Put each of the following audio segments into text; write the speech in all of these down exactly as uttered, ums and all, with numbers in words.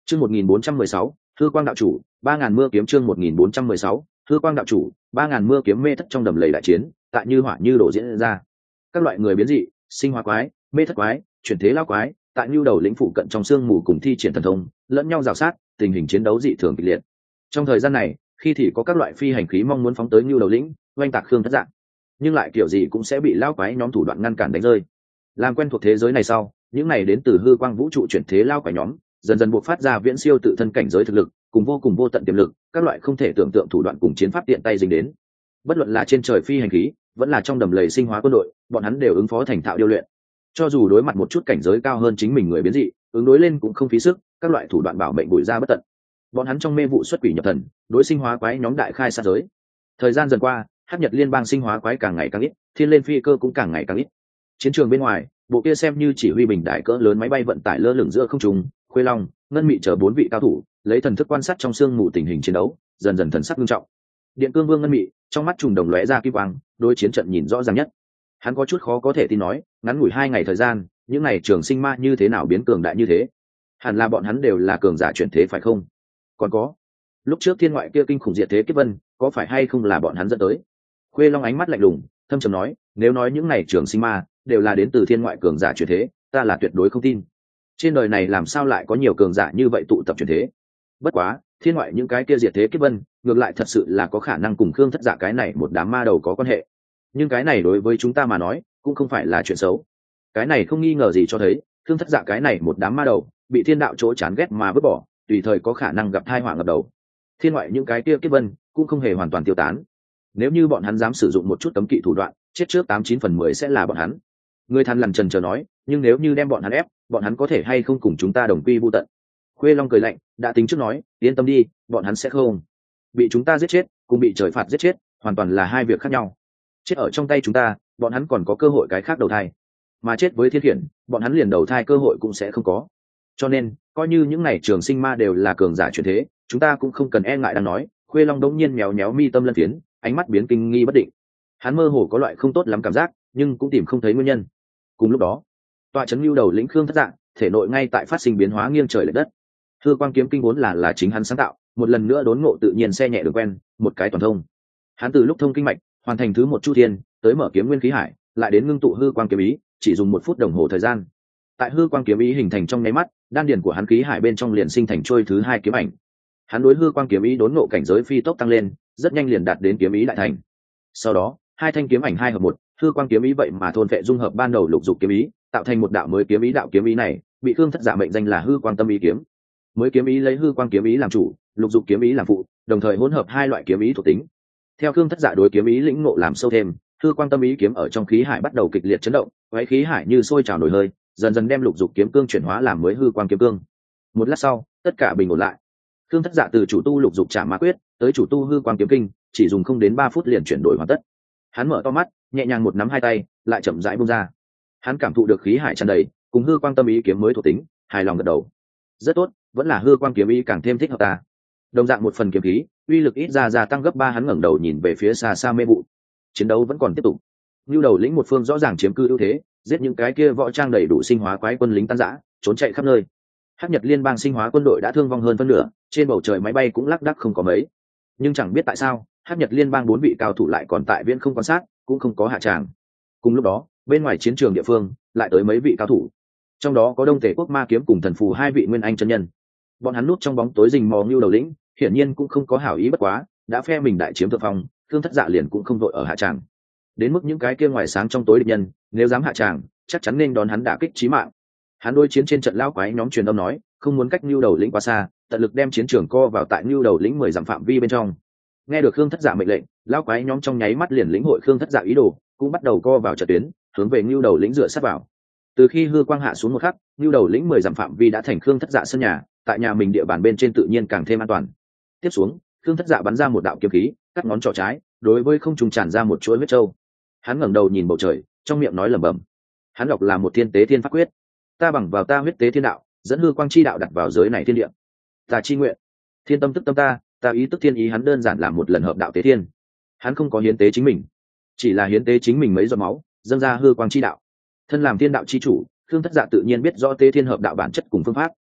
Chương một nghìn bốn trăm mười sáu, Hư Quang đạo chủ, ba ngàn mưa kiếm chương một nghìn bốn trăm mười sáu, Hư Quang đạo chủ, ba ngàn mưa kiếm mê thất trong đầm lầy đại chiến, tại như hỏa như đổ diễn ra. Các loại người biến dị, sinh hóa quái, mê thất quái, chuyển thế lao quái, tại nhu đầu lĩnh phụ cận trong sương mù cùng thi triển thần thông, lẫn nhau rào sát, tình hình chiến đấu dị thường kịch liệt. Trong thời gian này, khi thì có các loại phi hành khí mong muốn phóng tới nhu đầu lĩnh, oanh tạc Khương Thất Dạng, nhưng lại kiểu gì cũng sẽ bị lao quái nhóm thủ đoạn ngăn cản đánh rơi. Làm quen thuộc thế giới này sau, những này đến từ hư quang vũ trụ chuyển thế lao quái nhóm dần dần buộc phát ra viễn siêu tự thân cảnh giới thực lực, cùng vô cùng vô tận tiềm lực, các loại không thể tưởng tượng thủ đoạn cùng chiến pháp tiện tay dính đến. Bất luận là trên trời phi hành khí, vẫn là trong đầm lầy sinh hóa quân đội, bọn hắn đều ứng phó thành thạo điêu luyện. Cho dù đối mặt một chút cảnh giới cao hơn chính mình người biến dị, ứng đối lên cũng không phí sức, các loại thủ đoạn bảo mệnh bùi ra bất tận. Bọn hắn trong mê vụ xuất quỷ nhập thần, đối sinh hóa quái nhóm đại khai sát giới. Thời gian dần qua, Hắc Nhật Liên bang sinh hóa quái càng ngày càng ít, thiên lên phi cơ cũng càng ngày càng ít. Chiến trường bên ngoài, bộ kia xem như chỉ huy bình đại cỡ lớn máy bay vận tải lơ lửng giữa không trung, Khuê Long, Ngân Mị chờ bốn vị cao thủ, lấy thần thức quan sát trong sương mù tình hình chiến đấu, dần dần thần sắc nghiêm trọng. Điện Cương Vương Ngân Mị, trong mắt trùng đồng lóe ra kim quang, đối chiến trận nhìn rõ ràng nhất. Hắn có chút khó có thể tin nói, ngắn ngủi hai ngày thời gian, những này trường sinh ma như thế nào biến cường đại như thế? Hẳn là bọn hắn đều là cường giả chuyển thế phải không? Còn có, lúc trước thiên ngoại kia kinh khủng diệt thế kiếp vân, có phải hay không là bọn hắn dẫn tới? Khuê Long ánh mắt lạnh lùng, thâm trầm nói, nếu nói những này trường sinh ma đều là đến từ thiên ngoại cường giả chuyển thế, ta là tuyệt đối không tin. Trên đời này làm sao lại có nhiều cường giả như vậy tụ tập chuyển thế? Bất quá, thiên ngoại những cái kia diệt thế kiếp vân, ngược lại thật sự là có khả năng cùng Khương Thất Dạ cái này một đám ma đầu có quan hệ. Nhưng cái này đối với chúng ta mà nói, cũng không phải là chuyện xấu. Cái này không nghi ngờ gì cho thấy, Khương Thất Dạ cái này một đám ma đầu, bị thiên đạo chỗ chán ghét mà vứt bỏ, tùy thời có khả năng gặp tai họa ngập đầu. Thiên ngoại những cái kia kiếp vân cũng không hề hoàn toàn tiêu tán. Nếu như bọn hắn dám sử dụng một chút cấm kỵ thủ đoạn, chết trước tám chín phần mười sẽ là bọn hắn. Người Than lằn trần chờ nói, nhưng nếu như đem bọn hắn ép, bọn hắn có thể hay không cùng chúng ta đồng quy vu tận? Khuê Long cười lạnh, đã tính trước nói, yên tâm đi, bọn hắn sẽ không bị chúng ta giết chết, cùng bị trời phạt giết chết, hoàn toàn là hai việc khác nhau. Chết ở trong tay chúng ta, bọn hắn còn có cơ hội cái khác đầu thai, mà chết với thiên khiển, bọn hắn liền đầu thai cơ hội cũng sẽ không có. Cho nên, coi như những này trường sinh ma đều là cường giả chuyển thế, chúng ta cũng không cần e ngại đang nói. Khuê Long đống nhiên méo méo mi tâm lân phiến, ánh mắt biến kinh nghi bất định. Hắn mơ hồ có loại không tốt lắm cảm giác, nhưng cũng tìm không thấy nguyên nhân. Cùng lúc đó, tọa chấn lưu đầu lĩnh Khương Thất Dạng, thể nội ngay tại phát sinh biến hóa nghiêng trời lệch đất. Hư Quang kiếm kinh vốn là là chính hắn sáng tạo, một lần nữa đốn ngộ tự nhiên xe nhẹ đường quen, một cái toàn thông. Hắn từ lúc thông kinh mạch, hoàn thành thứ một chu thiên, tới mở kiếm nguyên khí hải, lại đến ngưng tụ hư quang kiếm ý, chỉ dùng một phút đồng hồ thời gian. Tại hư quang kiếm ý hình thành trong nháy mắt, đan điền của hắn khí hải bên trong liền sinh thành trôi thứ hai kiếm ảnh. Hắn đối hư quang kiếm ý đốn ngộ cảnh giới phi tốc tăng lên, rất nhanh liền đạt đến kiếm ý đại thành. Sau đó, hai thanh kiếm ảnh hai hợp một, hư quang kiếm ý vậy mà thôn vệ dung hợp ban đầu lục dục kiếm ý, tạo thành một đạo mới kiếm ý. Đạo kiếm ý này bị Khương Thất Dạ mệnh danh là hư quang tâm ý kiếm. Mới kiếm ý lấy hư quang kiếm ý làm chủ, lục dục kiếm ý làm phụ, đồng thời hỗn hợp hai loại kiếm ý thuộc tính. Theo Khương Thất Dạ đối kiếm ý lĩnh ngộ làm sâu thêm, hư quang tâm ý kiếm ở trong khí hải bắt đầu kịch liệt chấn động, váy khí hải như sôi trào nổi hơi, dần dần đem lục dục kiếm cương chuyển hóa làm mới hư quang kiếm cương. Một lát sau, tất cả bình ổn lại. Khương Thất Dạ từ chủ tu lục dục trả ma quyết tới chủ tu hư quang kiếm kinh, chỉ dùng không đến ba phút liền chuyển đổi hoàn tất. Hắn mở to mắt, nhẹ nhàng một nắm hai tay, lại chậm rãi buông ra. Hắn cảm thụ được khí hải tràn đầy, cùng hư quang tâm ý kiếm mới thuộc tính, hài lòng gật đầu. Rất tốt, vẫn là hư quang kiếm ý càng thêm thích hợp ta. Đồng dạng một phần kiếm khí, uy lực ít ra gia tăng gấp ba. Hắn ngẩng đầu nhìn về phía xa xa mê vụ. Chiến đấu vẫn còn tiếp tục. Nưu đầu lĩnh một phương rõ ràng chiếm cư ưu thế, giết những cái kia võ trang đầy đủ sinh hóa quái quân lính tan rã, trốn chạy khắp nơi. Hắc Nhật Liên bang sinh hóa quân đội đã thương vong hơn phân nửa, trên bầu trời máy bay cũng lác đác không có mấy. Nhưng chẳng biết tại sao, Hắc Nhật Liên bang bốn vị cao thủ lại còn tại viễn không quan sát, cũng không có hạ tràng. Cùng lúc đó, bên ngoài chiến trường địa phương lại tới mấy vị cao thủ, trong đó có Đông Tề Quốc Ma Kiếm cùng Thần Phù hai vị nguyên anh chân nhân. Bọn hắn núp trong bóng tối rình mò Nưu đầu lĩnh, hiển nhiên cũng không có hảo ý bất quá, đã phe mình đại chiếm thượng phong, Khương Thất Dạ liền cũng không vội ở hạ tràng. Đến mức những cái kia ngoài sáng trong tối địch nhân, nếu dám hạ tràng, chắc chắn nên đón hắn đả kích chí mạng. Hắn đối chiến trên trận lão quái nhóm truyền âm nói, không muốn cách Nưu đầu lĩnh quá xa, tận lực đem chiến trường co vào tại Nưu đầu lĩnh mười dặm phạm vi bên trong. Nghe được Khương Thất Dạ mệnh lệnh, lão quái nhóm trong nháy mắt liền lĩnh hội Khương Thất Dạ ý đồ, cũng bắt đầu co vào trận tuyến, hướng về Nưu đầu lĩnh dựa sát vào. Từ khi hư quang hạ xuống một khắc, Nưu đầu lĩnh mười dặm phạm vi đã thành Khương Thất Dạ sân nhà, tại nhà mình địa bàn bên trên tự nhiên càng thêm an toàn. Tiếp xuống, Khương Thất Dạ bắn ra một đạo kiếm khí, cắt ngón trỏ trái, đối với không trùng tràn ra một chuỗi huyết châu. Hắn ngẩng đầu nhìn bầu trời, trong miệng nói lẩm bẩm. Hắn đọc là một thiên tế thiên pháp quyết. Ta bằng vào ta huyết tế thiên đạo, dẫn hư quang chi đạo đặt vào giới này thiên địa. Ta chi nguyện, thiên tâm tức tâm ta, ta ý tức thiên ý. Hắn đơn giản làm một lần hợp đạo tế thiên. Hắn không có hiến tế chính mình, chỉ là hiến tế chính mình mấy giọt máu, dâng ra hư quang chi đạo. Thân làm thiên đạo chi chủ, Khương Thất Dạ tự nhiên biết rõ tế thiên hợp đạo bản chất cùng phương pháp.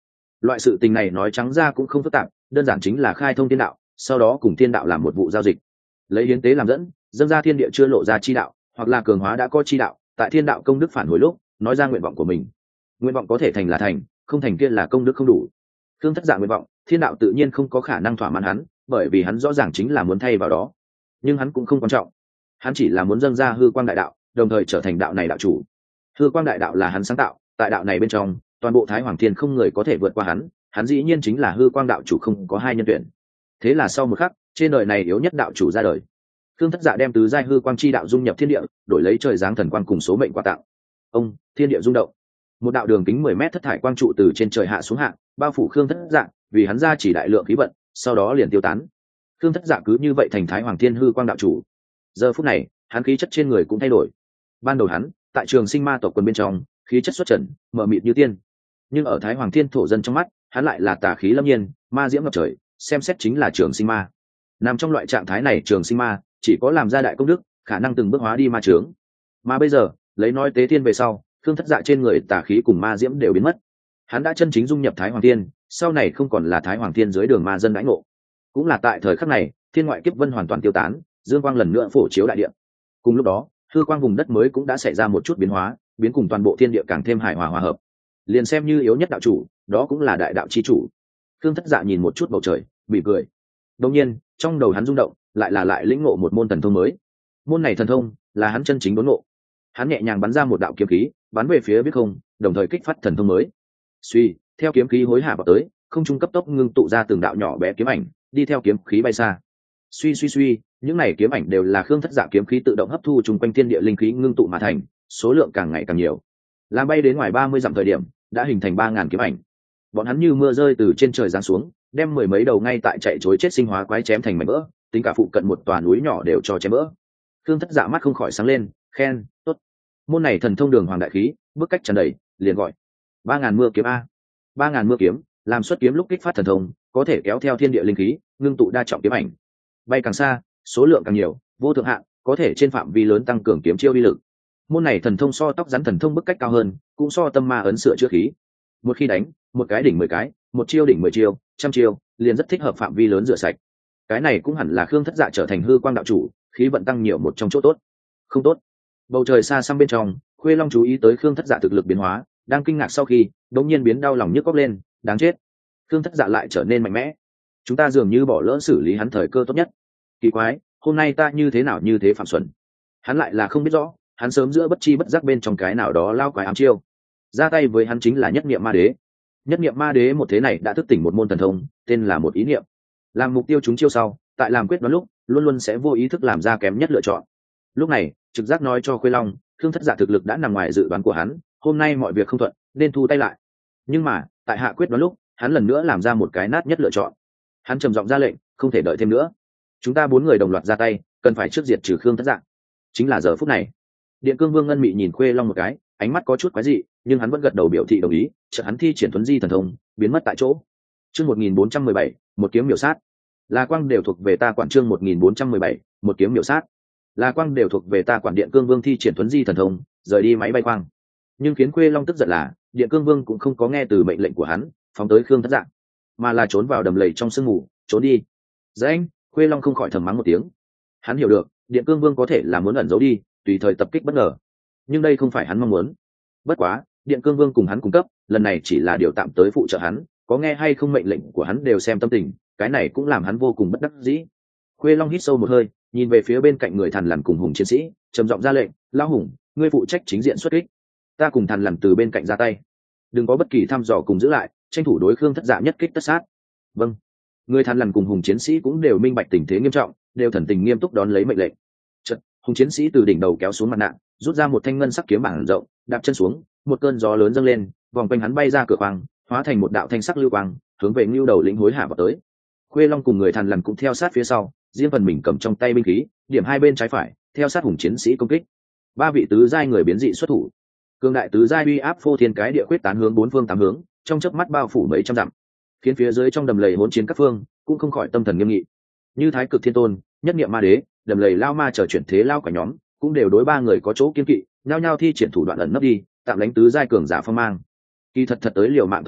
Loại sự tình này nói trắng ra cũng không phức tạp, đơn giản chính là khai thông thiên đạo, sau đó cùng thiên đạo làm một vụ giao dịch, lấy hiến tế làm dẫn, dâng ra thiên địa chưa lộ ra chi đạo, hoặc là cường hóa đã có chi đạo, tại thiên đạo công đức phản hồi lúc nói ra nguyện vọng của mình. Nguyện vọng có thể thành là thành, không thành kia là công đức không đủ. Thương Thất Dạ nguyện vọng, thiên đạo tự nhiên không có khả năng thỏa mãn hắn, bởi vì hắn rõ ràng chính là muốn thay vào đó. Nhưng hắn cũng không quan trọng, hắn chỉ là muốn dâng ra hư quang đại đạo, đồng thời trở thành đạo này đạo chủ. Hư quang đại đạo là hắn sáng tạo, tại đạo này bên trong, toàn bộ Thái Hoàng Thiên không người có thể vượt qua hắn, hắn dĩ nhiên chính là hư quang đạo chủ, không có hai nhân tuyển. Thế là sau một khắc, trên đời này yếu nhất đạo chủ ra đời. Thương Thất Dạ đem tứ giai hư quang chi đạo dung nhập thiên địa, đổi lấy trời giáng thần quang cùng số mệnh quà tặng. Ông, thiên địa rung động. Một đạo đường kính mười mét thất thải quang trụ từ trên trời hạ xuống hạ, bao phủ Khương Thất Dạ, vì hắn ra chỉ đại lượng khí vận, sau đó liền tiêu tán. Khương Thất Dạ cứ như vậy thành Thái Hoàng Thiên hư quang đạo chủ. Giờ phút này, hắn khí chất trên người cũng thay đổi. Ban đầu hắn, tại Trường Sinh Ma tộc quần bên trong, khí chất xuất trần, mờ mịt như tiên. Nhưng ở Thái Hoàng Thiên thổ dân trong mắt, hắn lại là tà khí lâm nhiên, ma diễm ngập trời, xem xét chính là Trường Sinh Ma. Nằm trong loại trạng thái này, Trường Sinh Ma chỉ có làm ra đại công đức, khả năng từng bước hóa đi ma chướng. Mà bây giờ, lấy nói tế thiên về sau, Khương Thất Dạ trên người tà khí cùng ma diễm đều biến mất. Hắn đã chân chính dung nhập Thái Hoàng Thiên, sau này không còn là Thái Hoàng Thiên dưới đường ma dân đãi ngộ. Cũng là tại thời khắc này, thiên ngoại kiếp vân hoàn toàn tiêu tán, dương quang lần nữa phổ chiếu đại địa. Cùng lúc đó, hư quang vùng đất mới cũng đã xảy ra một chút biến hóa, biến cùng toàn bộ thiên địa càng thêm hài hòa hòa hợp. Liền xem như yếu nhất đạo chủ, đó cũng là đại đạo chi chủ. Khương Thất Dạ nhìn một chút bầu trời, bị cười. Đột nhiên, trong đầu hắn rung động, lại là lại lĩnh ngộ một môn thần thông mới. Môn này thần thông là hắn chân chính đốn ngộ. Hắn nhẹ nhàng bắn ra một đạo kiếm khí, bắn về phía biết không, đồng thời kích phát thần thông mới. Suy, theo kiếm khí hối hả vào tới, không trung cấp tốc ngưng tụ ra từng đạo nhỏ bé kiếm ảnh, đi theo kiếm khí bay xa. Suy suy suy, những này kiếm ảnh đều là Khương Thất Dạ kiếm khí tự động hấp thu chung quanh thiên địa linh khí ngưng tụ mà thành, số lượng càng ngày càng nhiều. Làm bay đến ngoài ba mươi dặm thời điểm, đã hình thành ba ngàn kiếm ảnh. Bọn hắn như mưa rơi từ trên trời giáng xuống, đem mười mấy đầu ngay tại chạy trối chết sinh hóa quái chém thành mảnh vỡ, tính cả phụ cận một tòa núi nhỏ đều cho chém vỡ. Khương Thất Dạ mắt không khỏi sáng lên, khen, tốt. Môn này thần thông đường hoàng đại khí, bước cách tràn đầy, liền gọi ba ngàn mưa kiếm a. Ba ngàn mưa kiếm, làm xuất kiếm lúc kích phát thần thông, có thể kéo theo thiên địa linh khí, ngưng tụ đa trọng kiếm ảnh. Bay càng xa, số lượng càng nhiều, vô thượng hạn, có thể trên phạm vi lớn tăng cường kiếm chiêu uy lực. Môn này thần thông so tóc rắn thần thông bức cách cao hơn, cũng so tâm ma ấn sửa chữa khí. Một khi đánh, một cái đỉnh mười cái, một chiêu đỉnh mười chiêu, trăm chiêu, liền rất thích hợp phạm vi lớn rửa sạch. Cái này cũng hẳn là Khương Thất Dạ trở thành hư quang đạo chủ, khí vận tăng nhiều một trong chỗ tốt. Không tốt. Bầu trời xa xăm bên trong, Khuê Long chú ý tới Khương Thất Dạ thực lực biến hóa, đang kinh ngạc sau khi, đột nhiên biến đau lòng nhức óc lên, đáng chết. Khương Thất Dạ lại trở nên mạnh mẽ. Chúng ta dường như bỏ lỡ xử lý hắn thời cơ tốt nhất. Kỳ quái, hôm nay ta như thế nào như thế phạm xuẩn. Hắn lại là không biết rõ, hắn sớm giữa bất chi bất giác bên trong cái nào đó lao quái ám chiêu. Ra tay với hắn chính là Nhất Niệm Ma Đế. Nhất Niệm Ma Đế một thế này đã thức tỉnh một môn thần thông, tên là một ý niệm. Làm mục tiêu chúng chiêu sau, tại làm quyết đoán lúc, luôn luôn sẽ vô ý thức làm ra kém nhất lựa chọn. Lúc này, trực giác nói cho Khuê Long, Khương Thất Dạ thực lực đã nằm ngoài dự đoán của hắn, hôm nay mọi việc không thuận, nên thu tay lại. Nhưng mà, tại hạ quyết đoán lúc, hắn lần nữa làm ra một cái nát nhất lựa chọn. Hắn trầm giọng ra lệnh, không thể đợi thêm nữa. Chúng ta bốn người đồng loạt ra tay, cần phải trước diệt trừ Khương Thất Dạ. Chính là giờ phút này, Điện Cương Vương Ngân Mị nhìn Khuê Long một cái, ánh mắt có chút quái dị, nhưng hắn vẫn gật đầu biểu thị đồng ý, chợt hắn thi triển Thuấn Di thần thông, biến mất tại chỗ. Chương một nghìn bốn trăm mười bảy, một kiếm miểu sát. Là quang đều thuộc về ta quản. Chương một nghìn bốn trăm mười bảy, một kiếm miểu sát. Là quang đều thuộc về ta quản. Điện Cương Vương thi triển Thuấn Di thần thông, rời đi máy bay quang. Nhưng khiến Khuê Long tức giận là, Điện Cương Vương cũng không có nghe từ mệnh lệnh của hắn, phóng tới Khương Thất Dạ, mà là trốn vào đầm lầy trong sương mù, trốn đi. Dạ anh, Khuê Long không khỏi thầm mắng một tiếng. Hắn hiểu được, Điện Cương Vương có thể là muốn ẩn giấu đi, tùy thời tập kích bất ngờ. Nhưng đây không phải hắn mong muốn. Bất quá, Điện Cương Vương cùng hắn cung cấp, lần này chỉ là điều tạm tới phụ trợ hắn, có nghe hay không mệnh lệnh của hắn đều xem tâm tình, cái này cũng làm hắn vô cùng bất đắc dĩ. Khuê Long hít sâu một hơi, nhìn về phía bên cạnh người Thằn Lằn cùng Hùng chiến sĩ, trầm giọng ra lệnh, "Lão Hùng, ngươi phụ trách chính diện xuất kích, ta cùng Thằn Lằn từ bên cạnh ra tay, đừng có bất kỳ thăm dò cùng giữ lại, tranh thủ đối Khương Thất Dạ nhất kích tất sát." Vâng. Người Thằn Lằn cùng Hùng chiến sĩ cũng đều minh bạch tình thế nghiêm trọng, đều thần tình nghiêm túc đón lấy mệnh lệnh. Chợt, Hùng chiến sĩ từ đỉnh đầu kéo xuống mặt nạ, rút ra một thanh ngân sắc kiếm bảng rộng, đạp chân xuống, một cơn gió lớn dâng lên, vòng quanh hắn bay ra cửa khoang, hóa thành một đạo thanh sắc lưu quang, hướng về Ngưu Đầu lĩnh hối hả vào tới. Khuê Long cùng người Thằn Lằn cũng theo sát phía sau, riêng phần mình cầm trong tay binh khí, điểm hai bên trái phải, theo sát Hùng chiến sĩ công kích. Ba vị tứ giai người biến dị xuất thủ, cương đại tứ giai uy áp phô thiên cái địa quyết tán hướng bốn phương tám hướng, trong chớp mắt bao phủ mấy trăm dặm, khiến phía dưới trong đầm lầy hỗn chiến các phương cũng không khỏi tâm thần nghiêm nghị. Như Thái Cực Thiên Tôn, Nhất Niệm Ma Đế, đầm lầy lao ma chờ chuyển thế lao cả nhóm, cũng đều đối ba người có chỗ kiên kỵ, nhao nhao thi triển thủ đoạn ẩn nấp đi, tạm đánh tứ giai cường giả phong mang. Kỳ thật thật tới liều mạng thời điểm,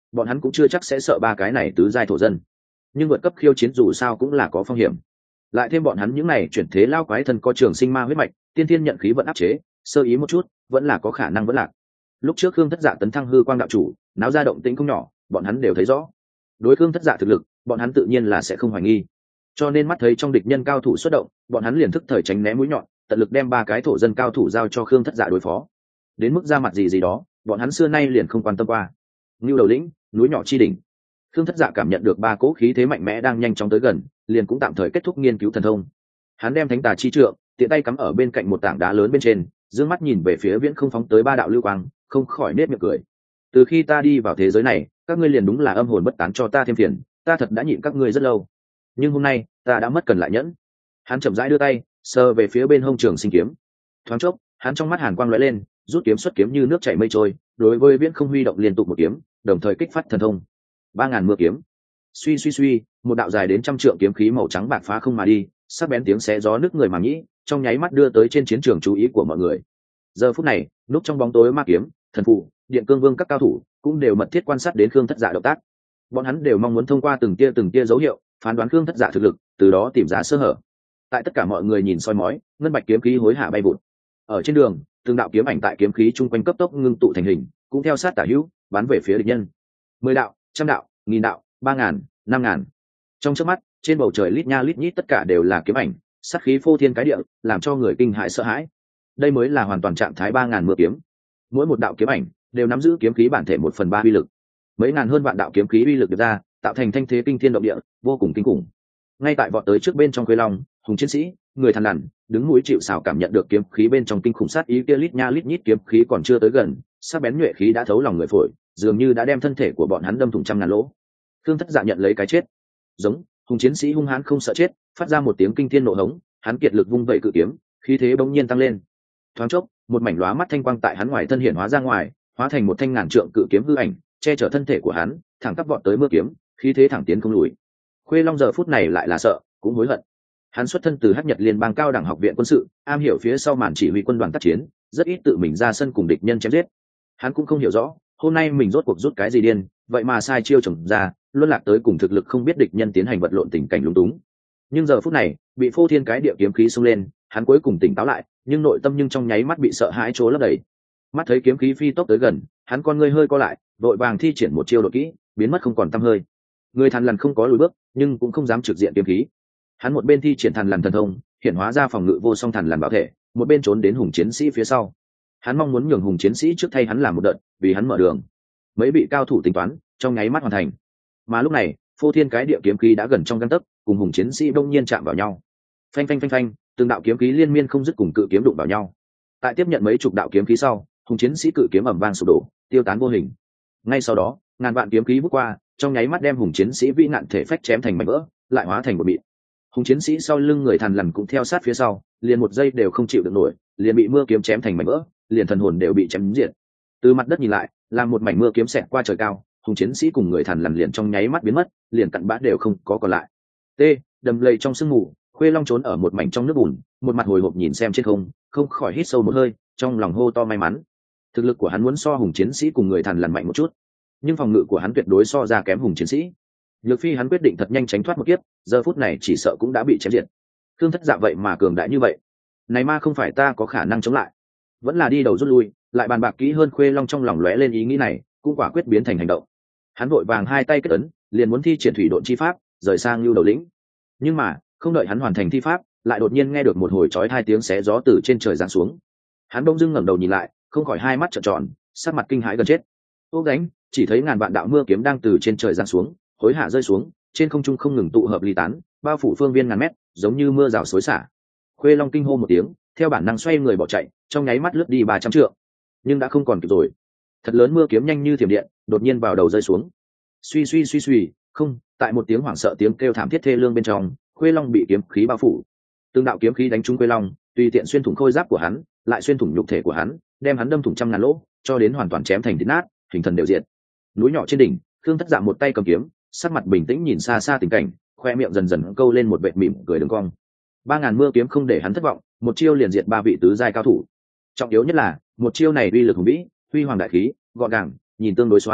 bọn hắn cũng chưa chắc sẽ sợ ba cái này tứ giai thổ dân, nhưng vượt cấp khiêu chiến dù sao cũng là có phong hiểm. Lại thêm bọn hắn những này chuyển thế lao quái thân có trường sinh ma huyết mạch, tiên thiên nhận khí vẫn áp chế, sơ ý một chút vẫn là có khả năng vẫn lạc. Lúc trước Khương Thất Dạ tấn thăng hư quang đạo chủ, náo ra động tĩnh không nhỏ, bọn hắn đều thấy rõ. Đối Khương Thất Dạ thực lực, bọn hắn tự nhiên là sẽ không hoài nghi. Cho nên mắt thấy trong địch nhân cao thủ xuất động, bọn hắn liền thức thời tránh né mũi nhọn, tận lực đem ba cái thổ dân cao thủ giao cho Khương Thất Dạ đối phó. Đến mức ra mặt gì gì đó, bọn hắn xưa nay liền không quan tâm qua. Ngưu Đầu lĩnh, núi nhỏ chi đỉnh. Khương Thất Dạ cảm nhận được ba cỗ khí thế mạnh mẽ đang nhanh chóng tới gần, liền cũng tạm thời kết thúc nghiên cứu thần thông. Hắn đem thánh tà chi trượng tiện tay cắm ở bên cạnh một tảng đá lớn bên trên, dương mắt nhìn về phía viễn không phóng tới ba đạo lưu quang, không khỏi nết miệng cười. Từ khi ta đi vào thế giới này, các ngươi liền đúng là âm hồn bất tán cho ta thêm phiền, ta thật đã nhịn các ngươi rất lâu, nhưng hôm nay ta đã mất cần lại nhẫn. Hắn chậm rãi đưa tay sờ về phía bên hông trường sinh kiếm, thoáng chốc hắn trong mắt hàn quang lóe lên, rút kiếm xuất kiếm như nước chảy mây trôi, đối với viễn không huy động liên tục một kiếm, đồng thời kích phát thần thông ba ngàn mưa kiếm. Suy suy suy, một đạo dài đến trăm trượng kiếm khí màu trắng bạc phá không mà đi, sắc bén tiếng xé gió nứt người màng nhĩ, trong nháy mắt đưa tới trên chiến trường chú ý của mọi người. Giờ phút này, núp trong bóng tối ma kiếm, thần phụ, điện cương vương các cao thủ cũng đều mật thiết quan sát đến Khương Thất Dạ động tác. Bọn hắn đều mong muốn thông qua từng tia từng tia dấu hiệu phán đoán Khương Thất Dạ thực lực, từ đó tìm ra sơ hở. Tại tất cả mọi người nhìn soi mói, ngân bạch kiếm khí hối hả bay vụt. Ở trên đường, từng đạo kiếm ảnh tại kiếm khí chung quanh cấp tốc ngưng tụ thành hình, cũng theo sát tả hữu, bắn về phía địch nhân. Mười đạo, trăm đạo, nghìn đạo, ba ngàn, năm ngàn. Trong chớp mắt, trên bầu trời lít nha lít nhít tất cả đều là kiếm ảnh, sát khí phô thiên cái địa, làm cho người kinh hãi sợ hãi. Đây mới là hoàn toàn trạng thái ba ngàn mưa kiếm. Mỗi một đạo kiếm ảnh đều nắm giữ kiếm khí bản thể một phần ba uy lực. Mấy ngàn hơn vạn đạo kiếm khí uy lực được ra, tạo thành thanh thế kinh thiên động địa, vô cùng kinh khủng. Ngay tại vọt tới trước bên trong Quế Long, hùng chiến sĩ, người thằn lằn, đứng mũi chịu sào cảm nhận được kiếm khí bên trong kinh khủng sát ý kia lít nha lít nhít kiếm khí còn chưa tới gần, sắc bén nhuệ khí đã thấu lòng người phổi, dường như đã đem thân thể của bọn hắn đâm thủng trăm ngàn lỗ. Khương Thất Dạ nhận lấy cái chết. Giống, hùng chiến sĩ hung hãn không sợ chết, phát ra một tiếng kinh thiên nộ hống, hắn kiệt lực vung vẩy cự kiếm, khí thế bỗng nhiên tăng lên. Thoáng chốc, một mảnh lóa mắt thanh quang tại hắn ngoài thân hiện hóa ra ngoài, hóa thành một thanh ngàn trượng cự kiếm hư ảnh, che chở thân thể của hắn, thẳng tắp vọt tới mưa kiếm, khí thế thẳng tiến không lùi. Khuê Long giờ phút này lại là sợ, cũng hối hận. Hắn xuất thân từ Hắc Nhật Liên bang cao đẳng học viện quân sự, am hiểu phía sau màn chỉ huy quân đoàn tác chiến, rất ít tự mình ra sân cùng địch nhân chém giết. Hắn cũng không hiểu rõ, hôm nay mình rốt cuộc rút cái gì điên, vậy mà sai chiêu trồng ra, luân lạc tới cùng thực lực không biết địch nhân tiến hành vật lộn tình cảnh lúng túng. Nhưng giờ phút này, bị phô thiên cái địa kiếm khí xông lên, hắn cuối cùng tỉnh táo lại, nhưng nội tâm nhưng trong nháy mắt bị sợ hãi trố lấp đầy. Mắt thấy kiếm khí phi tốc tới gần, hắn con ngươi hơi co lại, vội vàng thi triển một chiêu đột kỹ, biến mất không còn tăm hơi. Người thằn lằn không có lùi bước, nhưng cũng không dám trực diện kiếm khí. Hắn một bên thi triển thằn lằn thần thông, hiện hóa ra phòng ngự vô song thằn lằn bảo thể, một bên trốn đến hùng chiến sĩ phía sau. Hắn mong muốn nhường hùng chiến sĩ trước thay hắn làm một đợt, vì hắn mở đường. Mấy vị cao thủ tính toán, trong nháy mắt hoàn thành. Mà lúc này, phô thiên cái địa kiếm khí đã gần trong gang tấc, cùng hùng chiến sĩ đông nhiên chạm vào nhau. Phanh phanh phanh phanh, từng đạo kiếm khí liên miên không dứt cùng cự kiếm đụng vào nhau. Tại tiếp nhận mấy chục đạo kiếm khí sau, hùng chiến sĩ cự kiếm ầm vang sụp đổ, tiêu tán vô hình. Ngay sau đó, ngàn vạn kiếm khí vút qua, trong nháy mắt đem hùng chiến sĩ vĩ nạn thể phách chém thành mảnh vỡ, lại hóa thành một mịn. Hùng chiến sĩ sau lưng người thằn lằn cũng theo sát phía sau, liền một giây đều không chịu được nổi, liền bị mưa kiếm chém thành mảnh vỡ, liền thần hồn đều bị chém diệt. Từ mặt đất nhìn lại, là một mảnh mưa kiếm xẹt qua trời cao, hùng chiến sĩ cùng người thằn lằn liền trong nháy mắt biến mất, liền cặn bã đều không có còn lại. T, đầm lầy trong sương mù, Khuê Long trốn ở một mảnh trong nước bùn, một mặt hồi hộp nhìn xem trên không, không khỏi hít sâu một hơi, trong lòng hô to may mắn. Thực lực của hắn muốn so hùng chiến sĩ cùng người thằn lằn mạnh một chút, nhưng phòng ngự của hắn tuyệt đối so ra kém hùng chiến sĩ. Nhược Phi hắn quyết định thật nhanh tránh thoát một kiếp, giờ phút này chỉ sợ cũng đã bị chém diệt. Khương Thất Dạ vậy mà cường đại như vậy, này ma không phải ta có khả năng chống lại, vẫn là đi đầu rút lui, lại bàn bạc kỹ hơn. Khuê Long trong lòng lóe lên ý nghĩ này, cũng quả quyết biến thành hành động. Hắn vội vàng hai tay kết ấn, liền muốn thi triển thủy độn chi pháp, rời sang Lưu Đầu lĩnh. Nhưng mà, không đợi hắn hoàn thành thi pháp, lại đột nhiên nghe được một hồi chói hai tiếng xé gió từ trên trời giáng xuống. Hắn bỗng dưng ngẩng đầu nhìn lại, không khỏi hai mắt trợn tròn, sắc mặt kinh hãi gần chết. Ô đánh, chỉ thấy ngàn vạn đạo mưa kiếm đang từ trên trời giáng xuống, hối hạ rơi xuống, trên không trung không ngừng tụ hợp ly tán, bao phủ phương viên ngàn mét, giống như mưa rào xối xả. Khuê Long kinh hô một tiếng, theo bản năng xoay người bỏ chạy, trong nháy mắt lướt đi ba trăm trượng, nhưng đã không còn kịp rồi. Thật lớn mưa kiếm nhanh như thiểm điện, đột nhiên vào đầu rơi xuống. Suy suy suy suy, không, tại một tiếng hoảng sợ tiếng kêu thảm thiết thê lương bên trong, Khuê Long bị kiếm khí bao phủ. Từng đạo kiếm khí đánh trúng Khuê Long, tùy tiện xuyên thủng khôi giáp của hắn, lại xuyên thủng nhục thể của hắn, đem hắn đâm thủng trăm ngàn lỗ, cho đến hoàn toàn chém thành thịt nát, hình thần đều diệt. Núi nhỏ trên đỉnh, Khương Thất Dạ một tay cầm kiếm, sắc mặt bình tĩnh nhìn xa xa tình cảnh, khoe miệng dần dần câu lên một vệt mỉm cười đường cong. Ba ngàn mưa kiếm không để hắn thất vọng, một chiêu liền diệt ba vị tứ giai cao thủ. Trọng yếu nhất là, một chiêu này uy lực hùng vĩ, huy hoàng đại khí, gọn gàng, nhìn tương đối xoái,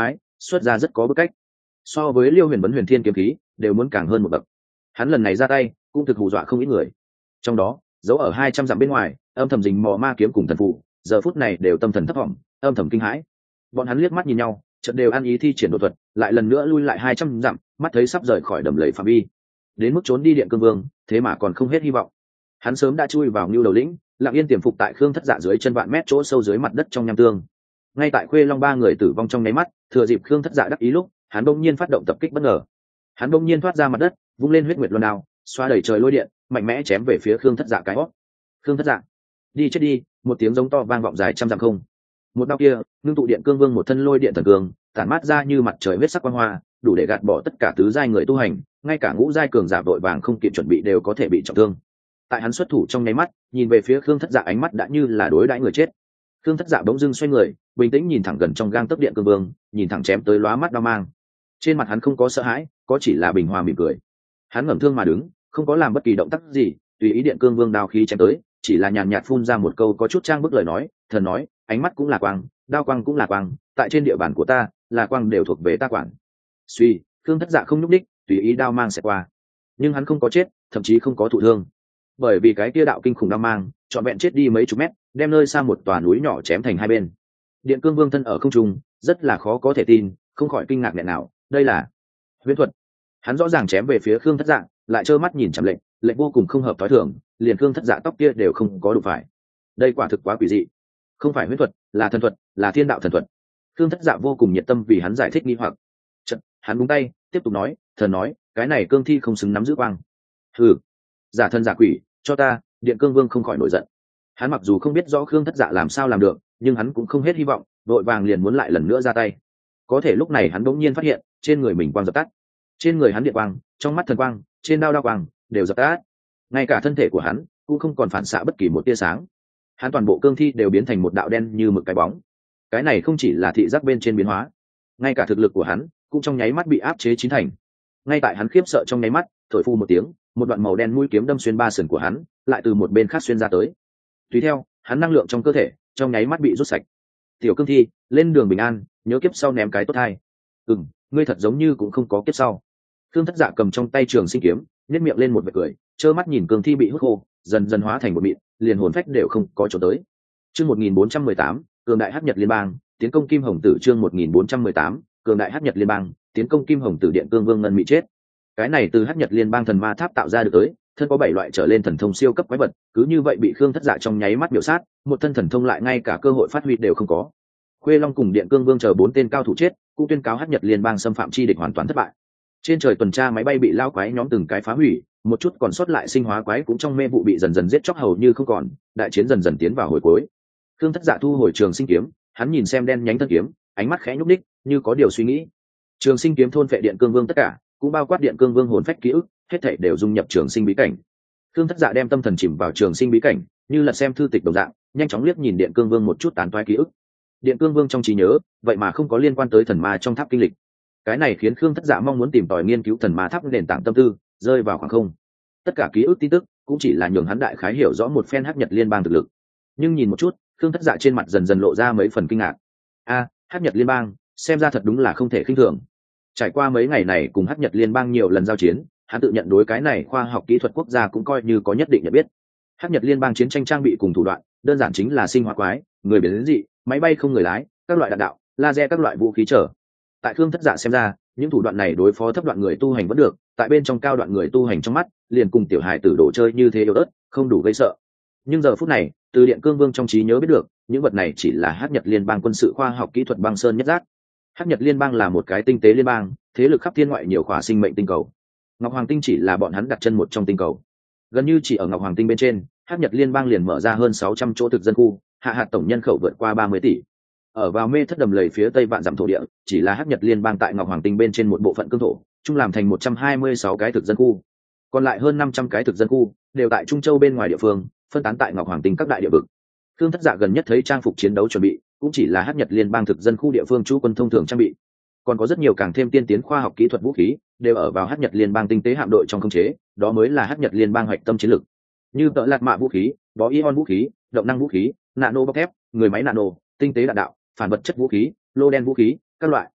xuất ra rất có bức cách, so với Liêu Huyền Vấn Huyền Thiên kiếm khí đều muốn càng hơn một bậc. Hắn lần này ra tay cũng thực hù dọa không ít người, trong đó giấu ở hai trăm dặm bên ngoài âm thầm rình mò ma kiếm cùng thần phụ, giờ phút này đều tâm thần thấp vọng, âm thầm kinh hãi. Bọn hắn liếc mắt nhìn nhau, chợt đều ăn ý thi triển đột thuật, lại lần nữa lui lại hai trăm dặm, mắt thấy sắp rời khỏi đầm lầy phạm vi, đến mức trốn đi Điện Cương Vương, thế mà còn không hết hy vọng. Hắn sớm đã chui vào Nưu Đầu lĩnh, lặng yên tiềm phục tại Khương Thất Dạ dưới chân vạn mét chỗ sâu dưới mặt đất trong nham tương. Ngay tại Khuê Long ba người tử vong trong nháy mắt, thừa dịp Khương Thất Dạ đắc ý lúc, hắn bỗng nhiên phát động tập kích bất ngờ. Hắn bỗng nhiên thoát ra mặt đất, vung lên huyết nguyệt luân đao, xoa đầy trời lôi điện, mạnh mẽ chém về phía Khương Thất Dạ cái hót. Khương Thất Dạ, đi chết đi! Một tiếng giống to vang vọng dài trăm dặm không. Một đao kia, ngưng tụ Điện Cương Vương một thân lôi điện thần cường, tản mát ra như mặt trời huyết sắc quang hoa, đủ để gạt bỏ tất cả tứ giai người tu hành, ngay cả ngũ giai cường giả vội vàng không kịp chuẩn bị đều có thể bị trọng thương. Tại hắn xuất thủ trong nháy mắt, nhìn về phía Khương Thất Dạ ánh mắt đã như là đối đãi người chết. Khương Thất Dạ bỗng dưng xoay người, bình tĩnh nhìn thẳng gần trong gang tấc Điện Cương Vương, nhìn thẳng chém tới lóa mắt đao mang. Trên mặt hắn không có sợ hãi, có chỉ là bình hòa mỉm cười. Hắn ngẩng thương mà đứng, không có làm bất kỳ động tác gì, tùy ý Điện Cương Vương đao khí chém tới, chỉ là nhàn nhạt phun ra một câu có chút trang bức lời nói, thần nói, ánh mắt cũng là quang, đao quang cũng là quang, tại trên địa bàn của ta, là quang đều thuộc về ta quản. Suy, Khương Thất Dạ không nhúc đích, tùy ý đao mang sẽ qua, nhưng hắn không có chết, thậm chí không có thụ thương, bởi vì cái kia đạo kinh khủng đao mang trọn vẹn chết đi mấy chục mét, đem nơi xa một tòa núi nhỏ chém thành hai bên. Điện Cương Vương thân ở không trung, rất là khó có thể tin, không khỏi kinh ngạc nghẹn nào, đây là huyễn thuật. Hắn rõ ràng chém về phía Khương Thất Dạ, lại trơ mắt nhìn chằm lệnh, lệnh vô cùng không hợp thói thường, liền Khương Thất Dạ tóc kia đều không có đụng phải. Đây quả thực quá quỷ dị, không phải huyễn thuật, là thần thuật, là thiên đạo thần thuật. Khương Thất Dạ vô cùng nhiệt tâm vì hắn giải thích nghi hoặc. Chật, hắn búng tay, tiếp tục nói, thần nói, cái này cương thi không xứng nắm giữ quang. Hừ, giả thân giả quỷ, cho ta! Điện Cương Vương không khỏi nổi giận. Hắn mặc dù không biết rõ Khương Thất Dạ làm sao làm được, nhưng hắn cũng không hết hy vọng, vội vàng liền muốn lại lần nữa ra tay. Có thể lúc này hắn bỗng nhiên phát hiện, trên người mình quang dập tắt, trên người hắn điện quang, trong mắt thần quang, trên đao đao quang đều dập tắt, ngay cả thân thể của hắn cũng không còn phản xạ bất kỳ một tia sáng. Hắn toàn bộ cương thi đều biến thành một đạo đen như mực cái bóng. Cái này không chỉ là thị giác bên trên biến hóa, ngay cả thực lực của hắn cũng trong nháy mắt bị áp chế chín thành. Ngay tại hắn khiếp sợ trong nháy mắt, thổi phu một tiếng, một đoạn màu đen mũi kiếm đâm xuyên ba sườn của hắn, lại từ một bên khác xuyên ra tới. Tùy theo, hắn năng lượng trong cơ thể trong nháy mắt bị rút sạch. Tiểu cương thi, lên đường bình an, nhớ kiếp sau ném cái tốt hay. Ừm, ngươi thật giống như cũng không có kiếp sau. Khương Thất Dạ cầm trong tay trường sinh kiếm, nhếch miệng lên một vệt cười, trơ mắt nhìn cương thi bị hút khô, dần dần hóa thành một mịn, liền hồn phách đều không có chỗ tới. Chương một nghìn bốn trăm mười tám, cường đại hắc nhật liên bang, tiến công Kim Hồng Tử. Chương một nghìn bốn trăm mười tám, cường đại hắc nhật liên bang, tiến công Kim Hồng Tử. Điện Cương Vương ngân mị chết. Cái này từ hắc nhật liên bang thần ma tháp tạo ra được tới, thân có bảy loại trở lên thần thông siêu cấp quái vật, cứ như vậy bị Khương Thất Dạ trong nháy mắt biểu sát, một thân thần thông lại ngay cả cơ hội phát huy đều không có. Khuê Long cùng Điện Cương Vương chờ bốn tên cao thủ chết, cũng tuyên cáo hắc nhật liên bang xâm phạm chi địch hoàn toàn thất bại. Trên trời tuần tra máy bay bị lao quái nhóm từng cái phá hủy, một chút còn sót lại sinh hóa quái cũng trong mê vụ bị dần dần giết chóc hầu như không còn, đại chiến dần dần tiến vào hồi cuối. Khương Thất Dạ thu hồi trường sinh kiếm, hắn nhìn xem đen nhánh thân kiếm, ánh mắt khẽ nhúc nhích, như có điều suy nghĩ. Trường sinh kiếm thôn phệ Điện Cương Vương tất cả, cũng bao quát Điện Cương Vương hồn phách ký ức, hết thảy đều dung nhập trường sinh bí cảnh. Khương Thất Dạ đem tâm thần chìm vào trường sinh bí cảnh, như là xem thư tịch đồng dạng, nhanh chóng liếc nhìn Điện Cương Vương một chút tán toái ký ức. Điện Cương Vương trong trí nhớ, vậy mà không có liên quan tới thần ma trong tháp kinh lịch. Cái này khiến Khương Thất Dạ mong muốn tìm tòi nghiên cứu thần ma tháp nền tảng tâm tư, rơi vào khoảng không. Tất cả ký ức tin tức cũng chỉ là nhường hắn đại khái hiểu rõ một phen hắc nhật liên bang thực lực. Nhưng nhìn một chút, Khương Thất Dạ trên mặt dần dần lộ ra mấy phần kinh ngạc. A, hắc nhật liên bang, xem ra thật đúng là không thể khinh thường. Trải qua mấy ngày này cùng hắc nhật liên bang nhiều lần giao chiến, hắn tự nhận đối cái này khoa học kỹ thuật quốc gia cũng coi như có nhất định nhận biết. Hắc nhật liên bang chiến tranh trang bị cùng thủ đoạn, đơn giản chính là sinh hóa quái, người biến dị, máy bay không người lái, các loại đạn đạo, laser, các loại vũ khí trở. Tại Khương Thất Dạ xem ra, những thủ đoạn này đối phó thấp đoạn người tu hành vẫn được, tại bên trong cao đoạn người tu hành trong mắt, liền cùng tiểu hài tử đồ chơi như thế yếu ớt, không đủ gây sợ. Nhưng giờ phút này, từ Điện Cương Vương trong trí nhớ biết được, những vật này chỉ là hắc nhật liên bang quân sự khoa học kỹ thuật băng sơn nhất giác. Hắc nhật liên bang là một cái tinh tế liên bang, thế lực khắp thiên ngoại nhiều khỏa sinh mệnh tinh cầu. Ngọc Hoàng tinh chỉ là bọn hắn đặt chân một trong tinh cầu. Gần như chỉ ở Ngọc Hoàng tinh bên trên, hắc nhật liên bang liền mở ra hơn sáu trăm chỗ thực dân khu, hạ hạt tổng nhân khẩu vượt qua ba mươi tỷ. Ở vào mê thất đầm lầy phía tây vạn dặm thổ địa, chỉ là hắc nhật liên bang tại Ngọc Hoàng tinh bên trên một bộ phận cương thổ, chung làm thành một trăm hai mươi sáu cái thực dân khu. Còn lại hơn năm trăm cái thực dân khu đều tại Trung Châu bên ngoài địa phương, phân tán tại Ngọc Hoàng tinh các đại địa vực. Khương Thất Dạ gần nhất thấy trang phục chiến đấu chuẩn bị, cũng chỉ là hắc nhật liên bang thực dân khu địa phương chú quân thông thường trang bị. Còn có rất nhiều càng thêm tiên tiến khoa học kỹ thuật vũ khí, đều ở vào hắc nhật liên bang tinh tế hạm đội trong khống chế, đó mới là hắc nhật liên bang hoạch tâm chiến lược. Như tợ lạt mạ vũ khí, bó ion vũ khí, động năng vũ khí, nano bọc thép, người máy nano, tinh tế đạn đạo, phản vật chất vũ khí, lô đen vũ khí, các loại.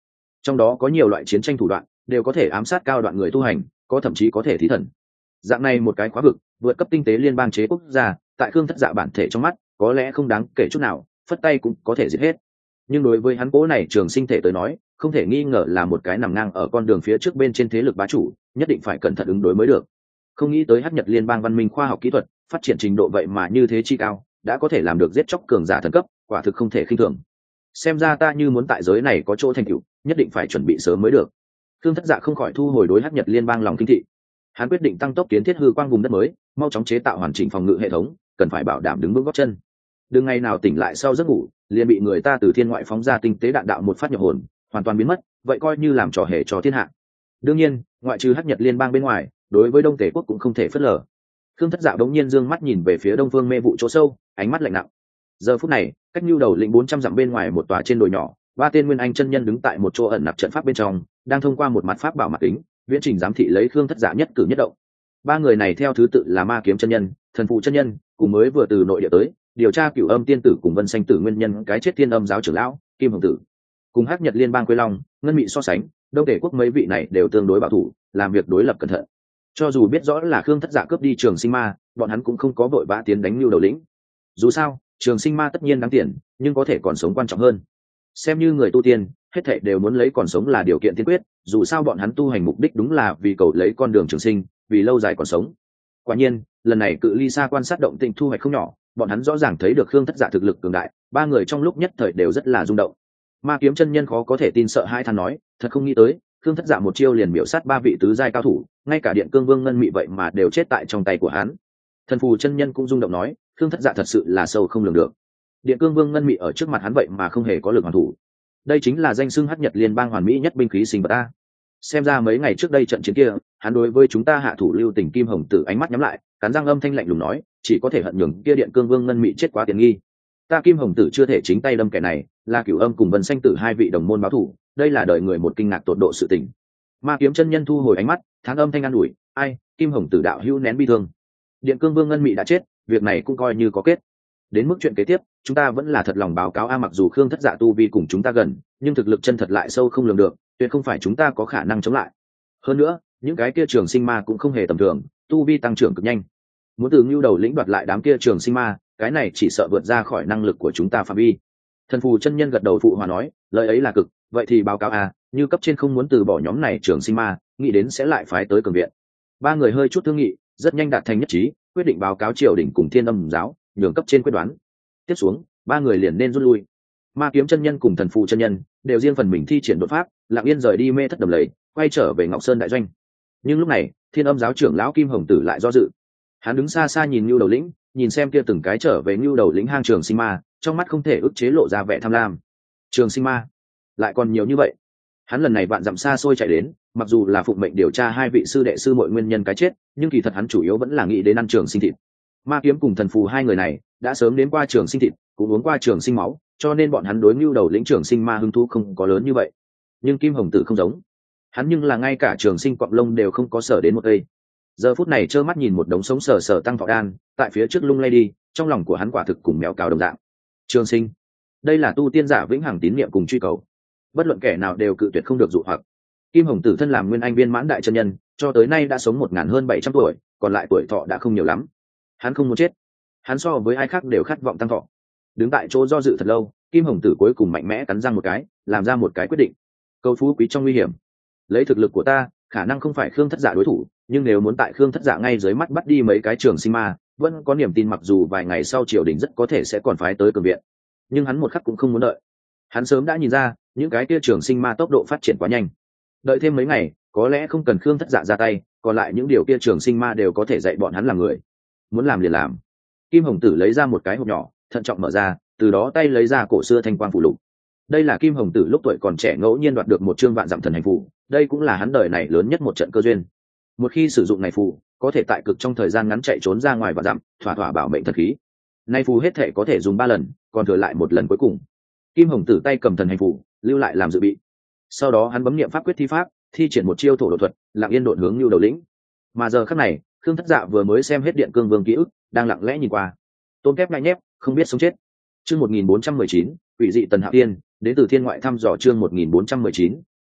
trong đó có nhiều loại chiến tranh thủ đoạn đều có thể ám sát cao đoạn người tu hành, có thậm chí có thể thí thần. Dạng này một cái khóa vực vượt cấp tinh tế liên bang chế quốc gia, tại Khương Thất Dạ bản thể trong mắt có lẽ không đáng kể chút nào, phất tay cũng có thể giết hết. Nhưng đối với hắn cố này trường sinh thể tới nói, không thể nghi ngờ là một cái nằm ngang ở con đường phía trước bên trên thế lực bá chủ, nhất định phải cẩn thận ứng đối mới được. Không nghĩ tới Hắc Nhật liên bang văn minh khoa học kỹ thuật phát triển trình độ vậy mà như thế chi cao, đã có thể làm được giết chóc cường giả thần cấp, quả thực không thể khinh thường. Xem ra ta như muốn tại giới này có chỗ thành tựu, nhất định phải chuẩn bị sớm mới được. Khương Thất Dạ không khỏi thu hồi đối Hắc Nhật liên bang lòng kinh thị. Hắn quyết định tăng tốc kiến thiết hư quang vùng đất mới, mau chóng chế tạo hoàn chỉnh phòng ngự hệ thống, cần phải bảo đảm đứng vững gót chân. Đừng ngày nào tỉnh lại sau giấc ngủ, liền bị người ta từ thiên ngoại phóng ra tinh tế đạn đạo một phát nhập hồn, hoàn toàn biến mất, vậy coi như làm trò hề cho thiên hạ. Đương nhiên, ngoại trừ Hắc Nhật liên bang bên ngoài, đối với Đông Tề quốc cũng không thể phớt lờ. Khương Thất Dạ đống nhiên dương mắt nhìn về phía Đông Phương mê vụ chỗ sâu, ánh mắt lạnh nặng. Giờ phút này, cách Nưu Đầu lĩnh bốn trăm dặm bên ngoài một tòa trên đồi nhỏ, ba tên nguyên anh chân nhân đứng tại một chỗ ẩn nặc trận pháp bên trong, đang thông qua một mặt pháp bảo mặt kính, viễn trình giám thị lấy Khương Thất Dạ nhất cử nhất động. Ba người này theo thứ tự là Ma Kiếm chân nhân, Thần Phụ chân nhân, cùng mới vừa từ nội địa tới, điều tra Cửu Âm tiên tử cùng Vân Xanh tử nguyên nhân cái chết Thiên Âm giáo trưởng lão, Kim Hồng tử. Cùng Hắc Nhật liên bang Quế Long, Ngân Mị so sánh, Đông Tề quốc mấy vị này đều tương đối bảo thủ, làm việc đối lập cẩn thận. Cho dù biết rõ là Khương Thất Dạ cướp đi Trường Sinh Ma, bọn hắn cũng không có vội vã tiến đánh Nưu Đầu lĩnh. Dù sao, Trường Sinh Ma tất nhiên đáng tiền, nhưng có thể còn sống quan trọng hơn. Xem như người tu tiên, hết thảy đều muốn lấy còn sống là điều kiện tiên quyết, dù sao bọn hắn tu hành mục đích đúng là vì cầu lấy con đường trường sinh, vì lâu dài còn sống. Quả nhiên, lần này cự ly xa quan sát động tĩnh thu hoạch không nhỏ, bọn hắn rõ ràng thấy được Khương Thất Dạ thực lực cường đại, ba người trong lúc nhất thời đều rất là rung động. Ma Kiếm chân nhân khó có thể tin sợ hai than nói, thật không nghĩ tới, Khương Thất Dạ một chiêu liền miểu sát ba vị tứ giai cao thủ, ngay cả Điện Cương Vương Ngân Mị vậy mà đều chết tại trong tay của hắn. Thần Phù chân nhân cũng rung động nói, Khương Thất Dạ thật sự là sâu không lường được. Điện Cương Vương Ngân Mị ở trước mặt hắn vậy mà không hề có lực hoàn thủ. Đây chính là danh xưng Hắc Nhật liên bang hoàn mỹ nhất binh khí sinh vật a. Xem ra mấy ngày trước đây trận chiến kia, hắn đối với chúng ta hạ thủ lưu tình. Kim Hồng tử ánh mắt nhắm lại, cắn răng âm thanh lạnh lùng nói, chỉ có thể hận nhường kia Điện Cương Vương Ngân Mị chết quá tiền nghi. Ta Kim Hồng tử chưa thể chính tay đâm kẻ này, là Cửu Âm cùng Vân Xanh tử hai vị đồng môn báo thủ, đây là đời người một kinh ngạc tột độ sự tình. Ma Kiếm chân nhân thu hồi ánh mắt, thán âm thanh an ủi, ai, Kim Hồng tử đạo hữu nén bi thương. Điện Cương Vương Ngân Mị đã chết, việc này cũng coi như có kết. Đến mức chuyện kế tiếp, chúng ta vẫn là thật lòng báo cáo a, mặc dù Khương Thất Dạ tu vi cùng chúng ta gần, nhưng thực lực chân thật lại sâu không lường được, tuyệt không phải chúng ta có khả năng chống lại. Hơn nữa, những cái kia Trường Sinh Ma cũng không hề tầm thường, tu vi tăng trưởng cực nhanh. Muốn từ Nưu Đầu lĩnh đoạt lại đám kia Trường Sinh Ma, cái này chỉ sợ vượt ra khỏi năng lực của chúng ta phạm vi. Thần Phù chân nhân gật đầu phụ hòa nói, lời ấy là cực, vậy thì báo cáo a, như cấp trên không muốn từ bỏ nhóm này Trường Sinh Ma, nghĩ đến sẽ lại phái tới cường viện. Ba người hơi chút thương nghị, rất nhanh đạt thành nhất trí, quyết định báo cáo triều đình cùng Thiên Âm giáo, nhường cấp trên quyết đoán. Tiếp xuống, ba người liền nên rút lui. Ma Kiếm chân nhân cùng Thần Phù chân nhân đều riêng phần mình thi triển đột pháp, lặng yên rời đi mê thất đầm lầy, quay trở về Ngọc Sơn đại doanh. Nhưng lúc này, Thiên Âm giáo trưởng lão Kim Hồng tử lại do dự. Hắn đứng xa xa nhìn Nưu Đầu lĩnh, nhìn xem kia từng cái trở về Nưu Đầu lĩnh hang Trường Sinh Ma, trong mắt không thể ức chế lộ ra vẻ tham lam. Trường Sinh Ma lại còn nhiều như vậy. Hắn lần này vạn dặm xa xôi chạy đến, mặc dù là phụng mệnh điều tra hai vị sư đệ sư muội nguyên nhân cái chết, nhưng kỳ thật hắn chủ yếu vẫn là nghĩ đến ăn Trường Sinh thịt. Ma Kiếm cùng Thần Phù hai người này đã sớm đến qua Trường Sinh thịt, cũng uống qua Trường Sinh máu, cho nên bọn hắn đối Nưu Đầu lĩnh Trường Sinh Ma hứng thú không có lớn như vậy. Nhưng Kim Hồng tử không giống, hắn nhưng là ngay cả Trường Sinh cọp lông đều không có sở đến một cây. Giờ phút này trơ mắt nhìn một đống sống sờ sờ tăng thọ đan tại phía trước lung lay đi, trong lòng của hắn quả thực cùng mèo cào đồng dạng. Trường Sinh, đây là tu tiên giả vĩnh hằng tín niệm cùng truy cầu, bất luận kẻ nào đều cự tuyệt không được dụ hoặc. Kim Hồng tử thân làm nguyên anh viên mãn đại chân nhân, cho tới nay đã sống một ngàn hơn bảy trăm tuổi, còn lại tuổi thọ đã không nhiều lắm. Hắn không muốn chết, hắn so với ai khác đều khát vọng tăng thọ. Đứng tại chỗ do dự thật lâu, Kim Hồng tử cuối cùng mạnh mẽ cắn răng một cái, làm ra một cái quyết định. Cầu phú quý trong nguy hiểm, lấy thực lực của ta, khả năng không phải Khương Thất Dạ đối thủ, nhưng nếu muốn tại Khương Thất Dạ ngay dưới mắt bắt đi mấy cái Trường Sinh Ma, vẫn có niềm tin mặc dù vài ngày sau triều đình rất có thể sẽ còn phái tới cường viện. Nhưng hắn một khắc cũng không muốn đợi. Hắn sớm đã nhìn ra, những cái kia Trường Sinh Ma tốc độ phát triển quá nhanh. Đợi thêm mấy ngày, có lẽ không cần Khương Thất Dạ ra tay, còn lại những điều kia Trường Sinh Ma đều có thể dạy bọn hắn làm người. Muốn làm liền làm. Kim Hồng tử lấy ra một cái hộp nhỏ, thận trọng mở ra, từ đó tay lấy ra cổ xưa thanh quang phù lục. Đây là Kim Hồng tử lúc tuổi còn trẻ ngẫu nhiên đoạt được một chương vạn dặm thần hành phù, đây cũng là hắn đời này lớn nhất một trận cơ duyên. Một khi sử dụng này phù, có thể tại cực trong thời gian ngắn chạy trốn ra ngoài vạn dặm, thỏa thỏa bảo mệnh thần khí. Nay phù hết thể có thể dùng ba lần, còn thừa lại một lần cuối cùng. Kim Hồng tử tay cầm thần hành phù, lưu lại làm dự bị. Sau đó hắn bấm niệm pháp quyết thi pháp, thi triển một chiêu thổ độ thuật, lặng yên độn hướng Nưu Đầu lĩnh. Mà giờ khắc này, Khương Thất Dạ vừa mới xem hết Điện Cương Vương ký ức, đang lặng lẽ nhìn qua. Tôm kép ngại nhép, không biết sống chết. Chương một nghìn bốn trăm mười chín, Quỷ dị Tần Hạo Tiên, đến từ thiên ngoại thăm dò chương một nghìn bốn trăm mười chín,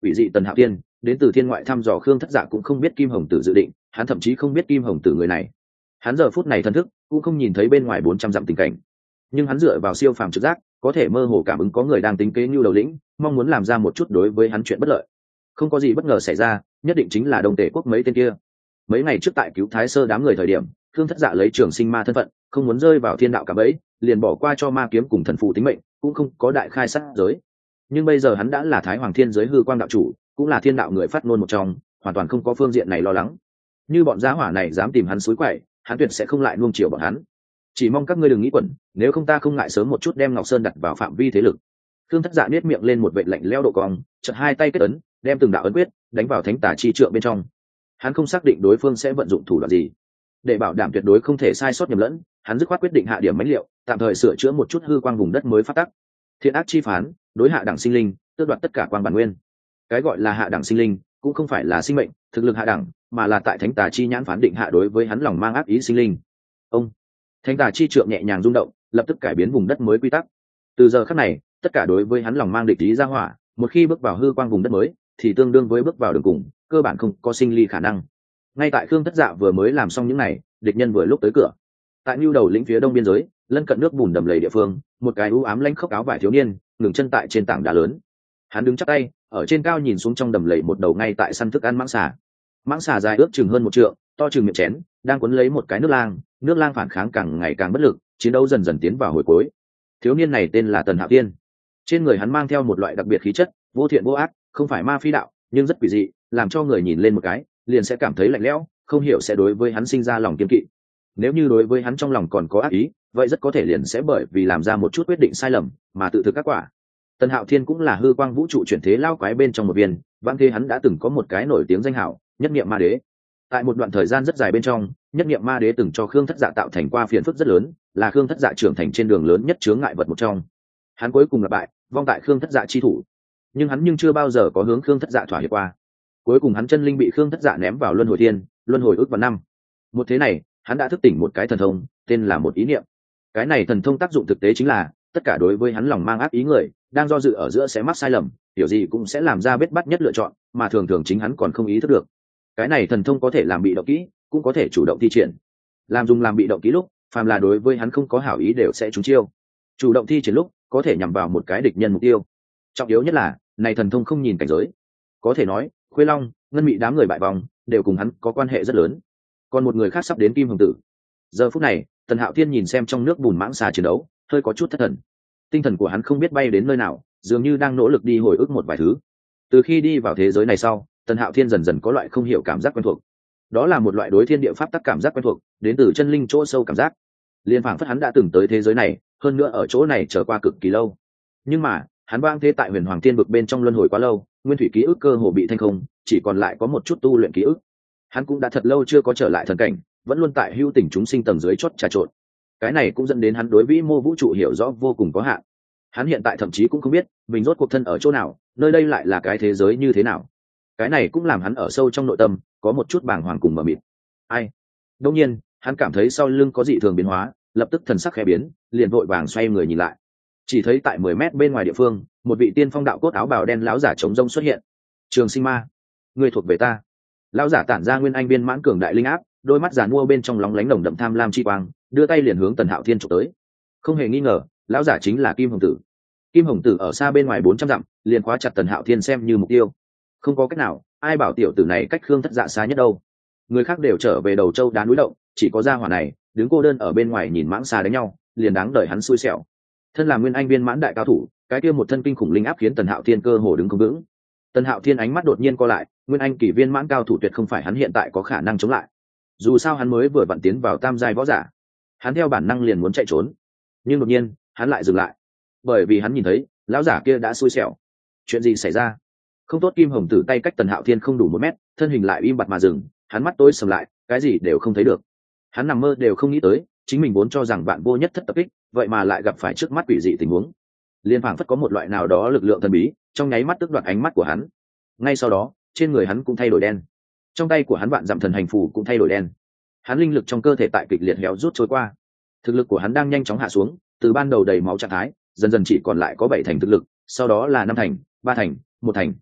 quỷ dị Tần Hạo Thiên đến từ thiên ngoại thăm dò Khương Thất Dạ cũng không biết Kim Hồng Tử dự định, hắn thậm chí không biết Kim Hồng Tử người này. Hắn giờ phút này thân thức cũng không nhìn thấy bên ngoài bốn trăm dặm tình cảnh, nhưng hắn dựa vào siêu phàm trực giác có thể mơ hồ cảm ứng có người đang tính kế Nưu Đầu lĩnh, mong muốn làm ra một chút đối với hắn chuyện bất lợi. Không có gì bất ngờ xảy ra, nhất định chính là Đông Tể quốc mấy tên kia. Mấy ngày trước tại cứu Thái Sơ đám người thời điểm, Khương Thất Dạ lấy Trường Sinh Ma thân phận, không muốn rơi vào thiên đạo cả bẫy, liền bỏ qua cho ma kiếm cùng thần phù tính mệnh, cũng không có đại khai sát giới. Nhưng bây giờ hắn đã là Thái Hoàng Thiên giới hư quang đạo chủ, cũng là thiên đạo người phát ngôn một trong, hoàn toàn không có phương diện này lo lắng. Như bọn giá hỏa này dám tìm hắn suối quậy, hắn tuyệt sẽ không lại nuông chiều bọn hắn. Chỉ mong các ngươi đừng nghĩ quẩn, nếu không ta không ngại sớm một chút đem Ngọc Sơn đặt vào phạm vi thế lực. Khương Thất Dạ nhếch miệng lên một vệt lạnh lẽo độ cong, chợt hai tay kết ấn, đem từng đạo ấn quyết đánh vào thánh tà chi trượng bên trong. Hắn không xác định đối phương sẽ vận dụng thủ đoạn gì, để bảo đảm tuyệt đối không thể sai sót nhầm lẫn, hắn dứt khoát quyết định hạ điểm mãnh liệu, tạm thời sửa chữa một chút hư quang vùng đất mới phát tắc. Thiện ác chi phán, đối hạ đẳng sinh linh, tước đoạt tất cả quang bản nguyên. Cái gọi là hạ đẳng sinh linh, cũng không phải là sinh mệnh, thực lực hạ đẳng, mà là tại thánh tà chi nhãn phán định hạ đối với hắn lòng mang ác ý sinh linh. Ông, thánh tà chi trượng nhẹ nhàng rung động, lập tức cải biến vùng đất mới quy tắc. Từ giờ khắc này, tất cả đối với hắn lòng mang địch ý ra hỏa, một khi bước vào hư quang vùng đất mới, thì tương đương với bước vào đường cùng, cơ bản không có sinh ly khả năng. Ngay tại Khương Thất Dạ vừa mới làm xong những này, địch nhân vừa lúc tới cửa. Tại Nưu Đầu lĩnh phía đông biên giới, lân cận nước bùn đầm lầy địa phương, một cái u ám lanh khốc áo vải thiếu niên ngừng chân tại trên tảng đá lớn. Hắn đứng chắp tay ở trên cao nhìn xuống trong đầm lầy một đầu ngay tại săn thức ăn mãng xà. Mãng xà dài ước chừng hơn một trượng, to chừng miệng chén, đang cuốn lấy một cái nước lang. Nước lang phản kháng càng ngày càng bất lực, chiến đấu dần dần tiến vào hồi cuối. Thiếu niên này tên là Tần Hạo Thiên. Trên người hắn mang theo một loại đặc biệt khí chất, vô thiện vô ác, không phải ma phi đạo, nhưng rất quỷ dị, làm cho người nhìn lên một cái liền sẽ cảm thấy lạnh lẽo, không hiểu sẽ đối với hắn sinh ra lòng kiêng kỵ. Nếu như đối với hắn trong lòng còn có ác ý, vậy rất có thể liền sẽ bởi vì làm ra một chút quyết định sai lầm mà tự thực các quả. Tần Hạo Thiên cũng là hư quang vũ trụ chuyển thế lao quái bên trong một viên, vãng thế hắn đã từng có một cái nổi tiếng danh hảo, Nhất Niệm Ma Đế. Tại một đoạn thời gian rất dài bên trong, Nhất Niệm Ma Đế từng cho Khương Thất Dạ tạo thành qua phiền phức rất lớn, là Khương Thất Dạ trưởng thành trên đường lớn nhất chướng ngại vật một trong. Hắn cuối cùng là bại, vong tại Khương Thất Dạ chi thủ. Nhưng hắn nhưng chưa bao giờ có hướng Khương Thất Dạ thỏa hiệp qua. Cuối cùng hắn chân linh bị Khương Thất Dạ ném vào luân hồi thiên, luân hồi ước vạn năm. Một thế này, hắn đã thức tỉnh một cái thần thông, tên là một ý niệm. Cái này thần thông tác dụng thực tế chính là tất cả đối với hắn lòng mang ác ý người, đang do dự ở giữa sẽ mắc sai lầm, hiểu gì cũng sẽ làm ra bết bát nhất lựa chọn, mà thường thường chính hắn còn không ý thức được. Cái này thần thông có thể làm bị động kỹ, cũng có thể chủ động thi triển. Làm dùng làm bị động kỹ lúc, phàm là đối với hắn không có hảo ý đều sẽ trúng chiêu. Chủ động thi triển lúc, có thể nhắm vào một cái địch nhân mục tiêu. Trọng yếu nhất là, này thần thông không nhìn cảnh giới. Có thể nói, Khuê Long, Ngân Mị đám người bại vòng, đều cùng hắn có quan hệ rất lớn. Còn một người khác sắp đến Kim Hồng Tử. Giờ phút này, Tần Hạo Thiên nhìn xem trong nước bùn mãng xà chiến đấu, hơi có chút thất thần. Tinh thần của hắn không biết bay đến nơi nào, dường như đang nỗ lực đi hồi ức một vài thứ. Từ khi đi vào thế giới này sau, Tần Hạo Thiên dần dần có loại không hiểu cảm giác quen thuộc. Đó là một loại đối thiên địa pháp tắc cảm giác quen thuộc, đến từ chân linh chỗ sâu cảm giác. Liên phảng phất hắn đã từng tới thế giới này, hơn nữa ở chỗ này trở qua cực kỳ lâu. Nhưng mà, hắn vang thế tại Huyền Hoàng Thiên vực bên trong luân hồi quá lâu, nguyên thủy ký ức cơ hồ bị thanh không, chỉ còn lại có một chút tu luyện ký ức. Hắn cũng đã thật lâu chưa có trở lại thần cảnh, vẫn luôn tại hưu tình chúng sinh tầng dưới chót trà trộn. Cái này cũng dẫn đến hắn đối vĩ mô vũ trụ hiểu rõ vô cùng có hạn. Hắn hiện tại thậm chí cũng không biết mình rốt cuộc thân ở chỗ nào, nơi đây lại là cái thế giới như thế nào. Cái này cũng làm hắn ở sâu trong nội tâm có một chút bàng hoàng cùng mờ mịt. Ai? Đương nhiên, hắn cảm thấy sau lưng có dị thường biến hóa, lập tức thần sắc khẽ biến, liền vội vàng xoay người nhìn lại. Chỉ thấy tại mười mét bên ngoài địa phương, một vị tiên phong đạo cốt áo bào đen lão giả chống rông xuất hiện. Trường Sinh Ma, ngươi thuộc về ta. Lão giả tản ra nguyên anh viên mãn cường đại linh áp, đôi mắt giàn mua bên trong lóng lánh nồng đậm tham lam chi quang, đưa tay liền hướng Tần Hạo Thiên chụp tới. Không hề nghi ngờ, lão giả chính là Kim Hồng Tử. Kim Hồng Tử ở xa bên ngoài bốn trăm dặm, liền khóa chặt Tần Hạo Thiên xem như mục tiêu. Không có cách nào, ai bảo tiểu tử này cách Khương Thất Dạ xa nhất đâu. Người khác đều trở về đầu châu đá núi động, chỉ có gia hỏa này đứng cô đơn ở bên ngoài nhìn mãng xà đánh nhau, liền đáng đợi hắn xui xẻo. Thân là nguyên anh viên mãn đại cao thủ, cái kia một thân kinh khủng linh áp khiến Tần Hạo Thiên cơ hồ đứng không vững. Tần Hạo Thiên ánh mắt đột nhiên co lại, nguyên anh kỷ viên mãn cao thủ tuyệt không phải hắn hiện tại có khả năng chống lại. Dù sao hắn mới vừa vặn tiến vào tam giai võ giả, hắn theo bản năng liền muốn chạy trốn, nhưng đột nhiên hắn lại dừng lại, bởi vì hắn nhìn thấy lão giả kia đã xui xẻo. Chuyện gì xảy ra? Không tốt. Kim Hồng Tử tay cách Tần Hạo Thiên không đủ một mét, thân hình lại im bặt mà dừng, hắn mắt tối sầm lại, cái gì đều không thấy được. Hắn nằm mơ đều không nghĩ tới, chính mình vốn cho rằng bạn vô nhất thất tập kích, vậy mà lại gặp phải trước mắt quỷ dị tình huống. Liên phảng phất có một loại nào đó lực lượng thần bí, trong nháy mắt tước đoạt ánh mắt của hắn. Ngay sau đó, trên người hắn cũng thay đổi đen, trong tay của hắn vạn dặm thần hành phù cũng thay đổi đen. Hắn linh lực trong cơ thể tại kịch liệt héo rút trôi qua, thực lực của hắn đang nhanh chóng hạ xuống, từ ban đầu đầy máu trạng thái, dần dần chỉ còn lại có bảy thành thực lực, sau đó là năm thành, ba thành, một thành.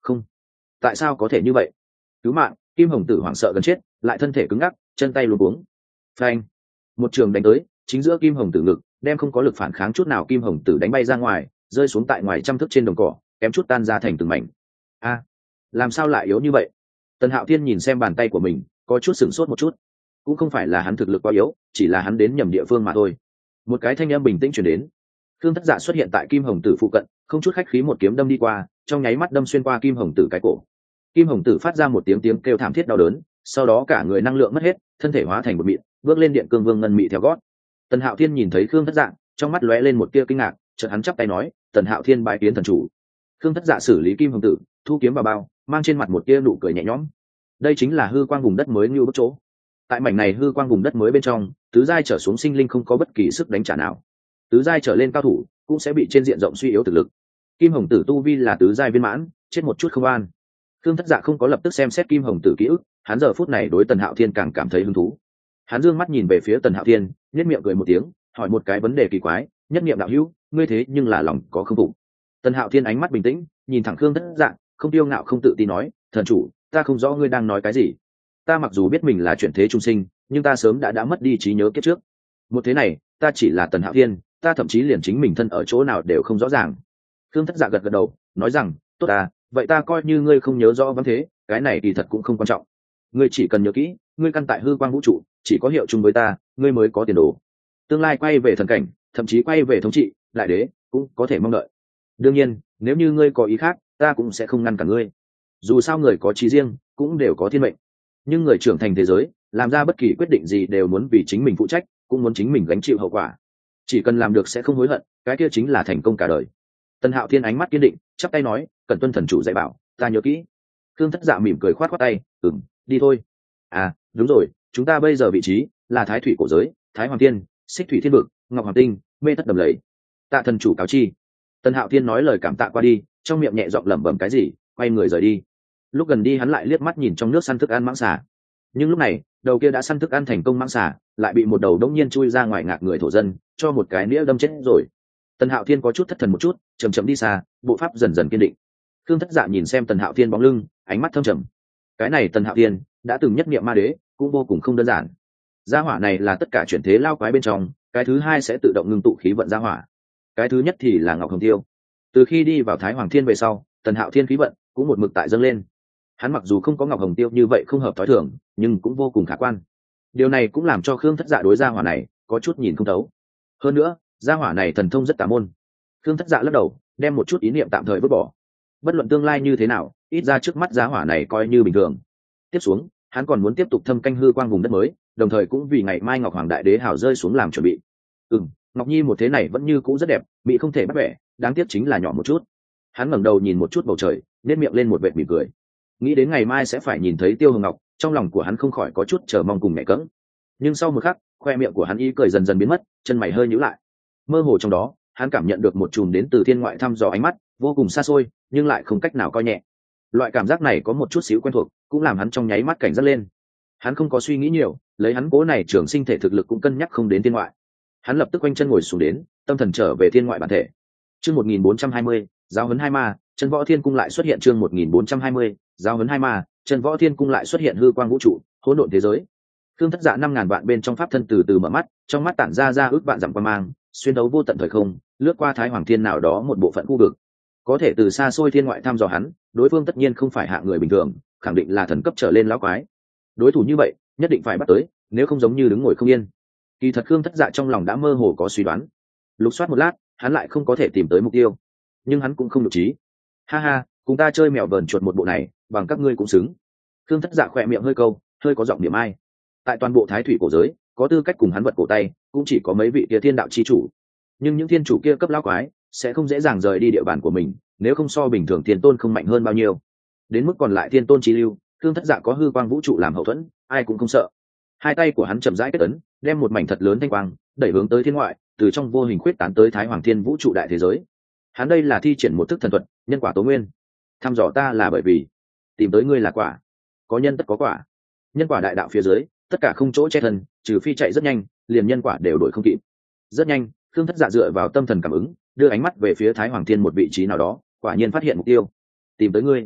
Không, tại sao có thể như vậy? Cứu mạng! Kim hồng tử hoảng sợ gần chết, lại thân thể cứng ngắc, chân tay luống cuống. Phanh! Một trường đánh tới, chính giữa kim hồng tử ngực, đem không có lực phản kháng chút nào kim hồng tử đánh bay ra ngoài, rơi xuống tại ngoài trăm thước trên đồng cỏ, kém chút tan ra thành từng mảnh. A, làm sao lại yếu như vậy? Tần Hạo Thiên nhìn xem bàn tay của mình, có chút sửng sốt một chút. Cũng không phải là hắn thực lực quá yếu, chỉ là hắn đến nhầm địa phương mà thôi. Một cái thanh âm bình tĩnh truyền đến. Thương Thất Dạ xuất hiện tại kim hồng tử phụ cận, không chút khách khí một kiếm đâm đi qua, trong nháy mắt đâm xuyên qua kim hồng tử cái cổ. Kim hồng tử phát ra một tiếng tiếng kêu thảm thiết đau đớn, sau đó cả người năng lượng mất hết, thân thể hóa thành một mịn, bước lên điện cương vương ngân mị theo gót. Tần Hạo Thiên nhìn thấy Khương Thất Dạ, trong mắt lóe lên một tia kinh ngạc, chợt hắn chắp tay nói: "Tần Hạo Thiên bái kiến thần chủ." Khương Thất Dạ xử lý kim hồng tử, thu kiếm vào bao, mang trên mặt một tia nụ cười nhẹ nhõm. Đây chính là hư quang vùng đất mới như bức chỗ. Tại mảnh này hư quang vùng đất mới bên trong, tứ giai trở xuống sinh linh không có bất kỳ sức đánh trả nào. Tứ giai trở lên cao thủ cũng sẽ bị trên diện rộng suy yếu thực lực. Kim hồng tử tu vi là tứ giai viên mãn, chết một chút không an. Khương Thất Dạ không có lập tức xem xét kim hồng tử ký ức, hắn giờ phút này đối Tần Hạo Thiên càng cảm thấy hứng thú. Hắn dương mắt nhìn về phía Tần Hạo Thiên, nhếch miệng cười một tiếng, hỏi một cái vấn đề kỳ quái: "Nhất niệm đạo hữu, ngươi thế nhưng là lòng có không phục?" Tần Hạo Thiên ánh mắt bình tĩnh, nhìn thẳng Khương Thất Dạ, không tiêu ngạo không tự tin nói: "Thần chủ, ta không rõ ngươi đang nói cái gì. Ta mặc dù biết mình là chuyển thế trung sinh, nhưng ta sớm đã đã mất đi trí nhớ kiếp trước. Một thế này, ta chỉ là Tần Hạo Thiên, ta thậm chí liền chính mình thân ở chỗ nào đều không rõ ràng." Khương Thất Dạ gật gật đầu, nói rằng: "Tốt à, vậy ta coi như ngươi không nhớ rõ vấn thế, cái này thì thật cũng không quan trọng. Ngươi chỉ cần nhớ kỹ, ngươi căn tại hư quang vũ trụ, chỉ có hiệu chung với ta, ngươi mới có tiền đồ. Tương lai quay về thần cảnh, thậm chí quay về thống trị, đại đế, cũng có thể mong đợi. Đương nhiên, nếu như ngươi có ý khác, ta cũng sẽ không ngăn cản ngươi. Dù sao người có trí riêng, cũng đều có thiên mệnh. Nhưng người trưởng thành thế giới, làm ra bất kỳ quyết định gì đều muốn vì chính mình phụ trách, cũng muốn chính mình gánh chịu hậu quả. Chỉ cần làm được sẽ không hối hận, cái kia chính là thành công cả đời." Tần Hạo Thiên ánh mắt kiên định, chắp tay nói: "Cẩn tuân thần chủ dạy bảo, ta nhớ kỹ." Khương Thất Dạ mỉm cười khoát khoát tay: "Ừm, đi thôi." "À, đúng rồi, chúng ta bây giờ vị trí là Thái Thủy cổ giới, Thái Hoàng Thiên, Xích Thủy Thiên Vực, Ngọc Hoàng Tinh, Mê Thất Đầm Lầy. Tạ thần chủ cáo chi." Tần Hạo Thiên nói lời cảm tạ qua đi, trong miệng nhẹ giọng lẩm bẩm cái gì, quay người rời đi. Lúc gần đi hắn lại liếc mắt nhìn trong nước săn thức ăn mãng xà. Nhưng lúc này, đầu kia đã săn thức ăn thành công mãng xà, lại bị một đầu đống nhiên chui ra ngoài ngạc người thổ dân, cho một cái nĩa đâm chết rồi. Tần Hạo Thiên có chút thất thần một chút, chậm chậm đi xa, bộ pháp dần dần kiên định. Khương Thất Dạ nhìn xem Tần Hạo Thiên bóng lưng, ánh mắt thâm trầm. Cái này Tần Hạo Thiên đã từng nhất niệm ma đế, cũng vô cùng không đơn giản. Gia hỏa này là tất cả chuyển thế lao quái bên trong, cái thứ hai sẽ tự động ngưng tụ khí vận gia hỏa. Cái thứ nhất thì là Ngọc Hồng Tiêu. Từ khi đi vào Thái Hoàng Thiên về sau, Tần Hạo Thiên khí vận cũng một mực tại dâng lên. Hắn mặc dù không có Ngọc Hồng Tiêu như vậy không hợp thói thường, nhưng cũng vô cùng khả quan. Điều này cũng làm cho Khương Thất Dạ đối gia hỏa này có chút nhìn không thấu. Hơn nữa, gia hỏa này thần thông rất tà môn. Khương Thất Dạ lắc đầu, đem một chút ý niệm tạm thời vứt bỏ. Bất luận tương lai như thế nào, ít ra trước mắt gia hỏa này coi như bình thường. Tiếp xuống, hắn còn muốn tiếp tục thâm canh hư quang vùng đất mới, đồng thời cũng vì ngày mai Ngọc Hoàng Đại Đế hào rơi xuống làm chuẩn bị. Ừm, Ngọc Nhi một thế này vẫn như cũ rất đẹp, bị không thể bắt bẻ, đáng tiếc chính là nhỏ một chút. Hắn ngẩng đầu nhìn một chút bầu trời, nét miệng lên một vệt mỉm cười. Nghĩ đến ngày mai sẽ phải nhìn thấy Tiêu Hồng Ngọc, trong lòng của hắn không khỏi có chút chờ mong cùng mẹ cẫng. Nhưng sau một khắc, khoe miệng của hắn ý cười dần dần biến mất, chân mày hơi nhíu lại. Mơ hồ trong đó, hắn cảm nhận được một chùm đến từ thiên ngoại thăm dò ánh mắt, vô cùng xa xôi, nhưng lại không cách nào coi nhẹ. Loại cảm giác này có một chút xíu quen thuộc, cũng làm hắn trong nháy mắt cảnh giác lên. Hắn không có suy nghĩ nhiều, lấy hắn cố này trường sinh thể thực lực cũng cân nhắc không đến thiên ngoại. Hắn lập tức quanh chân ngồi xuống đến, tâm thần trở về thiên ngoại bản thể. Chương một nghìn bốn trăm hai mươi, giáo huấn hai ma, chân võ thiên cung lại xuất hiện chương một nghìn bốn trăm hai mươi, giáo huấn hai ma, chân võ thiên cung lại xuất hiện hư quang vũ trụ, hỗn độn thế giới. Khương Thất Dạ năm ngàn vạn bên trong pháp thân từ từ mở mắt, trong mắt tản ra ra ước vạn dặm quan mang, xuyên đấu vô tận thời không, lướt qua Thái Hoàng Thiên nào đó một bộ phận khu vực. Có thể từ xa xôi thiên ngoại thăm dò hắn, đối phương tất nhiên không phải hạ người bình thường, khẳng định là thần cấp trở lên lão quái. Đối thủ như vậy, nhất định phải bắt tới, nếu không giống như đứng ngồi không yên. Kỳ thật Khương Thất Dạ trong lòng đã mơ hồ có suy đoán. Lục soát một lát, hắn lại không có thể tìm tới mục tiêu, nhưng hắn cũng không nhục trí. Ha ha, cùng ta chơi mèo vờn chuột một bộ này, bằng các ngươi cũng xứng. Khương Thất Dạ khỏe miệng hơi câu, hơi có giọng điểm ai. Tại toàn bộ Thái Thủy cổ giới, có tư cách cùng hắn vật cổ tay, cũng chỉ có mấy vị kia thiên đạo chi chủ. Nhưng những thiên chủ kia cấp lão quái sẽ không dễ dàng rời đi địa bàn của mình, nếu không so bình thường thiên tôn không mạnh hơn bao nhiêu. Đến mức còn lại thiên tôn chi lưu, Khương Thất Dạ có hư quang vũ trụ làm hậu thuẫn, ai cũng không sợ. Hai tay của hắn chậm rãi kết ấn, đem một mảnh thật lớn thanh quang đẩy hướng tới thiên ngoại, từ trong vô hình khuyết tán tới Thái Hoàng Thiên vũ trụ đại thế giới. Hắn đây là thi triển một thức thần thuật, nhân quả tố nguyên. Thăm dò ta là bởi vì tìm tới ngươi là quả, có nhân tất có quả. Nhân quả đại đạo phía dưới, tất cả không chỗ che thân, trừ phi chạy rất nhanh, liền nhân quả đều đổi không kịp. Rất nhanh, Khương Thất Dạ dựa vào tâm thần cảm ứng, đưa ánh mắt về phía Thái Hoàng Thiên một vị trí nào đó, quả nhiên phát hiện mục tiêu. Tìm tới ngươi.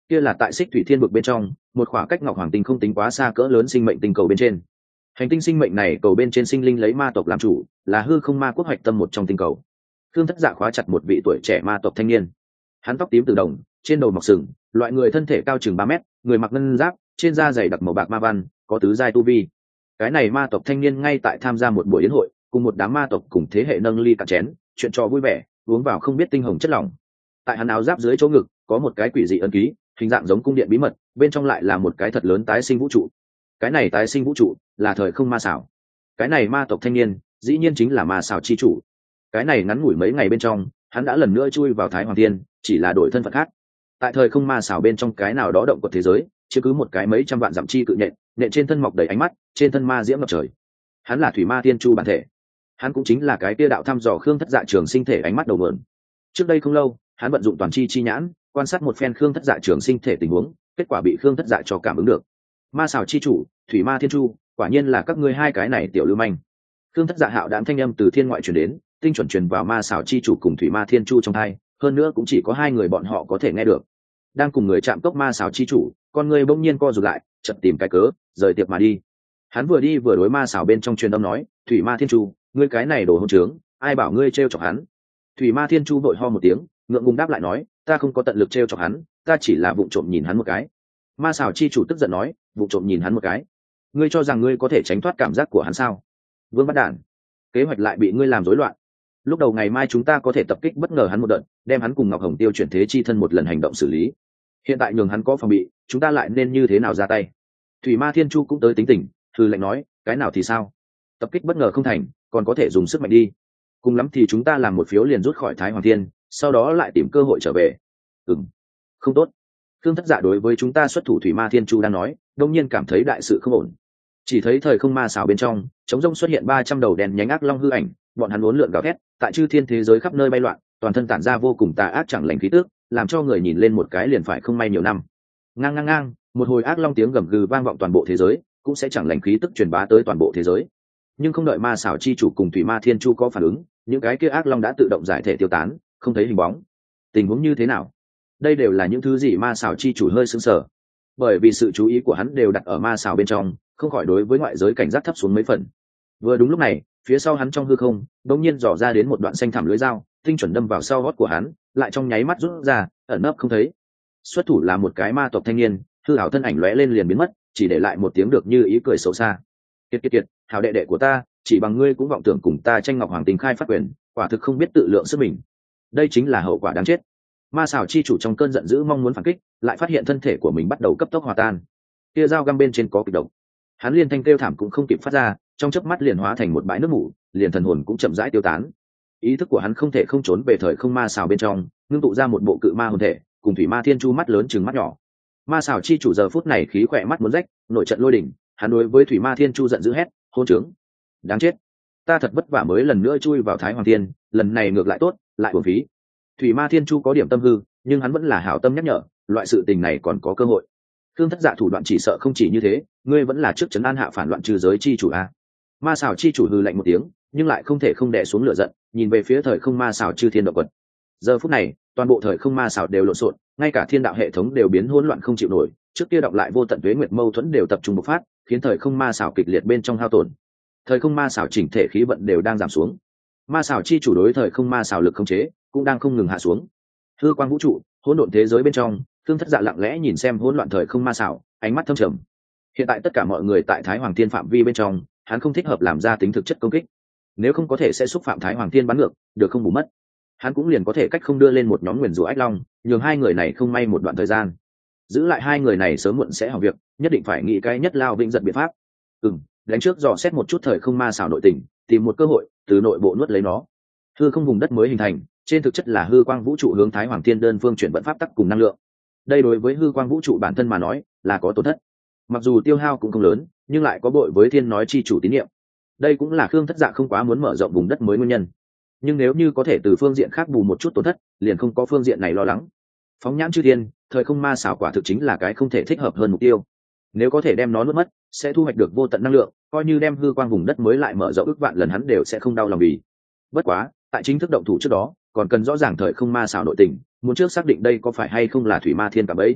kia là tại xích thủy thiên vực bên trong một khoảng cách ngọc hoàng tinh không tính quá xa cỡ lớn sinh mệnh tinh cầu bên trên. Hành tinh sinh mệnh này cầu bên trên sinh linh lấy ma tộc làm chủ, là hư không ma quốc hoạch tâm một trong tinh cầu. Thương Thất Dạ khóa chặt một vị tuổi trẻ ma tộc thanh niên, hắn tóc tím từ đồng, trên đầu mọc sừng, loại người thân thể cao chừng ba mét, người mặc ngân giáp, trên da dày đặc màu bạc ma văn, có tứ giai tu vi. Cái này ma tộc thanh niên ngay tại tham gia một buổi yến hội, cùng một đám ma tộc cùng thế hệ nâng ly cạn chén, chuyện trò vui vẻ, uống vào không biết tinh hồng chất lỏng. Tại hắn áo giáp dưới chỗ ngực có một cái quỷ dị ấn ký, hình dạng giống cung điện bí mật, bên trong lại là một cái thật lớn tái sinh vũ trụ. Cái này tái sinh vũ trụ là thời không ma xảo. Cái này ma tộc thanh niên dĩ nhiên chính là ma xảo chi chủ. Cái này ngắn ngủi mấy ngày bên trong, hắn đã lần nữa chui vào Thái Hoàng Thiên, chỉ là đổi thân phận khác. Tại thời không ma xảo bên trong cái nào đó động của thế giới, chứ cứ một cái mấy trăm vạn dặm chi cự nhện, nện trên thân mọc đầy ánh mắt, trên thân ma diễm ngập trời. Hắn là thủy ma thiên chu bản thể. Hắn cũng chính là cái kia đạo thăm dò Khương Thất Dạ trường sinh thể ánh mắt đầu mượn. Trước đây không lâu, hắn vận dụng toàn chi chi nhãn, quan sát một phen Khương Thất Dạ trường sinh thể tình huống, kết quả bị Khương Thất Dạ cho cảm ứng được. Ma xảo chi chủ, thủy ma thiên chu, quả nhiên là các ngươi hai cái này tiểu lưu manh. Khương Thất Dạ hạo đạm thanh âm từ thiên ngoại truyền đến, tinh chuẩn truyền vào ma xảo chi chủ cùng thủy ma thiên chu trong tai, hơn nữa cũng chỉ có hai người bọn họ có thể nghe được. Đang cùng người chạm cốc ma xảo chi chủ, con người bỗng nhiên co rụt lại, chợt tìm cái cớ, rời tiệc mà đi. Hắn vừa đi vừa đối ma xảo bên trong truyền âm nói, thủy ma thiên chu, ngươi cái này đồ hỗn trướng, ai bảo ngươi trêu chọc hắn? Thủy ma thiên chu vội ho một tiếng, ngượng ngùng đáp lại nói, ta không có tận lực trêu chọc hắn, ta chỉ là vụng trộm nhìn hắn một cái. Ma xảo chi chủ tức giận nói, vụng trộm nhìn hắn một cái, ngươi cho rằng ngươi có thể tránh thoát cảm giác của hắn sao? Vương Bắt Đản, kế hoạch lại bị ngươi làm rối loạn. Lúc đầu ngày mai chúng ta có thể tập kích bất ngờ hắn một đợt, đem hắn cùng Ngọc Hồng Tiêu chuyển thế chi thân một lần hành động xử lý. Hiện tại nhường hắn có phòng bị, chúng ta lại nên như thế nào ra tay? Thủy ma thiên chu cũng tới tính tình, thư lệnh nói, cái nào thì sao? Tập kích bất ngờ không thành, còn có thể dùng sức mạnh đi. Cùng lắm thì chúng ta làm một phiếu liền rút khỏi Thái Hoàng Thiên, sau đó lại tìm cơ hội trở về. Ừm, không tốt. Khương Thất Dạ đối với chúng ta xuất thủ thủy ma thiên chu đang nói, đông nhiên cảm thấy đại sự không ổn. Chỉ thấy thời không ma xảo bên trong, trống rông xuất hiện ba trăm đầu đèn nhánh ác long hư ảnh, bọn hắn uốn lượn gào thét, tại chư thiên thế giới khắp nơi bay loạn, toàn thân tản ra vô cùng tà ác chẳng lành khí tức, làm cho người nhìn lên một cái liền phải không may nhiều năm. Ngang ngang ngang, một hồi ác long tiếng gầm gừ vang vọng toàn bộ thế giới, cũng sẽ chẳng lành khí tức truyền bá tới toàn bộ thế giới. Nhưng không đợi ma xảo chi chủ cùng thủy ma thiên chu có phản ứng, những cái kia ác long đã tự động giải thể tiêu tán, không thấy hình bóng. Tình huống như thế nào? Đây đều là những thứ gì? Ma xảo chi chủ hơi sững sờ, bởi vì sự chú ý của hắn đều đặt ở ma xảo bên trong, không khỏi đối với ngoại giới cảnh giác thấp xuống mấy phần. Vừa đúng lúc này, phía sau hắn trong hư không đột nhiên dò ra đến một đoạn xanh thẳm lưới dao, tinh chuẩn đâm vào sau gót của hắn, lại trong nháy mắt rút ra, ẩn nấp không thấy. Xuất thủ là một cái ma tộc thanh niên, hư ảo thân ảnh lóe lên liền biến mất, chỉ để lại một tiếng được như ý cười xấu xa. Kiệt kiệt kiệt, hảo đệ đệ của ta, chỉ bằng ngươi cũng vọng tưởng cùng ta tranh ngọc hoàng tình khai phát quyền, quả thực không biết tự lượng sức mình. Đây chính là hậu quả đáng chết. Ma xảo chi chủ trong cơn giận dữ mong muốn phản kích, lại phát hiện thân thể của mình bắt đầu cấp tốc hòa tan. Kia dao găm bên trên có kịch độc. Hắn liên thanh kêu thảm cũng không kịp phát ra, trong chớp mắt liền hóa thành một bãi nước mủ, liền thần hồn cũng chậm rãi tiêu tán. Ý thức của hắn không thể không trốn về thời không ma xảo bên trong, ngưng tụ ra một bộ cự ma hồn thể, cùng thủy ma thiên chu mắt lớn chừng mắt nhỏ. Ma xảo chi chủ giờ phút này khí khỏe mắt muốn rách, nội trận lôi đỉnh, hắn đối với thủy ma thiên chu giận dữ hét, hôn trướng, đáng chết, ta thật vất vả mới lần nữa chui vào Thái Hoàng Thiên, lần này ngược lại tốt, lại uổng phí. Thủy ma thiên chu có điểm tâm hư, nhưng hắn vẫn là hảo tâm nhắc nhở, loại sự tình này còn có cơ hội. Khương Thất Dạ thủ đoạn chỉ sợ không chỉ như thế, ngươi vẫn là trước trấn an hạ phản loạn trừ giới chi chủ a. Ma xảo chi chủ hừ lạnh một tiếng, nhưng lại không thể không đè xuống lửa giận, nhìn về phía thời không ma xảo chư thiên động quật. Giờ phút này, toàn bộ thời không ma xảo đều lộn xộn, ngay cả thiên đạo hệ thống đều biến hỗn loạn không chịu nổi, trước kia đọc lại vô tận tuế nguyệt mâu thuẫn đều tập trung bộc phát, khiến thời không ma xảo kịch liệt bên trong hao tổn. Thời không ma xảo chỉnh thể khí vận đều đang giảm xuống. Ma xảo chi chủ đối thời không ma xảo lực khống chế cũng đang không ngừng hạ xuống. Hư quang vũ trụ, hỗn độn thế giới bên trong, Khương Thất Dạ lặng lẽ nhìn xem hỗn loạn thời không ma xảo, ánh mắt thâm trầm. Hiện tại tất cả mọi người tại Thái Hoàng Thiên phạm vi bên trong, hắn không thích hợp làm ra tính thực chất công kích. Nếu không có thể sẽ xúc phạm Thái Hoàng Thiên bắn ngược, được không bù mất. Hắn cũng liền có thể cách không đưa lên một nhóm nguyền rủa ách long, nhường hai người này không may một đoạn thời gian. Giữ lại hai người này sớm muộn sẽ hỏng việc, nhất định phải nghĩ cái nhất lao vĩnh giật biện pháp. Ừm, đánh trước dò xét một chút thời không ma xảo nội tình, tìm một cơ hội từ nội bộ nuốt lấy nó. Hư không vùng đất mới hình thành, trên thực chất là hư quang vũ trụ hướng Thái Hoàng Thiên đơn phương chuyển vận pháp tắc cùng năng lượng. Đây đối với hư quang vũ trụ bản thân mà nói là có tổn thất, mặc dù tiêu hao cũng không lớn, nhưng lại có bội với thiên nói chi chủ tín nhiệm. Đây cũng là Khương Thất Dạ không quá muốn mở rộng vùng đất mới nguyên nhân. Nhưng nếu như có thể từ phương diện khác bù một chút tổn thất, liền không có phương diện này lo lắng. Phóng nhãn chư thiên, thời không ma xảo quả thực chính là cái không thể thích hợp hơn mục tiêu. Nếu có thể đem nó nuốt mất, sẽ thu hoạch được vô tận năng lượng, coi như đem hư quang vùng đất mới lại mở rộng ước vạn lần hắn đều sẽ không đau lòng vì. Bất quá, tại chính thức động thủ trước đó, còn cần rõ ràng thời không ma xảo nội tình, muốn trước xác định đây có phải hay không là thủy ma thiên cả bấy.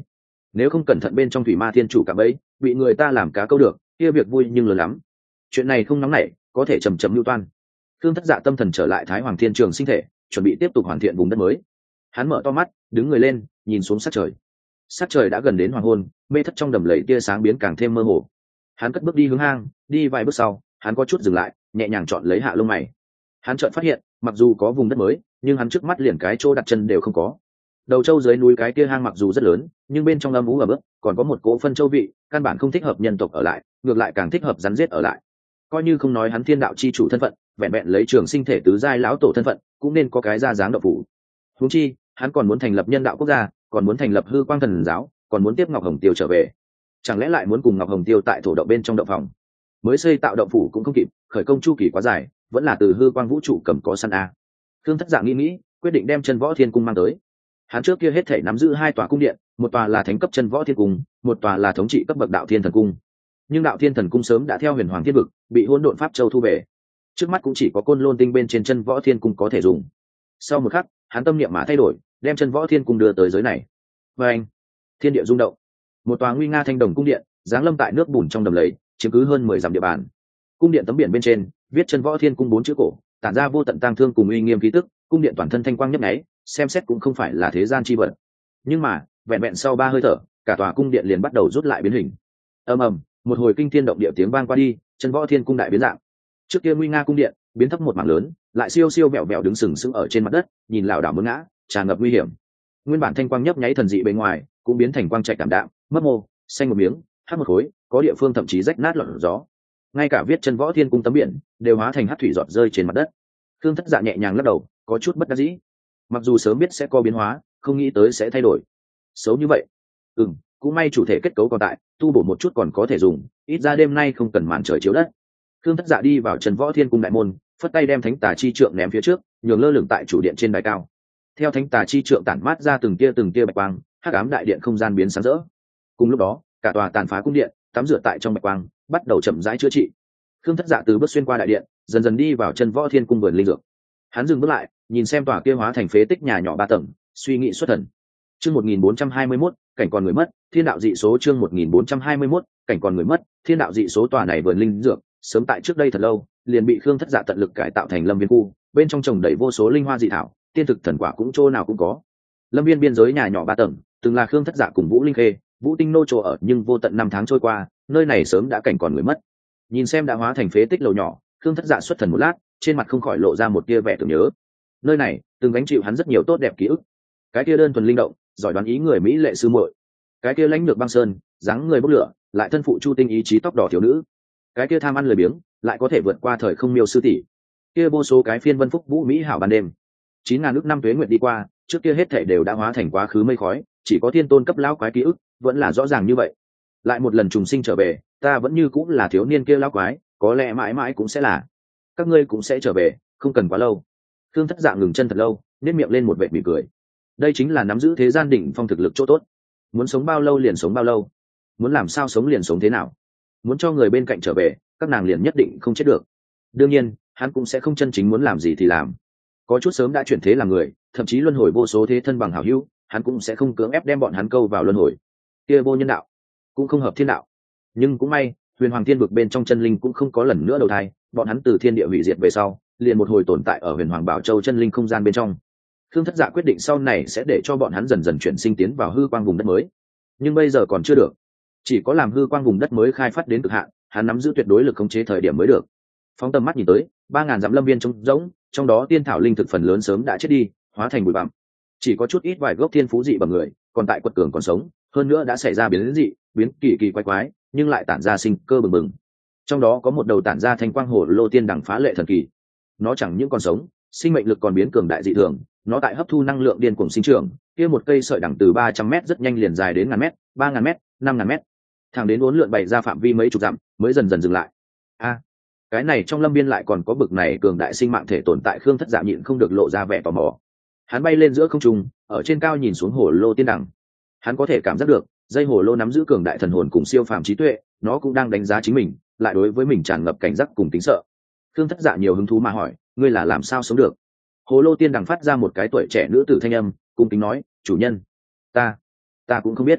nếu không cẩn thận bên trong thủy ma thiên chủ cả bấy bị người ta làm cá câu được kia việc vui nhưng lớn lắm. Chuyện này không nóng nảy, có thể chầm chậm lưu toan. Thương Thất Dạ tâm thần trở lại Thái Hoàng Thiên Trường sinh thể, chuẩn bị tiếp tục hoàn thiện vùng đất mới. Hắn mở to mắt, đứng người lên, nhìn xuống sát trời. Sát trời đã gần đến hoàng hôn, mê thất trong đầm lầy tia sáng biến càng thêm mơ hồ. Hắn cất bước đi hướng hang, đi vài bước sau, hắn có chút dừng lại, nhẹ nhàng chọn lấy hạ lông mày. Hắn chợt phát hiện, mặc dù có vùng đất mới, nhưng hắn trước mắt liền cái chỗ đặt chân đều không có. Đầu châu dưới núi cái kia hang mặc dù rất lớn, nhưng bên trong âm ú ở bước, còn có một cỗ phân châu vị, căn bản không thích hợp nhân tộc ở lại, ngược lại càng thích hợp rắn giết ở lại. Coi như không nói hắn thiên đạo chi chủ thân phận, vẹn vẹn lấy trường sinh thể tứ giai lão tổ thân phận, cũng nên có cái ra dáng độc phủ. Huống chi, hắn còn muốn thành lập nhân đạo quốc gia, còn muốn thành lập hư quang thần giáo, còn muốn tiếp Ngọc Hồng Tiêu trở về. Chẳng lẽ lại muốn cùng Ngọc Hồng Tiêu tại thổ động bên trong động phòng? Mới xây tạo động phủ cũng không kịp, khởi công chu kỳ quá dài, vẫn là từ hư quang vũ trụ cầm có săn a. Thương Thất Dạ nghĩ nghĩ, quyết định đem Chân Võ Thiên Cung mang tới. Hắn trước kia hết thể nắm giữ hai tòa cung điện, một tòa là thánh cấp Chân Võ Thiên Cung, một tòa là thống trị cấp bậc Đạo Thiên Thần Cung. Nhưng Đạo Thiên Thần Cung sớm đã theo Huyền Hoàng Thiên Vực bị Hỗn Độn Pháp Châu thu về, trước mắt cũng chỉ có Côn Lôn Tinh bên trên Chân Võ Thiên Cung có thể dùng. Sau một khắc, hắn tâm niệm mà thay đổi, đem Chân Võ Thiên Cung đưa tới giới này. Và anh, thiên địa rung động, một tòa nguy nga thanh đồng cung điện giáng lâm tại nước bùn trong đầm lầy, chiếm cứ hơn mười dặm địa bàn. Cung điện tấm biển bên trên viết Chân Võ Thiên Cung bốn chữ cổ, tản ra vô tận tang thương cùng uy nghiêm khí tức. Cung điện toàn thân thanh quang nhấp nháy, xem xét cũng không phải là thế gian chi vật. Nhưng mà vẹn vẹn sau ba hơi thở, cả tòa cung điện liền bắt đầu rút lại biến hình. Ầm ầm, một hồi kinh thiên động địa tiếng vang qua đi, Chân Võ Thiên Cung đại biến dạng. Trước kia nguy nga cung điện biến thấp một mảng lớn, lại siêu siêu vẹo vẹo đứng sừng sững ở trên mặt đất, nhìn lảo đảo muốn ngã, tràn ngập nguy hiểm. Nguyên bản thanh quang nhấp nháy thần dị bên ngoài, cũng biến thành quang trạch cảm đạm, mấp mô, xanh một miếng, hắc một khối, có địa phương thậm chí rách nát lọt gió. Ngay cả viết Chân Võ Thiên Cung tấm biển đều hóa thành hắc thủy giọt rơi trên mặt đất. Thương Thất Dạ nhẹ nhàng lắc đầu, có chút bất đắc dĩ. Mặc dù sớm biết sẽ có biến hóa, không nghĩ tới sẽ thay đổi xấu như vậy. Ừm, cũng may chủ thể kết cấu còn tại, tu bổ một chút còn có thể dùng, ít ra đêm nay không cần màn trời chiếu đất. Thương Thất Dạ đi vào Chân Võ Thiên Cung đại môn, phất tay đem thánh tà chi trượng ném phía trước, nhường lơ lửng tại chủ điện trên đài cao. Theo thánh tà chi trượng tản mát ra từng tia từng tia bạch quang, hắc ám đại điện không gian biến sáng rỡ. Cùng lúc đó, cả tòa tàn phá cung điện tắm rửa tại trong bạch quang, bắt đầu chậm rãi chữa trị. Thương Thất Dạ từ bước xuyên qua đại điện, dần dần đi vào Chân Võ Thiên Cung vườn linh dược. Hắn dừng bước lại, nhìn xem tòa kia hóa thành phế tích nhà nhỏ ba tầng, suy nghĩ xuất thần. Chương một nghìn bốn trăm hai mươi mốt, cảnh còn người mất, thiên đạo dị số. Chương một nghìn bốn trăm hai mươi mốt, cảnh còn người mất, thiên đạo dị số. Tòa này vườn linh dược, sớm tại trước đây thật lâu, liền bị Khương Thất Dạ tận lực cải tạo thành lâm viên khu, bên trong trồng đầy vô số linh hoa dị thảo, tiên thực thần quả cũng chỗ nào cũng có. Lâm viên biên giới nhà nhỏ ba tầng, từng là Khương Thất Dạ cùng Vũ Linh Khê, Vũ Tinh nô chỗ ở, nhưng vô tận năm tháng trôi qua, nơi này sớm đã cảnh còn người mất. Nhìn xem đã hóa thành phế tích lầu nhỏ, Khương Thất Dạ xuất thần một lát, trên mặt không khỏi lộ ra một tia vẻ tưởng nhớ. Nơi này từng gánh chịu hắn rất nhiều tốt đẹp ký ức. Cái kia đơn thuần linh động, giỏi đoán ý người mỹ lệ sư muội, cái kia lãnh lược băng sơn, dáng người bốc lửa, lại thân phụ chu tinh ý chí tóc đỏ thiếu nữ, cái kia tham ăn lười biếng, lại có thể vượt qua thời không miêu sư tỷ, kia vô số cái phiên vân phúc vũ mỹ hảo ban đêm. Chín ngàn ước năm tuế nguyệt đi qua, trước kia hết thảy đều đã hóa thành quá khứ mây khói, chỉ có thiên tôn cấp lão quái ký ức vẫn là rõ ràng như vậy. Lại một lần trùng sinh trở về, ta vẫn như cũng là thiếu niên kia lão quái, có lẽ mãi mãi cũng sẽ là. Các ngươi cũng sẽ trở về, không cần quá lâu. Thương Thất Dạ ngừng chân thật lâu, nét miệng lên một vệt mỉm cười. Đây chính là nắm giữ thế gian đỉnh phong thực lực chỗ tốt. Muốn sống bao lâu liền sống bao lâu, muốn làm sao sống liền sống thế nào, muốn cho người bên cạnh trở về, các nàng liền nhất định không chết được. Đương nhiên, hắn cũng sẽ không chân chính muốn làm gì thì làm. Có chút sớm đã chuyển thế làm người, thậm chí luân hồi vô số thế thân bằng hảo hữu, hắn cũng sẽ không cưỡng ép đem bọn hắn câu vào luân hồi. Kia vô nhân đạo, cũng không hợp thiên đạo. Nhưng cũng may, Huyền Hoàng Thiên Vực bên trong chân linh cũng không có lần nữa đầu thai, bọn hắn từ thiên địa hủy diệt về sau, liền một hồi tồn tại ở Huyền Hoàng Bảo Châu chân linh không gian bên trong. Khương Thất Dạ quyết định sau này sẽ để cho bọn hắn dần dần chuyển sinh tiến vào hư quang vùng đất mới, nhưng bây giờ còn chưa được. Chỉ có làm hư quang vùng đất mới khai phát đến cực hạn, hắn nắm giữ tuyệt đối lực khống chế thời điểm mới được. Phóng tầm mắt nhìn tới, ba ngàn dặm lâm viên trống rỗng, trong đó tiên thảo linh thực phần lớn sớm đã chết đi, hóa thành bụi bặm. Chỉ có chút ít vài gốc thiên phú dị bằng người, còn tại quật cường còn sống, hơn nữa đã xảy ra biến dị, biến kỳ kỳ quái quái, nhưng lại tản ra sinh cơ bừng bừng. Trong đó có một đầu tản ra thanh quang hồ lô tiên đẳng phá lệ thần kỳ. Nó chẳng những còn sống, sinh mệnh lực còn biến cường đại dị thường, nó tại hấp thu năng lượng điên cuồng sinh trưởng, kia một cây sợi đẳng từ ba trăm mét rất nhanh liền dài đến ngàn mét, ba ngàn mét, năm ngàn mét, thẳng đến uốn lượn bày ra phạm vi mấy chục dặm, mới dần dần dừng lại. A, cái này trong lâm biên lại còn có bực này cường đại sinh mạng thể tồn tại. Khương Thất Dạ nhịn không được lộ ra vẻ tò mò. Hắn bay lên giữa không trung, ở trên cao nhìn xuống hồ lô tiên đẳng. Hắn có thể cảm giác được, dây hồ lô nắm giữ cường đại thần hồn cùng siêu phàm trí tuệ, nó cũng đang đánh giá chính mình, lại đối với mình tràn ngập cảnh giác cùng tính sợ. Khương Thất Dạ nhiều hứng thú mà hỏi, ngươi là làm sao sống được? Hồ lô tiên đằng phát ra một cái tuổi trẻ nữ tử thanh âm, cung kính nói, chủ nhân, ta ta cũng không biết.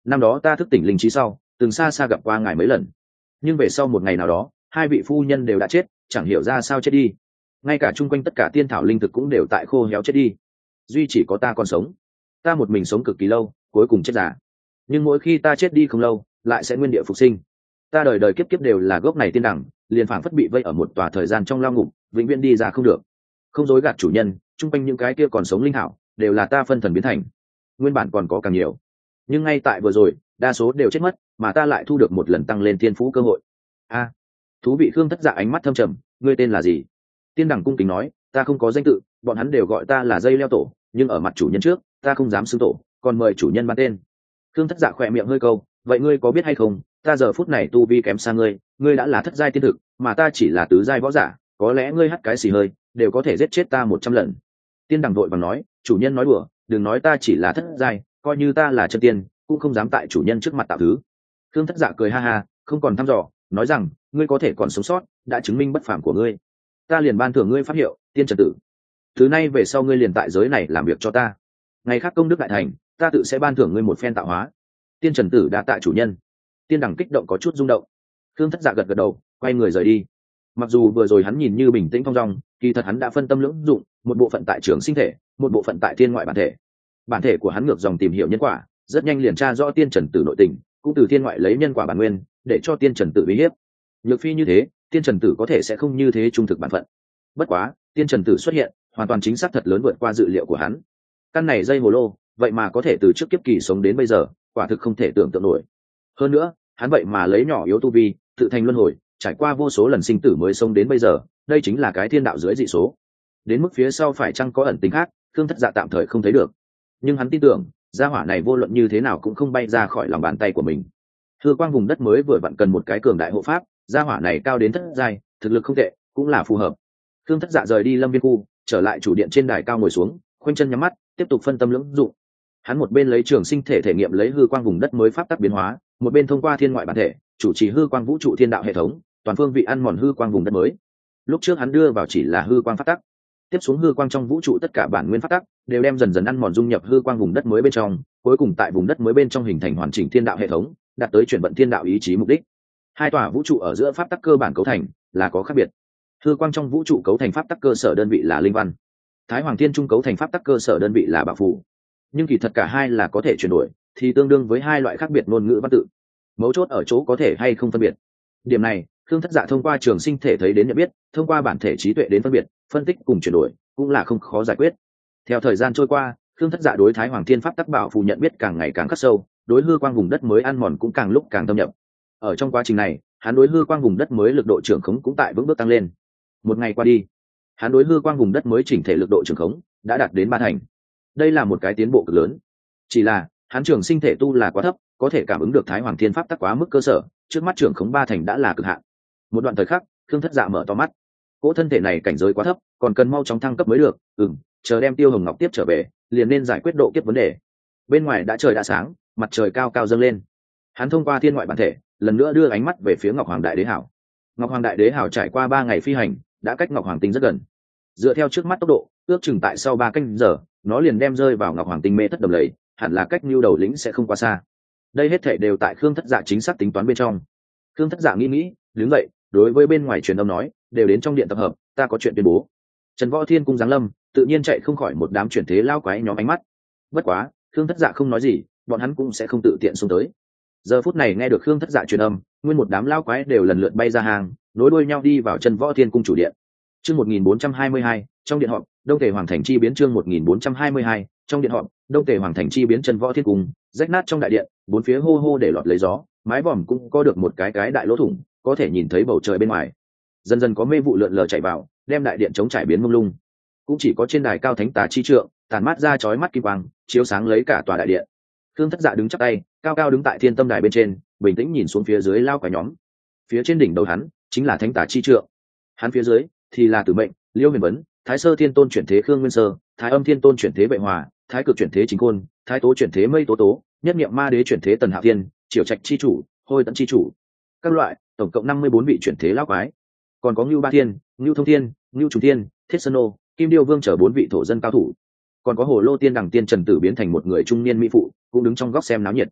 năm đó ta thức tỉnh linh trí sau từng xa xa gặp qua ngài mấy lần, nhưng về sau một ngày nào đó hai vị phu nhân đều đã chết, chẳng hiểu ra sao chết đi. Ngay cả chung quanh tất cả tiên thảo linh thực cũng đều tại khô héo chết đi, duy chỉ có ta còn sống. Ta một mình sống cực kỳ lâu, cuối cùng chết già. Nhưng mỗi khi ta chết đi không lâu lại sẽ nguyên địa phục sinh. Ta đời đời kiếp kiếp đều là gốc này tiên đẳng, liền phảng phất bị vây ở một tòa thời gian trong lao ngục, vĩnh viễn đi ra không được. Không dối gạt chủ nhân, chung quanh những cái kia còn sống linh thảo đều là ta phân thần biến thành. Nguyên bản còn có càng nhiều, nhưng ngay tại vừa rồi đa số đều chết mất, mà ta lại thu được một lần tăng lên thiên phú cơ hội. A, thú vị. Khương Thất Dạ ánh mắt thâm trầm, ngươi tên là gì? Tiên đẳng cung kính nói, ta không có danh tự, bọn hắn đều gọi ta là dây leo tổ, nhưng ở mặt chủ nhân trước ta không dám xưng tổ, còn mời chủ nhân ban tên. Khương Thất Dạ khỏe miệng hơi câu, vậy ngươi có biết hay không, ta giờ phút này tu vi kém xa ngươi, ngươi đã là thất giai tiên thực, mà ta chỉ là tứ giai võ giả, có lẽ ngươi hắt cái xì hơi đều có thể giết chết ta một trăm lần. Tiên đẳng vội vàng nói, chủ nhân nói đùa, đừng nói ta chỉ là thất giai, coi như ta là chân tiên cũng không dám tại chủ nhân trước mặt tạo thứ. Khương Thất Dạ cười ha ha, không còn thăm dò, nói rằng, ngươi có thể còn sống sót đã chứng minh bất phàm của ngươi, ta liền ban thưởng ngươi pháp hiệu Tiên Trần Tử. Thứ nay về sau ngươi liền tại giới này làm việc cho ta, ngày khác công đức đại thành ta tự sẽ ban thưởng ngươi một phen tạo hóa. Tiên Trần Tử đã tạ chủ nhân. Tiên đẳng kích động có chút rung động. Khương Thất Dạ gật gật đầu, quay người rời đi. Mặc dù vừa rồi hắn nhìn như bình tĩnh thong dong, kỳ thật hắn đã phân tâm lưỡng dụng, một bộ phận tại trường sinh thể, một bộ phận tại thiên ngoại bản thể. Bản thể của hắn ngược dòng tìm hiểu nhân quả, rất nhanh liền tra rõ Tiên Trần Tử nội tình, cũng từ thiên ngoại lấy nhân quả bản nguyên để cho Tiên Trần Tử uy hiếp. Nhược phi như thế, Tiên Trần Tử có thể sẽ không như thế trung thực bản phận. Bất quá, Tiên Trần Tử xuất hiện, hoàn toàn chính xác thật lớn vượt qua dự liệu của hắn. Căn này dây hồ lô, vậy mà có thể từ trước kiếp kỳ sống đến bây giờ, quả thực không thể tưởng tượng nổi. Hơn nữa, hắn vậy mà lấy nhỏ yếu tu vi, tự thành luân hồi, trải qua vô số lần sinh tử mới sống đến bây giờ, đây chính là cái thiên đạo dưới dị số. Đến mức phía sau phải chăng có ẩn tính khác, Khương Thất Dạ tạm thời không thấy được. Nhưng hắn tin tưởng, gia hỏa này vô luận như thế nào cũng không bay ra khỏi lòng bàn tay của mình. Hư quang vùng đất mới vừa vặn cần một cái cường đại hộ pháp, gia hỏa này cao đến thất giai, thực lực không tệ, cũng là phù hợp. Khương Thất Dạ rời đi Lâm Viên khu, trở lại chủ điện trên đài cao ngồi xuống, khoanh chân nhắm mắt, tiếp tục phân tâm lưỡng dụng. Hắn một bên lấy trường sinh thể thể nghiệm lấy hư quang vùng đất mới pháp tắc biến hóa, một bên thông qua thiên ngoại bản thể chủ trì hư quang vũ trụ thiên đạo hệ thống, toàn phương vị ăn mòn hư quang vùng đất mới. Lúc trước hắn đưa vào chỉ là hư quang pháp tắc, tiếp xuống hư quang trong vũ trụ tất cả bản nguyên pháp tắc đều đem dần dần ăn mòn dung nhập hư quang vùng đất mới bên trong, cuối cùng tại vùng đất mới bên trong hình thành hoàn chỉnh thiên đạo hệ thống, đạt tới chuyển vận thiên đạo ý chí mục đích. Hai tòa vũ trụ ở giữa pháp tắc cơ bản cấu thành là có khác biệt. Hư quang trong vũ trụ cấu thành pháp tắc cơ sở đơn vị là linh văn, Thái Hoàng Thiên Trung cấu thành pháp tắc cơ sở đơn vị là bảo phù. Nhưng kỳ thật cả hai là có thể chuyển đổi, thì tương đương với hai loại khác biệt ngôn ngữ văn tự. Mấu chốt ở chỗ có thể hay không phân biệt. Điểm này, Khương Thất Dạ thông qua trường sinh thể thấy đến nhận biết, thông qua bản thể trí tuệ đến phân biệt, phân tích cùng chuyển đổi, cũng là không khó giải quyết. Theo thời gian trôi qua, Khương Thất Dạ đối Thái Hoàng Thiên pháp tắc bảo phù nhận biết càng ngày càng khắc sâu, đối hư quang vùng đất mới ăn mòn cũng càng lúc càng thâm nhập. Ở trong quá trình này, hắn đối hư quang vùng đất mới lực độ trưởng khống cũng tại vững bước tăng lên. Một ngày qua đi, hắn đối hư quang vùng đất mới chỉnh thể lực độ trưởng khống đã đạt đến ba thành. Đây là một cái tiến bộ cực lớn. Chỉ là hắn trường sinh thể tu là quá thấp, có thể cảm ứng được Thái Hoàng Thiên pháp tắc quá mức cơ sở, trước mắt trưởng khống ba thành đã là cực hạn. Một đoạn thời khắc, Khương Thất Dạ mở to mắt. Cỗ thân thể này cảnh giới quá thấp, còn cần mau chóng thăng cấp mới được. Ừm, chờ đem Tiêu Hồng Ngọc tiếp trở về, liền nên giải quyết độ kiếp vấn đề. Bên ngoài đã trời đã sáng, mặt trời cao cao dâng lên. Hắn thông qua thiên ngoại bản thể, lần nữa đưa ánh mắt về phía Ngọc Hoàng Đại Đế Hảo. Ngọc Hoàng Đại Đế Hảo trải qua ba ngày phi hành, đã cách Ngọc Hoàng Tinh rất gần. Dựa theo trước mắt tốc độ, ước chừng tại sau ba canh giờ, nó liền đem rơi vào Ngọc Hoàng Tinh mê thất đầm lầy, hẳn là cách Nưu Đầu lĩnh sẽ không quá xa. Đây hết thảy đều tại Khương Thất Dạ chính xác tính toán bên trong. Khương Thất Dạ nghĩ nghĩ, đứng dậy, đối với bên ngoài truyền âm nói, đều đến trong điện tập hợp, ta có chuyện tuyên bố. Trần Võ Thiên cung giáng lâm, tự nhiên chạy không khỏi một đám chuyển thế lao quái nhóm ánh mắt. Bất quá, Khương Thất Dạ không nói gì, bọn hắn cũng sẽ không tự tiện xông tới. Giờ phút này nghe được Khương Thất Dạ truyền âm, nguyên một đám lao quái đều lần lượt bay ra hàng, nối đuôi nhau đi vào Trần Võ Thiên cung chủ điện. Chương một nghìn bốn trăm hai mươi hai, trong điện họp, Đông Tề Hoàng thành chi biến chương một nghìn bốn trăm hai mươi hai, trong điện họp, Đông Tề Hoàng thành chi biến Trần Võ Thiên cung, rách nát trong đại điện, bốn phía hô hô để lọt lấy gió, mái vòm cũng có được một cái cái đại lỗ thủng, có thể nhìn thấy bầu trời bên ngoài. Dần dần có mê vụ lượn lờ chạy vào, đem đại điện chống trải biến mông lung. Cũng chỉ có trên đài cao thánh tà chi trượng, tàn mát ra chói mắt kim quang, chiếu sáng lấy cả tòa đại điện. Khương Thất Dạ đứng chắp tay, cao cao đứng tại thiên tâm đài bên trên, bình tĩnh nhìn xuống phía dưới lao quái nhóm. Phía trên đỉnh đầu hắn chính là thánh tà chi trượng, hắn phía dưới thì là Tử Mệnh, Liêu Huyền Vấn, Thái Sơ Thiên Tôn chuyển thế Khương Nguyên Sơ, Thái Âm Thiên Tôn chuyển thế Vệ Hòa, Thái Cực chuyển thế Chính Côn, Thái Tố chuyển thế Mây Tố Tố, Nhất Niệm Ma Đế chuyển thế Tần Hạo Thiên, Triều Trạch chi chủ, Hôi Tận chi chủ, các loại, tổng cộng năm mươi bốn vị chuyển thế lão quái. Còn có Ngưu Ba Thiên, Ngưu Thông Thiên, Ngưu Trùng Thiên, Thiết Sơn Nô, Kim Điêu Vương chở bốn vị thổ dân cao thủ. Còn có Hồ Lô Tiên Đằng Tiên Trần Tử biến thành một người trung niên mỹ phụ, cũng đứng trong góc xem náo nhiệt.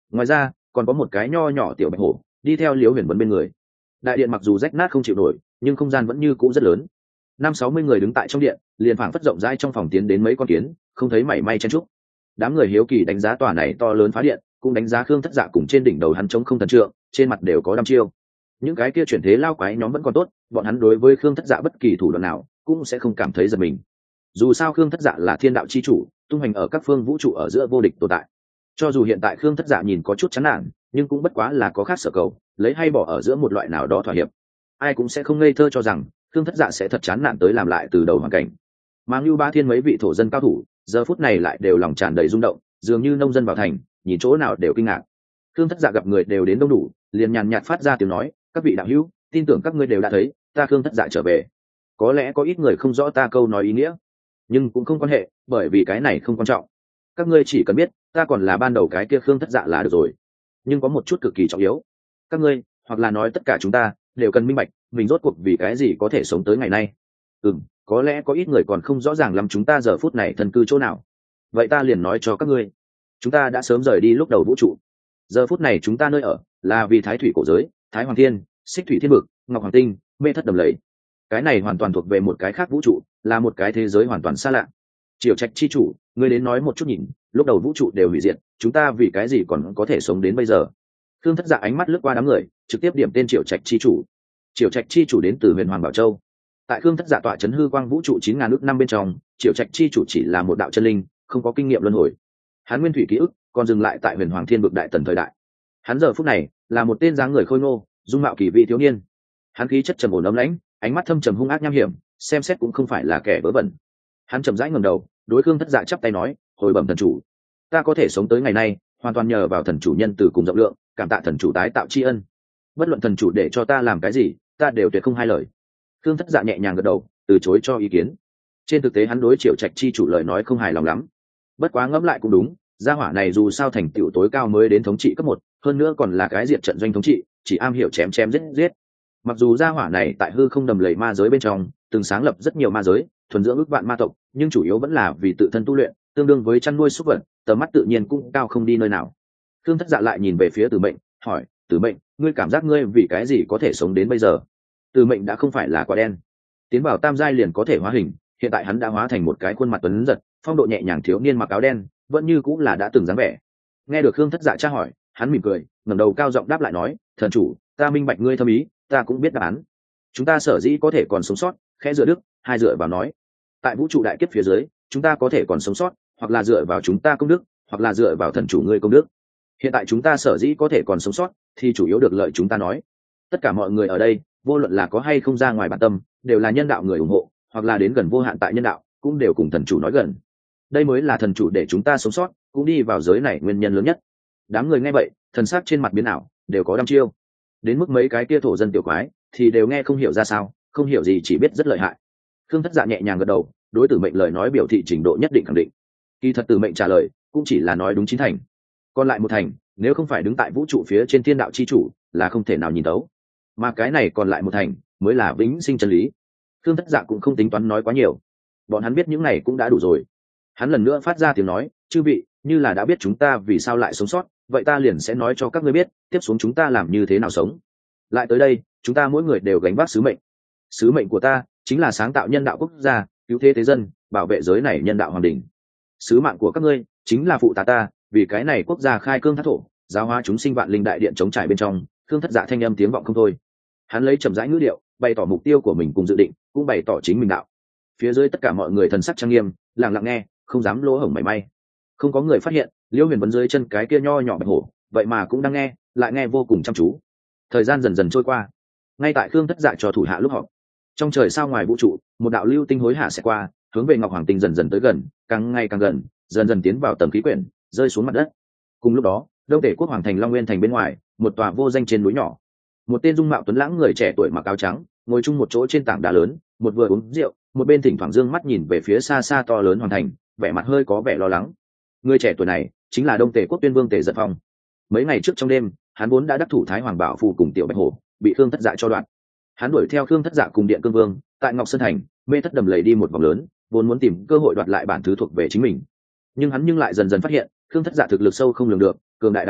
Ngoài ra còn có một cái nho nhỏ tiểu bạch hổ đi theo Liễu Huyền Vấn bên người. Đại điện mặc dù rách nát không chịu nổi, nhưng không gian vẫn như cũ rất lớn. Năm sáu mươi người đứng tại trong điện, liền phảng phất rộng rãi trong phòng tiến đến mấy con kiến, không thấy mảy may chen chúc. Đám người hiếu kỳ đánh giá tòa này to lớn phá điện, cũng đánh giá Khương Thất Dạ cùng trên đỉnh đầu hắn trống không thần trượng, trên mặt đều có đăm chiêu. Những cái kia chuyển thế lao quái nhóm vẫn còn tốt, bọn hắn đối với Khương Thất Dạ bất kỳ thủ đoạn nào cũng sẽ không cảm thấy giật mình. Dù sao Khương Thất Dạ là thiên đạo chi chủ, tung hành ở các phương vũ trụ ở giữa vô địch tồn tại. Cho dù hiện tại Khương Thất Dạ nhìn có chút chán nản, nhưng cũng bất quá là có khác sở cầu, lấy hay bỏ ở giữa một loại nào đó thỏa hiệp. Ai cũng sẽ không ngây thơ cho rằng Khương Thất Dạ sẽ thật chán nản tới làm lại từ đầu hoàn cảnh. Mà Ngưu Ba Thiên mấy vị thổ dân cao thủ, giờ phút này lại đều lòng tràn đầy rung động, dường như nông dân vào thành, nhìn chỗ nào đều kinh ngạc. Khương Thất Dạ gặp người đều đến đông đủ, liền nhàn nhạt phát ra tiếng nói, các vị đạo hữu, tin tưởng các ngươi đều đã thấy, ta Khương Thất Dạ trở về. Có lẽ có ít người không rõ ta câu nói ý nghĩa, nhưng cũng không quan hệ, bởi vì cái này không quan trọng. Các ngươi chỉ cần biết, ta còn là ban đầu cái kia Khương Thất Dạ là được rồi. Nhưng có một chút cực kỳ trọng yếu, các ngươi, hoặc là nói tất cả chúng ta, đều cần minh bạch, mình rốt cuộc vì cái gì có thể sống tới ngày nay. Ừm, có lẽ có ít người còn không rõ ràng lắm chúng ta giờ phút này thân cư chỗ nào. Vậy ta liền nói cho các ngươi, chúng ta đã sớm rời đi lúc đầu vũ trụ. Giờ phút này chúng ta nơi ở là vì Thái Thủy cổ giới, Thái Hoàng Thiên, Xích Thủy Thiên Vực, Ngọc Hoàng Tinh, Mê Thất Đầm Lầy. Cái này hoàn toàn thuộc về một cái khác vũ trụ, là một cái thế giới hoàn toàn xa lạ. Triều Trạch chi chủ, ngươi đến nói một chút nhìn, lúc đầu vũ trụ đều hủy diệt, chúng ta vì cái gì còn có thể sống đến bây giờ? Khương Thất Dạ ánh mắt lướt qua đám người, trực tiếp điểm tên Triều Trạch chi chủ. Triều Trạch chi chủ đến từ Huyền Hoàng Bảo Châu. Tại Khương Thất Dạ tọa chấn hư quang vũ trụ chín ngàn ước năm bên trong, Triều Trạch chi chủ chỉ là một đạo chân linh, không có kinh nghiệm luân hồi. Hắn nguyên thủy ký ức còn dừng lại tại Huyền Hoàng Thiên Vực đại tần thời đại. Hắn giờ phút này là một tên dáng người khôi ngô, dung mạo kỳ vị thiếu niên. Hắn khí chất trầm ổn ấm lãnh, ánh mắt thâm trầm hung ác nham hiểm, xem xét cũng không phải là kẻ vớ vẩn. Hắn chậm rãi ngẩng đầu, đối Khương Thất Dạ chắp tay nói, hồi bẩm thần chủ, ta có thể sống tới ngày nay, hoàn toàn nhờ vào thần chủ nhân từ cùng rộng lượng, cảm tạ thần chủ tái tạo tri ân. Bất luận thần chủ để cho ta làm cái gì, ta đều tuyệt không hai lời. Khương Thất Dạ nhẹ nhàng gật đầu, từ chối cho ý kiến. Trên thực tế hắn đối Triệu Trạch chi chủ lời nói không hài lòng lắm. Bất quá ngẫm lại cũng đúng, gia hỏa này dù sao thành tựu tối cao mới đến thống trị cấp một, hơn nữa còn là cái diệt trận doanh thống trị, chỉ am hiểu chém chém giết giết. Mặc dù gia hỏa này tại hư không đầm lầy ma giới bên trong, từng sáng lập rất nhiều ma giới, thuần dưỡng ước vạn ma tộc, nhưng chủ yếu vẫn là vì tự thân tu luyện, tương đương với chăn nuôi súc vật, tầm mắt tự nhiên cũng cao không đi nơi nào. Khương Thất Dạ lại nhìn về phía Tử Mệnh, hỏi, Tử Mệnh, ngươi cảm giác ngươi vì cái gì có thể sống đến bây giờ? Tử Mệnh đã không phải là quả đen, tiến vào tam giai liền có thể hóa hình, hiện tại hắn đã hóa thành một cái khuôn mặt tuấn giật, phong độ nhẹ nhàng thiếu niên mặc áo đen, vẫn như cũng là đã từng dáng vẻ. Nghe được Khương Thất Dạ tra hỏi, hắn mỉm cười, ngẩng đầu cao giọng đáp lại nói, thần chủ, ta minh bạch ngươi thâm ý, ta cũng biết đáp án. Chúng ta sở dĩ có thể còn sống sót, khẽ dựa đức, hai dựa vào nói. Tại vũ trụ đại kiếp phía dưới, chúng ta có thể còn sống sót, hoặc là dựa vào chúng ta công đức, hoặc là dựa vào thần chủ ngươi công đức. Hiện tại chúng ta sở dĩ có thể còn sống sót, thì chủ yếu được lợi chúng ta nói. Tất cả mọi người ở đây, vô luận là có hay không ra ngoài bản tâm, đều là nhân đạo người ủng hộ, hoặc là đến gần vô hạn tại nhân đạo, cũng đều cùng thần chủ nói gần. Đây mới là thần chủ để chúng ta sống sót, cũng đi vào giới này nguyên nhân lớn nhất. Đám người nghe vậy, thần sắc trên mặt biến ảo, đều có đăm chiêu. Đến mức mấy cái kia thổ dân tiểu quái, thì đều nghe không hiểu ra sao, không hiểu gì chỉ biết rất lợi hại. Khương Thất Dạ nhẹ nhàng gật đầu, đối Tử Mệnh lời nói biểu thị trình độ nhất định khẳng định. Kỳ thật Tử Mệnh trả lời cũng chỉ là nói đúng chín thành, còn lại một thành, nếu không phải đứng tại vũ trụ phía trên thiên đạo chi chủ, là không thể nào nhìn thấu. Mà cái này còn lại một thành, mới là vĩnh sinh chân lý. Khương Thất Dạ cũng không tính toán nói quá nhiều, bọn hắn biết những này cũng đã đủ rồi. Hắn lần nữa phát ra tiếng nói, chư vị, như là đã biết chúng ta vì sao lại sống sót, vậy ta liền sẽ nói cho các ngươi biết, tiếp xuống chúng ta làm như thế nào sống. Lại tới đây, chúng ta mỗi người đều gánh vác sứ mệnh. Sứ mệnh của ta chính là sáng tạo nhân đạo quốc gia, cứu thế thế dân, bảo vệ giới này nhân đạo hoàng đình. Sứ mạng của các ngươi chính là phụ tá ta, vì cái này quốc gia khai cương thác thổ, giáo hóa chúng sinh vạn linh đại điện chống trải bên trong. Khương Thất Dạ thanh âm tiếng vọng không thôi. Hắn lấy chậm rãi ngữ điệu, bày tỏ mục tiêu của mình cùng dự định, cũng bày tỏ chính mình đạo. Phía dưới tất cả mọi người thần sắc trang nghiêm, lặng lặng nghe, không dám lỗ hổng mảy may. Không có người phát hiện, Liễu Huyền Vấn dưới chân cái kia nho nhỏ bạch hổ, vậy mà cũng đang nghe, lại nghe vô cùng chăm chú. Thời gian dần dần trôi qua, ngay tại Khương Thất Dạ cho thủ hạ lúc họp, trong trời sao ngoài vũ trụ, một đạo lưu tinh hối hạ sẽ qua, hướng về Ngọc Hoàng Tinh dần dần tới gần, càng ngày càng gần, dần dần tiến vào tầm khí quyển, rơi xuống mặt đất. Cùng lúc đó, Đông Tể quốc hoàng thành Long Nguyên thành bên ngoài, một tòa vô danh trên núi nhỏ, một tên dung mạo tuấn lãng người trẻ tuổi mặc áo trắng, ngồi chung một chỗ trên tảng đá lớn, một vừa uống rượu, một bên thỉnh thoảng dương mắt nhìn về phía xa xa to lớn hoàng thành, vẻ mặt hơi có vẻ lo lắng. Người trẻ tuổi này chính là Đông Tể quốc tuyên vương Tề Giật Phong. Mấy ngày trước trong đêm, hắn vốn đã đắc thủ Thái Hoàng Bảo Phù cùng Tiểu Bạch Hổ, bị Khương Thất Dạ cho đoạn. Hắn đuổi theo Khương Thất Dạ cùng Điện Cương Vương, tại Ngọc Sơn thành, Mê Thất Đầm Lầy đi một vòng lớn, vốn muốn tìm cơ hội đoạt lại bản thứ thuộc về chính mình. Nhưng hắn nhưng lại dần dần phát hiện, Khương Thất Dạ thực lực sâu không lường được, cường đại đáng sợ,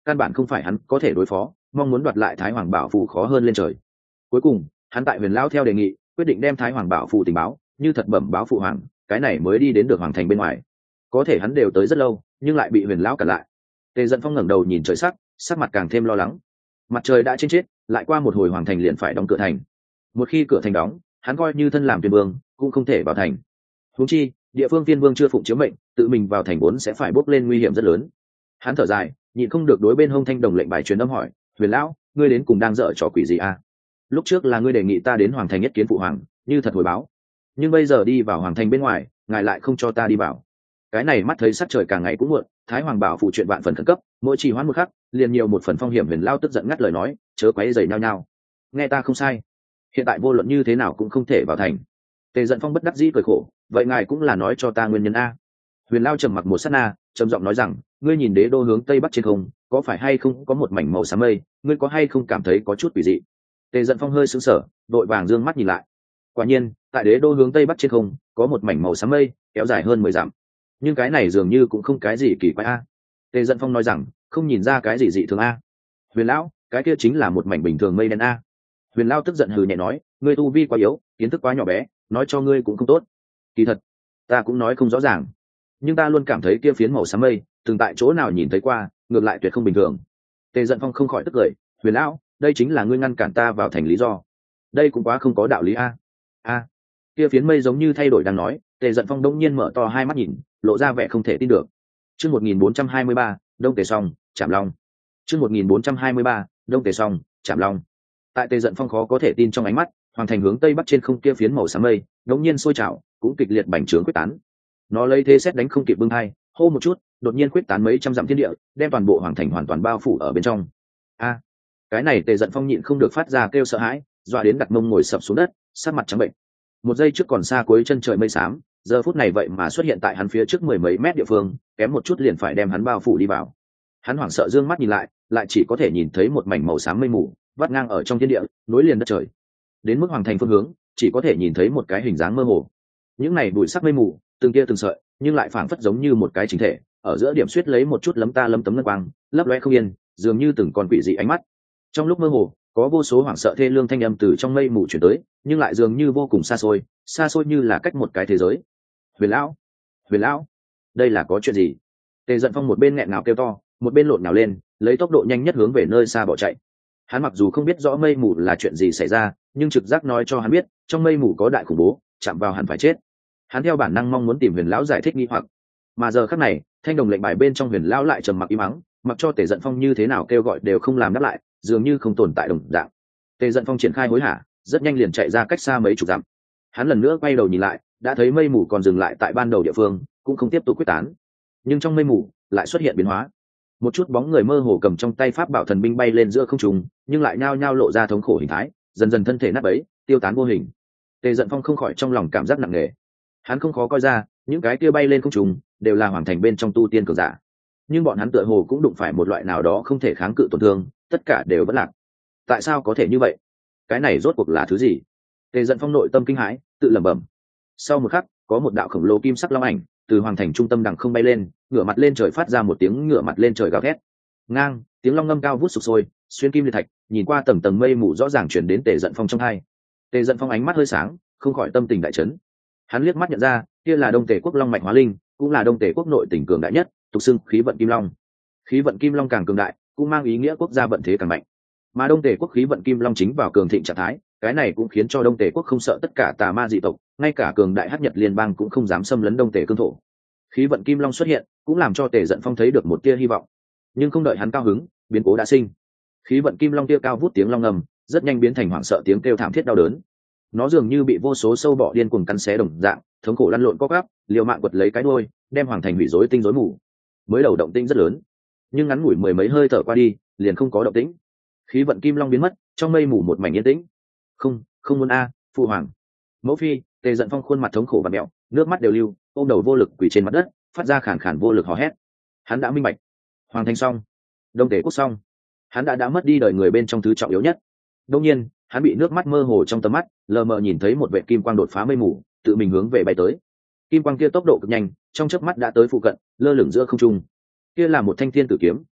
căn bản không phải hắn có thể đối phó, mong muốn đoạt lại thái hoàng bảo phù khó hơn lên trời. Cuối cùng hắn tại huyền lão theo đề nghị quyết định đem thái hoàng bảo phù tình báo như thật bẩm báo phụ hoàng, cái này mới đi đến được hoàng thành bên ngoài. Có thể hắn đều tới rất lâu nhưng lại bị huyền lão cản lại. Tề Dận Phong ngẩng đầu nhìn trời sắc, sắc mặt càng thêm lo lắng. Mặt trời đã trên chết, lại qua một hồi hoàng thành liền phải đóng cửa thành. Một khi cửa thành đóng, hắn coi như thân làm tuyên vương cũng không thể vào thành. Huống chi địa phương tiên vương chưa phụng chiếu mệnh, tự mình vào thành vốn sẽ phải bốc lên nguy hiểm rất lớn. Hắn thở dài, nhịn không được đối bên hông thanh đồng lệnh bài truyền âm hỏi: huyền lão, ngươi đến cùng đang dở trò quỷ gì à? Lúc trước là ngươi đề nghị ta đến hoàng thành nhất kiến phụ hoàng, như thật hồi báo, nhưng bây giờ đi vào hoàng thành bên ngoài, ngài lại không cho ta đi vào. Cái này mắt thấy sắc trời càng ngày cũng muộn, thái hoàng bảo phụ chuyện vạn phần khẩn cấp, mỗi trì hoãn một khắc liền nhiều một phần phong hiểm. Huyền lão tức giận ngắt lời nói: chớ quấy rầy nhau nhau, nghe ta không sai, hiện tại vô luận như thế nào cũng không thể vào thành. Tề Dận Phong bất đắc dĩ cười khổ: vậy ngài cũng là nói cho ta nguyên nhân a. Huyền lão trầm mặc một sát na, trầm giọng nói rằng: ngươi nhìn đế đô hướng tây bắc trên không, có phải hay không có một mảnh màu xám mây, ngươi có hay không cảm thấy có chút quỷ dị? Tề Dận Phong hơi sững sờ, đội vàng dương mắt nhìn lại. Quả nhiên tại đế đô hướng tây bắc trên không có một mảnh màu xám mây kéo dài hơn mười dặm, nhưng cái này dường như cũng không cái gì kỳ quái a. Tề Dận Phong nói rằng: không nhìn ra cái gì dị thường a. Huyền lão, cái kia chính là một mảnh bình thường mây đen a. Huyền lão tức giận hừ nhẹ nói: ngươi tu vi quá yếu, kiến thức quá nhỏ bé, nói cho ngươi cũng không tốt. Kỳ thật ta cũng nói không rõ ràng, nhưng ta luôn cảm thấy kia phiến màu xám mây từng tại chỗ nào nhìn thấy qua, ngược lại tuyệt không bình thường. Tề Dận Phong không khỏi tức cười: huyền lão, đây chính là ngươi ngăn cản ta vào thành lý do. Đây cũng quá không có đạo lý a. A. Kia phiến mây giống như thay đổi đang nói. Tề Dận Phong đông nhiên mở to hai mắt nhìn, lộ ra vẻ không thể tin được. Chương một nghìn bốn trăm hai mươi ba, Đông Tề Song, Trảm Long. Chương một nghìn bốn trăm hai mươi ba, Đông Tề Song, Trảm Long. Tại Tề Dận Phong khó có thể tin trong ánh mắt, hoàng thành hướng tây bắc trên không kia phiến màu xám mây đống nhiên sôi trào, cũng kịch liệt bành trướng quyết tán. Nó lấy thế xét đánh không kịp bưng hai, hô một chút, đột nhiên quyết tán mấy trăm dặm thiên địa, đem toàn bộ hoàng thành hoàn toàn bao phủ ở bên trong. A, cái này Tề Dận Phong nhịn không được phát ra kêu sợ hãi, dọa đến đặt mông ngồi sập xuống đất, sát mặt trắng bệnh. Một giây trước còn xa cuối chân trời mây xám, giờ phút này vậy mà xuất hiện tại hắn phía trước mười mấy mét địa phương, kém một chút liền phải đem hắn bao phủ đi vào. Hắn hoảng sợ dương mắt nhìn lại, lại chỉ có thể nhìn thấy một mảnh màu xám mây mù vắt ngang ở trong thiên địa, nối liền đất trời. Đến mức hoàng thành phương hướng, chỉ có thể nhìn thấy một cái hình dáng mơ hồ. Những này bụi sắc mây mù, từng tia từng sợi, nhưng lại phảng phất giống như một cái chính thể, ở giữa điểm xuyết lấy một chút lấm ta lấm tấm ngân quang, lấp lóe không yên, dường như từng con quỷ dị ánh mắt. Trong lúc mơ hồ, có vô số hoảng sợ thê lương thanh âm từ trong mây mù truyền tới, nhưng lại dường như vô cùng xa xôi, xa xôi như là cách một cái thế giới. Huyền lão, huyền lão, đây là có chuyện gì? Tề Dận Phong một bên nghẹn ngào kêu to, một bên lộn nhào lên, lấy tốc độ nhanh nhất hướng về nơi xa bỏ chạy. Hắn mặc dù không biết rõ mây mù là chuyện gì xảy ra, nhưng trực giác nói cho hắn biết, trong mây mù có đại khủng bố, chạm vào hẳn phải chết. Hắn theo bản năng mong muốn tìm huyền lão giải thích nghi hoặc, mà giờ khắc này, thanh đồng lệnh bài bên trong huyền lão lại trầm mặc im mắng, mặc cho Tề Dận Phong như thế nào kêu gọi đều không làm đáp lại, dường như không tồn tại đồng dạng. Tề Dận Phong triển khai hối hả, rất nhanh liền chạy ra cách xa mấy chục dặm. Hắn lần nữa quay đầu nhìn lại, đã thấy mây mù còn dừng lại tại ban đầu địa phương, cũng không tiếp tục quyết tán. Nhưng trong mây mù lại xuất hiện biến hóa. Một chút bóng người mơ hồ cầm trong tay pháp bảo thần binh bay lên giữa không trung, nhưng lại nhao nhao lộ ra thống khổ hình thái, dần dần thân thể nát bấy, tiêu tán vô hình. Tề Dận Phong không khỏi trong lòng cảm giác nặng nề. Hắn không khó coi ra, những cái kia bay lên không trung đều là hoàng thành bên trong tu tiên cường giả, nhưng bọn hắn tựa hồ cũng đụng phải một loại nào đó không thể kháng cự tổn thương, tất cả đều bất lạc. Tại sao có thể như vậy? Cái này rốt cuộc là thứ gì? Tề Dận Phong nội tâm kinh hãi, tự lẩm bẩm. Sau một khắc, có một đạo khổng lồ kim sắc long ảnh từ hoàng thành trung tâm đằng không bay lên, ngửa mặt lên trời phát ra một tiếng ngửa mặt lên trời gào thét. Ngang, tiếng long ngâm cao vút sục sôi, xuyên kim liệt thạch, nhìn qua tầng tầng mây mù rõ ràng truyền đến Tề Dận Phong trong tai. Tề Dận Phong ánh mắt hơi sáng, không khỏi tâm tình đại chấn. Hắn liếc mắt nhận ra, kia là Đông Tề quốc long mạch hóa linh, cũng là Đông Tề quốc nội tỉnh cường đại nhất, tục xưng khí vận kim long. Khí vận kim long càng cường đại, cũng mang ý nghĩa quốc gia vận thế càng mạnh. Mà Đông Tề quốc khí vận kim long chính vào cường thịnh trạng thái, cái này cũng khiến cho Đông Tề quốc không sợ tất cả tà ma dị tộc, ngay cả cường đại hắc nhật liên bang cũng không dám xâm lấn Đông Tề cương thổ. Khí vận kim long xuất hiện, cũng làm cho Tề Dận Phong thấy được một tia hy vọng. Nhưng không đợi hắn cao hứng, biến cố đã sinh. Khí vận kim long tia cao vút tiếng long ngầm, rất nhanh biến thành hoảng sợ tiếng kêu thảm thiết đau đớn. Nó dường như bị vô số sâu bọ điên cuồng cắn xé đồng dạng, thống khổ lăn lộn co gắp, liều mạng quật lấy cái đuôi, đem hoàng thành hủy rối tinh rối mù. Mới đầu động tĩnh rất lớn, nhưng ngắn ngủi mười mấy hơi thở qua đi, liền không có động tĩnh. Khí vận kim long biến mất, trong mây mù một mảnh yên tĩnh. Không, không muốn a, phụ hoàng. Mẫu phi. Tề Dận Phong khuôn mặt thống khổ và mẹo, nước mắt đều lưu, ôm đầu vô lực quỳ trên mặt đất, phát ra khàn khàn vô lực hò hét. Hắn đã minh bạch, hoàng thành xong, Đông Tề quốc xong, hắn đã đã mất đi đời người bên trong thứ trọng yếu nhất. Đương nhiên, hắn bị nước mắt mơ hồ trong tầm mắt, lờ mờ nhìn thấy một vệ kim quang đột phá mây mù, tự mình hướng về bay tới. Kim quang kia tốc độ cực nhanh, trong chớp mắt đã tới phụ cận, lơ lửng giữa không trung. Kia là một thanh thiên tử kiếm,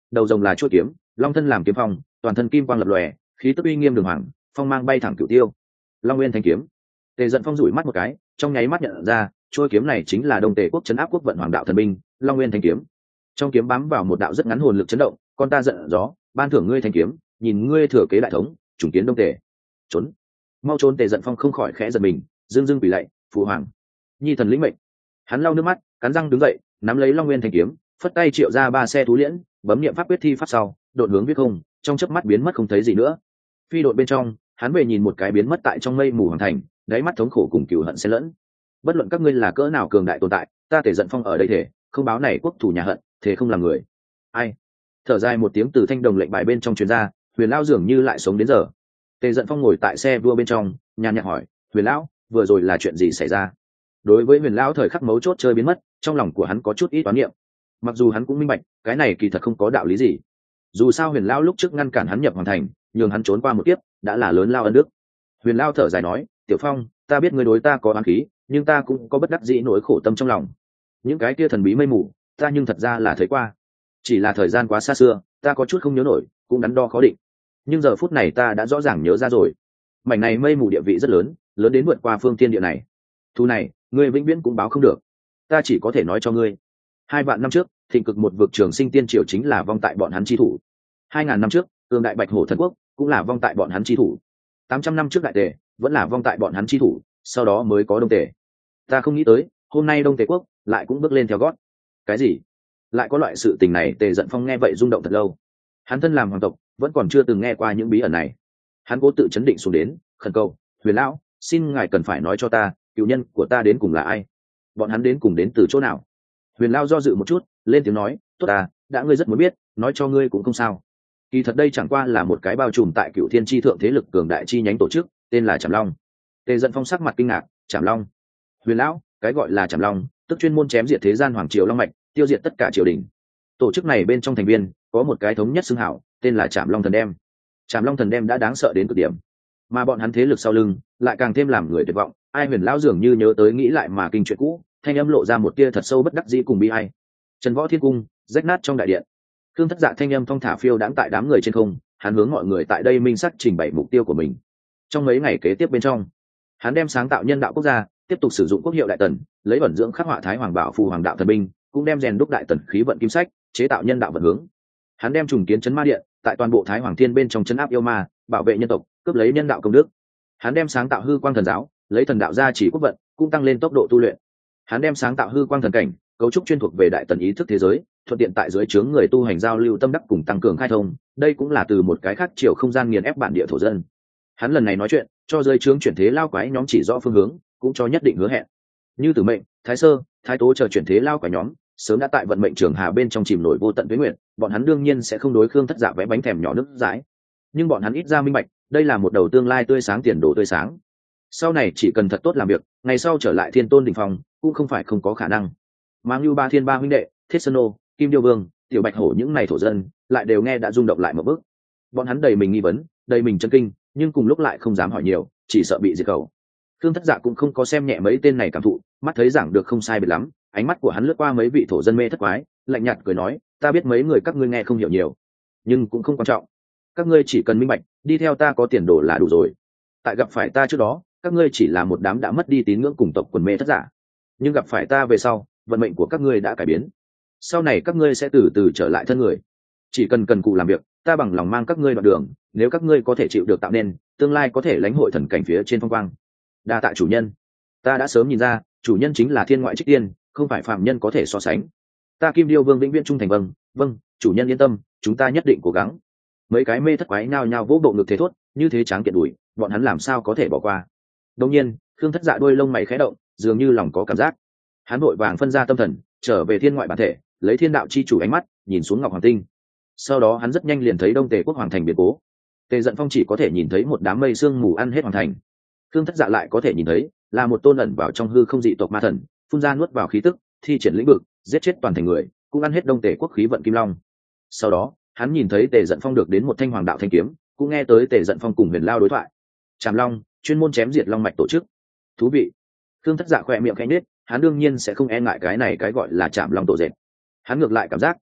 đầu rồng là chuôi kiếm, long thân làm kiếm phong, toàn thân kim quang lập lòe, khí tức uy nghiêm đường hoàng, phong mang bay thẳng cửu tiêu. Long Nguyên Thanh kiếm. Tề Dận Phong rủi mắt một cái, trong nháy mắt nhận ra, chuôi kiếm này chính là Đông Tề quốc trấn áp quốc vận hoàng đạo thần binh, Long Nguyên Thanh kiếm. Trong kiếm bám vào một đạo rất ngắn hồn lực chấn động, con ta giận gió, ban thưởng ngươi thanh kiếm, nhìn ngươi thừa kế đại thống, trùng kiến Đông Tề. Trốn. Mau trốn. Tề Dận Phong không khỏi khẽ giật mình, dương dương quỳ lạy, phụ hoàng. Nhi thần lĩnh mệnh. Hắn lau nước mắt, cắn răng đứng dậy, nắm lấy Long Nguyên Thanh kiếm, phất tay triệu ra ba xe thú liễn, bấm niệm pháp quyết thi pháp sau, đột hướng viết không, trong chớp mắt biến mất không thấy gì nữa. Phi đội bên trong, hắn về nhìn một cái biến mất tại trong mây mù hoàng thành, đáy mắt thống khổ cùng cừu hận xen lẫn. Bất luận các ngươi là cỡ nào cường đại tồn tại, ta Tề Dận Phong ở đây thể không báo này quốc thủ nhà hận, thể không làm người. Ai? Thở dài một tiếng từ thanh đồng lệnh bài bên trong truyền ra, Huyền lão dường như lại sống đến giờ. Tề Dận Phong ngồi tại xe vua bên trong, nhàn nhạt hỏi, Huyền lão, vừa rồi là chuyện gì xảy ra? Đối với Huyền lão thời khắc mấu chốt chơi biến mất, trong lòng của hắn có chút ít toán niệm. Mặc dù hắn cũng minh bạch, cái này kỳ thật không có đạo lý gì. Dù sao Huyền lão lúc trước ngăn cản hắn nhập hoàng thành, nhường hắn trốn qua một kiếp, đã là lớn lao ân đức. Huyền lão thở dài nói, Tiểu Phong, ta biết ngươi đối ta có oán khí, nhưng ta cũng có bất đắc dĩ nỗi khổ tâm trong lòng. Những cái kia thần bí mây mù, ta nhưng thật ra là thấy qua. Chỉ là thời gian quá xa xưa, ta có chút không nhớ nổi, cũng đắn đo khó định. Nhưng giờ phút này ta đã rõ ràng nhớ ra rồi. Mảnh này mây mù địa vị rất lớn, lớn đến vượt qua phương thiên địa này. Thu này, ngươi vĩnh viễn cũng báo không được. Ta chỉ có thể nói cho ngươi, hai vạn năm trước, thịnh cực một vực trường sinh tiên triều chính là vong tại bọn hắn chi thủ. Hai ngàn năm trước, cường đại bạch hổ thần quốc cũng là vong tại bọn hắn chi thủ. Tám trăm năm trước đại tề vẫn là vong tại bọn hắn chi thủ, sau đó mới có đông tề. Ta không nghĩ tới, hôm nay đông tề quốc lại cũng bước lên theo gót. Cái gì? Lại có loại sự tình này? Tề Dận Phong nghe vậy rung động thật lâu. Hắn thân làm hoàng tộc, vẫn còn chưa từng nghe qua những bí ẩn này. Hắn cố tự chấn định xuống đến, khẩn cầu, Huyền lão, xin ngài cần phải nói cho ta, cựu nhân của ta đến cùng là ai? Bọn hắn đến cùng đến từ chỗ nào? Huyền lão do dự một chút, lên tiếng nói, tốt ta, đã ngươi rất muốn biết, nói cho ngươi cũng không sao. Kỳ thật đây chẳng qua là một cái bao trùm tại Cựu Thiên chi thượng thế lực cường đại chi nhánh tổ chức, tên là Trảm Long. Tề Dận Phong sắc mặt kinh ngạc, Trảm Long? Huyền lão, cái gọi là Trảm Long, tức chuyên môn chém diệt thế gian hoàng triều long mạch, tiêu diệt tất cả triều đình. Tổ chức này bên trong thành viên có một cái thống nhất xưng hảo, tên là Trảm Long thần đem. Trảm Long thần đem đã đáng sợ đến cực điểm, mà bọn hắn thế lực sau lưng lại càng thêm làm người tuyệt vọng. Ai? Huyền lão dường như nhớ tới nghĩ lại mà kinh chuyện cũ, thanh âm lộ ra một tia thật sâu bất đắc dĩ cùng bi ai. Trần Võ Thiên cung, rách nát trong đại điện, Khương Thất Dạ thanh âm thong thả phiêu đãng tại đám người trên không, hắn hướng mọi người tại đây minh sắc trình bày mục tiêu của mình. Trong mấy ngày kế tiếp bên trong, hắn đem sáng tạo nhân đạo quốc gia, tiếp tục sử dụng quốc hiệu đại tần, lấy ẩn dưỡng khắc họa thái hoàng bảo phù hoàng đạo thần binh, cũng đem rèn đúc đại tần khí vận kim sách, chế tạo nhân đạo vận hướng. Hắn đem trùng kiến chấn ma điện, tại toàn bộ thái hoàng thiên bên trong chấn áp yêu ma, bảo vệ nhân tộc, cướp lấy nhân đạo công đức. Hắn đem sáng tạo hư quang thần giáo, lấy thần đạo gia chỉ quốc vận, cũng tăng lên tốc độ tu luyện. Hắn đem sáng tạo hư quang thần cảnh, cấu trúc chuyên thuộc về đại tần ý thức thế giới, thuận tiện tại dưới trướng người tu hành giao lưu tâm đắc cùng tăng cường khai thông. Đây cũng là từ một cái khác chiều không gian nghiền ép bản địa thổ dân. Hắn lần này nói chuyện, cho dưới trướng chuyển thế lao quái nhóm chỉ rõ phương hướng, cũng cho nhất định hứa hẹn. Như Tử Mệnh, Thái Sơ, Thái Tố chờ chuyển thế lao quái nhóm, sớm đã tại vận mệnh trường hà bên trong chìm nổi vô tận tuế nguyện, bọn hắn đương nhiên sẽ không đối Khương Thất Dạ vẽ bánh thèm nhỏ nước dãi. Nhưng bọn hắn ít ra minh bạch, đây là một đầu tương lai tươi sáng, tiền đồ tươi sáng. Sau này chỉ cần thật tốt làm việc, ngày sau trở lại Thiên Tôn đỉnh phong, cũng không phải không có khả năng. Mang Lưu Ba Thiên ba huynh đệ, Thiết Sơn Nô, Kim Điêu Vương, Tiểu Bạch Hổ những này thổ dân, lại đều nghe đã rung động lại một bước. Bọn hắn đầy mình nghi vấn, đầy mình chân kinh, nhưng cùng lúc lại không dám hỏi nhiều, chỉ sợ bị diệt khẩu. Khương Thất Dạ cũng không có xem nhẹ mấy tên này cảm thụ, mắt thấy giảng được không sai biệt lắm, ánh mắt của hắn lướt qua mấy vị thổ dân mê thất quái, lạnh nhạt cười nói, ta biết mấy người các ngươi nghe không hiểu nhiều, nhưng cũng không quan trọng. Các ngươi chỉ cần minh bạch, đi theo ta có tiền đồ là đủ rồi. Tại gặp phải ta trước đó, các ngươi chỉ là một đám đã mất đi tín ngưỡng cùng tộc quần mê thất giả, nhưng gặp phải ta về sau, vận mệnh của các ngươi đã cải biến. Sau này các ngươi sẽ từ từ trở lại thân người. Chỉ cần cần cù làm việc, ta bằng lòng mang các ngươi đoạn đường. Nếu các ngươi có thể chịu được tạo nên, tương lai có thể lãnh hội thần cảnh phía trên phong quang. Đa tạ chủ nhân. Ta đã sớm nhìn ra, chủ nhân chính là thiên ngoại trích tiên, không phải phạm nhân có thể so sánh. Ta Kim Điêu Vương vĩnh viễn trung thành. Vâng, vâng, chủ nhân yên tâm, chúng ta nhất định cố gắng. Mấy cái mê thất quái nhao nhao vỗ bộ ngực thế thốt, như thế tráng kiện đùi, bọn hắn làm sao có thể bỏ qua. Đương nhiên, Khương Thất Dạ đôi lông mày khẽ động, dường như lòng có cảm giác. Hắn vội vàng phân ra tâm thần, trở về thiên ngoại bản thể, lấy thiên đạo chi chủ ánh mắt nhìn xuống Ngọc Hoàng Tinh. Sau đó hắn rất nhanh liền thấy Đông Tề quốc hoàng thành biến cố. Tề Dận Phong chỉ có thể nhìn thấy một đám mây sương mù ăn hết hoàng thành. Khương Thất Dạ lại có thể nhìn thấy là một tôn ẩn vào trong hư không dị tộc ma thần, phun ra nuốt vào khí tức, thi triển lĩnh vực, giết chết toàn thành người, cũng ăn hết Đông Tề quốc khí vận kim long. Sau đó hắn nhìn thấy Tề Dận Phong được đến một thanh hoàng đạo thanh kiếm, cũng nghe tới Tề Dận Phong cùng Huyền Lao đối thoại. Trảm Long, chuyên môn chém diệt long mạch tổ chức. Thú vị. Khương Thất Dạ khỏe miệng khẽ nhếch, hắn đương nhiên sẽ không e ngại cái này cái gọi là Trảm Long tổ dệt. Hắn ngược lại cảm giác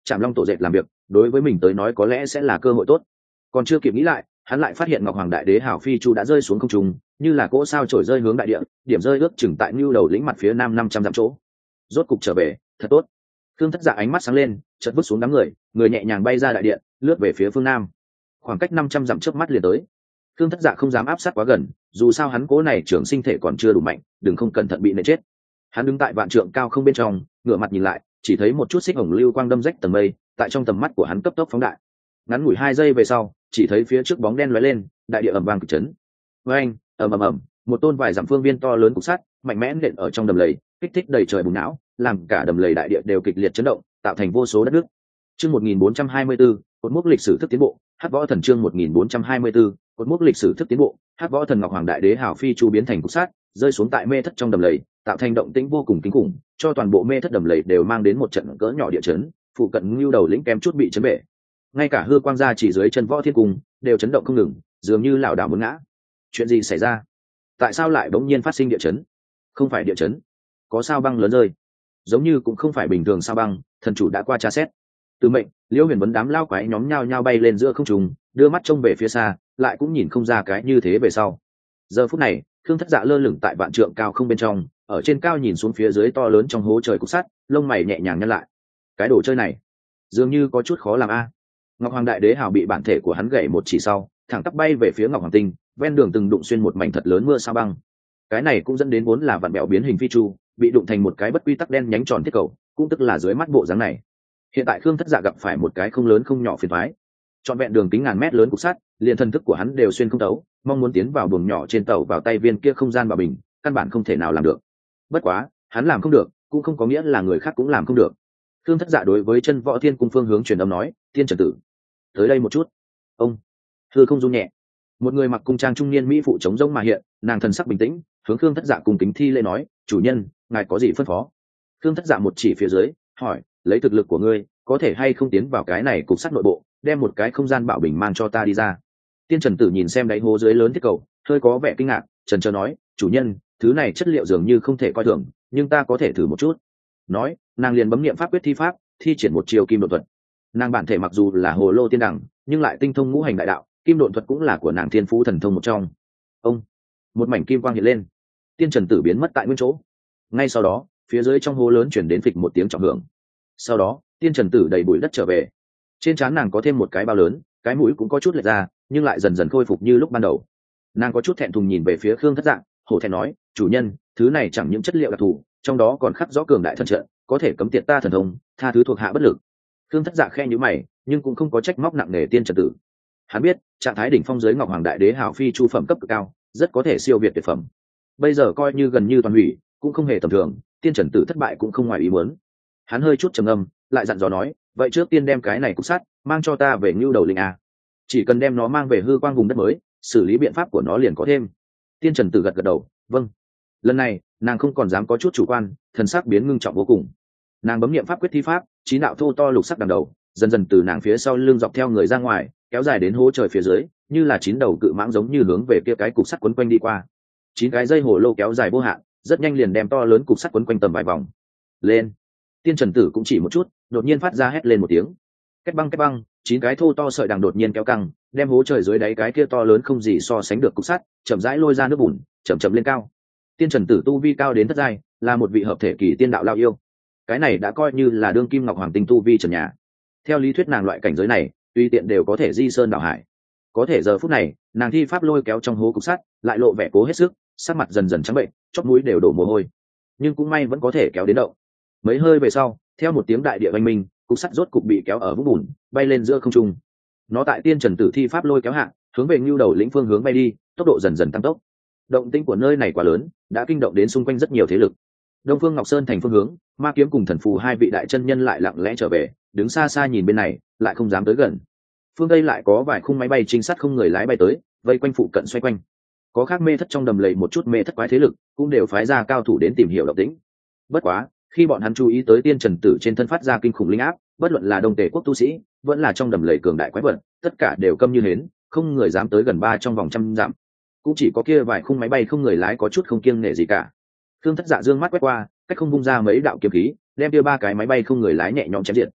Trảm Long tổ dệt làm việc đối với mình tới nói có lẽ sẽ là cơ hội tốt. Còn chưa kịp nghĩ lại, hắn lại phát hiện Ngọc Hoàng Đại Đế hảo phi chu đã rơi xuống không trung, như là cỗ sao trổi rơi hướng đại địa, điểm rơi ước chừng tại Nưu Đầu lĩnh mặt phía nam năm trăm dặm chỗ. Rốt cục trở về, thật tốt. Khương Thất Dạ ánh mắt sáng lên, chợt bước xuống đám người, người nhẹ nhàng bay ra đại điện, lướt về phía phương nam. Khoảng cách năm trăm dặm trước mắt liền tới. Khương Thất Dạ không dám áp sát quá gần, dù sao hắn cố này trưởng sinh thể còn chưa đủ mạnh, đừng không cẩn thận bị nện chết. Hắn đứng tại vạn trượng cao không bên trong, ngửa mặt nhìn lại, chỉ thấy một chút xích hồng lưu quang đâm rách tầng mây, tại trong tầm mắt của hắn cấp tốc phóng đại. Ngắn ngủi hai giây về sau, chỉ thấy phía trước bóng đen lóe lên, đại địa ầm vang kịch chấn. Với anh, ầm ầm ầm, một tôn vài dặm phương viên to lớn cục sắt, mạnh mẽ nện ở trong đầm lầy, kích thích đầy trời bùng não, làm cả đầm lầy đại địa đều kịch liệt chấn động, tạo thành vô số đất nước. Chương một nghìn bốn trăm hai mươi tư, cột mốc lịch sử thức tiến bộ, Hắc Võ Thần chương một nghìn bốn trăm hai mươi tư, cột mốc lịch sử thức tiến bộ, Hắc Võ Thần Ngọc Hoàng Đại Đế hảo phi chu biến thành cục sắt, rơi xuống tại mê thất trong đầm lầy, tạo thành động tĩnh vô cùng kinh khủng, cho toàn bộ mê thất đầm lầy đều mang đến một trận cỡ nhỏ địa chấn, phụ cận Nưu Đầu lĩnh kém chút bị chấn bể. Ngay cả hư quang gia chỉ dưới chân Võ Thiên Cung đều chấn động không ngừng, dường như lảo đảo muốn ngã. Chuyện gì xảy ra? Tại sao lại bỗng nhiên phát sinh địa chấn? Không phải địa chấn, có sao băng lớn rơi. Giống như cũng không phải bình thường sao băng, thần chủ đã qua tra xét. Từ mệnh, Liễu Huyền Vấn đám lao quái nhóm nhao nhao bay lên giữa không trung, đưa mắt trông về phía xa, lại cũng nhìn không ra cái như thế về sau. Giờ phút này, Khương Thất Dạ lơ lửng tại vạn trượng cao không bên trong, ở trên cao nhìn xuống phía dưới to lớn trong hố trời cục sắt, lông mày nhẹ nhàng nhăn lại. Cái đồ chơi này, dường như có chút khó làm a. Ngọc Hoàng Đại Đế hào bị bản thể của hắn gãy một chỉ sau, thẳng tắp bay về phía Ngọc Hoàng Tinh, ven đường từng đụng xuyên một mảnh thật lớn mưa sao băng. Cái này cũng dẫn đến vốn là vạn bẹo biến hình phi chu, bị đụng thành một cái bất quy tắc đen nhánh tròn thiết cầu, cũng tức là dưới mắt bộ dáng này. Hiện tại Khương Thất Dạ gặp phải một cái không lớn không nhỏ phiền toái. Trọn vẹn đường kính ngàn mét lớn cục sắt, liền thần thức của hắn đều xuyên không thấu, mong muốn tiến vào buồng nhỏ trên tàu vào tay viên kia không gian bảo bình, căn bản không thể nào làm được. Bất quá, hắn làm không được, cũng không có nghĩa là người khác cũng làm không được. Khương Thất Dạ đối với Chân Võ Thiên Cung phương hướng truyền âm nói, "Tiên Trần tử, tới đây một chút." Ông hư không rung nhẹ, một người mặc cung trang trung niên mỹ phụ chống rông mà hiện, nàng thần sắc bình tĩnh, hướng Khương Thất Dạ cùng kính thi lễ nói, "Chủ nhân, ngài có gì phân phó?" Khương Thất Dạ một chỉ phía dưới, hỏi, "Lấy thực lực của ngươi, có thể hay không tiến vào cái này cục sắt nội bộ, đem một cái không gian bảo bình mang cho ta đi ra?" Tiên Trần tử nhìn xem đáy hố dưới lớn thiết cầu, hơi có vẻ kinh ngạc, trần trờ nói, "Chủ nhân, thứ này chất liệu dường như không thể coi thường, nhưng ta có thể thử một chút." Nói, nàng liền bấm niệm pháp quyết thi pháp, thi triển một chiều kim độn thuật. Nàng bản thể mặc dù là hồ lô tiên đẳng, nhưng lại tinh thông ngũ hành đại đạo, kim độn thuật cũng là của nàng thiên phú thần thông một trong. Ông một mảnh kim quang hiện lên, Tiên Trần tử biến mất tại nguyên chỗ. Ngay sau đó, phía dưới trong hố lớn chuyển đến phịch một tiếng trọng hưởng. Sau đó, Tiên Trần tử đầy bụi đất trở về. Trên trán nàng có thêm một cái bao lớn, cái mũi cũng có chút lệch ra, nhưng lại dần dần khôi phục như lúc ban đầu. Nàng có chút thẹn thùng nhìn về phía Khương Thất Dạ, hổ thẹn nói, "Chủ nhân, thứ này chẳng những chất liệu đặc thù, trong đó còn khắc rõ cường đại thần trận, có thể cấm tiệt ta thần thông, tha thứ thuộc hạ bất lực." Khương Thất Dạ khe nhíu mày, nhưng cũng không có trách móc nặng nề Tiên Trần tử. Hắn biết, trạng thái đỉnh phong dưới Ngọc Hoàng Đại Đế hảo phi chu phẩm cấp cực cao, rất có thể siêu việt tuyệt phẩm. Bây giờ coi như gần như toàn hủy, cũng không hề tầm thường, Tiên Trần tử thất bại cũng không ngoài ý muốn. Hắn hơi chút trầm ngâm, lại dặn dò nói, "Vậy trước tiên đem cái này cục sắt mang cho ta về Nưu Đầu Linh a. Chỉ cần đem nó mang về hư quang vùng đất mới, xử lý biện pháp của nó liền có thêm." Tiên Trần tử gật gật đầu, "Vâng." Lần này, nàng không còn dám có chút chủ quan, thần sắc biến ngưng trọng vô cùng. Nàng bấm niệm pháp quyết thi pháp, chín đạo thô to lục sắc đằng đầu, dần dần từ nàng phía sau lưng dọc theo người ra ngoài, kéo dài đến hố trời phía dưới, như là chín đầu cự mãng giống như hướng về kia cái cục sắt quấn quanh đi qua. Chín cái dây hồ lô kéo dài vô hạn, rất nhanh liền đem to lớn cục sắt quấn quanh tầm vài vòng. Lên. Tiên Trần tử cũng chỉ một chút, đột nhiên phát ra hét lên một tiếng. Kết băng kết băng, chín cái thô to sợi đằng đột nhiên kéo căng, đem hố trời dưới đáy cái kia to lớn không gì so sánh được cục sắt, chậm rãi lôi ra nước bùn, chậm chậm lên cao. Tiên Trần tử tu vi cao đến thất giai, là một vị hợp thể kỳ tiên đạo lao yêu. Cái này đã coi như là đương kim ngọc hoàng tinh tu vi trần nhà. Theo lý thuyết nàng loại cảnh giới này, tùy tiện đều có thể di sơn đảo hải. Có thể giờ phút này, nàng thi pháp lôi kéo trong hố cục sắt, lại lộ vẻ cố hết sức, sắc mặt dần dần trắng bệnh, chóp mũi đều đổ mồ hôi. Nhưng cũng may vẫn có thể kéo đến động. Mấy hơi về sau, theo một tiếng đại địa oanh minh, cục sắt rốt cục bị kéo ở vũng bùn, bay lên giữa không trung. Nó tại Tiên Trần tử thi pháp lôi kéo hạ, hướng về Nưu Đầu lĩnh phương hướng bay đi, tốc độ dần dần tăng tốc. Động tĩnh của nơi này quá lớn, đã kinh động đến xung quanh rất nhiều thế lực. Đông Phương Ngọc Sơn thành phương hướng, Ma Kiếm cùng Thần Phù hai vị đại chân nhân lại lặng lẽ trở về, đứng xa xa nhìn bên này, lại không dám tới gần. Phương Tây lại có vài khung máy bay trinh sát không người lái bay tới, vây quanh phụ cận xoay quanh. Có khác mê thất trong đầm lầy một chút mê thất quái thế lực, cũng đều phái ra cao thủ đến tìm hiểu động tĩnh. Bất quá, khi bọn hắn chú ý tới Tiên Trần tử trên thân phát ra kinh khủng linh áp, bất luận là Đông Tề quốc tu sĩ, vẫn là trong đầm lầy cường đại quái vật, tất cả đều câm như hến, không người dám tới gần ba trong vòng trăm dặm. Cũng chỉ có kia vài khung máy bay không người lái có chút không kiêng nể gì cả. Khương Thất Dạ dương mắt quét qua, cách không bung ra mấy đạo kiếm khí, đem kia ba cái máy bay không người lái nhẹ nhõm chém diệt.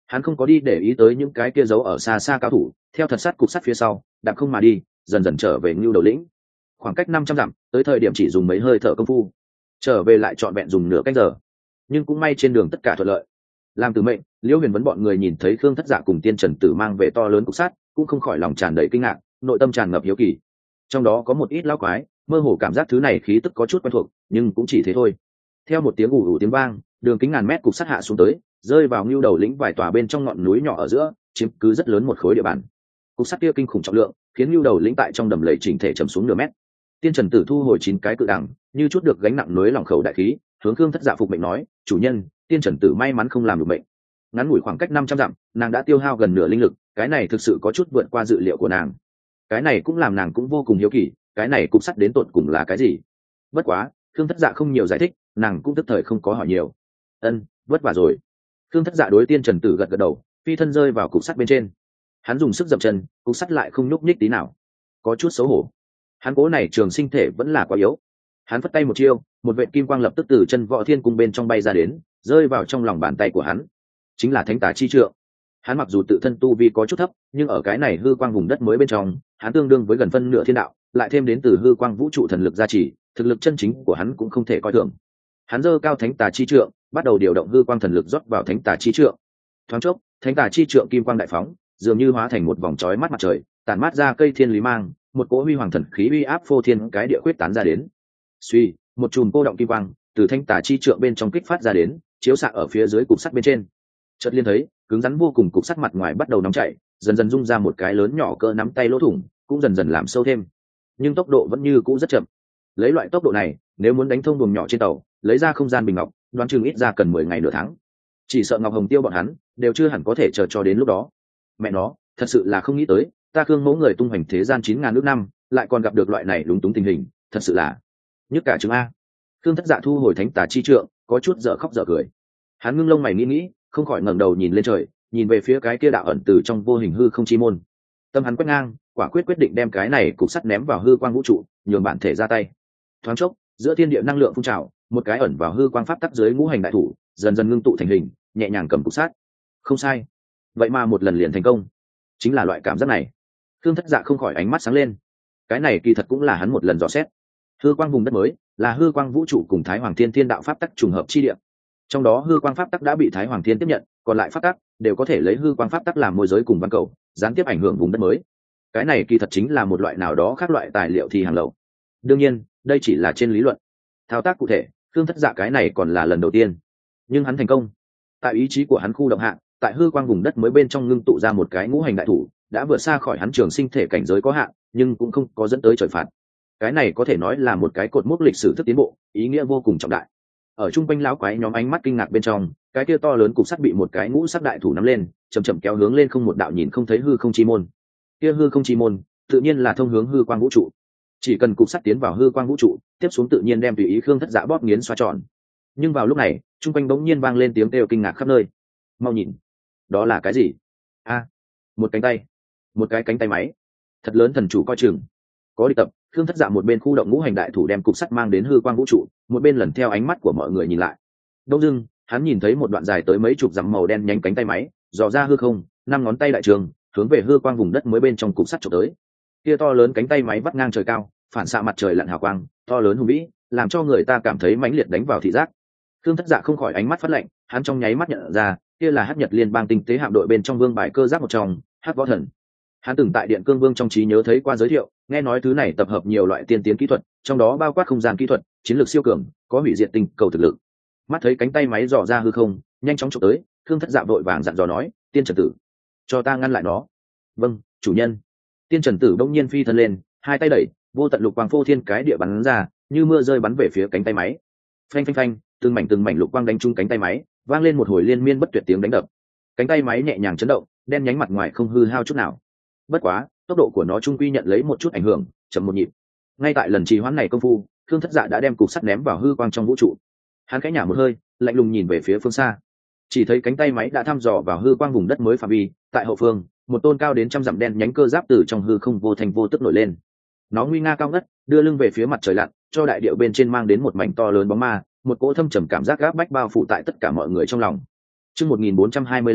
Hắn không có đi để ý tới những cái kia giấu ở xa xa cao thủ, theo thật sát cục sắt phía sau đạp không mà đi, dần dần trở về Ngưu Đầu lĩnh. Khoảng cách năm trăm dặm, tới thời điểm chỉ dùng mấy hơi thở công phu, trở về lại trọn vẹn dùng nửa canh giờ. Nhưng cũng may trên đường tất cả thuận lợi. Làm Tử Mệnh, Liễu Huyền vấn bọn người nhìn thấy Khương Thất Dạ cùng Tiên Trần Tử mang về to lớn cục sắt, cũng không khỏi lòng tràn đầy kinh ngạc, nội tâm tràn ngập hiếu kỳ. Trong đó có một ít lão quái, mơ hồ cảm giác thứ này khí tức có chút quen thuộc, nhưng cũng chỉ thế thôi. Theo một tiếng ù ù tiếng vang, đường kính ngàn mét cục sắt hạ xuống tới, rơi vào Ngưu Đầu lĩnh vài tòa bên trong ngọn núi nhỏ ở giữa, chiếm cứ rất lớn một khối địa bàn. Cục sắt kia kinh khủng trọng lượng, khiến Ngưu Đầu lĩnh tại trong đầm lầy chỉnh thể trầm xuống nửa mét. Tiên Trần Tử thu hồi chín cái cự đằng, như chút được gánh nặng núi lòng khẩu đại khí, hướng Khương Thất Dạ phục mệnh nói, chủ nhân, Tiên Trần Tử may mắn không làm được mệnh. Ngắn ngủi khoảng cách năm trăm dặm, nàng đã tiêu hao gần nửa linh lực, cái này thực sự có chút vượt qua dự liệu của nàng. Cái này cũng làm nàng cũng vô cùng hiếu kỳ, cái này cục sắt đến tột cùng là cái gì. Bất quá, Khương Thất Dạ không nhiều giải thích, nàng cũng tức thời không có hỏi nhiều. Ân, vất vả rồi. Khương Thất Dạ đối Tiên Trần Tử gật gật đầu, phi thân rơi vào cục sắt bên trên. Hắn dùng sức dậm chân, cục sắt lại không nhúc nhích tí nào, có chút xấu hổ. Hắn cố này trường sinh thể vẫn là quá yếu. Hắn phất tay một chiêu, một vệt kim quang lập tức từ chân Võ Thiên Cung bên trong bay ra đến, rơi vào trong lòng bàn tay của hắn, chính là Thánh Tà chi trượng. Hắn mặc dù tự thân tu vi có chút thấp, nhưng ở cái này hư quang vùng đất mới bên trong, hắn tương đương với gần phân nửa thiên đạo, lại thêm đến từ hư quang vũ trụ thần lực gia trì, thực lực chân chính của hắn cũng không thể coi thường. Hắn giơ cao Thánh Tà chi trượng, bắt đầu điều động hư quang thần lực rót vào Thánh Tà chi trượng. Thoáng chốc, Thánh Tà chi trượng kim quang đại phóng, dường như hóa thành một vòng chói mắt mặt trời, tản mát ra cây thiên lý mang, một cỗ huy hoàng thần khí uy áp phô thiên cái địa quyết tán ra đến. Suy, một chùm cô động kim quang từ Thánh Tà chi trượng bên trong kích phát ra đến, chiếu xạ ở phía dưới cục sắt bên trên. Chợt liên thấy, cứng rắn vô cùng cục sắt mặt ngoài bắt đầu nóng chảy, dần dần rung ra một cái lớn nhỏ cỡ nắm tay lỗ thủng, cũng dần dần làm sâu thêm. Nhưng tốc độ vẫn như cũ rất chậm. Lấy loại tốc độ này, nếu muốn đánh thông buồng nhỏ trên tàu, lấy ra không gian bình ngọc, đoán chừng ít ra cần mười ngày nửa tháng. Chỉ sợ Ngọc Hồng Tiêu bọn hắn đều chưa hẳn có thể chờ cho đến lúc đó. Mẹ nó, thật sự là không nghĩ tới, ta Khương mẫu người tung hoành thế gian chín ngàn nước năm, lại còn gặp được loại này lúng túng tình hình, thật sự là nhức cả trứng a. Khương Thất Dạ thu hồi Thánh Tà chi trượng, có chút dở khóc dở cười. Hắn ngưng lông mày nghĩ nghĩ, không khỏi ngẩng đầu nhìn lên trời, nhìn về phía cái kia đạo ẩn từ trong vô hình hư không chi môn. Tâm hắn quét ngang, quả quyết quyết định đem cái này cục sắt ném vào hư quang vũ trụ, nhường bản thể ra tay. Thoáng chốc, giữa thiên địa năng lượng phun trào, một cái ẩn vào hư quang pháp tắc dưới ngũ hành đại thủ, dần dần ngưng tụ thành hình, nhẹ nhàng cầm cục sắt. Không sai, vậy mà một lần liền thành công. Chính là loại cảm giác này. Khương Thất Dạ không khỏi ánh mắt sáng lên. Cái này kỳ thật cũng là hắn một lần dò xét. Hư quang vùng đất mới, là hư quang vũ trụ cùng Thái Hoàng Thiên Thiên đạo pháp tắc trùng hợp chi địa. Trong đó hư quang pháp tắc đã bị Thái Hoàng Thiên tiếp nhận, còn lại pháp tắc đều có thể lấy hư quang pháp tắc làm môi giới cùng văn cầu, gián tiếp ảnh hưởng vùng đất mới. Cái này kỳ thật chính là một loại nào đó khác loại tài liệu thì hàng lậu. Đương nhiên, đây chỉ là trên lý luận. Thao tác cụ thể, Khương Thất Dạ cái này còn là lần đầu tiên. Nhưng hắn thành công. Tại ý chí của hắn khu động hạ, tại hư quang vùng đất mới bên trong ngưng tụ ra một cái ngũ hành đại thủ, đã vượt xa khỏi hắn trường sinh thể cảnh giới có hạn, nhưng cũng không có dẫn tới trời phạt. Cái này có thể nói là một cái cột mốc lịch sử thức tiến bộ, ý nghĩa vô cùng trọng đại. Ở trung quanh lão quái nhóm ánh mắt kinh ngạc bên trong, cái kia to lớn cục sắt bị một cái ngũ sắc đại thủ nắm lên, chậm chậm kéo hướng lên không một đạo nhìn không thấy hư không chi môn. Kia hư không chi môn, tự nhiên là thông hướng hư quang vũ trụ. Chỉ cần cục sắt tiến vào hư quang vũ trụ, tiếp xuống tự nhiên đem tùy ý Khương Thất Dạ bóp nghiến xoa tròn. Nhưng vào lúc này, trung quanh bỗng nhiên vang lên tiếng kêu kinh ngạc khắp nơi. Mau nhìn, đó là cái gì? A, một cánh tay, một cái cánh tay máy, thật lớn, thần chủ coi chừng. Có địch tập. Khương Thất Dạ một bên khu động ngũ hành đại thủ đem cục sắt mang đến hư quang vũ trụ, một bên lần theo ánh mắt của mọi người nhìn lại. Đông dưng, hắn nhìn thấy một đoạn dài tới mấy chục dặm màu đen nhánh cánh tay máy, dò ra hư không, năm ngón tay đại trường, hướng về hư quang vùng đất mới bên trong cục sắt chụp tới. Kia to lớn cánh tay máy vắt ngang trời cao, phản xạ mặt trời lặn hào quang, to lớn hùng vĩ, làm cho người ta cảm thấy mãnh liệt đánh vào thị giác. Khương Thất Dạ không khỏi ánh mắt phát lạnh, hắn trong nháy mắt nhận ra, kia là Hắc Nhật Liên bang tinh tế hạm đội bên trong vương bài cơ giáp một trong, Hắc Võ Thần. Hắn từng tại Điện Cương Vương trong trí nhớ thấy qua giới thiệu, nghe nói thứ này tập hợp nhiều loại tiên tiến kỹ thuật, trong đó bao quát không gian kỹ thuật, chiến lược siêu cường, có hủy diệt tinh cầu thực lực. Mắt thấy cánh tay máy dò ra hư không, nhanh chóng chụp tới, Khương Thất Dạ vội vàng dặn dò nói, Tiên Trần Tử, cho ta ngăn lại nó. Vâng, chủ nhân. Tiên Trần Tử đông nhiên phi thân lên, hai tay đẩy, vô tận lục quang phô thiên cái địa bắn ra, như mưa rơi bắn về phía cánh tay máy. Phanh phanh phanh, từng mảnh từng mảnh lục quang đánh trúng cánh tay máy, vang lên một hồi liên miên bất tuyệt tiếng đánh đập. Cánh tay máy nhẹ nhàng chấn động, đen nhánh mặt ngoài không hư hao chút nào. Bất quá, tốc độ của nó trung quy nhận lấy một chút ảnh hưởng, chậm một nhịp. Ngay tại lần trì hoãn này công phu, Khương Thất Dạ đã đem cục sắt ném vào hư quang trong vũ trụ. Hắn khẽ nhả một hơi, lạnh lùng nhìn về phía phương xa. Chỉ thấy cánh tay máy đã thăm dò vào hư quang vùng đất mới phạm vi, tại hậu phương, một tôn cao đến trăm dặm đen nhánh cơ giáp từ trong hư không vô thành vô tức nổi lên. Nó nguy nga cao ngất, đưa lưng về phía mặt trời lặn, cho đại điệu bên trên mang đến một mảnh to lớn bóng ma, một cỗ thâm trầm cảm giác gáp bách bao phủ tại tất cả mọi người trong lòng. Chương một nghìn bốn trăm hai mươi lăm,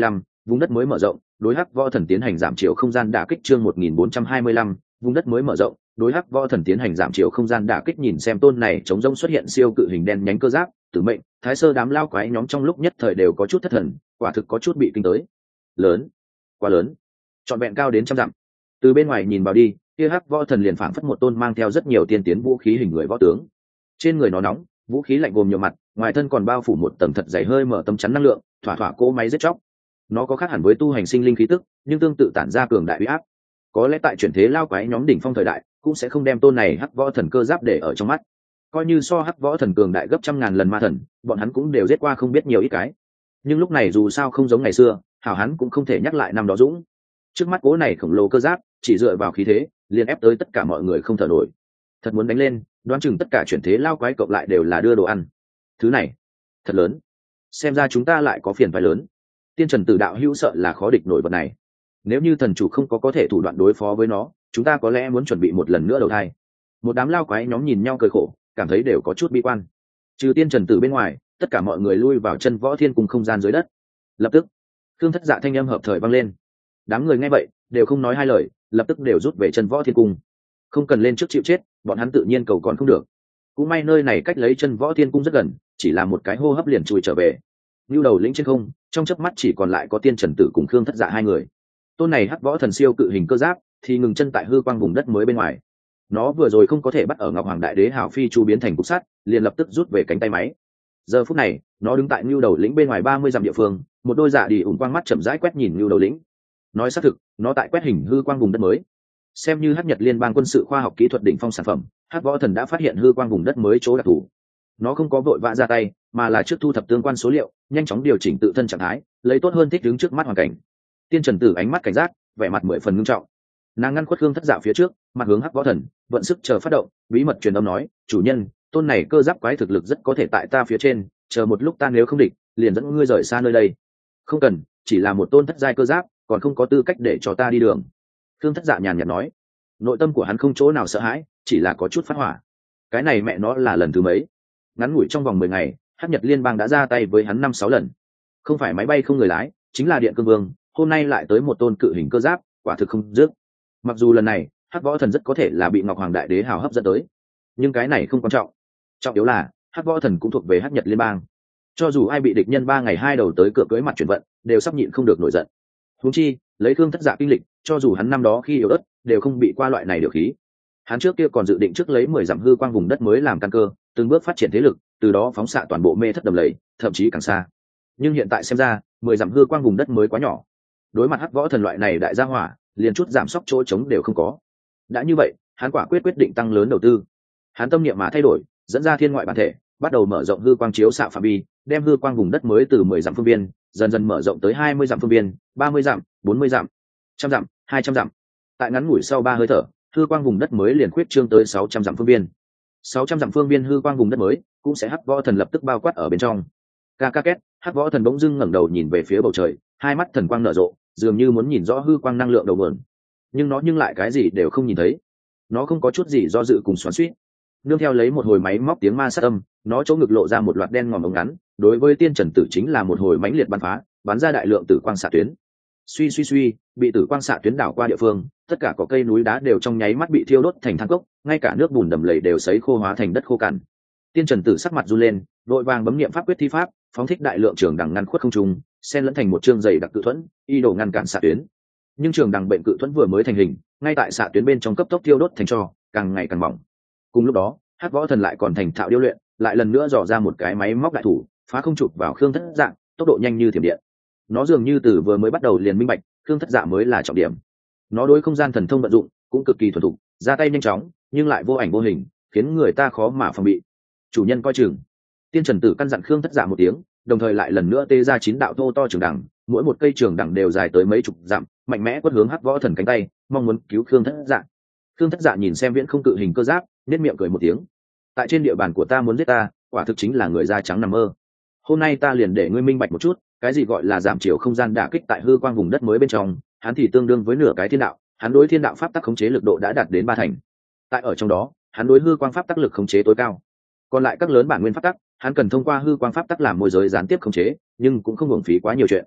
vùng đất mới mở rộng, đối hắc võ thần tiến hành giảm chiều không gian đả kích. Chương một nghìn bốn trăm hai mươi lăm, vùng đất mới mở rộng, đối hắc võ thần tiến hành giảm chiều không gian đả kích. Nhìn xem tôn này chống rông xuất hiện siêu cự hình đen nhánh cơ giáp, Tử Mệnh, Thái Sơ đám lao quái nhóm trong lúc nhất thời đều có chút thất thần, quả thực có chút bị kinh tới. Lớn, quá lớn, trọn vẹn cao đến trăm dặm. Từ bên ngoài nhìn vào đi, kia hắc võ thần liền phảng phất một tôn mang theo rất nhiều tiên tiến vũ khí hình người võ tướng. Trên người nó nóng, vũ khí lạnh gồm nhiều mặt, ngoài thân còn bao phủ một tầng thật dày hơi mở tấm chắn năng lượng, thỏa thỏa cỗ máy giết chóc. Nó có khác hẳn với tu hành sinh linh khí tức, nhưng tương tự tản ra cường đại uy áp. Có lẽ tại chuyển thế lao quái nhóm đỉnh phong thời đại, cũng sẽ không đem tôn này hắc võ thần cơ giáp để ở trong mắt. Coi như so hắc võ thần cường đại gấp trăm ngàn lần ma thần, bọn hắn cũng đều giết qua không biết nhiều ít cái. Nhưng lúc này dù sao không giống ngày xưa, hảo hắn cũng không thể nhắc lại năm đó dũng. Trước mắt cố này khổng lồ cơ giáp, chỉ dựa vào khí thế, liền ép tới tất cả mọi người không thở nổi. Thật muốn đánh lên, đoán chừng tất cả chuyển thế lao quái cộng lại đều là đưa đồ ăn. Thứ này, thật lớn. Xem ra chúng ta lại có phiền phải lớn. Tiên Trần Tử đạo hữu sợ là khó địch nổi vật này. Nếu như thần chủ không có có thể thủ đoạn đối phó với nó, chúng ta có lẽ muốn chuẩn bị một lần nữa đầu thai. Một đám lao quái nhóm nhìn nhau cười khổ, cảm thấy đều có chút bi quan. Trừ Tiên Trần Tử bên ngoài, tất cả mọi người lui vào chân võ thiên cùng không gian dưới đất. Lập tức, Khương Thất Dạ thanh âm hợp thời vang lên. Đám người nghe vậy, đều không nói hai lời, lập tức đều rút về chân võ thiên cung. Không cần lên trước chịu chết, bọn hắn tự nhiên cầu còn không được. Cũng may nơi này cách lấy chân võ thiên cung rất gần, chỉ là một cái hô hấp liền chui trở về. Nưu đầu lĩnh trên không, trong chớp mắt chỉ còn lại có Tiên Trần Tử cùng Khương Thất Dạ hai người. Tôn này hắc võ thần siêu cự hình cơ giáp thì ngừng chân tại hư quang vùng đất mới bên ngoài. Nó vừa rồi không có thể bắt ở Ngọc Hoàng Đại Đế hào phi chu biến thành cục sắt, liền lập tức rút về cánh tay máy. Giờ phút này, nó đứng tại Nưu đầu lĩnh bên ngoài ba mươi dặm địa phương, một đôi dạ đi ủng quang mắt chậm rãi quét nhìn Nưu đầu lĩnh. Nói xác thực, nó tại quét hình hư quang vùng đất mới. Xem như Hắc Nhật Liên bang quân sự khoa học kỹ thuật đỉnh phong sản phẩm, hắc võ thần đã phát hiện hư quang vùng đất mới chỗ đặc thù. Nó không có vội vã ra tay, mà là trước thu thập tương quan số liệu, nhanh chóng điều chỉnh tự thân trạng thái, lấy tốt hơn thích ứng trước mắt hoàn cảnh. Tiên Trần Tử ánh mắt cảnh giác, vẻ mặt mười phần nghiêm trọng. Nàng ngăn khuất Khương Thất Dạ phía trước, mặt hướng hắc võ thần, vận sức chờ phát động, bí mật truyền âm nói: chủ nhân, tôn này cơ giáp quái thực lực rất có thể tại ta phía trên, chờ một lúc ta nếu không địch, liền dẫn ngươi rời xa nơi đây. Không cần, chỉ là một tôn thất giai cơ giáp, còn không có tư cách để cho ta đi đường. Khương Thất Dạ nhàn nhạt nói. Nội tâm của hắn không chỗ nào sợ hãi, chỉ là có chút phát hỏa. Cái này mẹ nó là lần thứ mấy? Ngắn ngủi trong vòng mười ngày, Hắc Nhật Liên bang đã ra tay với hắn năm sáu lần. Không phải máy bay không người lái, chính là điện cương vương, hôm nay lại tới một tôn cự hình cơ giáp, quả thực không dứt. Mặc dù lần này, Hắc võ thần rất có thể là bị Ngọc Hoàng Đại Đế hào hấp dẫn tới, nhưng cái này không quan trọng. Trọng yếu là, Hắc võ thần cũng thuộc về Hắc Nhật Liên bang. Cho dù ai bị địch nhân ba ngày hai đầu tới cửa cưới mặt chuyển vận, đều sắp nhịn không được nổi giận. Huống chi, lấy Khương Thất Dạ kinh lịch, cho dù hắn năm đó khi yếu ớt, đều không bị qua loại này điều khí. Hắn trước kia còn dự định trước lấy mười dặm hư quang vùng đất mới làm căn cơ, từng bước phát triển thế lực, từ đó phóng xạ toàn bộ mê thất đầm lầy, thậm chí càng xa. Nhưng hiện tại xem ra, mười dặm hư quang vùng đất mới quá nhỏ. Đối mặt hắc võ thần loại này đại gia hỏa, liền chút giảm sóc chỗ trống đều không có. Đã như vậy, hắn quả quyết quyết định tăng lớn đầu tư. Hắn tâm niệm mà thay đổi, dẫn ra thiên ngoại bản thể, bắt đầu mở rộng hư quang chiếu xạ phạm vi, đem hư quang vùng đất mới từ mười dặm phương viên, dần dần mở rộng tới hai mươi dặm phương viên, ba mươi dặm, bốn mươi dặm, trăm dặm, hai trăm dặm. Tại ngắn ngủi sau ba hơi thở, hư quang vùng đất mới liền khuyết trương tới sáu trăm dặm phương viên. sáu trăm dặm phương viên hư quang vùng đất mới, cũng sẽ hắc võ thần lập tức bao quát ở bên trong. Ca ca két, hắc võ thần bỗng dưng ngẩng đầu nhìn về phía bầu trời, hai mắt thần quang nở rộ, dường như muốn nhìn rõ hư quang năng lượng đầu nguồn. Nhưng nó nhưng lại cái gì đều không nhìn thấy. Nó không có chút gì do dự cùng xoắn xuýt. Nương theo lấy một hồi máy móc tiếng ma sát âm, nó chỗ ngực lộ ra một loạt đen ngòm ống ngắn, đối với Tiên Trần Tử chính là một hồi mãnh liệt bắn phá, bắn ra đại lượng tử quang xạ tuyến. Suy suy suy, bị tử quang xạ tuyến đảo qua địa phương, tất cả có cây núi đá đều trong nháy mắt bị thiêu đốt thành than cốc, ngay cả nước bùn đầm lầy đều sấy khô hóa thành đất khô cằn. Tiên Trần Tử sắc mặt run lên, đội vàng bấm niệm pháp quyết thi pháp, phóng thích đại lượng trường đằng ngăn khuất không trung, xen lẫn thành một chương dày đặc cự thuẫn, y đồ ngăn cản xạ tuyến. Nhưng trường đằng bệnh cự thuẫn vừa mới thành hình, ngay tại xạ tuyến bên trong cấp tốc thiêu đốt thành tro, càng ngày càng mỏng. Cùng lúc đó, hắc võ thần lại còn thành thạo điêu luyện, lại lần nữa dò ra một cái máy móc đại thủ, phá không chụp vào Khương Thất Dạ, tốc độ nhanh như thiểm điện. Nó dường như từ vừa mới bắt đầu liền minh bạch, Khương Thất Dạ mới là trọng điểm. Nó đối không gian thần thông vận dụng cũng cực kỳ thuần thục, ra tay nhanh chóng, nhưng lại vô ảnh vô hình, khiến người ta khó mà phòng bị. Chủ nhân coi chừng. Tiên Trần Tử căn dặn Khương Thất Dạ một tiếng, đồng thời lại lần nữa tê ra chín đạo thô to trường đẳng, mỗi một cây trường đẳng đều dài tới mấy chục dặm, mạnh mẽ quất hướng hắc võ thần cánh tay, mong muốn cứu Khương Thất Dạ. Khương Thất Dạ nhìn xem viễn không cự hình cơ giáp, nét miệng cười một tiếng. Tại trên địa bàn của ta muốn giết ta, quả thực chính là người da trắng nằm mơ. Hôm nay ta liền để ngươi minh bạch một chút, cái gì gọi là giảm chiều không gian đả kích tại hư quang vùng đất mới bên trong, hắn thì tương đương với nửa cái thiên đạo, hắn đối thiên đạo pháp tắc khống chế lực độ đã đạt đến ba thành. Tại ở trong đó, hắn đối hư quang pháp tắc lực khống chế tối cao. Còn lại các lớn bản nguyên pháp tắc, hắn cần thông qua hư quang pháp tắc làm môi giới gián tiếp khống chế, nhưng cũng không hưởng phí quá nhiều chuyện.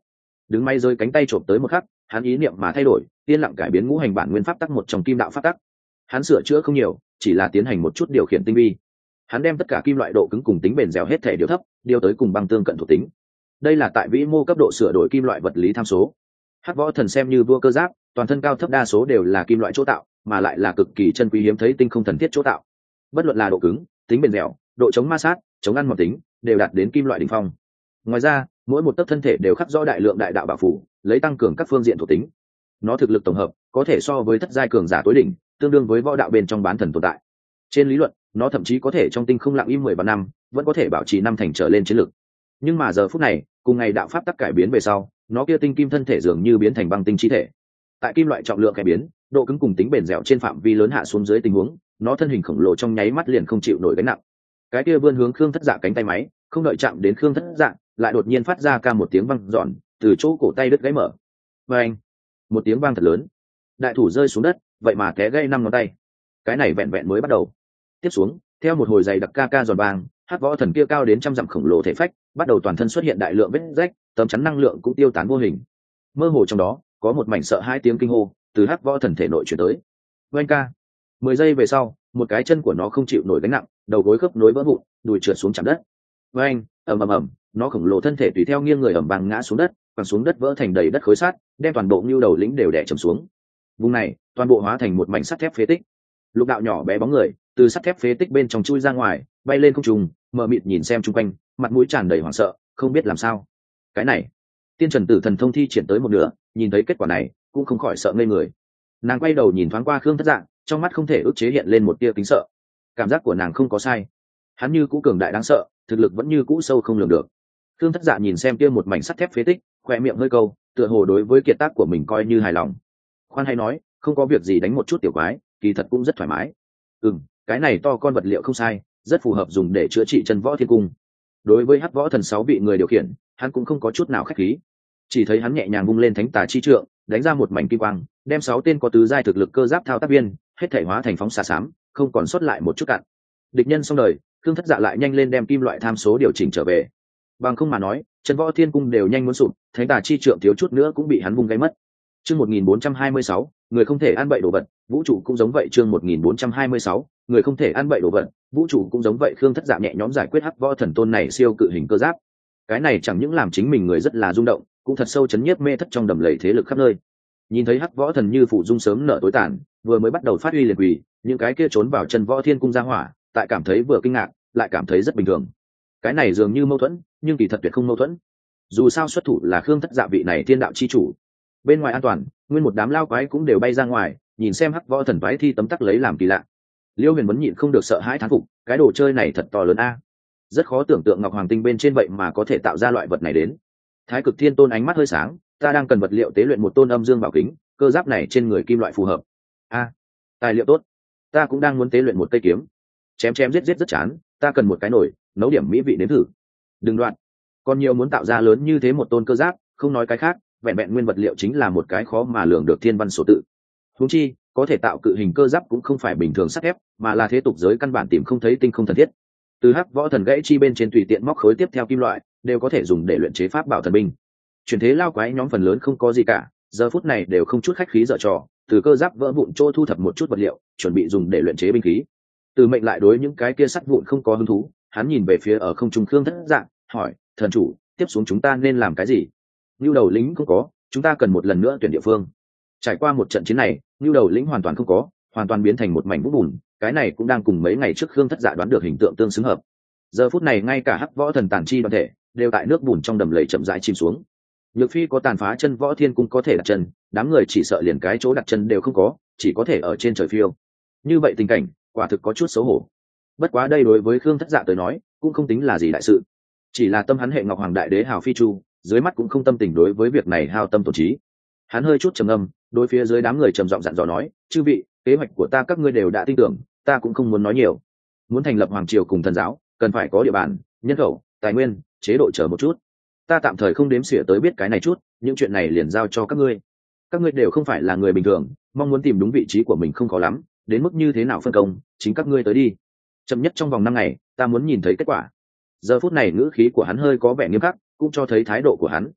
đứng may rơi cánh tay trộm tới một khắc, hắn ý niệm mà thay đổi, yên lặng cải biến ngũ hành bản nguyên pháp tắc một trong kim đạo pháp tắc. Hắn sửa chữa không nhiều, chỉ là tiến hành một chút điều khiển tinh vi. Hắn đem tất cả kim loại độ cứng cùng tính bền dẻo hết thể điều thấp, điều tới cùng băng tương cận thuộc tính. Đây là tại vĩ mô cấp độ sửa đổi kim loại vật lý tham số. Hắc võ thần xem như vua cơ giáp, toàn thân cao thấp đa số đều là kim loại chỗ tạo, mà lại là cực kỳ chân quý hiếm thấy tinh không thần thiết chỗ tạo. Bất luận là độ cứng, tính bền dẻo, độ chống ma sát, chống ăn mòn tính, đều đạt đến kim loại đỉnh phong. Ngoài ra, mỗi một tấc thân thể đều khắc rõ đại lượng đại đạo bảo phủ, lấy tăng cường các phương diện thuộc tính. Nó thực lực tổng hợp có thể so với thất giai cường giả tối đỉnh, tương đương với võ đạo bên trong bán thần tồn tại. Trên lý luận, nó thậm chí có thể trong tinh không lặng im mười vạn năm, vẫn có thể bảo trì năm thành trở lên chiến lực. Nhưng mà giờ phút này, cùng ngày đạo pháp tắc cải biến về sau, nó kia tinh kim thân thể dường như biến thành băng tinh chi thể. Tại kim loại trọng lượng cải biến, độ cứng cùng tính bền dẻo trên phạm vi lớn hạ xuống dưới tình huống, nó thân hình khổng lồ trong nháy mắt liền không chịu nổi gánh nặng. Cái kia vươn hướng Khương Thất Dạ cánh tay máy, không đợi chạm đến Khương Thất Dạ, lại đột nhiên phát ra ca một tiếng vang dọn, từ chỗ cổ tay đứt gãy mở. Oeng! Một tiếng vang thật lớn. Đại thủ rơi xuống đất, vậy mà té gãy năm ngón tay. Cái này vẹn vẹn mới bắt đầu. Tiếp xuống, theo một hồi dày đặc ca ca giòn vang, Hắc võ thần kia cao đến trăm dặm khổng lồ thể phách, bắt đầu toàn thân xuất hiện đại lượng vết rách, tấm chắn năng lượng cũng tiêu tán vô hình. Mơ hồ trong đó, có một mảnh sợ hai tiếng kinh hô từ Hắc võ thần thể nội chuyển tới. Oeng ca! Mười giây về sau, một cái chân của nó không chịu nổi gánh nặng, đầu gối khớp nối vỡ vụn, đùi trượt xuống chạm đất. Oeng! Ầm ầm ầm, nó khổng lồ thân thể tùy theo nghiêng người ầm vang ngã xuống đất, quẳng xuống đất vỡ thành đầy đất khối sắt, đem toàn bộ Nưu Đầu lĩnh đều đè trầm xuống. Vùng này, toàn bộ hóa thành một mảnh sắt thép phế tích. Lục đạo nhỏ bé bóng người từ sắt thép phế tích bên trong chui ra ngoài, bay lên không trung, mờ mịt nhìn xem chung quanh, mặt mũi tràn đầy hoảng sợ, không biết làm sao. Cái này, Tiên Trần Tử thần thông thi triển tới một nửa, nhìn thấy kết quả này, cũng không khỏi sợ ngây người. Nàng quay đầu nhìn thoáng qua Khương Thất Dạ, trong mắt không thể ức chế hiện lên một tia kính sợ. Cảm giác của nàng không có sai, hắn như cũ cường đại đáng sợ, thực lực vẫn như cũ sâu không lường được. Khương Thất Dạ nhìn xem kia một mảnh sắt thép phế tích, khoe miệng hơi câu, tựa hồ đối với kiệt tác của mình coi như hài lòng. Khoan hay nói, không có việc gì đánh một chút tiểu quái, kỳ thật cũng rất thoải mái. Ừm, cái này to con vật liệu không sai, rất phù hợp dùng để chữa trị chân võ thiên cung. Đối với Hắc võ thần sáu vị người điều khiển, hắn cũng không có chút nào khách khí. Chỉ thấy hắn nhẹ nhàng vung lên thánh tà chi trượng, đánh ra một mảnh kim quang, đem sáu tên có tứ giai thực lực cơ giáp thao tác viên, hết thể hóa thành phóng xạ xám, không còn sót lại một chút cặn. Địch nhân xong đời, Khương Thất Dạ lại nhanh lên đem kim loại tham số điều chỉnh trở về. Bằng không mà nói, chân võ thiên cung đều nhanh muốn sụp, thánh tà chi trượng thiếu chút nữa cũng bị hắn vung gáy mất. Chương một nghìn bốn trăm hai mươi sáu, người không thể ăn bậy đồ vật, vũ trụ cũng giống vậy. Chương một nghìn bốn trăm hai mươi sáu, người không thể ăn bậy đồ vật, vũ trụ cũng giống vậy. Khương Thất Dạ nhẹ nhõm giải quyết Hắc võ thần tôn này siêu cự hình cơ giáp. Cái này chẳng những làm chính mình người rất là rung động, cũng thật sâu chấn nhiếp mê thất trong đầm lầy thế lực khắp nơi. Nhìn thấy Hắc võ thần như phụ dung sớm nở tối tàn, vừa mới bắt đầu phát huy liền quỳ, những cái kia trốn vào chân võ thiên cung ra hỏa, tại cảm thấy vừa kinh ngạc, lại cảm thấy rất bình thường. Cái này dường như mâu thuẫn, nhưng kỳ thật tuyệt không mâu thuẫn. Dù sao xuất thủ là Khương Thất Dạ vị này thiên đạo chi chủ. Bên ngoài an toàn, nguyên một đám lao quái cũng đều bay ra ngoài, nhìn xem Hắc võ thần toái thi tấm tắc lấy làm kỳ lạ. Liêu Huyền vẫn nhịn không được sợ hãi thán phục, cái đồ chơi này thật to lớn a. Rất khó tưởng tượng Ngọc Hoàng Tinh bên trên vậy mà có thể tạo ra loại vật này đến. Thái Cực Thiên Tôn ánh mắt hơi sáng, ta đang cần vật liệu tế luyện một tôn âm dương bảo kính, cơ giáp này trên người kim loại phù hợp. A, tài liệu tốt. Ta cũng đang muốn tế luyện một cây kiếm. Chém chém giết giết rất chán, ta cần một cái nồi, nấu điểm mỹ vị nếm thử. Đừng đoạn. Còn nhiều muốn tạo ra lớn như thế một tôn cơ giáp, không nói cái khác, vẹn vẹn nguyên vật liệu chính là một cái khó mà lường được thiên văn số tự. Huống chi, có thể tạo cự hình cơ giáp cũng không phải bình thường sắt thép, mà là thế tục giới căn bản tìm không thấy tinh không thần thiết. Từ Hắc võ thần gãy chi bên trên tùy tiện móc khối tiếp theo kim loại, đều có thể dùng để luyện chế pháp bảo thần binh. Chuyển thế lao quái nhóm phần lớn không có gì cả, giờ phút này đều không chút khách khí dở trò, từ cơ giáp vỡ vụn chỗ thu thập một chút vật liệu, chuẩn bị dùng để luyện chế binh khí. Từ Mệnh lại đối những cái kia sắt vụn không có hứng thú, hắn nhìn về phía ở không trung Khương Thất Dạ, hỏi: "Thần chủ, tiếp xuống chúng ta nên làm cái gì?" Nưu đầu lính không có, chúng ta cần một lần nữa tuyển địa phương. Trải qua một trận chiến này, Nưu đầu lĩnh hoàn toàn không có, hoàn toàn biến thành một mảnh vũng bùn, cái này cũng đang cùng mấy ngày trước Khương Thất Dạ đoán được hình tượng tương xứng hợp. Giờ phút này ngay cả Hắc võ thần tàn chi đoàn thể đều tại nước bùn trong đầm lầy chậm rãi chìm xuống. Nhược Phi có tàn phá chân võ thiên cung có thể đặt chân, đám người chỉ sợ liền cái chỗ đặt chân đều không có, chỉ có thể ở trên trời phiêu. Như vậy tình cảnh, quả thực có chút xấu hổ. Bất quá đây đối với Khương Thất Dạ tới nói, cũng không tính là gì đại sự. Chỉ là tâm hắn hệ Ngọc Hoàng Đại Đế hào phi chu, dưới mắt cũng không tâm tình đối với việc này hao tâm tổn trí. Hắn hơi chút trầm ngâm, đối phía dưới đám người trầm giọng dặn dò nói: "Chư vị, kế hoạch của ta các ngươi đều đã tin tưởng, ta cũng không muốn nói nhiều. Muốn thành lập hoàng triều cùng thần giáo, cần phải có địa bàn, nhân khẩu, tài nguyên, chế độ chờ một chút. Ta tạm thời không đếm xỉa tới biết cái này chút, những chuyện này liền giao cho các ngươi. Các ngươi đều không phải là người bình thường, mong muốn tìm đúng vị trí của mình không khó lắm, đến mức như thế nào phân công, chính các ngươi tới đi. Chậm nhất trong vòng năm ngày, ta muốn nhìn thấy kết quả." Giờ phút này ngữ khí của hắn hơi có vẻ nghiêm khắc, cũng cho thấy thái độ của hắn.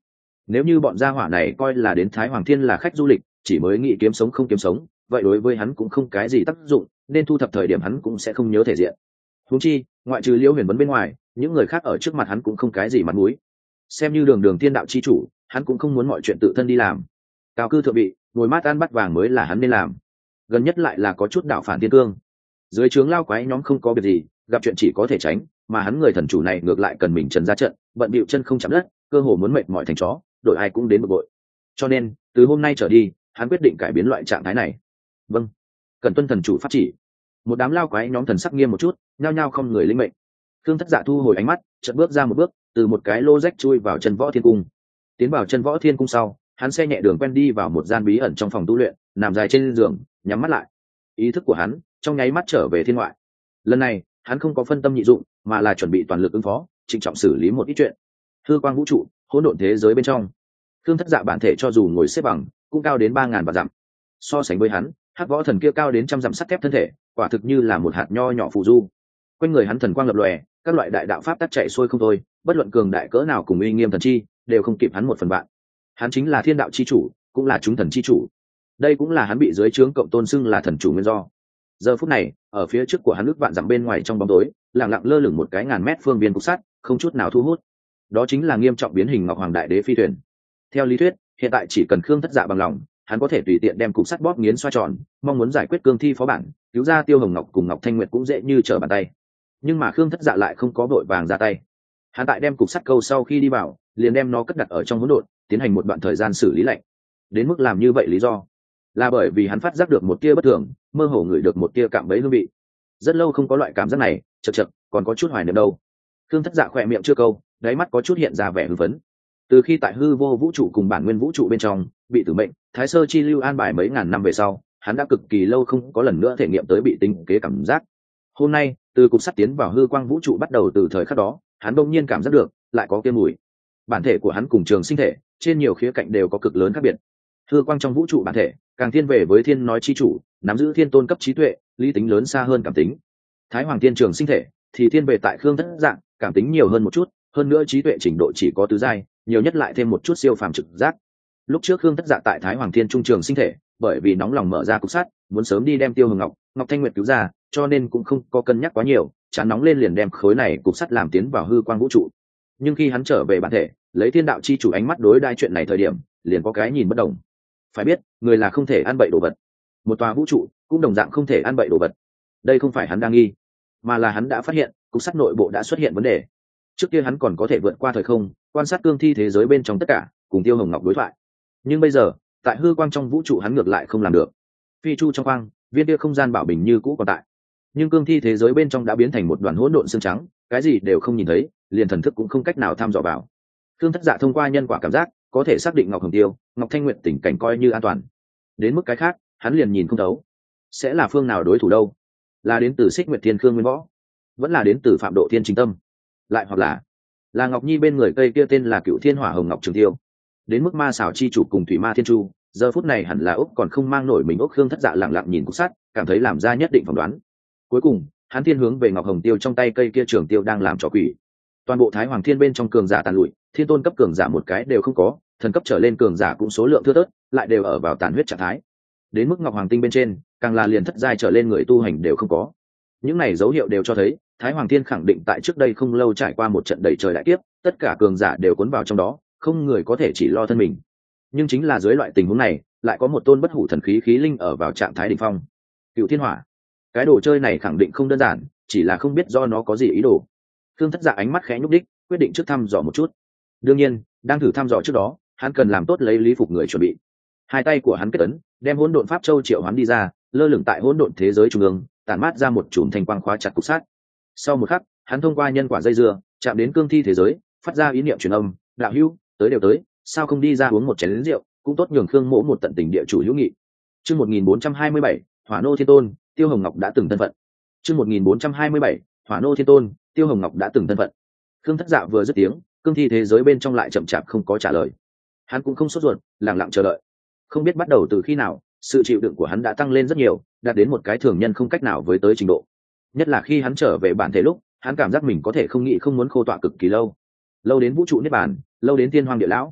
Nếu như bọn gia hỏa này coi là đến Thái Hoàng Thiên là khách du lịch, chỉ mới nghĩ kiếm sống không kiếm sống, vậy đối với hắn cũng không cái gì tác dụng, nên thu thập thời điểm hắn cũng sẽ không nhớ thể diện. Huống chi, ngoại trừ Liễu Huyền Vấn bên ngoài, những người khác ở trước mặt hắn cũng không cái gì mặt mũi. Xem như đường đường thiên đạo chi chủ, hắn cũng không muốn mọi chuyện tự thân đi làm. Cao cư thượng vị, ngồi mát ăn bắt vàng mới là hắn nên làm. Gần nhất lại là có chút đạo phản thiên cương. Dưới trướng lao quái nhóm không có việc gì, gặp chuyện chỉ có thể tránh, mà hắn người thần chủ này ngược lại cần mình trần ra trận, bận bịu chân không chạm đất, cơ hồ muốn mệt mỏi thành chó, đội ai cũng đến bực bội. Cho nên, từ hôm nay trở đi, hắn quyết định cải biến loại trạng thái này. Vâng, cần tuân thần chủ pháp chỉ. Một đám lao quái nhóm thần sắc nghiêm một chút, nhao nhao không người linh mệnh. Thương Thất Dạ thu hồi ánh mắt, chợt bước ra một bước, từ một cái lô rách chui vào chân võ thiên cung. Tiến vào chân võ thiên cung sau, hắn xe nhẹ đường quen đi vào một gian bí ẩn trong phòng tu luyện, nằm dài trên giường, nhắm mắt lại. Ý thức của hắn trong nháy mắt trở về thiên ngoại. Lần này, hắn không có phân tâm nhị dụng, mà là chuẩn bị toàn lực ứng phó, trịnh trọng xử lý một ít chuyện. Hư quang vũ trụ, hỗn độn thế giới bên trong, Thương Thất Dạ bản thể cho dù ngồi xếp bằng, cũng cao đến ba ngàn vạn dặm. So sánh với hắn, Hắc Võ Thần kia cao đến trăm dặm sắt thép thân thể, quả thực như là một hạt nho nhỏ phù du. Quanh người hắn thần quang lập lòe, các loại đại đạo pháp tắc chạy xuôi không thôi, bất luận cường đại cỡ nào cùng uy nghiêm thần chi, đều không kịp hắn một phần vạn. Hắn chính là thiên đạo chi chủ, cũng là chúng thần chi chủ. Đây cũng là hắn bị dưới trướng cộng tôn xưng là thần chủ nguyên do. Giờ phút này, ở phía trước của hắn ước vạn dặm bên ngoài trong bóng tối, lặng lặng lơ lửng một cái ngàn mét phương viên cục sắt, không chút nào thu hút. Đó chính là nghiêm trọng biến hình Ngọc Hoàng Đại Đế phi thuyền. Theo lý thuyết, hiện tại chỉ cần Khương Thất Dạ bằng lòng, hắn có thể tùy tiện đem cục sắt bóp nghiến xoay tròn, mong muốn giải quyết cương thi phó bản, cứu ra Tiêu Hồng Ngọc cùng Ngọc Thanh Nguyệt cũng dễ như trở bàn tay. Nhưng mà Khương Thất Dạ lại không có vội vàng ra tay. Hắn tại đem cục sắt câu sau khi đi vào, liền đem nó cất đặt ở trong hỗn độn, tiến hành một đoạn thời gian xử lý lạnh. Đến mức làm như vậy lý do là bởi vì hắn phát giác được một tia bất thường, mơ hồ ngửi được một tia cạm bẫy hương vị. Rất lâu không có loại cảm giác này, chậc chậc, còn có chút hoài niệm đâu. Khương Thất Dạ khỏe miệng chưa câu, đáy mắt có chút hiện ra vẻ hưng phấn. Từ khi tại hư vô vũ trụ cùng bản nguyên vũ trụ bên trong bị tử mệnh Thái Sơ chi lưu an bài mấy ngàn năm về sau, hắn đã cực kỳ lâu không có lần nữa thể nghiệm tới bị tính kế cảm giác. Hôm nay, từ cục sắt tiến vào hư quang vũ trụ bắt đầu từ thời khắc đó, hắn bỗng nhiên cảm giác được lại có kia mùi. Bản thể của hắn cùng trường sinh thể trên nhiều khía cạnh đều có cực lớn khác biệt. Hư quang trong vũ trụ bản thể càng thiên về với thiên nói chi chủ, nắm giữ thiên tôn cấp trí tuệ, lý tính lớn xa hơn cảm tính. Thái Hoàng Thiên trường sinh thể thì thiên về tại Khương Thất Dạng, cảm tính nhiều hơn một chút, hơn nữa trí tuệ trình độ chỉ có tứ giai, nhiều nhất lại thêm một chút siêu phàm trực giác. Lúc trước Khương Thất Dạ tại Thái Hoàng Thiên trung trường sinh thể, bởi vì nóng lòng mở ra cục sắt, muốn sớm đi đem Tiêu Hồng Ngọc, Ngọc Thanh Nguyệt cứu ra, cho nên cũng không có cân nhắc quá nhiều, chán nóng lên liền đem khối này cục sắt làm tiến vào hư quang vũ trụ. Nhưng khi hắn trở về bản thể, lấy thiên đạo chi chủ ánh mắt đối đai chuyện này thời điểm, liền có cái nhìn bất đồng. Phải biết, người là không thể ăn bậy đồ vật, một tòa vũ trụ cũng đồng dạng không thể ăn bậy đồ vật. Đây không phải hắn đang nghi, mà là hắn đã phát hiện cục sắt nội bộ đã xuất hiện vấn đề. Trước kia hắn còn có thể vượt qua thời không, quan sát cương thi thế giới bên trong tất cả, cùng Tiêu Hồng Ngọc đối thoại. Nhưng bây giờ, tại hư quang trong vũ trụ hắn ngược lại không làm được. Phi chu trong quang, viên kia không gian bảo bình như cũ còn tại, nhưng cương thi thế giới bên trong đã biến thành một đoàn hỗn độn xương trắng, cái gì đều không nhìn thấy, liền thần thức cũng không cách nào thăm dò vào. Thương Thất Dạ thông qua nhân quả cảm giác, có thể xác định Ngọc Hồng Tiêu, Ngọc Thanh Nguyệt tình cảnh coi như an toàn. Đến mức cái khác, hắn liền nhìn không thấu. Sẽ là phương nào đối thủ đâu? Là đến từ Xích Nguyệt Thiên Khương Nguyên Võ, vẫn là đến từ Phạm Độ Thiên Chính Tâm, lại hoặc là là Ngọc Nhi bên người cây kia tên là Cựu Thiên Hỏa Hồng Ngọc Trường Tiêu. Đến mức Ma Xảo chi chủ cùng Thủy Ma Thiên Chu, giờ phút này hẳn là Úc còn không mang nổi mình. Úc Khương Thất Dạ lặng lặng nhìn cục sắt, cảm thấy làm ra nhất định phỏng đoán. Cuối cùng, hắn thiên hướng về Ngọc Hồng Tiêu trong tay cây kia trường tiêu đang làm trò quỷ. Toàn bộ Thái Hoàng Thiên bên trong cường giả tàn lụi, thiên tôn cấp cường giả một cái đều không có, thần cấp trở lên cường giả cũng số lượng thưa thớt, lại đều ở vào tàn huyết trạng thái. Đến mức Ngọc Hoàng Tinh bên trên, càng là liền thất giai trở lên người tu hành đều không có. Những này dấu hiệu đều cho thấy, Thái Hoàng Thiên khẳng định tại trước đây không lâu trải qua một trận đầy trời đại kiếp, tất cả cường giả đều cuốn vào trong đó, không người có thể chỉ lo thân mình. Nhưng chính là dưới loại tình huống này, lại có một tôn bất hủ thần khí khí linh ở vào trạng thái đỉnh phong. Cựu Thiên Hỏa, cái đồ chơi này khẳng định không đơn giản, chỉ là không biết do nó có gì ý đồ. Thương Thất Dạ ánh mắt khẽ nhúc đích, quyết định trước thăm dò một chút. Đương nhiên, đang thử thăm dò trước đó, hắn cần làm tốt lấy lý phục người chuẩn bị. Hai tay của hắn kết ấn, đem hỗn độn pháp châu triệu hoán đi ra, lơ lửng tại hỗn độn thế giới trung ương, tản mát ra một chùm thanh quang khóa chặt cục sát. Sau một khắc, hắn thông qua nhân quả dây dưa, chạm đến cương thi thế giới, phát ra ý niệm truyền âm, đạo hữu, tới đều tới, sao không đi ra uống một chén lớn rượu, cũng tốt nhường Khương Mỗ một tận tình địa chủ hữu nghị. Chương một nghìn bốn trăm hai mươi bảy, Hỏa Nô Thiên Tôn, Tiêu Hồng Ngọc đã từng thân phận. Chương một nghìn bốn trăm hai mươi bảy, Hỏa Nô Thiên Tôn, Tiêu Hồng Ngọc đã từng thân phận. Khương Thất Dạ vừa dứt tiếng, cương thi thế giới bên trong lại chậm chạp không có trả lời. Hắn cũng không sốt ruột, lặng lặng chờ đợi. Không biết bắt đầu từ khi nào, sự chịu đựng của hắn đã tăng lên rất nhiều, đạt đến một cái thường nhân không cách nào với tới trình độ. Nhất là khi hắn trở về bản thể lúc, hắn cảm giác mình có thể không nghĩ không muốn khô tọa cực kỳ lâu, lâu đến vũ trụ niết bàn, lâu đến tiên hoang địa lão.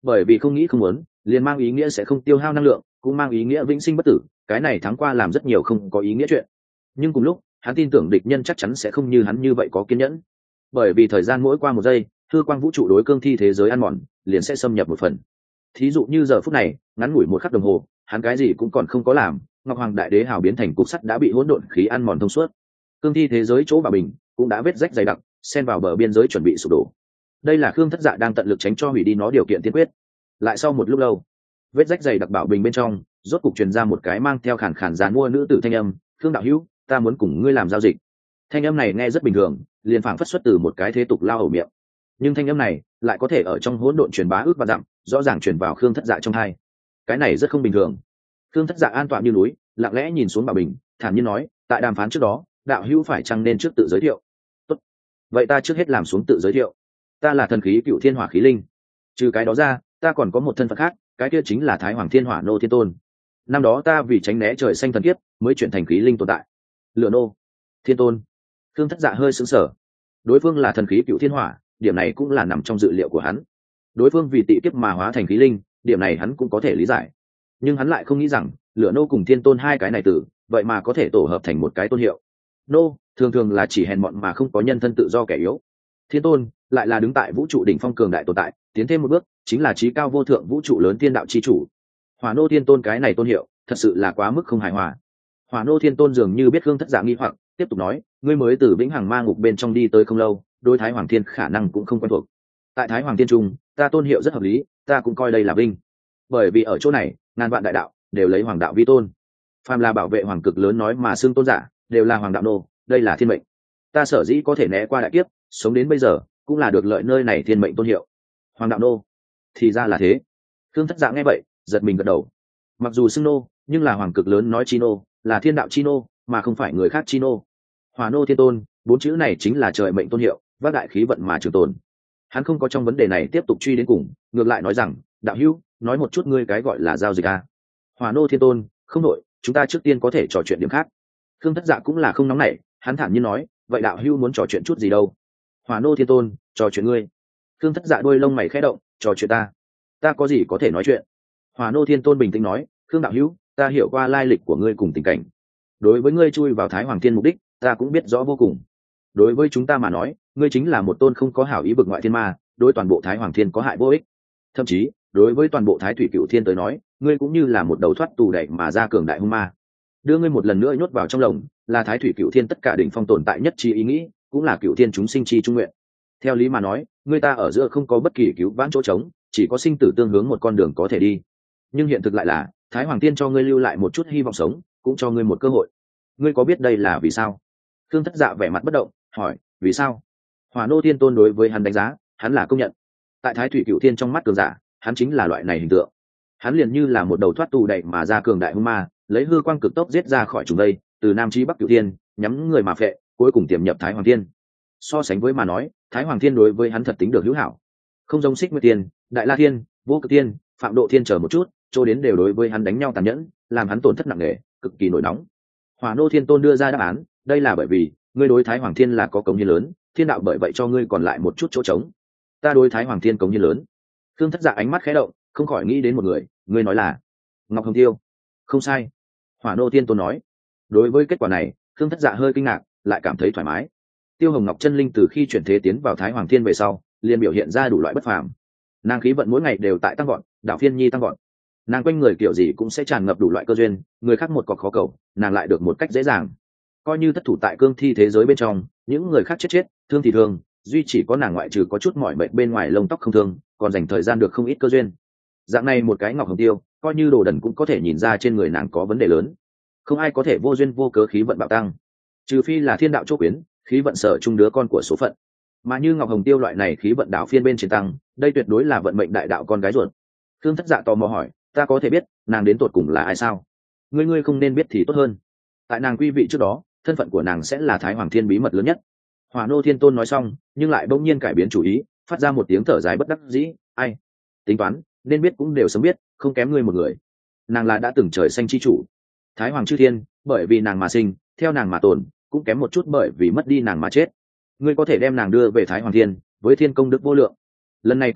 bởi vì không nghĩ không muốn liền mang ý nghĩa sẽ không tiêu hao năng lượng, cũng mang ý nghĩa vĩnh sinh bất tử. Cái này tháng qua làm rất nhiều không có ý nghĩa chuyện, nhưng cùng lúc hắn tin tưởng địch nhân chắc chắn sẽ không như hắn như vậy có kiên nhẫn, bởi vì thời gian mỗi qua một giây, hư quang vũ trụ đối cương thi thế giới ăn mòn liền sẽ xâm nhập một phần. Thí dụ như giờ phút này ngắn ngủi một khắc đồng hồ, hắn cái gì cũng còn không có làm, ngọc hoàng đại đế hào biến thành cục sắt đã bị hỗn độn khí ăn mòn thông suốt, cương thi thế giới chỗ hòa bình cũng đã vết rách dày đặc, xen vào bờ biên giới chuẩn bị sụp đổ. Đây là Khương Thất Dạ đang tận lực tránh cho hủy đi nó điều kiện tiên quyết. Lại sau một lúc lâu, vết rách dày đặc bảo bình bên trong rốt cục truyền ra một cái mang theo khàn khàn dán mua nữ tử thanh âm: "Khương đạo hữu, ta muốn cùng ngươi làm giao dịch." Thanh âm này nghe rất bình thường, liền phảng phất xuất từ một cái thế tục lao hầu miệng, nhưng thanh âm này lại có thể ở trong hỗn độn truyền bá ước và dặm, rõ ràng truyền vào Khương Thất Dạ trong tai. Cái này rất không bình thường. Khương Thất Dạ an tọa như núi, lặng lẽ nhìn xuống bảo bình, thản nhiên nói: "Tại đàm phán trước đó, đạo hữu phải chăng nên trước tự giới thiệu?" "Tốt, vậy ta trước hết làm xuống tự giới thiệu. Ta là thần khí Cựu Thiên Hỏa Khí Linh. Trừ cái đó ra, ta còn có một thân phận khác, cái kia chính là Thái Hoàng Thiên Hỏa Nô Thiên Tôn. Năm đó ta vì tránh né trời xanh thần kiếp, mới chuyển thành khí linh tồn tại." Lửa nô thiên tôn. Khương Thất Dạ hơi sững sờ. Đối phương là thần khí Cựu Thiên Hỏa, điểm này cũng là nằm trong dự liệu của hắn. Đối phương vì tị kiếp mà hóa thành khí linh, điểm này hắn cũng có thể lý giải. Nhưng hắn lại không nghĩ rằng lửa nô cùng thiên tôn hai cái này từ vậy mà có thể tổ hợp thành một cái tôn hiệu. Nô thường thường là chỉ hèn mọn mà không có nhân thân tự do kẻ yếu, thiên tôn lại là đứng tại vũ trụ đỉnh phong cường đại tồn tại, tiến thêm một bước chính là trí cao vô thượng vũ trụ lớn thiên đạo chi chủ. Hỏa nô thiên tôn cái này tôn hiệu thật sự là quá mức không hài hòa. Hỏa nô thiên tôn dường như biết Khương Thất Dạ nghi hoặc, tiếp tục nói: "Ngươi mới từ vĩnh hằng ma ngục bên trong đi tới không lâu, đối Thái Hoàng Thiên khả năng cũng không quen thuộc. Tại Thái Hoàng Thiên trung, ta tôn hiệu rất hợp lý, ta cũng coi đây là vinh. Bởi vì ở chỗ này, ngàn vạn đại đạo đều lấy hoàng đạo vi tôn. Phàm là bảo vệ hoàng cực lớn nói mà xưng tôn giả, đều là hoàng đạo nô, đây là thiên mệnh. Ta sở dĩ có thể né qua đại kiếp, sống đến bây giờ, cũng là được lợi nơi này thiên mệnh tôn hiệu. Hoàng đạo nô, thì ra là thế." Khương Thất Dạ nghe vậy, giật mình gật đầu. Mặc dù xưng nô, nhưng là hoàng cực lớn nói chi nô, là thiên đạo chi nô, mà không phải người khác chi nô. Hỏa nô thiên tôn, bốn chữ này chính là trời mệnh tôn hiệu, vác đại khí vận mà trường tồn. Hắn không có trong vấn đề này tiếp tục truy đến cùng, ngược lại nói rằng: "Đạo hữu, nói một chút ngươi cái gọi là giao dịch a." Hỏa nô thiên tôn: "Không nội, chúng ta trước tiên có thể trò chuyện điểm khác." Khương Thất Dạ cũng là không nóng nảy, hắn thản nhiên nói: "Vậy đạo hữu muốn trò chuyện chút gì đâu?" Hỏa nô thiên tôn: "Trò chuyện ngươi." Khương Thất Dạ đôi lông mày khẽ động: "Trò chuyện ta? Ta có gì có thể nói chuyện?" Hỏa nô thiên tôn bình tĩnh nói: "Khương đạo hữu, ta hiểu qua lai lịch của ngươi cùng tình cảnh. Đối với ngươi chui vào Thái Hoàng Thiên mục đích, ta cũng biết rõ vô cùng. Đối với chúng ta mà nói, ngươi chính là một tôn không có hảo ý vực ngoại thiên ma, đối toàn bộ Thái Hoàng Thiên có hại vô ích. Thậm chí, đối với toàn bộ Thái Thủy Cựu Thiên tới nói, ngươi cũng như là một đầu thoát tù đẩy mà ra cường đại hung ma. Đưa ngươi một lần nữa nhốt vào trong lồng, là Thái Thủy Cựu Thiên tất cả đỉnh phong tồn tại nhất chi ý nghĩ, cũng là Cựu Thiên chúng sinh chi trung nguyện. Theo lý mà nói, ngươi ta ở giữa không có bất kỳ cứu vãn chỗ trống, chỉ có sinh tử tương hướng một con đường có thể đi. Nhưng hiện thực lại là, Thái Hoàng Thiên cho ngươi lưu lại một chút hy vọng sống, cũng cho ngươi một cơ hội. Ngươi có biết đây là vì sao?" Khương Thất Dạ vẻ mặt bất động, hỏi: "Vì sao?" Hỏa nô thiên tôn đối với hắn đánh giá, hắn là công nhận. Tại Thái Thủy Cựu Thiên trong mắt cường giả, hắn chính là loại này hình tượng. Hắn liền như là một đầu thoát tù đẩy mà ra cường đại hung ma, lấy hư quang cực tốc giết ra khỏi trùng đây, từ nam chí bắc Cựu Thiên, nhắm người mà phệ, cuối cùng tiềm nhập Thái Hoàng Thiên. So sánh với mà nói, Thái Hoàng Thiên đối với hắn thật tính được hữu hảo. Không giống Xích Nguyệt Thiên, Đại La Thiên, Vô Cực Thiên, Phạm Độ Thiên chờ một chút, cho đến đều đối với hắn đánh nhau tàn nhẫn, làm hắn tổn thất nặng nề, cực kỳ nổi nóng. Hỏa nô thiên tôn đưa ra đáp án: "Đây là bởi vì ngươi đối Thái Hoàng Thiên là có cống hiến lớn, thiên đạo bởi vậy cho ngươi còn lại một chút chỗ trống." "Ta đối Thái Hoàng Thiên cống hiến lớn?" Khương Thất Dạ ánh mắt khẽ động, không khỏi nghĩ đến một người. "Ngươi nói là Ngọc Hồng Tiêu?" "Không sai." Hỏa nô thiên tôn nói. Đối với kết quả này, Khương Thất Dạ hơi kinh ngạc, lại cảm thấy thoải mái. Tiêu Hồng Ngọc chân linh từ khi chuyển thế tiến vào Thái Hoàng Thiên về sau, liền biểu hiện ra đủ loại bất phàm. Nàng khí vận mỗi ngày đều tại tăng gọn, đạo phiên nhi tăng gọn. Nàng quanh người kiểu gì cũng sẽ tràn ngập đủ loại cơ duyên, người khác một cọc khó cầu, nàng lại được một cách dễ dàng. Coi như thất thủ tại cương thi thế giới bên trong, những người khác chết chết, thương thì thương, duy chỉ có nàng ngoại trừ có chút mỏi mệt bên ngoài lông tóc không thương, còn dành thời gian được không ít cơ duyên. Dạng này một cái Ngọc Hồng Tiêu, coi như đồ đần cũng có thể nhìn ra trên người nàng có vấn đề lớn. Không ai có thể vô duyên vô cớ khí vận bạo tăng, trừ phi là thiên đạo chỗ quyến, khí vận sở chung đứa con của số phận. Mà như Ngọc Hồng Tiêu loại này khí vận đạo phiên bên trên tăng, đây tuyệt đối là vận mệnh đại đạo con gái ruột. Khương Thất Dạ tò mò hỏi: "Ta có thể biết nàng đến tột cùng là ai sao?" "Ngươi ngươi không nên biết thì tốt hơn. Tại nàng quy vị trước đó, thân phận của nàng sẽ là Thái Hoàng Thiên bí mật lớn nhất." Hỏa nô thiên tôn nói xong, nhưng lại bỗng nhiên cải biến chủ ý, phát ra một tiếng thở dài bất đắc dĩ: "Ai, tính toán, nên biết cũng đều sớm biết, không kém ngươi một người. Nàng là đã từng trời xanh chi chủ, Thái Hoàng chư thiên, bởi vì nàng mà sinh, theo nàng mà tồn, cũng kém một chút bởi vì mất đi nàng mà chết. Ngươi có thể đem nàng đưa về Thái Hoàng Thiên, với thiên công đức vô lượng. Lần này công đức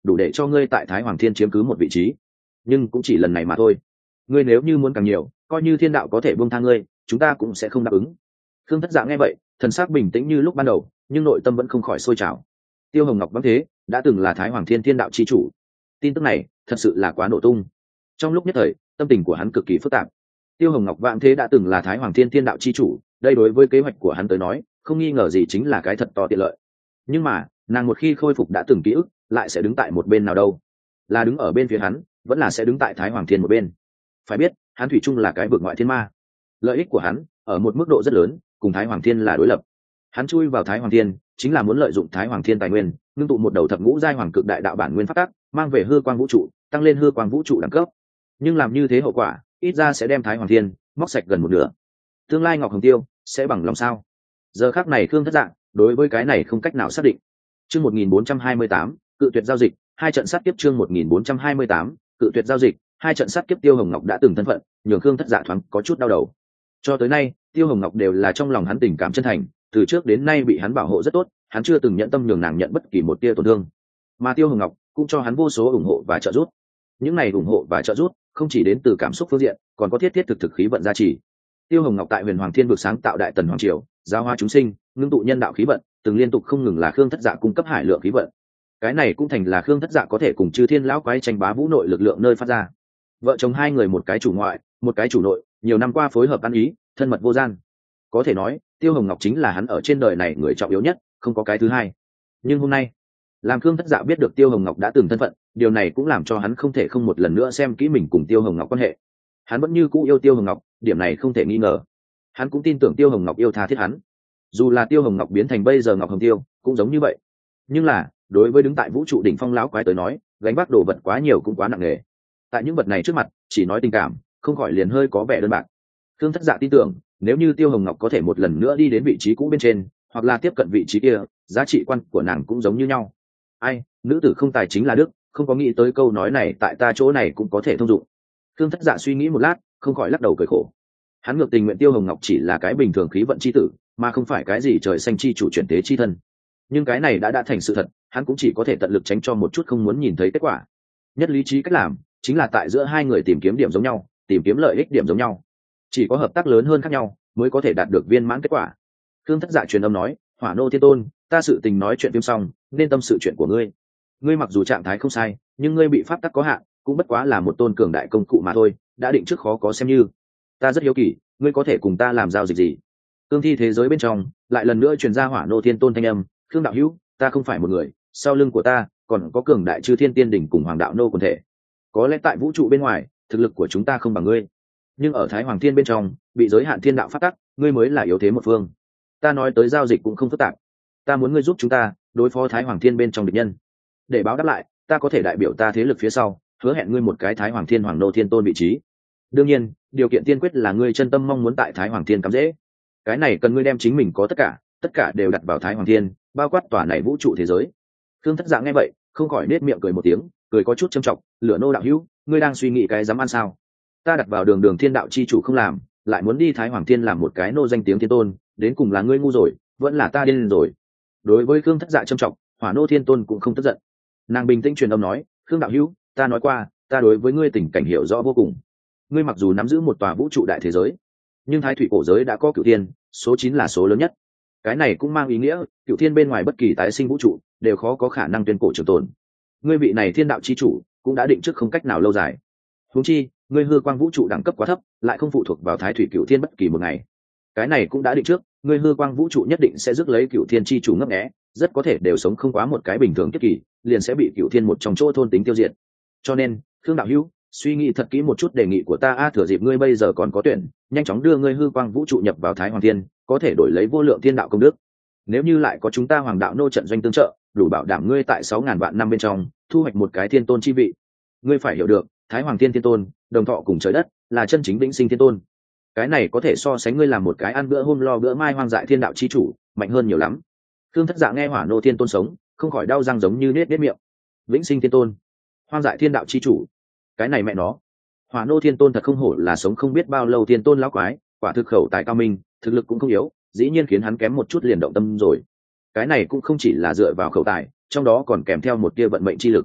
đủ để cho ngươi tại thái hoàng thiên chiếm cứ một vị trí, nhưng cũng chỉ lần này mà thôi. Ngươi nếu như muốn càng nhiều, coi như thiên đạo có thể buông tha ngươi, chúng ta cũng sẽ không đáp ứng. Khương Thất Dạ nghe vậy, thần sắc bình tĩnh như lúc ban đầu, nhưng nội tâm vẫn không khỏi sôi trào. Tiêu Hồng Ngọc vắng thế đã từng là thái hoàng thiên thiên đạo chi chủ, tin tức này thật sự là quá nổ tung. Trong lúc nhất thời, tâm tình của hắn cực kỳ phức tạp. Tiêu Hồng Ngọc vãng thế đã từng là thái hoàng thiên thiên đạo chi chủ, đây đối với kế hoạch của hắn tới nói không nghi ngờ gì chính là cái thật to tiện lợi. Nhưng mà nàng một khi khôi phục đã từng ký ức, lại sẽ đứng tại một bên nào đâu? Là đứng ở bên phía hắn, vẫn là sẽ đứng tại thái hoàng thiên một bên? Phải biết hắn thủy chung là cái vực ngoại thiên ma, lợi ích của hắn ở một mức độ rất lớn cùng thái hoàng thiên là đối lập. Hắn chui vào thái hoàng thiên chính là muốn lợi dụng thái hoàng thiên tài nguyên, ngưng tụ một đầu thập ngũ giai hoàng cực đại đạo bản nguyên pháp tắc, mang về hư quang vũ trụ, tăng lên hư quang vũ trụ đẳng cấp. Nhưng làm như thế hậu quả ít ra sẽ đem thái hoàng thiên móc sạch gần một nửa. Tương lai Ngọc Hồng Tiêu sẽ bằng lòng sao? Giờ khắc này Khương Thất Dạng đối với cái này không cách nào xác định. Chương một nghìn bốn trăm hai mươi tám, cự tuyệt giao dịch, hai trận sát kiếp. Chương một nghìn bốn trăm hai mươi tám, cự tuyệt giao dịch, hai trận sát kiếp. Tiêu Hồng Ngọc đã từng thân phận, nhường Khương Thất Dạ thoáng có chút đau đầu. Cho tới nay, Tiêu Hồng Ngọc đều là trong lòng hắn tình cảm chân thành, từ trước đến nay bị hắn bảo hộ rất tốt, hắn chưa từng nhận tâm nhường nàng nhận bất kỳ một tia tổn thương. Mà Tiêu Hồng Ngọc cũng cho hắn vô số ủng hộ và trợ giúp. Những này ủng hộ và trợ giúp không chỉ đến từ cảm xúc phương diện, còn có thiết thiết thực thực khí vận gia trì. Tiêu Hồng Ngọc tại Huyền Hoàng Thiên vực sáng tạo Đại Tần Hoàng Triều, giáo hóa chúng sinh, ngưng tụ nhân đạo khí vận, từng liên tục không ngừng là Khương Thất Dạ cung cấp hải lượng khí vận. Cái này cũng thành là Khương Thất Dạ có thể cùng Chư Thiên lão quái tranh bá vũ nội lực lượng nơi phát ra. Vợ chồng hai người một cái chủ ngoại, một cái chủ nội, nhiều năm qua phối hợp ăn ý, thân mật vô gian. Có thể nói, Tiêu Hồng Ngọc chính là hắn ở trên đời này người trọng yếu nhất, không có cái thứ hai. Nhưng hôm nay, làm Khương Thất Dạ biết được Tiêu Hồng Ngọc đã từng thân phận, điều này cũng làm cho hắn không thể không một lần nữa xem kỹ mình cùng Tiêu Hồng Ngọc quan hệ. Hắn vẫn như cũ yêu Tiêu Hồng Ngọc, điểm này không thể nghi ngờ. Hắn cũng tin tưởng Tiêu Hồng Ngọc yêu tha thiết hắn. Dù là Tiêu Hồng Ngọc biến thành bây giờ Ngọc Hồng Tiêu, cũng giống như vậy. Nhưng là, đối với đứng tại vũ trụ đỉnh phong lão quái tới nói, gánh vác đồ vật quá nhiều cũng quá nặng nề. Tại những vật này trước mặt, chỉ nói tình cảm, không khỏi liền hơi có vẻ đơn bạc. Khương Thất Dạ tin tưởng, nếu như Tiêu Hồng Ngọc có thể một lần nữa đi đến vị trí cũ bên trên, hoặc là tiếp cận vị trí kia, giá trị quan của nàng cũng giống như nhau. Ai, nữ tử không tài chính là đức, không có nghĩ tới câu nói này tại ta chỗ này cũng có thể thông dụng. Khương Thất Dạ suy nghĩ một lát, không khỏi lắc đầu cười khổ. Hắn ngược tình nguyện Tiêu Hồng Ngọc chỉ là cái bình thường khí vận chi tử, mà không phải cái gì trời xanh chi chủ chuyển tế chi thân. Nhưng cái này đã đã thành sự thật, hắn cũng chỉ có thể tận lực tránh cho một chút không muốn nhìn thấy kết quả. Nhất lý trí cách làm chính là tại giữa hai người tìm kiếm điểm giống nhau, tìm kiếm lợi ích điểm giống nhau. Chỉ có hợp tác lớn hơn khác nhau mới có thể đạt được viên mãn kết quả. Khương Thất Dạ truyền âm nói, Hỏa Nô Thiên Tôn, ta sự tình nói chuyện phim xong, nên tâm sự chuyện của ngươi. Ngươi mặc dù trạng thái không sai, nhưng ngươi bị pháp tắc có hạn, cũng bất quá là một tôn cường đại công cụ mà thôi, đã định trước khó có xem như. Ta rất hiếu kỳ, ngươi có thể cùng ta làm giao dịch gì? Cương thi thế giới bên trong lại lần nữa truyền ra Hỏa Nô Thiên Tôn thanh âm, Khương đạo hữu, ta không phải một người, sau lưng của ta còn có cường đại chư thiên tiên đỉnh cùng hoàng đạo nô quần thể. Có lẽ tại vũ trụ bên ngoài, thực lực của chúng ta không bằng ngươi, nhưng ở Thái Hoàng Thiên bên trong, bị giới hạn thiên đạo pháp tắc, ngươi mới là yếu thế một phương. Ta nói tới giao dịch cũng không phức tạp, ta muốn ngươi giúp chúng ta đối phó Thái Hoàng Thiên bên trong địch nhân. Để báo đáp lại, ta có thể đại biểu ta thế lực phía sau, hứa hẹn ngươi một cái Thái Hoàng Thiên Hoàng Nô Thiên Tôn vị trí. Đương nhiên, điều kiện tiên quyết là ngươi chân tâm mong muốn tại Thái Hoàng Thiên cắm dễ. Cái này cần ngươi đem chính mình có tất cả, tất cả đều đặt vào Thái Hoàng Thiên, bao quát tòa này vũ trụ thế giới. Khương Thất Dạ nghe vậy, không khỏi nết miệng cười một tiếng, cười có chút châm trọng, Lửa Nô đạo hữu, ngươi đang suy nghĩ cái dám ăn sao? Ta đặt vào đường đường thiên đạo chi chủ không làm, lại muốn đi Thái Hoàng Thiên làm một cái nô danh tiếng thiên tôn, đến cùng là ngươi ngu rồi, vẫn là ta điên rồi. Đối với Khương Thất Dạ châm trọng, Hỏa Nô Thiên Tôn cũng không tức giận. Nàng bình tĩnh truyền âm nói, Khương đạo hữu, ta nói qua, ta đối với ngươi tình cảnh hiểu rõ vô cùng. Ngươi mặc dù nắm giữ một tòa vũ trụ đại thế giới, nhưng Thái Thủy cổ giới đã có Cửu Thiên, số chín là số lớn nhất. Cái này cũng mang ý nghĩa, Cửu Thiên bên ngoài bất kỳ tái sinh vũ trụ đều khó có khả năng tuyên cổ trường tồn. Ngươi vị này thiên đạo chi chủ cũng đã định trước không cách nào lâu dài. Huống chi, ngươi hư quang vũ trụ đẳng cấp quá thấp, lại không phụ thuộc vào Thái Thủy Cửu Thiên bất kỳ một ngày. Cái này cũng đã định trước, ngươi hư quang vũ trụ nhất định sẽ rước lấy Cửu Thiên chi chủ ngấp nghé, rất có thể đều sống không quá một cái bình thường kiếp kỳ, liền sẽ bị Cửu Thiên một trong chỗ thôn tính tiêu diệt. Cho nên, Khương đạo hữu, suy nghĩ thật kỹ một chút đề nghị của ta a, thừa dịp ngươi bây giờ còn có tuyển, nhanh chóng đưa ngươi hư quang vũ trụ nhập vào Thái Hoàng Thiên, có thể đổi lấy vô lượng thiên đạo công đức. Nếu như lại có chúng ta Hoàng đạo nô trận doanh tương trợ, đủ bảo đảm ngươi tại sáu ngàn vạn năm bên trong thu hoạch một cái thiên tôn chi vị. Ngươi phải hiểu được, Thái Hoàng Thiên thiên tôn, đồng thọ cùng trời đất, là chân chính vĩnh sinh thiên tôn. Cái này có thể so sánh ngươi làm một cái ăn bữa hôm lo bữa mai hoang dại thiên đạo chi chủ, mạnh hơn nhiều lắm. Khương Thất Dạ nghe Hỏa Nô Thiên Tôn sống, không khỏi đau răng giống như nết nết miệng. Vĩnh sinh thiên tôn, hoang dại thiên đạo chi chủ, cái này mẹ nó. Hỏa Nô Thiên Tôn thật không hổ là sống không biết bao lâu thiên tôn lão quái, quả thực khẩu tài cao minh, thực lực cũng không yếu, dĩ nhiên khiến hắn kém một chút liền động tâm rồi. Cái này cũng không chỉ là dựa vào khẩu tài, trong đó còn kèm theo một tia vận mệnh chi lực.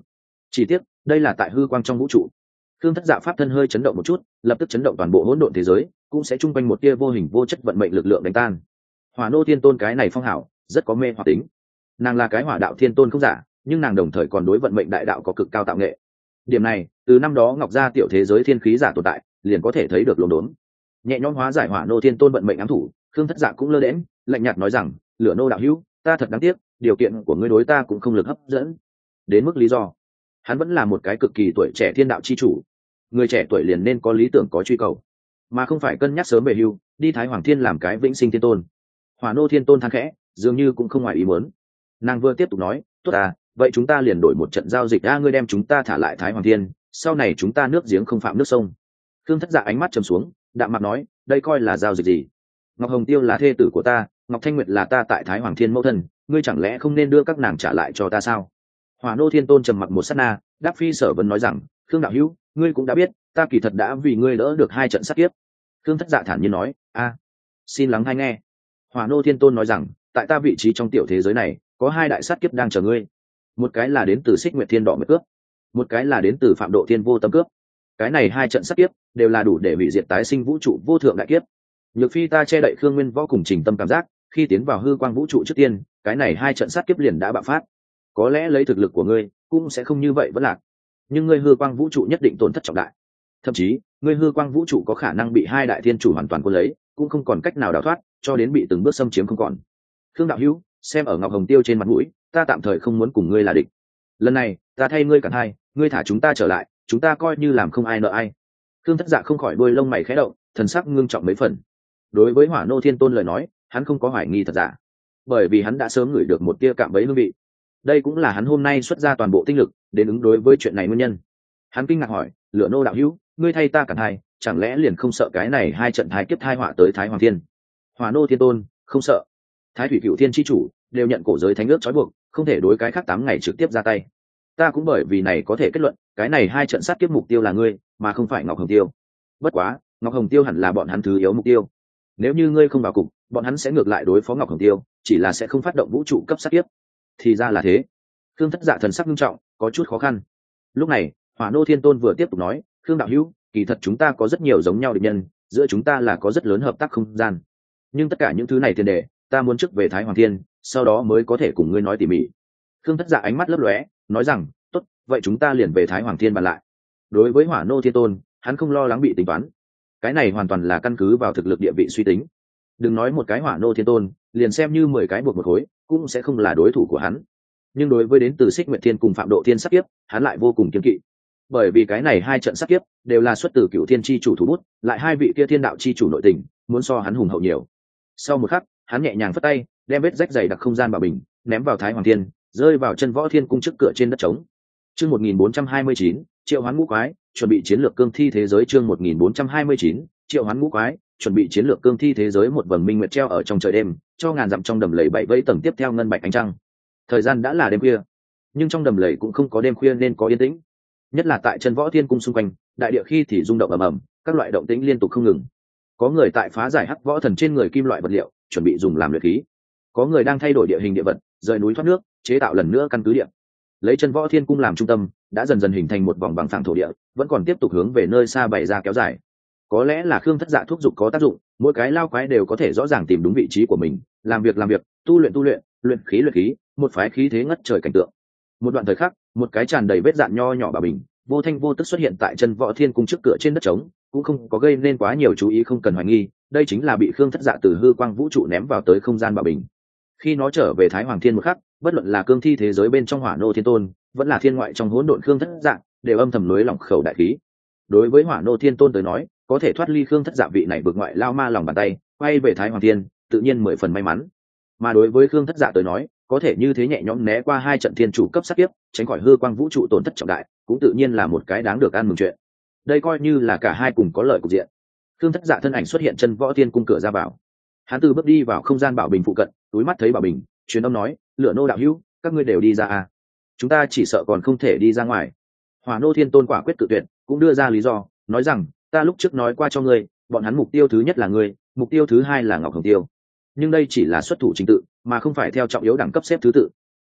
Chỉ tiếc đây là tại hư quang trong vũ trụ. Khương Thất Dạ pháp thân hơi chấn động một chút, lập tức chấn động toàn bộ hỗn độn thế giới, cũng sẽ chung quanh một tia vô hình vô chất vận mệnh lực lượng đánh tan. Hỏa Nô Thiên Tôn cái này phong hảo rất có mê hoặc tính. Nàng là cái hỏa đạo thiên tôn không giả, nhưng nàng đồng thời còn đối vận mệnh đại đạo có cực cao tạo nghệ. Điểm này từ năm đó Ngọc Gia tiểu thế giới thiên khí giả tồn tại liền có thể thấy được luống đốn. Nhẹ nhõm hóa giải Hỏa Nô Thiên Tôn vận mệnh ám thủ, Khương Thất Dạ cũng lơ đễnh lạnh nhạt nói rằng, Lửa Nô đạo hữu, ta thật đáng tiếc, điều kiện của ngươi đối ta cũng không lực hấp dẫn. Đến mức lý do, hắn vẫn là một cái cực kỳ tuổi trẻ thiên đạo chi chủ. Người trẻ tuổi liền nên có lý tưởng, có truy cầu, mà không phải cân nhắc sớm về hưu, đi Thái Hoàng Thiên làm cái vĩnh sinh thiên tôn. Hỏa Nô Thiên Tôn than khẽ, dường như cũng không ngoài ý muốn. Nàng vừa tiếp tục nói, tốt à, vậy chúng ta liền đổi một trận giao dịch, a ngươi đem chúng ta thả lại Thái Hoàng Thiên, sau này chúng ta nước giếng không phạm nước sông. Khương Thất Dạ ánh mắt trầm xuống, đạm mặt nói, đây coi là giao dịch gì? Ngọc Hồng Tiêu là thê tử của ta, Ngọc Thanh Nguyệt là ta tại Thái Hoàng Thiên mẫu thân, ngươi chẳng lẽ không nên đưa các nàng trả lại cho ta sao? Hỏa Nô Thiên Tôn trầm mặc một sát na, đáp phi sở vấn nói rằng, Khương đạo hữu, ngươi cũng đã biết, ta kỳ thật đã vì ngươi đỡ được hai trận sát kiếp. Khương Thất Dạ thản nhiên nói, a, xin lắng hay nghe. Hỏa Nô Thiên Tôn nói rằng, tại ta vị trí trong tiểu thế giới này, có hai đại sát kiếp đang chờ ngươi. Một cái là đến từ Xích Nguyệt Thiên Đỏ Nguyệt cướp, một cái là đến từ Phạm Độ Thiên Vô Tâm cướp. Cái này hai trận sát kiếp đều là đủ để hủy diệt tái sinh vũ trụ vô thượng đại kiếp. Nhược phi ta che đậy Khương Nguyên Võ cùng Trình Tâm cảm giác, khi tiến vào hư quang vũ trụ trước tiên, cái này hai trận sát kiếp liền đã bạo phát. Có lẽ lấy thực lực của ngươi cũng sẽ không như vậy vẫn lạc, nhưng ngươi hư quang vũ trụ nhất định tổn thất trọng đại. Thậm chí ngươi hư quang vũ trụ có khả năng bị hai đại thiên chủ hoàn toàn cuốn lấy, cũng không còn cách nào đào thoát, cho đến bị từng bước xâm chiếm không còn. Khương đạo hữu, xem ở Ngọc Hồng Tiêu trên mặt mũi, ta tạm thời không muốn cùng ngươi là địch. Lần này ta thay ngươi cản hai, ngươi thả chúng ta trở lại, chúng ta coi như làm không ai nợ ai. Khương Thất Dạ không khỏi đuôi lông mày khẽ động, thần sắc ngưng trọng mấy phần. Đối với Hỏa Nô Thiên Tôn lời nói, hắn không có hoài nghi thật giả, bởi vì hắn đã sớm ngửi được một tia cảm bấy hương vị. Đây cũng là hắn hôm nay xuất ra toàn bộ tinh lực đến ứng đối với chuyện này nguyên nhân. Hắn kinh ngạc hỏi, Lửa Nô đạo hữu, ngươi thay ta cản hai, chẳng lẽ liền không sợ cái này hai trận thái kiếp thai họa tới Thái Hoàng Thiên? Hỏa Nô Thiên Tôn, không sợ. Thái Thủy Cửu Thiên chi chủ đều nhận cổ giới thánh ước trói buộc, không thể đối cái khác tám ngày trực tiếp ra tay. Ta cũng bởi vì này có thể kết luận, cái này hai trận sát kiếp mục tiêu là ngươi, mà không phải Ngọc Hồng Tiêu. Bất quá, Ngọc Hồng Tiêu hẳn là bọn hắn thứ yếu mục tiêu. Nếu như ngươi không vào cục, bọn hắn sẽ ngược lại đối phó Ngọc Hồng Tiêu, chỉ là sẽ không phát động vũ trụ cấp sát kiếp. Thì ra là thế. Khương Thất Dạ thần sắc nghiêm trọng, có chút khó khăn. Lúc này, Hỏa Nô Thiên Tôn vừa tiếp tục nói, Khương đạo hữu, kỳ thật chúng ta có rất nhiều giống nhau địch nhân, giữa chúng ta là có rất lớn hợp tác không gian. Nhưng tất cả những thứ này tiền đề, ta muốn trước về Thái Hoàng Thiên, sau đó mới có thể cùng ngươi nói tỉ mỉ. Khương Thất Dạ ánh mắt lấp lóe, nói rằng, tốt, vậy chúng ta liền về Thái Hoàng Thiên bàn lại. Đối với Hỏa Nô Thiên Tôn, hắn không lo lắng bị tính toán. Cái này hoàn toàn là căn cứ vào thực lực địa vị suy tính. Đừng nói một cái Hỏa Nô Thiên Tôn, liền xem như mười cái buộc một khối, cũng sẽ không là đối thủ của hắn. Nhưng đối với đến từ Xích Nguyệt Thiên cùng Phạm Độ Thiên sát kiếp, hắn lại vô cùng kiêng kỵ. Bởi vì cái này hai trận sát kiếp đều là xuất từ Cửu Thiên chi chủ thủ bút, lại hai vị kia thiên đạo chi chủ nội tình, muốn so hắn hùng hậu nhiều. Sau một khắc, hắn nhẹ nhàng phất tay, đem vết rách dày đặc không gian bảo bình ném vào Thái Hoàng Thiên, rơi vào chân Võ Thiên cung trước cửa trên đất trống. Chương một nghìn bốn trăm hai mươi chín, Triệu Hoán Ngũ Quái, chuẩn bị chiến lược cương thi thế giới. Chương một nghìn bốn trăm hai mươi chín, Triệu Hoán Ngũ Quái, chuẩn bị chiến lược cương thi thế giới. Một vầng minh nguyệt treo ở trong trời đêm, cho ngàn dặm trong đầm lầy bảy vây tầng tiếp theo ngân bạch ánh trăng. Thời gian đã là đêm khuya, nhưng trong đầm lầy cũng không có đêm khuya nên có yên tĩnh. Nhất là tại chân Võ Thiên cung xung quanh, đại địa khi thì rung động ầm ầm, các loại động tĩnh liên tục không ngừng. Có người tại phá giải hắc võ thần trên người kim loại vật liệu, chuẩn bị dùng làm luyện khí. Có người đang thay đổi địa hình địa vật, rời núi thoát nước, chế tạo lần nữa căn cứ địa. Lấy chân Võ Thiên cung làm trung tâm, đã dần dần hình thành một vòng bằng phẳng thổ địa, vẫn còn tiếp tục hướng về nơi xa bày ra kéo dài. Có lẽ là Khương Thất Dạ thuốc dục có tác dụng, mỗi cái lao quái đều có thể rõ ràng tìm đúng vị trí của mình, làm việc làm việc, tu luyện tu luyện, luyện khí luyện khí, một phái khí thế ngất trời cảnh tượng. Một đoạn thời khắc, một cái tràn đầy vết dạn nho nhỏ bà bình, vô thanh vô tức xuất hiện tại chân Võ Thiên cung trước cửa trên đất trống, cũng không có gây nên quá nhiều chú ý, không cần hoài nghi, đây chính là bị Khương Thất Dạ từ hư quang vũ trụ ném vào tới không gian bảo bình. Khi nó trở về Thái Hoàng Thiên một khắc, bất luận là cương thi thế giới bên trong Hỏa Nô Thiên Tôn, vẫn là thiên ngoại trong hỗn độn Khương Thất Dạ, đều âm thầm nối lòng khẩu đại khí. Đối với Hỏa Nô Thiên Tôn tới nói, có thể thoát ly Khương Thất Dạ vị này bực ngoại lao ma lòng bàn tay, quay về Thái Hoàng Thiên, tự nhiên mười phần may mắn. Mà đối với Khương Thất Dạ tới nói, có thể như thế nhẹ nhõm né qua hai trận thiên chủ cấp sát kiếp, tránh khỏi hư quang vũ trụ tổn thất trọng đại, cũng tự nhiên là một cái đáng được ăn mừng chuyện. Đây coi như là cả hai cùng có lợi cục diện. Khương Thất Dạ thân ảnh xuất hiện chân Võ Thiên cung cửa ra vào. Hắn từ bước đi vào không gian bảo bình phụ cận, túi mắt thấy bảo bình, truyền âm nói, Lửa Nô đạo hữu, các ngươi đều đi ra à? Chúng ta chỉ sợ còn không thể đi ra ngoài. Hỏa Nô Thiên Tôn quả quyết cự tuyệt, cũng đưa ra lý do, nói rằng, ta lúc trước nói qua cho ngươi, bọn hắn mục tiêu thứ nhất là ngươi, mục tiêu thứ hai là Ngọc Hồng Tiêu. Nhưng đây chỉ là xuất thủ trình tự, mà không phải theo trọng yếu đẳng cấp xếp thứ tự.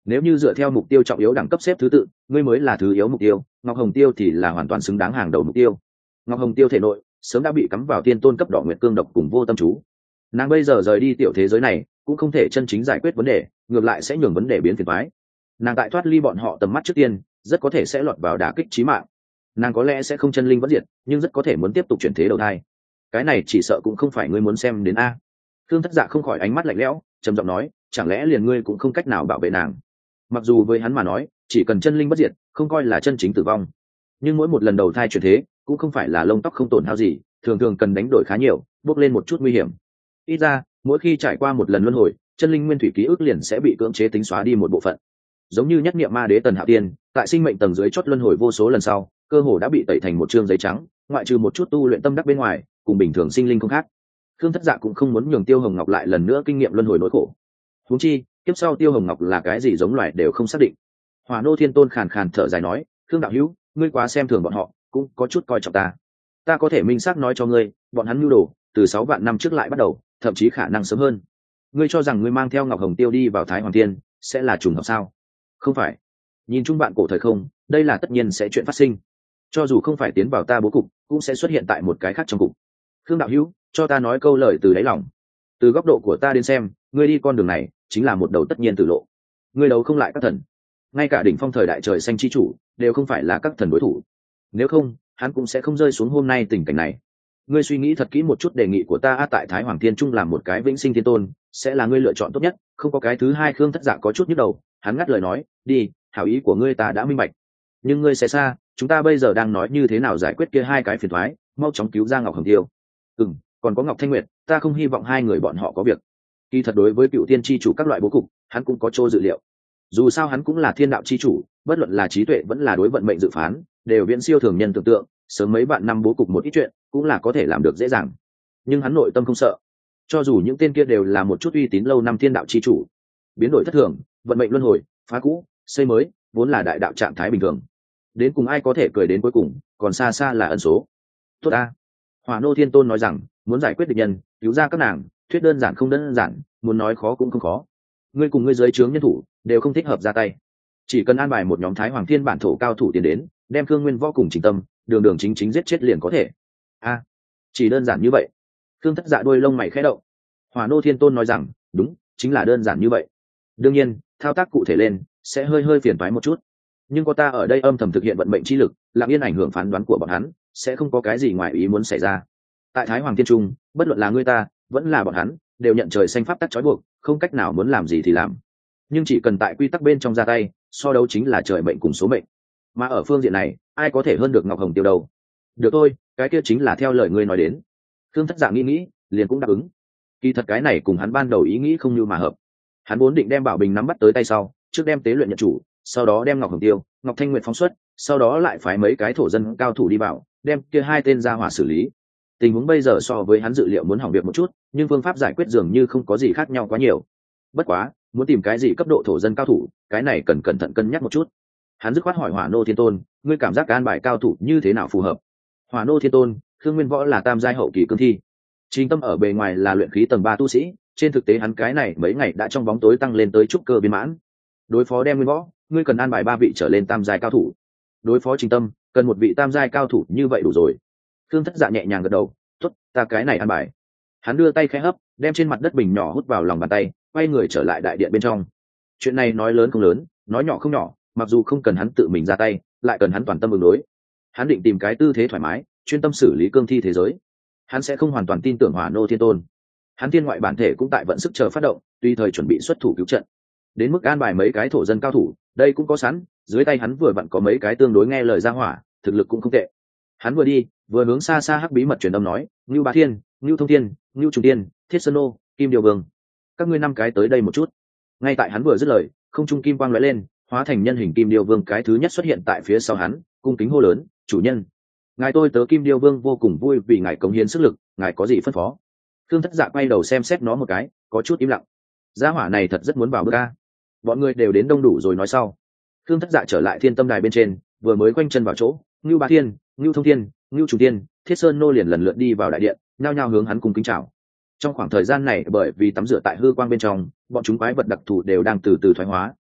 Nếu như dựa theo mục tiêu trọng yếu đẳng cấp xếp thứ tự, ngươi mới là thứ yếu mục tiêu, Ngọc Hồng Tiêu thì là hoàn toàn xứng đáng hàng đầu mục tiêu. Ngọc Hồng Tiêu thể nội sớm đã bị cắm vào tiên tôn cấp đỏ nguyệt cương độc cùng vô tâm chú. Nàng bây giờ rời đi tiểu thế giới này, cũng không thể chân chính giải quyết vấn đề, ngược lại sẽ nhường vấn đề biến phiền toái. Nàng tại thoát ly bọn họ tầm mắt trước tiên, rất có thể sẽ lọt vào đả kích chí mạng. Nàng có lẽ sẽ không chân linh vẫn diệt, nhưng rất có thể muốn tiếp tục chuyển thế đầu thai. Cái này chỉ sợ cũng không phải ngươi muốn xem đến a. Thương Thất Dạ không khỏi ánh mắt lạnh lẽo, trầm giọng nói, chẳng lẽ liền ngươi cũng không cách nào bảo vệ nàng? Mặc dù với hắn mà nói, chỉ cần chân linh bất diệt, không coi là chân chính tử vong. Nhưng mỗi một lần đầu thai chuyển thế, cũng không phải là lông tóc không tổn hao gì, thường thường cần đánh đổi khá nhiều, bước lên một chút nguy hiểm. Ít ra, mỗi khi trải qua một lần luân hồi, chân linh nguyên thủy ký ức liền sẽ bị cưỡng chế tính xóa đi một bộ phận. Giống như nhất niệm ma đế Tần Hạo Tiên, tại sinh mệnh tầng dưới chót luân hồi vô số lần sau, cơ hồ đã bị tẩy thành một trương giấy trắng, ngoại trừ một chút tu luyện tâm đắc bên ngoài, cùng bình thường sinh linh không khác. Khương Thất Dạ cũng không muốn nhường Tiêu Hồng Ngọc lại lần nữa kinh nghiệm luân hồi nỗi khổ. Huống chi, tiếp sau Tiêu Hồng Ngọc là cái gì giống loài đều không xác định. Hỏa Nô Thiên Tôn khàn khàn thở dài nói, "Khương đạo hữu, ngươi quá xem thường bọn họ, cũng có chút coi trọng ta. Ta có thể minh xác nói cho ngươi, bọn hắn nhu đồ từ sáu vạn năm trước lại bắt đầu, thậm chí khả năng sớm hơn. Ngươi cho rằng ngươi mang theo Ngọc Hồng Tiêu đi vào Thái Hoàng Thiên sẽ là trùng hợp sao? Không phải. Nhìn chung bạn cổ thời không, đây là tất nhiên sẽ chuyện phát sinh. Cho dù không phải tiến vào ta bố cục, cũng sẽ xuất hiện tại một cái khác trong cục. Khương đạo hữu, cho ta nói câu lời từ đáy lòng. Từ góc độ của ta đến xem, ngươi đi con đường này chính là một đầu tất nhiên tử lộ. Ngươi đấu không lại các thần, ngay cả đỉnh phong thời đại trời xanh chi chủ đều không phải là các thần đối thủ. Nếu không, hắn cũng sẽ không rơi xuống hôm nay tình cảnh này. Ngươi suy nghĩ thật kỹ một chút đề nghị của ta tại Thái Hoàng Thiên Trung làm một cái vĩnh sinh thiên tôn, sẽ là ngươi lựa chọn tốt nhất, không có cái thứ hai." Khương Thất Dạ có chút nhức đầu, hắn ngắt lời nói, "Đi, hảo ý của ngươi ta đã minh bạch, nhưng ngươi sẽ xa, chúng ta bây giờ đang nói như thế nào giải quyết kia hai cái phiền toái, mau chóng cứu ra Ngọc Hồng Tiêu. Ừm, còn có Ngọc Thanh Nguyệt, ta không hy vọng hai người bọn họ có việc." Kỳ thật đối với cựu tiên tri chủ các loại bố cục, hắn cũng có chỗ dự liệu. Dù sao hắn cũng là thiên đạo chi chủ, bất luận là trí tuệ vẫn là đối vận mệnh dự phán, đều viễn siêu thường nhân tưởng tượng, sớm mấy vạn năm bố cục một ít chuyện, cũng là có thể làm được dễ dàng. Nhưng hắn nội tâm không sợ, cho dù những tên kia đều là một chút uy tín lâu năm thiên đạo chi chủ, biến đổi thất thường, vận mệnh luân hồi, phá cũ, xây mới, vốn là đại đạo trạng thái bình thường. Đến cùng ai có thể cười đến cuối cùng, còn xa xa là ân số. Tốt a. Hỏa Nô Thiên Tôn nói rằng, muốn giải quyết địch nhân, cứu ra các nàng, thuyết đơn giản không đơn giản, muốn nói khó cũng không khó. Ngươi cùng ngươi dưới trướng nhân thủ đều không thích hợp ra tay, chỉ cần an bài một nhóm Thái Hoàng Thiên bản thổ cao thủ tiến đến, đem Khương Nguyên Võ cùng Trình Tâm đường đường chính chính giết chết liền có thể. A, chỉ đơn giản như vậy? Khương Thất Dạ đôi lông mày khẽ động. Hỏa Nô Thiên Tôn nói rằng, đúng, chính là đơn giản như vậy. Đương nhiên, thao tác cụ thể lên sẽ hơi hơi phiền toái một chút, nhưng có ta ở đây âm thầm thực hiện vận mệnh chi lực, lặng yên ảnh hưởng phán đoán của bọn hắn, sẽ không có cái gì ngoài ý muốn xảy ra. Tại Thái Hoàng Thiên Trung, bất luận là ngươi ta vẫn là bọn hắn, đều nhận trời xanh pháp tắc trói buộc, không cách nào muốn làm gì thì làm. Nhưng chỉ cần tại quy tắc bên trong ra tay, so đấu chính là trời mệnh cùng số mệnh. Mà ở phương diện này, ai có thể hơn được Ngọc Hồng Tiêu đâu? Được thôi, cái kia chính là theo lời ngươi nói đến. Thương Thất Dạ nghĩ nghĩ, liền cũng đáp ứng. Kỳ thật cái này cùng hắn ban đầu ý nghĩ không như mà hợp. Hắn vốn định đem Bảo Bình nắm bắt tới tay sau, trước đem tế luyện nhận chủ, sau đó đem Ngọc Hồng Tiêu, Ngọc Thanh Nguyệt phóng xuất, sau đó lại phái mấy cái thổ dân cao thủ đi vào, đem kia hai tên ra hỏa xử lý. Tình huống bây giờ so với hắn dự liệu muốn hỏng việc một chút, nhưng phương pháp giải quyết dường như không có gì khác nhau quá nhiều. Bất quá, muốn tìm cái gì cấp độ thổ dân cao thủ, cái này cần cẩn thận cân nhắc một chút. Hắn dứt khoát hỏi Hỏa Nô Thiên Tôn, ngươi cảm giác an bài cao thủ như thế nào phù hợp? Hỏa Nô Thiên Tôn, Khương Nguyên Võ là tam giai hậu kỳ cương thi, Trình Tâm ở bề ngoài là luyện khí tầng ba tu sĩ, trên thực tế hắn cái này mấy ngày đã trong bóng tối tăng lên tới trúc cơ viên mãn. Đối phó đem Nguyên Võ, ngươi cần an bài ba vị trở lên tam giai cao thủ. Đối phó Trình Tâm, cần một vị tam giai cao thủ, như vậy đủ rồi. Khương Thất Dạ nhẹ nhàng gật đầu, tốt, ta cái này an bài. Hắn đưa tay khẽ hấp, đem trên mặt đất bình nhỏ hút vào lòng bàn tay, quay người trở lại đại điện bên trong. Chuyện này nói lớn không lớn, nói nhỏ không nhỏ, mặc dù không cần hắn tự mình ra tay, lại cần hắn toàn tâm ứng đối. Hắn định tìm cái tư thế thoải mái, chuyên tâm xử lý cương thi thế giới. Hắn sẽ không hoàn toàn tin tưởng Hỏa Nô Thiên Tôn. Hắn thiên ngoại bản thể cũng tại vận sức chờ phát động, tùy thời chuẩn bị xuất thủ cứu trận. Đến mức an bài mấy cái thổ dân cao thủ, đây cũng có sẵn, dưới tay hắn vừa vặn có mấy cái tương đối nghe lời ra hỏa, thực lực cũng không tệ. Hắn vừa đi, vừa hướng xa xa hắc bí mật truyền âm nói, Ngưu Bá Thiên, Ngưu Thông Thiên, Ngưu Trùng Tiên, Thiết Sơn Nô, Kim Điều Vương, các ngươi năm cái tới đây một chút. Ngay tại hắn vừa dứt lời, không trung kim quang lóe lên, hóa thành nhân hình Kim Điêu Vương cái thứ nhất xuất hiện tại phía sau hắn, cung kính hô lớn, chủ nhân, ngài tôi tớ Kim Điêu Vương vô cùng vui vì ngài cống hiến sức lực, ngài có gì phân phó? Thương Thất Dạ quay đầu xem xét nó một cái, có chút im lặng. Gia hỏa này thật rất muốn vào bước ca. Bọn người đều đến đông đủ rồi nói sau. Thương Thất Dạ trở lại Thiên Tâm Đài bên trên, vừa mới quanh chân vào chỗ, Ngưu Bá Thiên, Ngưu Thông Thiên, Ngưu Trùng Tiên, Thiết Sơn Nô liền lần lượt đi vào đại điện, nhao nhao hướng hắn cung kính chào. Trong khoảng thời gian này, bởi vì tắm rửa tại hư quang bên trong, bọn chúng quái vật đặc thù đều đang từ từ thoái hóa,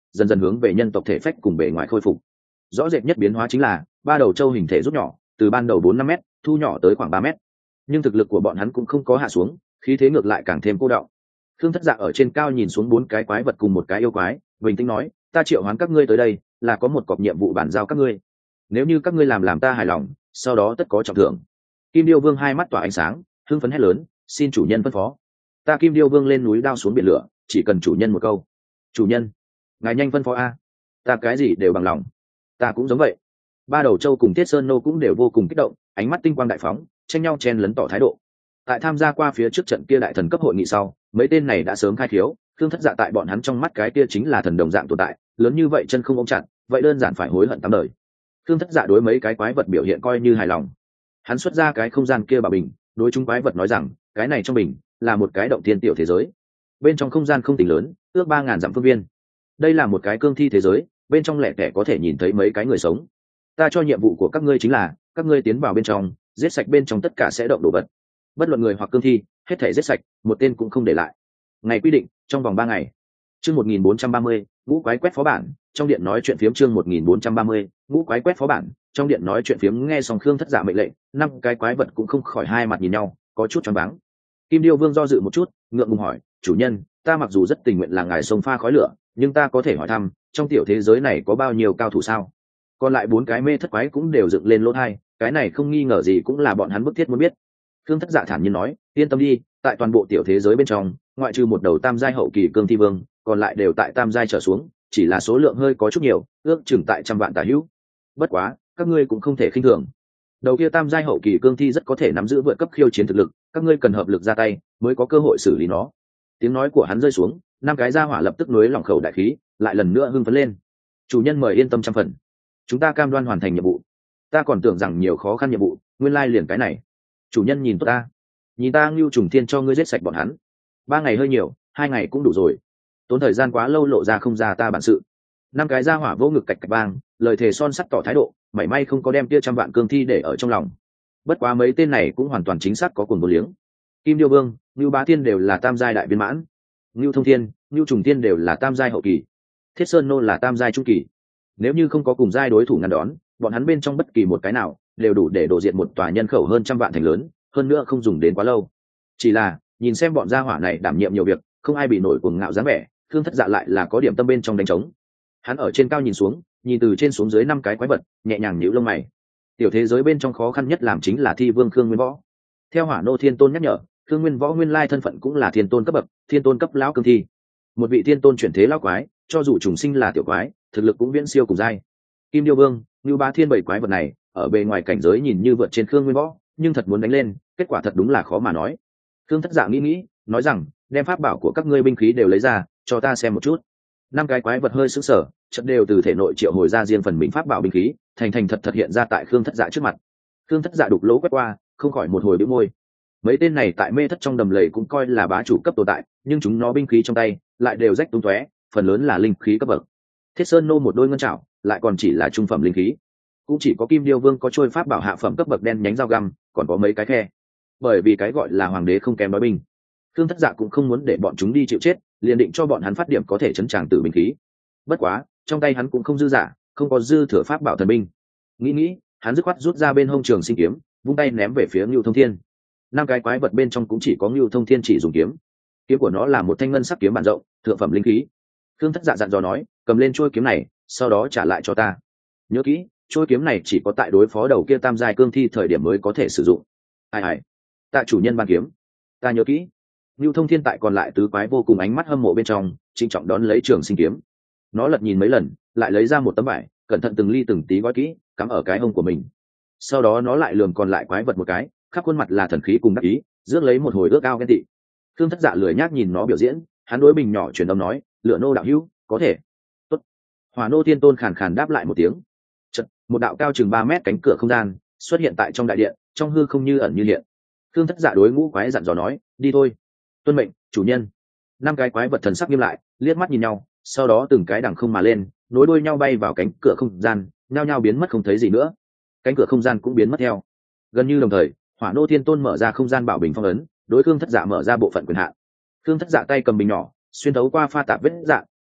dần dần hướng về nhân tộc thể phách cùng bề ngoài khôi phục. Rõ rệt nhất biến hóa chính là ba đầu châu hình thể rút nhỏ, từ ban đầu bốn năm mét thu nhỏ tới khoảng ba mét, nhưng thực lực của bọn hắn cũng không có hạ xuống, khí thế ngược lại càng thêm cô đọng. Thương Thất Dạ ở trên cao nhìn xuống bốn cái quái vật cùng một cái yêu quái, bình tĩnh nói, ta triệu hoán các ngươi tới đây là có một cọc nhiệm vụ bàn giao các ngươi, nếu như các ngươi làm làm ta hài lòng, sau đó tất có trọng thưởng. Kim Điêu Vương hai mắt tỏa ánh sáng, hưng phấn hét lớn, xin chủ nhân phân phó. Ta Kim Điêu Vương lên núi đao xuống biển lửa, chỉ cần chủ nhân một câu. Chủ nhân, ngài nhanh phân phó a, ta cái gì đều bằng lòng. Ta cũng giống vậy. Ba đầu châu cùng Thiết Sơn Nô cũng đều vô cùng kích động, ánh mắt tinh quang đại phóng, tranh nhau chen lấn tỏ thái độ. Tại tham gia qua phía trước trận kia đại thần cấp hội nghị sau, mấy tên này đã sớm khai khiếu, Thương Thất Dạ tại bọn hắn trong mắt cái kia chính là thần đồng dạng tồn tại, lớn như vậy chân không ôm chặt, vậy đơn giản phải hối hận tám đời. Thương Thất Dạ đối mấy cái quái vật biểu hiện coi như hài lòng. Hắn xuất ra cái không gian kia bảo bình, đối chúng quái vật nói rằng, cái này trong bình là một cái động thiên tiểu thế giới. Bên trong không gian không tính lớn, ước ba ngàn dặm phương viên. Đây là một cái cương thi thế giới, bên trong lẻ tẻ có thể nhìn thấy mấy cái người sống. Ta cho nhiệm vụ của các ngươi chính là, các ngươi tiến vào bên trong, giết sạch bên trong tất cả sẽ động đồ vật. Bất luận người hoặc cương thi, hết thể giết sạch, một tên cũng không để lại. Ngày quy định, trong vòng ba ngày. Chương một nghìn bốn trăm ba mươi, ngũ quái quét phó bản, trong điện nói chuyện phiếm chương một nghìn bốn trăm ba mươi, ngũ quái quét phó bản, trong điện nói chuyện phiếm nghe xong Khương Thất Dạ mệnh lệnh, năm cái quái vật cũng không khỏi hai mặt nhìn nhau, có chút choáng váng. Kim Điêu Vương do dự một chút, ngượng ngùng hỏi, chủ nhân, ta mặc dù rất tình nguyện là ngài sông pha khói lửa, nhưng ta có thể hỏi thăm, trong tiểu thế giới này có bao nhiêu cao thủ sao? Còn lại bốn cái mê thất quái cũng đều dựng lên lỗ tai, cái này không nghi ngờ gì cũng là bọn hắn bức thiết muốn biết. Khương Thất Dạ thản nhiên nói, yên tâm đi, tại toàn bộ tiểu thế giới bên trong, ngoại trừ một đầu tam giai hậu kỳ cương thi vương, còn lại đều tại tam giai trở xuống, chỉ là số lượng hơi có chút nhiều, ước chừng tại trăm vạn tả hữu. Bất quá, các ngươi cũng không thể khinh thường. Đầu kia tam giai hậu kỳ cương thi rất có thể nắm giữ vượt cấp khiêu chiến thực lực, các ngươi cần hợp lực ra tay, mới có cơ hội xử lý nó. Tiếng nói của hắn rơi xuống, năm cái gia hỏa lập tức nuối lòng khẩu đại khí, lại lần nữa hưng phấn lên. Chủ nhân mời yên tâm trăm phần, chúng ta cam đoan hoàn thành nhiệm vụ. Ta còn tưởng rằng nhiều khó khăn nhiệm vụ, nguyên lai liền cái này. Chủ nhân nhìn tốt ta, nhìn ta Ngưu Trùng Thiên cho ngươi giết sạch bọn hắn. Ba ngày hơi nhiều, hai ngày cũng đủ rồi. Tốn thời gian quá lâu lộ ra không ra ta bản sự. Năm cái gia hỏa vô ngực cạch cạch bang, lời thề son sắt tỏ thái độ, mảy may không có đem kia trăm vạn cương thi để ở trong lòng. Bất quá mấy tên này cũng hoàn toàn chính xác có cuồng vô liếng. Kim Điêu Vương, Ngưu Bá Thiên đều là tam giai đại viên mãn, Ngưu Thông Thiên, Ngưu Trùng Thiên đều là tam giai hậu kỳ, Thiết Sơn Nô là tam giai trung kỳ. Nếu như không có cùng giai đối thủ ngăn đón, bọn hắn bên trong bất kỳ một cái nào đều đủ để đổ diệt một tòa nhân khẩu hơn trăm vạn thành lớn, hơn nữa không dùng đến quá lâu. Chỉ là nhìn xem bọn gia hỏa này đảm nhiệm nhiều việc, không ai bị nổi cuồng ngạo dáng vẻ, Thương Thất Dạ lại là có điểm tâm bên trong đánh trống. Hắn ở trên cao nhìn xuống, nhìn từ trên xuống dưới năm cái quái vật, nhẹ nhàng nhíu lông mày. Tiểu thế giới bên trong khó khăn nhất làm chính là thi vương Khương Nguyên Võ. Theo Hỏa Nô Thiên Tôn nhắc nhở, Khương Nguyên Võ nguyên lai thân phận cũng là thiên tôn cấp bậc, thiên tôn cấp lão cương thi. Một vị thiên tôn chuyển thế lão quái, cho dù trùng sinh là tiểu quái, thực lực cũng viễn siêu cùng giai. Kim Điêu Vương, Ngưu Bá Thiên bảy quái vật này, ở bề ngoài cảnh giới nhìn như vượt trên Khương Nguyên Võ, nhưng thật muốn đánh lên, kết quả thật đúng là khó mà nói. Khương Thất Dạ nghĩ nghĩ, nói rằng, đem pháp bảo của các ngươi binh khí đều lấy ra, cho ta xem một chút. Năm cái quái vật hơi sững sờ, chợt đều từ thể nội triệu hồi ra riêng phần mình pháp bảo binh khí, thành thành thật thật hiện ra tại Khương Thất Dạ trước mặt. Khương Thất Dạ đục lỗ quét qua, không khỏi một hồi bĩu môi. Mấy tên này tại mê thất trong đầm lầy cũng coi là bá chủ cấp tồn tại, nhưng chúng nó binh khí trong tay lại đều rách tung tóe, phần lớn là linh khí cấp bậc. Thiết Sơn Nô một đôi ngân trảo, lại còn chỉ là trung phẩm linh khí. Cũng chỉ có Kim Điêu Vương có trôi pháp bảo hạ phẩm cấp bậc đen nhánh dao găm, còn có mấy cái khe. Bởi vì cái gọi là hoàng đế không kém nói binh, Khương Thất Dạ cũng không muốn để bọn chúng đi chịu chết, liền định cho bọn hắn phát điểm có thể chấn tràng tử binh khí. Bất quá, trong tay hắn cũng không dư giả, không có dư thừa pháp bảo thần binh. Nghĩ nghĩ, hắn dứt khoát rút ra bên hông trường sinh kiếm, vung tay ném về phía Ngưu Thông Thiên. Năm cái quái vật bên trong cũng chỉ có Ngưu Thông Thiên chỉ dùng kiếm. Kiếm của nó là một thanh ngân sắc kiếm bản rộng, thượng phẩm linh khí. Khương Thất Dạ dặn dò nói, cầm lên chuôi kiếm này, sau đó trả lại cho ta. Nhớ kỹ, chuôi kiếm này chỉ có tại đối phó đầu kia tam giai cương thi thời điểm mới có thể sử dụng. Ai ai, tạ chủ nhân ban kiếm, ta nhớ kỹ. Ngưu Thông Thiên tại còn lại tứ quái vô cùng ánh mắt hâm mộ bên trong, trịnh trọng đón lấy trường sinh kiếm. Nó lật nhìn mấy lần, lại lấy ra một tấm vải, cẩn thận từng ly từng tí gói kỹ, cắm ở cái hông của mình. Sau đó nó lại lườm còn lại quái vật một cái, khắp khuôn mặt là thần khí cùng đắc ý, rước lấy một hồi ước ao ghen tị. Khương Thất Dạ lười nhác nhìn nó biểu diễn, hắn đối bình nhỏ truyền âm nói, lựa nô đạo hữu, có thể. Tốt. Hỏa Nô Thiên Tôn khàn khàn đáp lại một tiếng. Chợt, một đạo cao chừng ba mét cánh cửa không gian xuất hiện tại trong đại điện, trong hư không như ẩn như hiện. Khương Thất Dạ đối ngũ quái dặn dò nói, đi thôi. Tuân mệnh, chủ nhân. Năm cái quái vật thần sắc nghiêm lại, liếc mắt nhìn nhau, sau đó từng cái đằng không mà lên, nối đuôi nhau bay vào cánh cửa không gian, nhao nhao biến mất không thấy gì nữa. Cánh cửa không gian cũng biến mất theo. Gần như đồng thời, Hỏa Nô Thiên Tôn mở ra không gian bảo bình phong ấn, đối Khương Thất Dạ mở ra bộ phận quyền hạn. Khương Thất Dạ tay cầm bình nhỏ, xuyên thấu qua pha tạp vết dạng,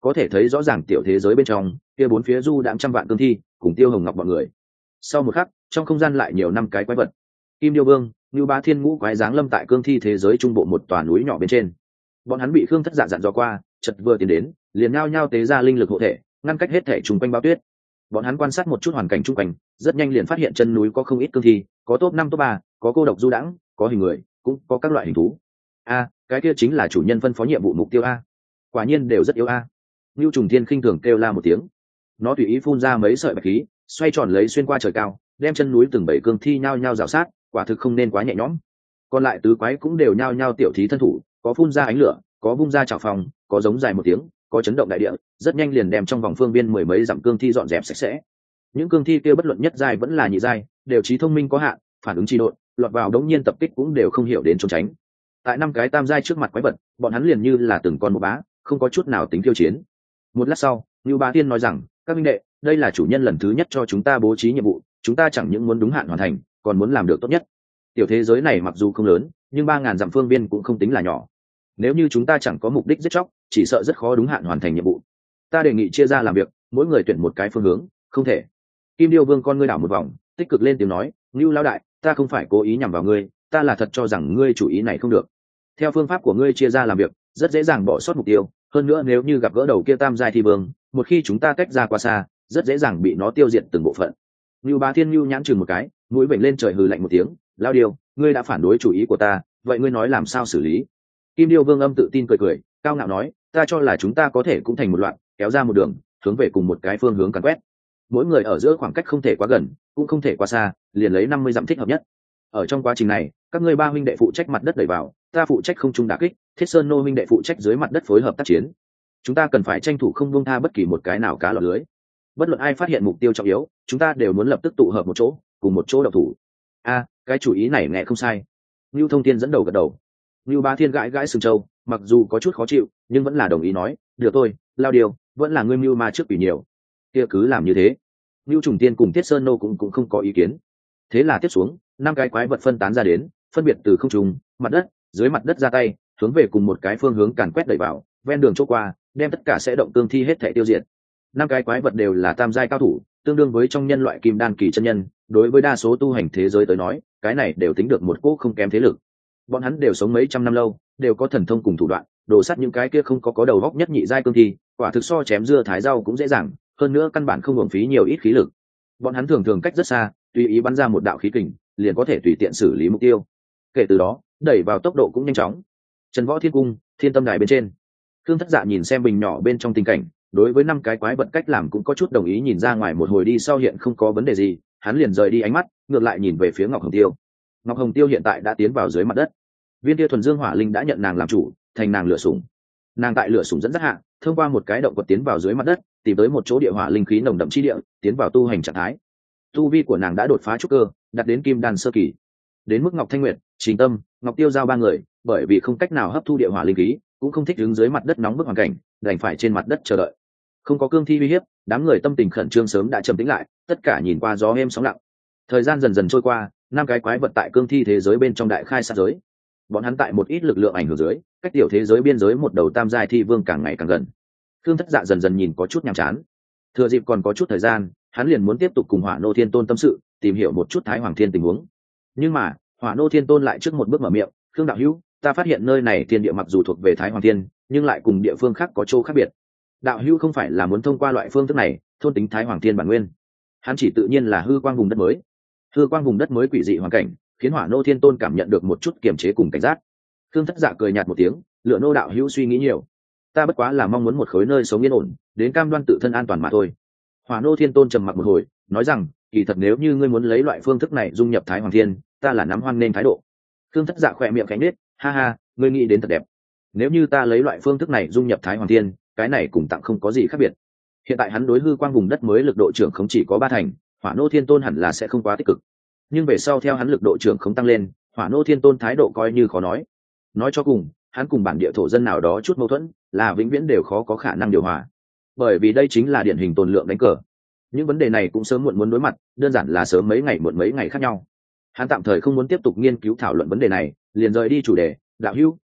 có thể thấy rõ ràng tiểu thế giới bên trong kia bốn phía du đãng trăm vạn cương thi cùng Tiêu Hồng Ngọc bọn người. Sau một khắc, trong không gian lại nhiều năm cái quái vật. Kim Điêu Vương, Nưu Bá Thiên ngũ quái giáng lâm tại cương thi thế giới trung bộ một tòa núi nhỏ bên trên. Bọn hắn bị Khương Thất Dạ dặn dò qua, chợt vừa tiến đến, liền nhao nhao tế ra linh lực hộ thể, ngăn cách hết thể trùng quanh bao tuyết. Bọn hắn quan sát một chút hoàn cảnh chung quanh, rất nhanh liền phát hiện chân núi có không ít cương thi, có top năm top ba, có cô độc du đãng, có hình người, cũng có các loại hình thú. A, cái kia chính là chủ nhân phân phó nhiệm vụ mục tiêu a. Quả nhiên đều rất yếu a. Nưu Trùng Thiên khinh thường kêu la một tiếng. Nó tùy ý phun ra mấy sợi bạch khí, xoay tròn lấy xuyên qua trời cao, đem chân núi từng bảy cương thi nhao nhao rào sát, quả thực không nên quá nhẹ nhõm. Còn lại tứ quái cũng đều nhao nhao tiểu thí thân thủ, có phun ra ánh lửa, có vung ra chảo phòng, có giống dài một tiếng, có chấn động đại địa, rất nhanh liền đem trong vòng phương viên mười mấy dặm cương thi dọn dẹp sạch sẽ. Những cương thi kia bất luận nhất giai vẫn là nhị giai, đều trí thông minh có hạn, phản ứng trì độn, lọt vào đống nhiên tập kích cũng đều không hiểu đến trốn tránh. Tại năm cái tam giai trước mặt quái vật, bọn hắn liền như là từng con một bá, không có chút nào tính tiêu chiến. Một lát sau, Nưu Bá Tiên nói rằng, các minh đệ, đây là chủ nhân lần thứ nhất cho chúng ta bố trí nhiệm vụ, chúng ta chẳng những muốn đúng hạn hoàn thành, còn muốn làm được tốt nhất. Tiểu thế giới này mặc dù không lớn, nhưng ba ngàn dặm phương viên cũng không tính là nhỏ. Nếu như chúng ta chẳng có mục đích giết chóc, chỉ sợ rất khó đúng hạn hoàn thành nhiệm vụ. Ta đề nghị chia ra làm việc, mỗi người tuyển một cái phương hướng. Không thể. Kim Điêu Vương con ngươi đảo một vòng, tích cực lên tiếng nói, Nưu lão đại, ta không phải cố ý nhằm vào ngươi, ta là thật cho rằng ngươi chủ ý này không được. Theo phương pháp của ngươi chia ra làm việc, rất dễ dàng bỏ sót mục tiêu, hơn nữa nếu như gặp gỡ đầu kia tam giai thi vương, một khi chúng ta tách ra quá xa, rất dễ dàng bị nó tiêu diệt từng bộ phận. Nưu Bá Thiên Nưu nhãn chừng một cái, mũi vểnh lên trời hừ lạnh một tiếng, lao điều, ngươi đã phản đối chủ ý của ta, vậy ngươi nói làm sao xử lý? Kim Điêu Vương âm tự tin cười cười, cao ngạo nói, ta cho là chúng ta có thể cũng thành một loạt, kéo ra một đường, hướng về cùng một cái phương hướng càn quét. Mỗi người ở giữa khoảng cách không thể quá gần, cũng không thể quá xa, liền lấy năm mươi dặm thích hợp nhất. Ở trong quá trình này, các ngươi ba huynh đệ phụ trách mặt đất đẩy vào, ta phụ trách không trung đả kích, Thiết Sơn Nô huynh đệ phụ trách dưới mặt đất phối hợp tác chiến. Chúng ta cần phải tranh thủ không buông tha bất kỳ một cái nào cá lọt lưới. Bất luận ai phát hiện mục tiêu trọng yếu, chúng ta đều muốn lập tức tụ hợp một chỗ, cùng một chỗ độc thủ. A, cái chủ ý này nghe không sai. Nưu Thông Thiên dẫn đầu gật đầu. Nưu Bá Thiên gãi gãi sừng trâu, mặc dù có chút khó chịu, nhưng vẫn là đồng ý nói, được tôi, lao điều, vẫn là ngươi mưu ma trước quỷ nhiều. Kia cứ làm như thế. Nưu Trùng Tiên cùng Thiết Sơn Nô cũng cũng không có ý kiến. Thế là tiếp xuống, năm cái quái vật phân tán ra đến, phân biệt từ không trung, mặt đất, dưới mặt đất ra tay, hướng về cùng một cái phương hướng càn quét đẩy vào, ven đường chỗ qua, đem tất cả sẽ động cương thi hết thể tiêu diệt. Năm cái quái vật đều là tam giai cao thủ, tương đương với trong nhân loại kim đan kỳ chân nhân, đối với đa số tu hành thế giới tới nói, cái này đều tính được một cỗ không kém thế lực. Bọn hắn đều sống mấy trăm năm lâu, đều có thần thông cùng thủ đoạn, đổ sát những cái kia không có có đầu góc nhất nhị giai cương thi, quả thực so chém dưa thái rau cũng dễ dàng, hơn nữa căn bản không hưởng phí nhiều ít khí lực. Bọn hắn thường thường cách rất xa, tùy ý bắn ra một đạo khí kình, liền có thể tùy tiện xử lý mục tiêu. Kể từ đó, đẩy vào tốc độ cũng nhanh chóng. Trần Võ Thiên Cung, Thiên Tâm Đài bên trên, Khương Thất Dạ nhìn xem bình nhỏ bên trong tình cảnh, đối với năm cái quái vật cách làm cũng có chút đồng ý, nhìn ra ngoài một hồi đi sau hiện không có vấn đề gì, hắn liền rời đi ánh mắt, ngược lại nhìn về phía Ngọc Hồng Tiêu. Ngọc Hồng Tiêu hiện tại đã tiến vào dưới mặt đất. Viên Tia Thuần Dương Hỏa Linh đã nhận nàng làm chủ, thành nàng lửa sủng. Nàng tại lửa sủng dẫn dắt hạ, thông qua một cái động quật tiến vào dưới mặt đất, tìm tới một chỗ địa hỏa linh khí nồng đậm chi địa, tiến vào tu hành trạng thái. Tu vi của nàng đã đột phá trúc cơ, đạt đến kim đan sơ kỳ. Đến mức Ngọc Thanh Nguyệt, Trình Tâm, Ngọc Tiêu Giao ba người, bởi vì không cách nào hấp thu địa hỏa linh khí, cũng không thích đứng dưới mặt đất nóng bức hoàn cảnh, đành phải trên mặt đất chờ đợi. Không có cương thi uy hiếp, đám người tâm tình khẩn trương sớm đã trầm tĩnh lại, tất cả nhìn qua gió êm sóng lặng. Thời gian dần dần trôi qua, năm cái quái vật tại cương thi thế giới bên trong đại khai sát giới. Bọn hắn tại một ít lực lượng ảnh hưởng dưới, cách tiểu thế giới biên giới một đầu tam giai thi vương càng ngày càng gần. Khương Thất Dạ dần dần nhìn có chút nhàm chán. Thừa dịp còn có chút thời gian, hắn liền muốn tiếp tục cùng Hỏa Nô Thiên Tôn tâm sự, tìm hiểu một chút Thái Hoàng Thiên tình huống. Nhưng mà, Hỏa Nô Thiên Tôn lại trước một bước mở miệng, "Khương đạo hữu, ta phát hiện nơi này thiên địa mặc dù thuộc về Thái Hoàng Thiên, nhưng lại cùng địa phương khác có chỗ khác biệt. Đạo hữu không phải là muốn thông qua loại phương thức này thôn tính Thái Hoàng Thiên bản nguyên?" Hắn chỉ tự nhiên là hư quang vùng đất mới. Hư quang vùng đất mới quỷ dị hoàn cảnh, khiến Hỏa Nô Thiên Tôn cảm nhận được một chút kiềm chế cùng cảnh giác. Khương Thất Dạ cười nhạt một tiếng, "Lựa Nô đạo hữu suy nghĩ nhiều. Ta bất quá là mong muốn một khối nơi sống yên ổn, đến cam đoan tự thân an toàn mà thôi." Hỏa Nô Thiên Tôn trầm mặc một hồi, nói rằng, "Kỳ thật nếu như ngươi muốn lấy loại phương thức này dung nhập Thái Hoàng Thiên, ta là nắm hoan nên thái độ." Khương Thất Dạ khỏe miệng khẽ nhếch, "Ha ha, ngươi nghĩ đến thật đẹp. Nếu như ta lấy loại phương thức này dung nhập Thái Hoàng Thiên, cái này cùng tặng không có gì khác biệt." Hiện tại hắn đối hư quang vùng đất mới lực độ trưởng không chỉ có ba thành, Hỏa Nô Thiên Tôn hẳn là sẽ không quá tích cực. Nhưng về sau theo hắn lực độ trưởng không tăng lên, Hỏa Nô Thiên Tôn thái độ coi như khó nói. Nói cho cùng, hắn cùng bản địa thổ dân nào đó chút mâu thuẫn, là vĩnh viễn đều khó có khả năng điều hòa. Bởi vì đây chính là điển hình tồn lượng đánh cờ. Những vấn đề này cũng sớm muộn muốn đối mặt, đơn giản là sớm mấy ngày muộn mấy ngày khác nhau. Hắn tạm thời không muốn tiếp tục nghiên cứu thảo luận vấn đề này, liền rời đi chủ đề, "Đạo hữu,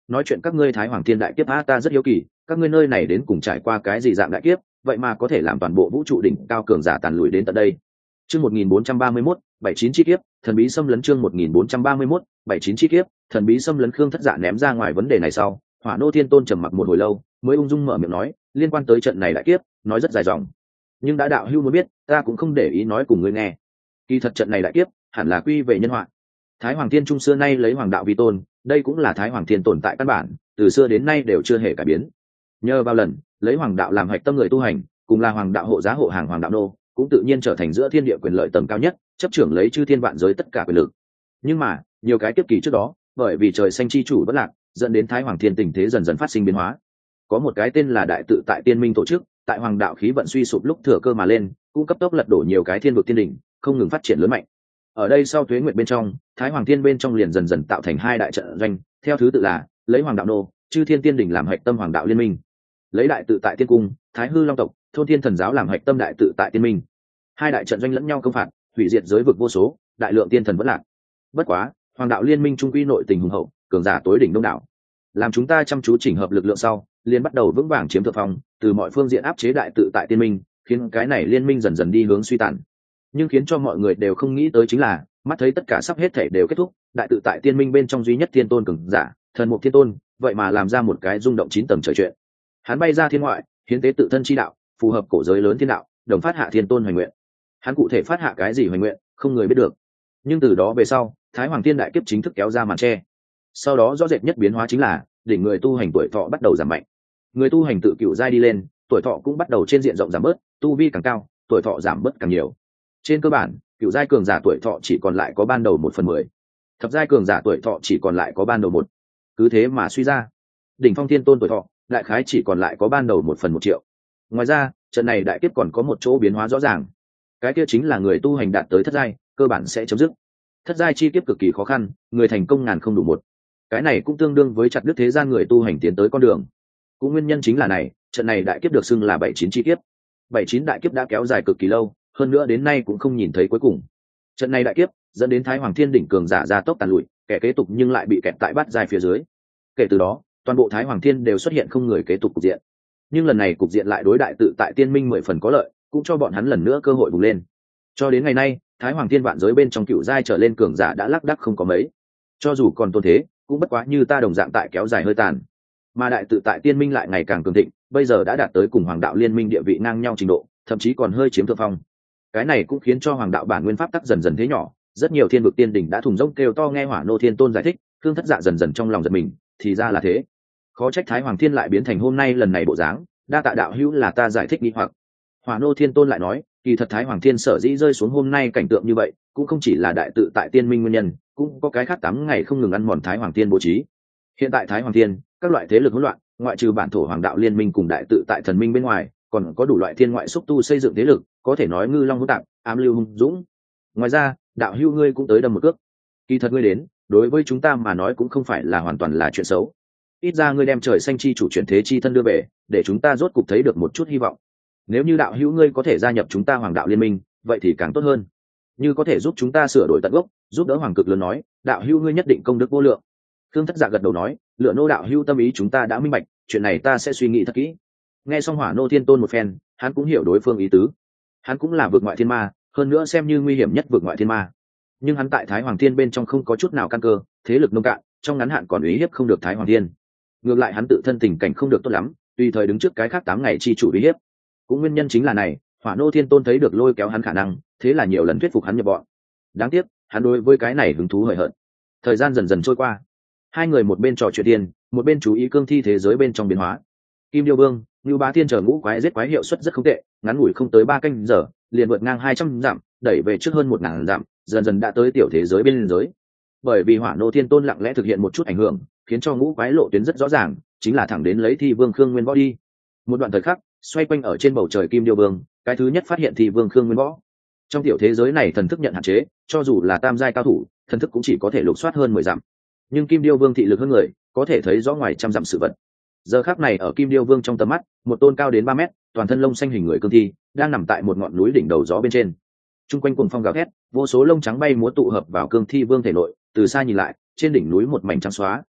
nói chuyện các ngươi Thái Hoàng Thiên đại kiếp a, ta rất hiếu kỳ các ngươi nơi này đến cùng trải qua cái gì dạng đại kiếp, vậy mà có thể làm toàn bộ vũ trụ đỉnh cao cường giả tàn lùi đến tận đây. Chương một nghìn bốn trăm ba mươi mốt, bảy chín chi kiếp, thần bí xâm lấn. Chương một nghìn bốn trăm ba mươi mốt, bảy chín chi kiếp, thần bí xâm lấn. Khương Thất Dạ ném ra ngoài vấn đề này sau, Hỏa Nô Thiên Tôn trầm mặc một hồi lâu, mới ung dung mở miệng nói, liên quan tới trận này đại kiếp, nói rất dài dòng. Nhưng đã đạo hưu muốn biết, ta cũng không để ý nói cùng ngươi nghe. Kỳ thật trận này đại kiếp, hẳn là quy về nhân họa. Thái Hoàng Thiên Trung xưa nay lấy hoàng đạo vi tôn, đây cũng là Thái Hoàng Thiên tồn tại căn bản, từ xưa đến nay đều chưa hề cải biến. Nhờ bao lần lấy hoàng đạo làm hạch tâm người tu hành, cùng là hoàng đạo hộ giá hộ hàng hoàng đạo nô, cũng tự nhiên trở thành giữa thiên địa quyền lợi tầm cao nhất, chấp trưởng lấy chư thiên vạn giới tất cả quyền lực. Nhưng mà nhiều cái kiếp kỳ trước đó, bởi vì trời xanh chi chủ bất lạc, dẫn đến Thái Hoàng Thiên tình thế dần dần phát sinh biến hóa. Có một cái tên là Đại Tự Tại Tiên Minh tổ chức, tại hoàng đạo khí vận suy sụp lúc thừa cơ mà lên, cũng cấp tốc lật đổ nhiều cái thiên vực thiên đỉnh, không ngừng phát triển lớn mạnh. Ở đây sau tuế nguyệt bên trong, Thái Hoàng Thiên bên trong liền dần dần tạo thành hai đại trận doanh, theo thứ tự là lấy hoàng đạo nô, chư thiên tiên đỉnh làm hạch tâm hoàng đạo liên minh, lấy Đại Tự Tại Tiên cung, Thái Hư Long tộc, thôn thiên thần giáo làm hạch tâm Đại Tự Tại Tiên minh. Hai đại trận doanh lẫn nhau công phạt, hủy diệt giới vực vô số, đại lượng tiên thần vẫn lạc. Bất quá hoàng đạo liên minh trung quy nội tình hùng hậu, cường giả tối đỉnh đông đảo. Làm chúng ta chăm chú chỉnh hợp lực lượng sau, liền bắt đầu vững vàng chiếm thượng phong, từ mọi phương diện áp chế Đại Tự Tại Tiên minh, khiến cái này liên minh dần dần đi hướng suy tàn. Nhưng khiến cho mọi người đều không nghĩ tới chính là, mắt thấy tất cả sắp hết thể đều kết thúc, Đại Tự Tại Tiên minh bên trong duy nhất thiên tôn cường giả, thần mục thiên tôn, vậy mà làm ra một cái rung động chín tầng trời chuyện. Hắn bay ra thiên ngoại, hiến tế tự thân chi đạo, phù hợp cổ giới lớn thiên đạo, đồng phát hạ thiên tôn hoành nguyện. Hắn cụ thể phát hạ cái gì hoành nguyện, không người biết được. Nhưng từ đó về sau, Thái Hoàng Thiên đại kiếp chính thức kéo ra màn che. Sau đó rõ rệt nhất biến hóa chính là, đỉnh người tu hành tuổi thọ bắt đầu giảm mạnh. Người tu hành tự cựu giai đi lên, tuổi thọ cũng bắt đầu trên diện rộng giảm bớt, tu vi càng cao, tuổi thọ giảm bớt càng nhiều. Trên cơ bản, cựu giai cường giả tuổi thọ chỉ còn lại có ban đầu một phần mười, thập giai cường giả tuổi thọ chỉ còn lại có ban đầu một. Cứ thế mà suy ra, đỉnh phong thiên tôn tuổi thọ đại khái chỉ còn lại có ban đầu một phần một triệu. Ngoài ra, trận này đại kiếp còn có một chỗ biến hóa rõ ràng, cái kia chính là người tu hành đạt tới thất giai cơ bản sẽ chấm dứt. Thất giai chi kiếp cực kỳ khó khăn, người thành công ngàn không đủ một. Cái này cũng tương đương với chặt đứt thế gian người tu hành tiến tới con đường. Cũng nguyên nhân chính là này, trận này đại kiếp được xưng là bảy chín chi kiếp. Bảy chín đại kiếp đã kéo dài cực kỳ lâu, hơn nữa đến nay cũng không nhìn thấy cuối cùng. Trận này đại kiếp dẫn đến Thái Hoàng Thiên đỉnh cường giả gia tốc tàn lụi, kẻ kế tục nhưng lại bị kẹt tại bát giai phía dưới. Kể từ đó, toàn bộ Thái Hoàng Thiên đều xuất hiện không người kế tục cục diện. Nhưng lần này cục diện lại đối Đại Tự Tại Tiên minh mười phần có lợi, cũng cho bọn hắn lần nữa cơ hội bùng lên. Cho đến ngày nay, Thái Hoàng Thiên vạn giới bên trong cựu giai trở lên cường giả đã lác đác không có mấy. Cho dù còn tôn thế, cũng bất quá như ta đồng dạng tại kéo dài hơi tàn. Mà Đại Tự Tại Tiên minh lại ngày càng cường thịnh, bây giờ đã đạt tới cùng Hoàng đạo liên minh địa vị ngang nhau trình độ, thậm chí còn hơi chiếm thượng phong. Cái này cũng khiến cho Hoàng đạo bản nguyên pháp tắc dần dần thế nhỏ, rất nhiều thiên vực tiên đỉnh đã thùng rỗng kêu to nghe Hỏa Nô Thiên Tôn giải thích, Khương Thất Dạ dần dần trong lòng giật mình, thì ra là thế. Khó trách Thái Hoàng Thiên lại biến thành hôm nay lần này bộ dáng, đa tạ đạo hữu là ta giải thích nghi hoặc. Hỏa Nô Thiên Tôn lại nói, kỳ thật Thái Hoàng Thiên sở dĩ rơi xuống hôm nay cảnh tượng như vậy, cũng không chỉ là Đại Tự Tại Tiên minh nguyên nhân, cũng có cái khác tám ngày không ngừng ăn mòn Thái Hoàng Thiên bố trí. Hiện tại Thái Hoàng Thiên, các loại thế lực hỗn loạn, ngoại trừ bản thổ Hoàng đạo liên minh cùng Đại Tự Tại thần minh bên ngoài, còn có đủ loại thiên ngoại xúc tu xây dựng thế lực, có thể nói ngư long hỗn tạp, ám lưu hung dũng. Ngoài ra, đạo hữu ngươi cũng tới đâm một cước. Kỳ thật ngươi đến, đối với chúng ta mà nói cũng không phải là hoàn toàn là chuyện xấu. Ít ra ngươi đem trời xanh chi chủ chuyển thế chi thân đưa về, để chúng ta rốt cục thấy được một chút hy vọng. Nếu như đạo hữu ngươi có thể gia nhập chúng ta Hoàng đạo liên minh, vậy thì càng tốt hơn. Như có thể giúp chúng ta sửa đổi tận gốc, giúp đỡ Hoàng cực lớn nói, đạo hữu ngươi nhất định công đức vô lượng. Khương Thất Dạ gật đầu nói, lựa nô đạo hữu tâm ý chúng ta đã minh bạch, chuyện này ta sẽ suy nghĩ thật kỹ. Nghe xong Hỏa Nô Thiên Tôn một phen, hắn cũng hiểu đối phương ý tứ. Hắn cũng là vượt ngoại thiên ma, hơn nữa xem như nguy hiểm nhất vượt ngoại thiên ma. Nhưng hắn tại Thái Hoàng Thiên bên trong không có chút nào căn cơ, thế lực nông cạn, trong ngắn hạn còn uy hiếp không được Thái Hoàng Thiên. Ngược lại hắn tự thân tình cảnh không được tốt lắm, tùy thời đứng trước cái khác tám ngày chi chủ uy hiếp. Cũng nguyên nhân chính là này, Hỏa Nô Thiên Tôn thấy được lôi kéo hắn khả năng, thế là nhiều lần thuyết phục hắn nhập bọn. Đáng tiếc, hắn đối với cái này hứng thú hời hợt. Thời gian dần dần trôi qua, hai người một bên trò chuyện tiền, một bên chú ý cương thi thế giới bên trong biến hóa. Kim Điêu Vương, Nưu Bá Thiên chờ ngũ quái giết quái hiệu suất rất không tệ, ngắn ngủi không tới ba canh giờ, liền vượt ngang hai trăm dặm, đẩy về trước hơn một ngàn dặm, dần dần đã tới tiểu thế giới bên giới. Bởi vì Hỏa Nô Thiên Tôn lặng lẽ thực hiện một chút ảnh hưởng, khiến cho ngũ quái lộ tuyến rất rõ ràng, chính là thẳng đến lấy Thi Vương Khương Nguyên Võ đi. Một đoạn thời khắc, xoay quanh ở trên bầu trời Kim Điêu Vương, cái thứ nhất phát hiện Thi Vương Khương Nguyên Võ. Trong tiểu thế giới này thần thức nhận hạn chế, cho dù là tam giai cao thủ, thần thức cũng chỉ có thể lục soát hơn mười dặm. Nhưng Kim Điêu Vương thị lực hơn người, có thể thấy rõ ngoài trăm dặm sự vật. Giờ khắc này ở Kim Điêu Vương trong tầm mắt, một tôn cao đến ba mét, toàn thân lông xanh hình người cương thi, đang nằm tại một ngọn núi đỉnh đầu gió bên trên. Trung quanh cuồng phong gào thét, vô số lông trắng bay múa tụ hợp vào cương thi vương thể nội, từ xa nhìn lại, trên đỉnh núi một mảnh trắng xóa,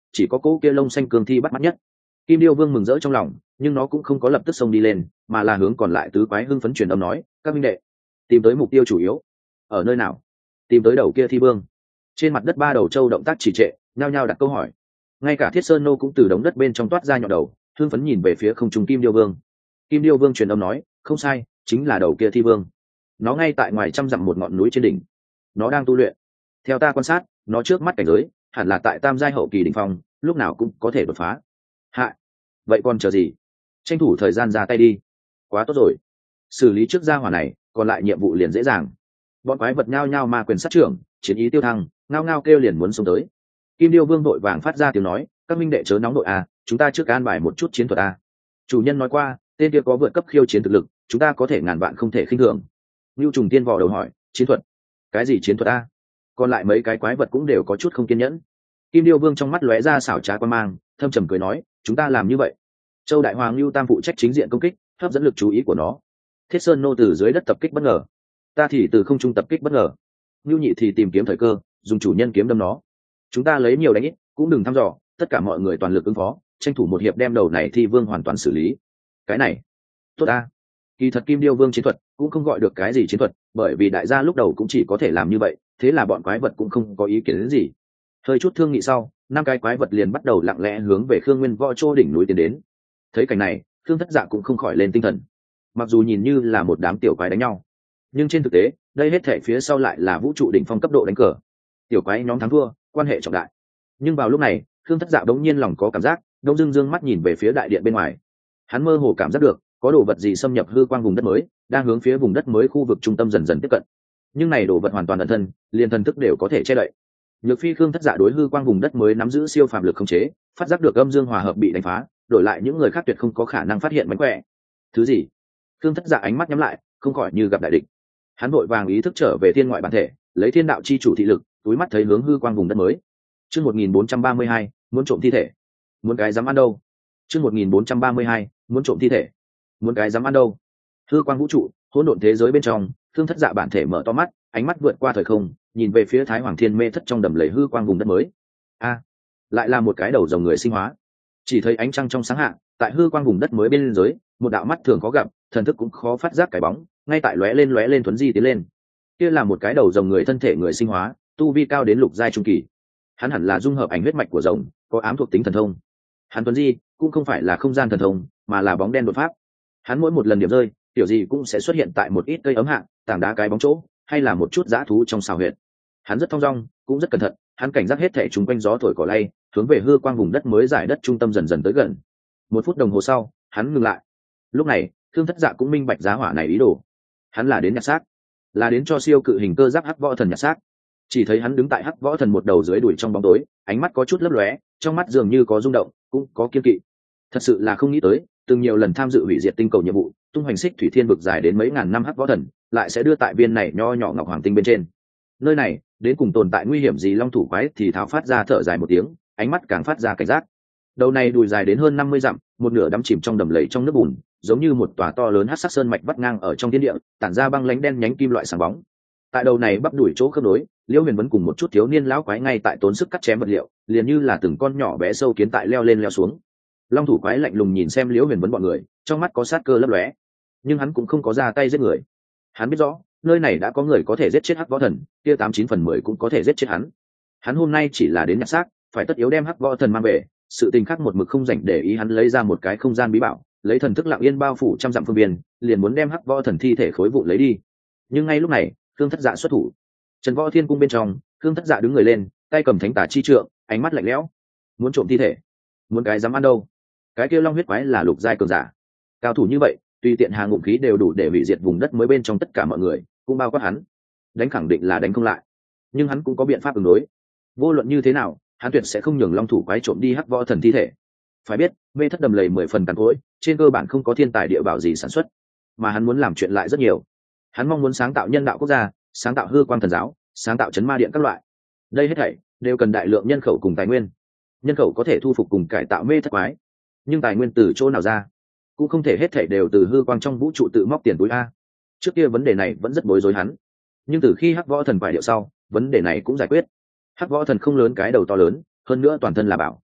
chỉ có cỗ kia lông xanh cương thi bắt mắt nhất. Kim Điêu Vương mừng rỡ trong lòng, nhưng nó cũng không có lập tức xông đi lên, mà là hướng còn lại tứ quái hưng phấn truyền âm nói: các minh đệ, tìm tới mục tiêu chủ yếu. Ở nơi nào? Tìm tới đầu kia thi vương. Trên mặt đất ba đầu trâu động tác trì trệ, nhao nhao đặt câu hỏi. Ngay cả Thiết Sơn nô cũng từ đống đất bên trong toát ra nhọn đầu, hưng phấn nhìn về phía không trung Kim Điêu Vương. Kim Điêu Vương truyền âm nói: không sai, chính là đầu kia thi vương. Nó ngay tại ngoài trăm dặm một ngọn núi trên đỉnh. Nó đang tu luyện. Theo ta quan sát, nó trước mắt cảnh giới hẳn là tại tam giai hậu kỳ đỉnh phong, lúc nào cũng có thể đột phá. Hạ, vậy còn chờ gì? Tranh thủ thời gian ra tay đi. Quá tốt rồi. Xử lý trước gia hỏa này, còn lại nhiệm vụ liền dễ dàng. Bọn quái vật nhao nhao ma quyền sát trưởng, chiến ý tiêu thăng, ngao ngao kêu liền muốn xông tới. Kim Điêu Vương vội vàng phát ra tiếng nói: các minh đệ chớ nóng đội a, chúng ta trước an bài một chút chiến thuật a. Chủ nhân nói qua, tên kia có vượt cấp khiêu chiến thực lực, chúng ta có thể ngàn vạn không thể khinh thường. Nưu Trùng Tiên vò đầu hỏi: chiến thuật? Cái gì chiến thuật a? Còn lại mấy cái quái vật cũng đều có chút không kiên nhẫn. Kim Điêu Vương trong mắt lóe ra xảo trá quan mang, thâm trầm cười nói: chúng ta làm như vậy. Châu Đại Hoàng Lưu Tam phụ trách chính diện công kích, hấp dẫn lực chú ý của nó. Thiết Sơn nô từ dưới đất tập kích bất ngờ, ta thì từ không trung tập kích bất ngờ. Lưu Nhị thì tìm kiếm thời cơ, dùng chủ nhân kiếm đâm nó. Chúng ta lấy nhiều đánh ít, cũng đừng thăm dò, tất cả mọi người toàn lực ứng phó, tranh thủ một hiệp đem đầu này thi vương hoàn toàn xử lý. Cái này, tốt ta. Kỳ thật Kim Điêu Vương chiến thuật cũng không gọi được cái gì chiến thuật, bởi vì đại gia lúc đầu cũng chỉ có thể làm như vậy, thế là bọn quái vật cũng không có ý kiến đến gì. Hơi chút thương nghị sau, năm cái quái vật liền bắt đầu lặng lẽ hướng về Khương Nguyên Võ Châu đỉnh núi tiến đến. Thấy cảnh này, Khương Thất Dạ cũng không khỏi lên tinh thần. Mặc dù nhìn như là một đám tiểu quái đánh nhau, nhưng trên thực tế, đây hết thể phía sau lại là vũ trụ đỉnh phong cấp độ đánh cờ. Tiểu quái nhóm thắng thua, quan hệ trọng đại. Nhưng vào lúc này, Khương Thất Dạ đống nhiên lòng có cảm giác, đông dương dương mắt nhìn về phía đại điện bên ngoài. Hắn mơ hồ cảm giác được, có đồ vật gì xâm nhập hư quang vùng đất mới, đang hướng phía vùng đất mới khu vực trung tâm dần dần tiếp cận. Nhưng này đồ vật hoàn toàn ẩn thân, liền thần thức đều có thể che đậy. Nhược Phi Khương Thất Dạ đối hư quang vùng đất mới nắm giữ siêu phàm lực khống chế, phát giác được âm dương hòa hợp bị đánh phá, đổi lại những người khác tuyệt không có khả năng phát hiện mánh khỏe. Thứ gì? Khương Thất Dạ ánh mắt nhắm lại, không khỏi như gặp đại địch. Hắn vội vàng ý thức trở về thiên ngoại bản thể, lấy thiên đạo chi chủ thị lực, túi mắt thấy hướng hư quang vùng đất mới. Chương một nghìn bốn trăm ba mươi hai, muốn trộm thi thể. Muốn cái dám ăn đâu? Chương một nghìn bốn trăm ba mươi hai, muốn trộm thi thể. Muốn cái dám ăn đâu? Hư quang vũ trụ, hỗn độn thế giới bên trong, Khương Thất Dạ bản thể mở to mắt, ánh mắt vượt qua thời không, nhìn về phía Thái Hoàng Thiên Mê thất trong đầm lầy hư quang vùng đất mới. A, lại là một cái đầu rồng người sinh hóa. Chỉ thấy ánh trăng trong sáng hạ, tại hư quang vùng đất mới bên dưới, một đạo mắt thường có gặp, thần thức cũng khó phát giác cái bóng, ngay tại lóe lên lóe lên thuấn di tiến lên. Kia là một cái đầu rồng người thân thể người sinh hóa, tu vi cao đến lục giai trung kỳ. Hắn hẳn là dung hợp ảnh huyết mạch của rồng, có ám thuộc tính thần thông. Hắn thuấn di cũng không phải là không gian thần thông, mà là bóng đen đột pháp. Hắn mỗi một lần điểm rơi, kiểu gì cũng sẽ xuất hiện tại một ít cây ấm hạng, tảng đá cái bóng chỗ, hay là một chút dã thú trong xào huyệt. Hắn rất thong dong, cũng rất cẩn thận, hắn cảnh giác hết thảy chúng quanh gió thổi cỏ lay, hướng về hư quang vùng đất mới giải đất trung tâm dần dần tới gần. Một phút đồng hồ sau, hắn ngừng lại. Lúc này, Thương Thất Dạ cũng minh bạch giá hỏa này ý đồ. Hắn là đến nhặt xác, là đến cho siêu cự hình cơ giáp hắc võ thần nhặt xác. Chỉ thấy hắn đứng tại hắc võ thần một đầu dưới đuổi trong bóng tối, ánh mắt có chút lấp lóe, trong mắt dường như có rung động, cũng có kiên kỵ. Thật sự là không nghĩ tới, từng nhiều lần tham dự hủy diệt tinh cầu nhiệm vụ, tung hoành xích thủy thiên vực dài đến mấy ngàn năm hắc võ thần, lại sẽ đưa tại viên này nho nhỏ ngọc hoàng tinh bên trên. Nơi này, đến cùng tồn tại nguy hiểm gì long thủ quái thì tháo phát ra thở dài một tiếng, ánh mắt càng phát ra cảnh giác. Đầu này đùi dài đến hơn năm mươi dặm, một nửa đắm chìm trong đầm lầy trong nước bùn, giống như một tòa to lớn hắc sắc sơn mạch vắt ngang ở trong thiên địa, tản ra băng lánh đen nhánh kim loại sáng bóng. Tại đầu này bắp đuổi chỗ khớp nối, Liễu Huyền vẫn cùng một chút thiếu niên lão quái ngay tại tốn sức cắt chém vật liệu, liền như là từng con nhỏ bé sâu kiến tại leo lên leo xuống. Long thủ quái lạnh lùng nhìn xem Liễu Huyền vấn bọn người, trong mắt có sát cơ lấp lóe, nhưng hắn cũng không có ra tay giết người. Hắn biết rõ, nơi này đã có người có thể giết chết hắc võ thần, kia tám chín phần mười cũng có thể giết chết hắn. Hắn hôm nay chỉ là đến nhặt xác, phải tất yếu đem hắc võ thần mang về. Sự tình khác một mực không rảnh để ý, hắn lấy ra một cái không gian bí bảo, lấy thần thức lặng yên bao phủ trăm dặm phương biên, liền muốn đem hắc võ thần thi thể khối vụn lấy đi. Nhưng ngay lúc này, Khương Thất Dạ xuất thủ. Trần Võ Thiên cung bên trong, Khương Thất Dạ đứng người lên, tay cầm thánh tà chi trượng, ánh mắt lạnh lẽo. Muốn trộm thi thể? Muốn cái dám ăn đâu? Cái kia long huyết quái là lục giai cường giả, cao thủ như vậy, tùy tiện hàng ngụm khí đều đủ để hủy diệt vùng đất mới bên trong tất cả mọi người, cũng bao quát hắn. Đánh khẳng định là đánh không lại, nhưng hắn cũng có biện pháp ứng đối. Vô luận như thế nào, hắn tuyệt sẽ không nhường long thủ quái trộm đi hắc võ thần thi thể. Phải biết, mê thất đầm lầy mười phần cằn cỗi, trên cơ bản không có thiên tài địa bảo gì sản xuất, mà hắn muốn làm chuyện lại rất nhiều. Hắn mong muốn sáng tạo nhân đạo quốc gia, sáng tạo hư quang thần giáo, sáng tạo chấn ma điện các loại. Đây hết thảy đều cần đại lượng nhân khẩu cùng tài nguyên. Nhân khẩu có thể thu phục cùng cải tạo mê thất quái, nhưng tài nguyên từ chỗ nào ra? Cũng không thể hết thảy đều từ hư quang trong vũ trụ tự móc tiền túi a. Trước kia vấn đề này vẫn rất bối rối hắn, nhưng từ khi hắc võ thần quải điệu sau, vấn đề này cũng giải quyết. Hắc võ thần không lớn cái đầu to lớn, hơn nữa toàn thân là bảo,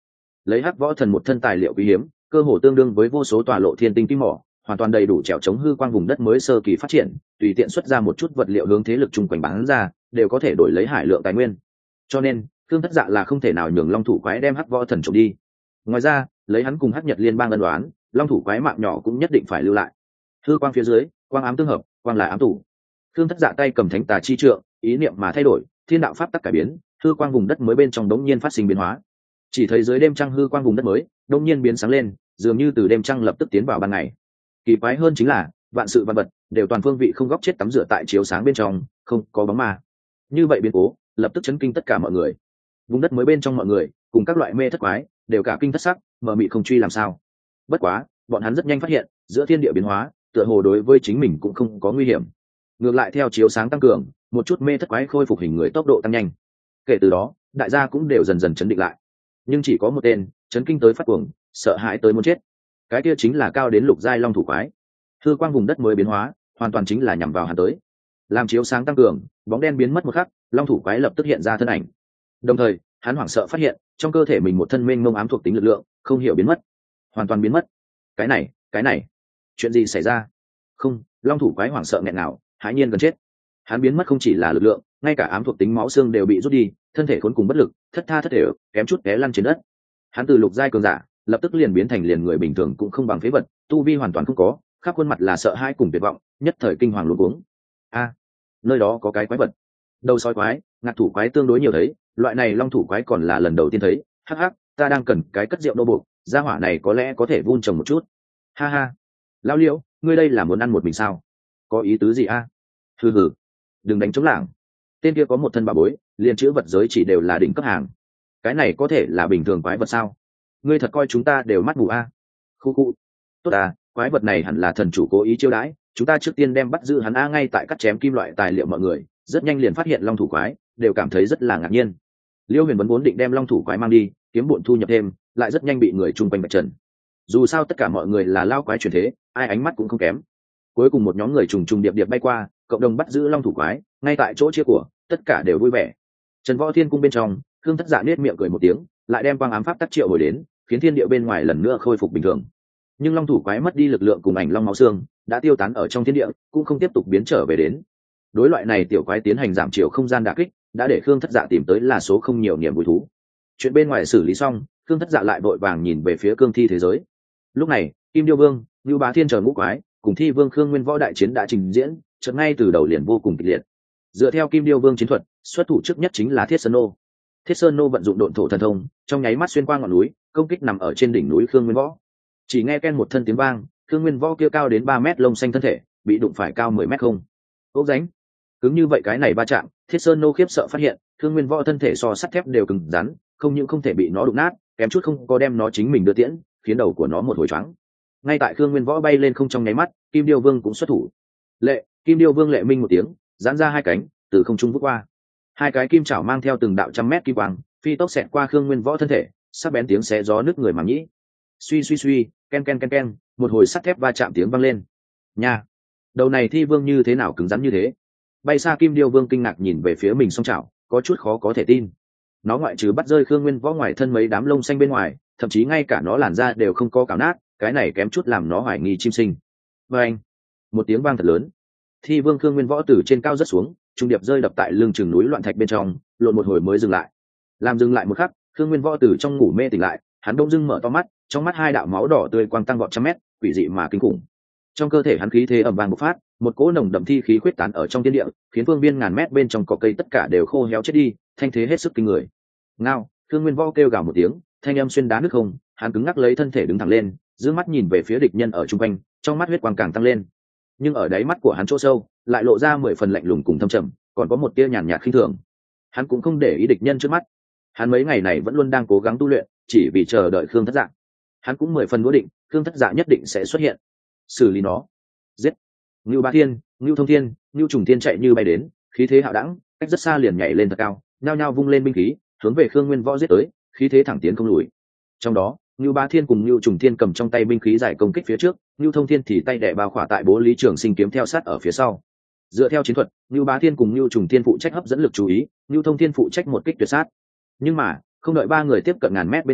lấy hắc võ thần một thân tài liệu quý hiếm, cơ hồ tương đương với vô số tòa lộ thiên tinh kim mỏ, hoàn toàn đầy đủ trèo chống hư quang vùng đất mới sơ kỳ phát triển, tùy tiện xuất ra một chút vật liệu hướng thế lực chung quanh bán ra, đều có thể đổi lấy hải lượng tài nguyên. Cho nên Thương Thất Dạ là không thể nào nhường long thủ quái đem hắc võ thần trộm đi. Ngoài ra, lấy hắn cùng hắc nhật liên bang ân đoán, long thủ quái mạng nhỏ cũng nhất định phải lưu lại. Hư quang phía dưới, quang ám tương hợp, quang là ám thủ. Thương Thất Dạ tay cầm thánh tà chi trượng, ý niệm mà thay đổi, thiên đạo pháp tắc cải biến, hư quang vùng đất mới bên trong đống nhiên phát sinh biến hóa. Chỉ thấy dưới đêm trăng hư quang vùng đất mới đống nhiên biến sáng lên, dường như từ đêm trăng lập tức tiến vào ban ngày. Kỳ quái hơn chính là vạn sự văn vật đều toàn phương vị không góc chết tắm rửa tại chiếu sáng bên trong, không có bóng ma. Như vậy biến cố lập tức chấn kinh tất cả mọi người. Vùng đất mới bên trong mọi người cùng các loại mê thất quái đều cả kinh thất sắc, mờ mị không truy làm sao. Bất quá bọn hắn rất nhanh phát hiện giữa thiên địa biến hóa tựa hồ đối với chính mình cũng không có nguy hiểm. Ngược lại theo chiếu sáng tăng cường, một chút mê thất quái khôi phục hình người tốc độ tăng nhanh. Kể từ đó đại gia cũng đều dần dần chấn định lại. Nhưng chỉ có một tên chấn kinh tới phát cuồng, sợ hãi tới muốn chết. Cái kia chính là cao đến lục giai long thủ quái. Hư quang vùng đất mới biến hóa hoàn toàn chính là nhằm vào hắn tới. Làm chiếu sáng tăng cường, bóng đen biến mất một khắc, long thủ quái lập tức hiện ra thân ảnh. Đồng thời hắn hoảng sợ phát hiện trong cơ thể mình một thân mênh mông ám thuộc tính lực lượng không hiểu biến mất, hoàn toàn biến mất. Cái này cái này chuyện gì xảy ra? Không, long thủ quái hoảng sợ nghẹn nào, hãi nhiên gần chết. Hắn biến mất không chỉ là lực lượng, ngay cả ám thuộc tính máu xương đều bị rút đi, thân thể khốn cùng bất lực, thất tha thất thể, kém chút té lăn trên đất. Hắn từ lục giai cường giả lập tức liền biến thành liền người bình thường cũng không bằng phế vật, tu vi hoàn toàn không có, khắp khuôn mặt là sợ hãi cùng tuyệt vọng, nhất thời kinh hoàng luống cuống. A, nơi đó có cái quái vật. Đầu sói quái, ngạc thủ quái tương đối nhiều thấy, loại này long thủ quái còn là lần đầu tiên thấy. Hắc hắc, ta đang cần cái cất rượu nô buộc, gia hỏa này có lẽ có thể vun trồng một chút. Ha ha, lão liễu, ngươi đây là muốn ăn một mình sao? Có ý tứ gì a? Hừ hừ, đừng đánh trống lảng. Tên kia có một thân bà bối, liền chữ vật giới chỉ đều là đỉnh cấp hàng. Cái này có thể là bình thường quái vật sao? Ngươi thật coi chúng ta đều mắt mù a? Khu khu. Tốt à, quái vật này hẳn là thần chủ cố ý chiêu đãi, chúng ta trước tiên đem bắt giữ hắn a. Ngay tại cắt chém kim loại tài liệu, mọi người rất nhanh liền phát hiện long thủ quái, đều cảm thấy rất là ngạc nhiên. Liêu Huyền vẫn vốn định đem long thủ quái mang đi kiếm bộn thu nhập thêm, lại rất nhanh bị người chung quanh bạch trần. Dù sao tất cả mọi người là lao quái truyền thế, ai ánh mắt cũng không kém. Cuối cùng một nhóm người trùng trùng điệp điệp bay qua, cộng đồng bắt giữ long thủ quái, ngay tại chỗ chia của tất cả đều vui vẻ. Trần Võ Thiên cung bên trong, Khương Thất Dạ nết miệng cười một tiếng, lại đem quang ám pháp tắc triệu hồi đến, khiến thiên địa bên ngoài lần nữa khôi phục bình thường. Nhưng long thủ quái mất đi lực lượng cùng ảnh long máu xương đã tiêu tán ở trong thiên địa, cũng không tiếp tục biến trở về đến. Đối loại này tiểu quái tiến hành giảm chiều không gian đả kích, đã để Khương Thất Dạ tìm tới là số không nhiều niềm vui thú. Chuyện bên ngoài xử lý xong, Khương Thất Dạ lại vội vàng nhìn về phía cương thi thế giới. Lúc này Kim Điêu Vương, Nưu Bá Thiên chờ ngũ quái cùng Thi Vương Khương Nguyên Võ đại chiến đã trình diễn, chợt ngay từ đầu liền vô cùng kịch liệt. Dựa theo Kim Điêu Vương chiến thuật, xuất thủ trước nhất chính là Thiết Sơn Nô. Thiết Sơn Nô vận dụng độn thổ thần thông, trong nháy mắt xuyên qua ngọn núi, công kích nằm ở trên đỉnh núi Khương Nguyên Võ. Chỉ nghe ken một thân tiếng vang, Khương Nguyên Võ kia cao đến ba mét lông xanh thân thể bị đụng phải cao mười mét không. Ốc ránh. Cứng như vậy cái này va chạm, Thiết Sơn Nô khiếp sợ phát hiện, Khương Nguyên Võ thân thể so sắt thép đều cứng rắn, không những không thể bị nó đụng nát, kém chút không có đem nó chính mình đưa tiễn, khiến đầu của nó một hồi choáng. Ngay tại Khương Nguyên Võ bay lên không trong nháy mắt, Kim Điêu Vương cũng xuất thủ. Lệ, Kim Điêu Vương lệ minh một tiếng, giãn ra hai cánh, từ không trung vút qua. Hai cái kim chảo mang theo từng đạo trăm mét kim quang, phi tốc xẹt qua Khương Nguyên Võ thân thể, sắc bén tiếng xé gió nứt người màng nhĩ. Suy suy suy, ken ken ken ken, một hồi sắt thép va chạm tiếng vang lên. Nha, đầu này Thi Vương như thế nào cứng rắn như thế? Bay xa Kim Điêu Vương kinh ngạc nhìn về phía mình song chảo, có chút khó có thể tin. Nó ngoại trừ bắt rơi Khương Nguyên Võ ngoài thân mấy đám lông xanh bên ngoài, thậm chí ngay cả nó làn da đều không có cào nát, cái này kém chút làm nó hoài nghi chim sinh. Và anh, một tiếng vang thật lớn, Thi Vương Khương Nguyên Võ từ trên cao rất xuống, trung điệp rơi đập tại lưng chừng núi loạn thạch bên trong, lộn một hồi mới dừng lại. Làm dừng lại một khắc, Khương Nguyên Võ từ trong ngủ mê tỉnh lại, hắn đông dưng mở to mắt, trong mắt hai đạo máu đỏ tươi quang tăng vọt trăm mét, quỷ dị mà kinh khủng. Trong cơ thể hắn khí thế ầm vang bộc phát, một cỗ nồng đậm thi khí khuyết tán ở trong thiên địa, khiến phương viên ngàn mét bên trong cỏ cây tất cả đều khô héo chết đi, thanh thế hết sức kinh người. Ngao, Khương Nguyên Võ kêu gào một tiếng, thanh âm xuyên đá nước không, hắn cứng ngắc lấy thân thể đứng thẳng lên, dương mắt nhìn về phía địch nhân ở trung quanh, trong mắt huyết quang càng tăng lên. Nhưng ở đáy mắt của hắn chỗ sâu, lại lộ ra mười phần lạnh lùng cùng thâm trầm, còn có một tia nhàn nhạt khinh thường. Hắn cũng không để ý địch nhân trước mắt. Hắn mấy ngày này vẫn luôn đang cố gắng tu luyện, chỉ vì chờ đợi Khương Thất Dạ. Hắn cũng mười phần đố định, Khương Thất Dạ nhất định sẽ xuất hiện. Xử lý nó. Giết. Ngưu Bá Thiên, Ngưu Thông Thiên, Ngưu Trùng Thiên chạy như bay đến, khí thế hạo đẳng, cách rất xa liền nhảy lên thật cao, nhao nhao vung lên binh khí, hướng về Khương Nguyên Võ giết tới, khí thế thẳng tiến không lùi. Trong đó, Ngưu Bá Thiên cùng Ngưu Trùng Thiên cầm trong tay binh khí giải công kích phía trước, Ngưu Thông Thiên thì tay đè bao khỏa tại Bố Lý Trường Sinh kiếm theo sát ở phía sau. Dựa theo chiến thuật, Ngưu Bá Thiên cùng Ngưu Trùng Thiên phụ trách hấp dẫn lực chú ý, Ngưu Thông Thiên phụ trách một kích tuyệt sát. Nhưng mà, không đợi ba người tiếp cận ngàn mét bên trong,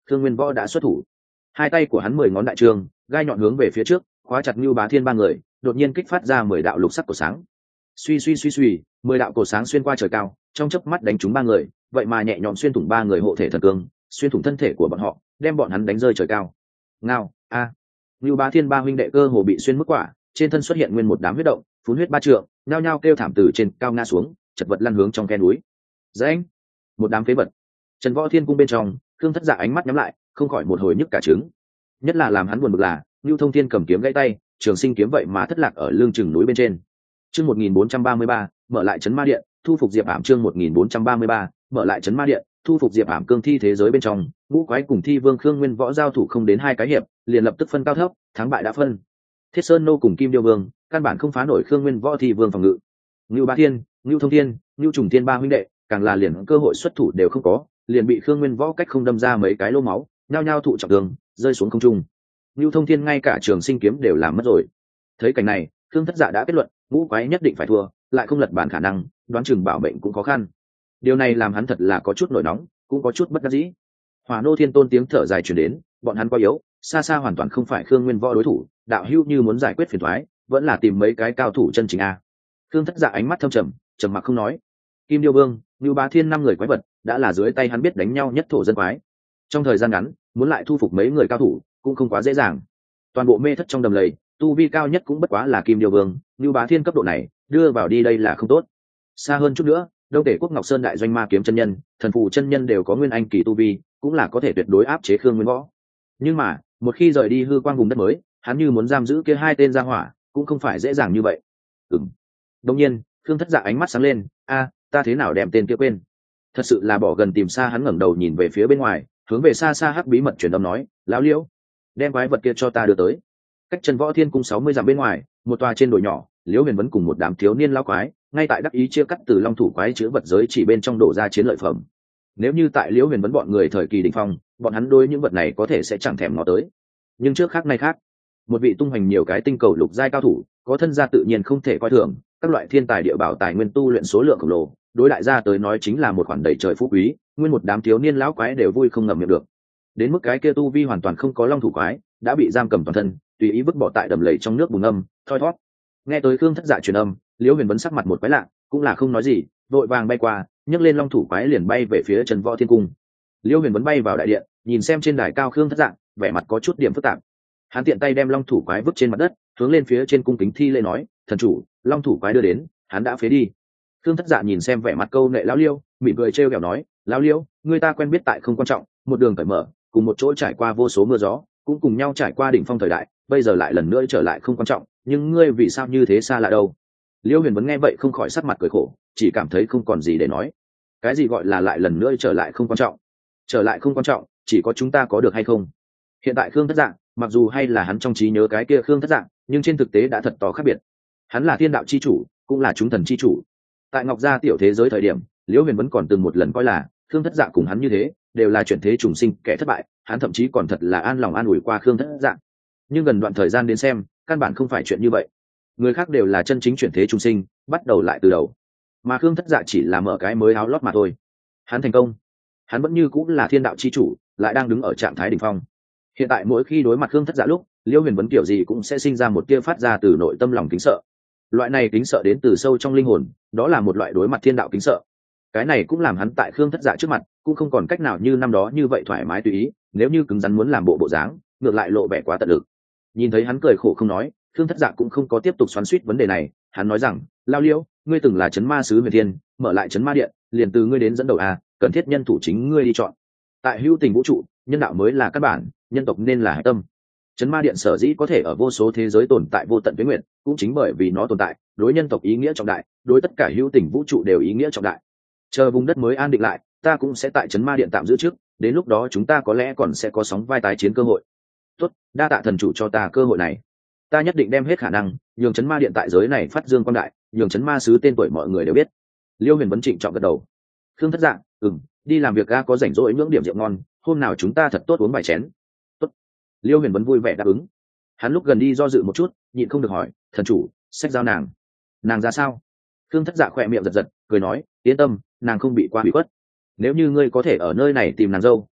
Khương Nguyên Võ đã xuất thủ, hai tay của hắn mười ngón đại trường, gai nhọn hướng về phía trước, khóa chặt Nưu Bá Thiên ba người, đột nhiên kích phát ra mười đạo lục sắc của sáng. Suy suy suy suy, mười đạo cổ sáng xuyên qua trời cao, trong chớp mắt đánh trúng ba người, vậy mà nhẹ nhõm xuyên thủng ba người hộ thể thần cương, xuyên thủng thân thể của bọn họ, đem bọn hắn đánh rơi trời cao. Ngao, a. À. Nưu Bá Thiên ba huynh đệ cơ hồ bị xuyên mức quả, trên thân xuất hiện nguyên một đám huyết động, phun huyết ba trượng, nhao nhao kêu thảm từ trên cao ngã xuống, chật vật lăn hướng trong khe núi. Dãnh, một đám phế vật. Trần Võ Thiên cung bên trong, Khương Thất Dạ ánh mắt nhắm lại, không khỏi một hồi nhức cả trứng. Nhất là làm hắn buồn bực là, Nưu Thông Thiên cầm kiếm gãy tay, Trường Sinh kiếm vậy mà thất lạc ở lưng chừng núi bên trên. Chương một nghìn bốn trăm ba mươi ba, mở lại trấn Ma Điện, thu phục Diệp Ảm. Chương một nghìn bốn trăm ba mươi ba, mở lại trấn Ma Điện, thu phục Diệp Ảm. Cương thi thế giới bên trong, Ngũ Quái cùng Thi Vương Khương Nguyên Võ giao thủ không đến hai cái hiệp, liền lập tức phân cao thấp, thắng bại đã phân. Thiết Sơn nô cùng Kim Điêu Vương, căn bản không phá nổi Khương Nguyên Võ Thi Vương phòng ngự. Nưu Bá Thiên, Nưu Thông Thiên, Nưu Trùng Thiên ba huynh đệ, càng là liền cơ hội xuất thủ đều không có, liền bị Khương Nguyên Võ cách không đâm ra mấy cái lỗ máu, nhao nhao thụ trọng thương, rơi xuống không trung. Nưu Thông Thiên ngay cả Trường Sinh kiếm đều làm mất rồi. Thấy cảnh này, Khương Thất Dạ đã kết luận, Ngũ Quái nhất định phải thua, lại không lật bản khả năng, đoán chừng bảo mệnh cũng khó khăn. Điều này làm hắn thật là có chút nổi nóng, cũng có chút bất đắc dĩ. Hỏa Nô Thiên Tôn tiếng thở dài truyền đến, bọn hắn quá yếu, xa xa hoàn toàn không phải Khương Nguyên Võ đối thủ, đạo hữu như muốn giải quyết phiền toái, vẫn là tìm mấy cái cao thủ chân chính a. Khương Thất Dạ ánh mắt thâm trầm, trầm mặc không nói. Kim Điêu Vương, Nưu Bá Thiên năm người quái vật, đã là dưới tay hắn biết đánh nhau nhất thổ dân quái. Trong thời gian ngắn, muốn lại thu phục mấy người cao thủ, cũng không quá dễ dàng. Toàn bộ mê thất trong đầm lầy, tu vi cao nhất cũng bất quá là Kim Điêu Vương, Nưu Bá Thiên cấp độ này, đưa vào đi đây là không tốt. Xa hơn chút nữa, Đông Tể Quốc Ngọc Sơn đại doanh ma kiếm chân nhân, thần phù chân nhân đều có nguyên anh kỳ tu vi, cũng là có thể tuyệt đối áp chế Khương Nguyên Võ. Nhưng mà, một khi rời đi hư quang vùng đất mới, hắn như muốn giam giữ kia hai tên gia hỏa, cũng không phải dễ dàng như vậy. Ừm. Đương nhiên, Khương Thất Dạ ánh mắt sáng lên, a, ta thế nào đem tên kia quên? Thật sự là bỏ gần tìm xa, hắn ngẩng đầu nhìn về phía bên ngoài, hướng về xa xa hắc bí mật truyền âm nói, lão Liễu, đem quái vật kia cho ta đưa tới. Cách Trần Võ Thiên cung sáu mươi dặm bên ngoài, một tòa trên đồi nhỏ, Liễu Huyền vẫn cùng một đám thiếu niên lão quái, ngay tại đắc ý chia cắt từ long thủ quái chứa vật giới chỉ bên trong đổ ra chiến lợi phẩm. Nếu như tại Liễu Huyền vẫn bọn người thời kỳ đỉnh phong, bọn hắn đối những vật này có thể sẽ chẳng thèm ngó tới. Nhưng trước khác nay khác, một vị tung hoành nhiều cái tinh cầu lục giai cao thủ, có thân gia tự nhiên không thể coi thường, các loại thiên tài địa bảo tài nguyên tu luyện số lượng khổng lồ, đối đại gia tới nói chính là một khoản đầy trời phú quý, nguyên một đám thiếu niên lão quái đều vui không ngậm miệng được. Đến mức cái kia tu vi hoàn toàn không có long thủ quái, đã bị giam cầm toàn thân, tùy ý vứt bỏ tại đầm lầy trong nước bùn âm, thoi thoát. Nghe tới Khương Thất Dạ truyền âm, Liễu Huyền vấn sắc mặt một quái lạ, cũng là không nói gì, vội vàng bay qua, nhấc lên long thủ quái liền bay về phía Trần Võ Thiên cung. Liễu Huyền vấn bay vào đại điện, nhìn xem trên đài cao Khương Thất Dạ, vẻ mặt có chút điểm phức tạp. Hắn tiện tay đem long thủ quái vứt trên mặt đất, hướng lên phía trên cung kính thi lễ nói, thần chủ, long thủ quái đưa đến, hắn đã phế đi. Khương Thất Dạ nhìn xem vẻ mặt câu nệ lão Liêu, mỉm cười trêu ghẹo nói, lão Liêu, người ta quen biết tại không quan trọng, một đường cởi mở, cùng một chỗ trải qua vô số mưa gió, cũng cùng nhau trải qua đỉnh phong thời đại, bây giờ lại lần nữa trở lại không quan trọng, nhưng ngươi vì sao như thế xa lạ đâu? Liêu Huyền vẫn nghe vậy không khỏi sắc mặt cười khổ, chỉ cảm thấy không còn gì để nói. Cái gì gọi là lại lần nữa trở lại không quan trọng? Trở lại không quan trọng, chỉ có chúng ta có được hay không? Hiện tại Khương Thất Dạ, mặc dù hay là hắn trong trí nhớ cái kia Khương Thất Dạ, nhưng trên thực tế đã thật to khác biệt. Hắn là thiên đạo chi chủ, cũng là chúng thần chi chủ. Tại Ngọc Gia tiểu thế giới thời điểm, Liễu Huyền vẫn còn từng một lần coi là Khương Thất Dạ cùng hắn như thế, đều là chuyển thế trùng sinh, kẻ thất bại, hắn thậm chí còn thật là an lòng an ủi qua Khương Thất Dạ. Nhưng gần đoạn thời gian đến xem, căn bản không phải chuyện như vậy. Người khác đều là chân chính chuyển thế trùng sinh, bắt đầu lại từ đầu. Mà Khương Thất Dạ chỉ là mở cái mới áo lót mà thôi. Hắn thành công, hắn vẫn như cũng là thiên đạo chi chủ, lại đang đứng ở trạng thái đỉnh phong. Hiện tại mỗi khi đối mặt Khương Thất Dạ lúc, Liễu Huyền vấn kiểu gì cũng sẽ sinh ra một tia phát ra từ nội tâm lòng kính sợ. Loại này kính sợ đến từ sâu trong linh hồn, đó là một loại đối mặt thiên đạo kính sợ. Cái này cũng làm hắn tại Khương Thất Dạ trước mặt, cũng không còn cách nào như năm đó như vậy thoải mái tùy ý, nếu như cứng rắn muốn làm bộ bộ dáng, ngược lại lộ vẻ quá tận lực. Nhìn thấy hắn cười khổ không nói, Khương Thất Dạ cũng không có tiếp tục xoắn xuýt vấn đề này, hắn nói rằng, Lao Liễu, ngươi từng là trấn ma sứ Huyền Thiên, mở lại trấn ma điện, liền từ ngươi đến dẫn đầu a, cần thiết nhân thủ chính ngươi đi chọn. Tại hữu tình vũ trụ, nhân đạo mới là căn bản, nhân tộc nên là hải tâm. Trấn ma điện sở dĩ có thể ở vô số thế giới tồn tại vô tận với nguyện, cũng chính bởi vì nó tồn tại, đối nhân tộc ý nghĩa trọng đại, đối tất cả hữu tình vũ trụ đều ý nghĩa trọng đại. Chờ vùng đất mới an định lại, ta cũng sẽ tại trấn ma điện tạm giữ trước, đến lúc đó chúng ta có lẽ còn sẽ có sóng vai tái chiến cơ hội. Tốt, đa tạ thần chủ cho ta cơ hội này. Ta nhất định đem hết khả năng, nhường trấn ma điện tại giới này phát dương quang đại, nhường trấn ma sứ tên tuổi mọi người đều biết. Liêu Huyền vấn trịnh trọng gật đầu. Khương Thất Dạ, ừm, đi làm việc ga có rảnh rỗi nhưỡng điểm rượu ngon, hôm nào chúng ta thật tốt uống vài chén. Tốt. Liêu Huyền vấn vui vẻ đáp ứng. Hắn lúc gần đi do dự một chút, nhịn không được hỏi, thần chủ, sách giao nàng, nàng ra sao? Khương Thất Dạ khỏe miệng giật giật, cười nói, yên tâm, nàng không bị qua bị khuất. Nếu như ngươi có thể ở nơi này tìm nàng dâu,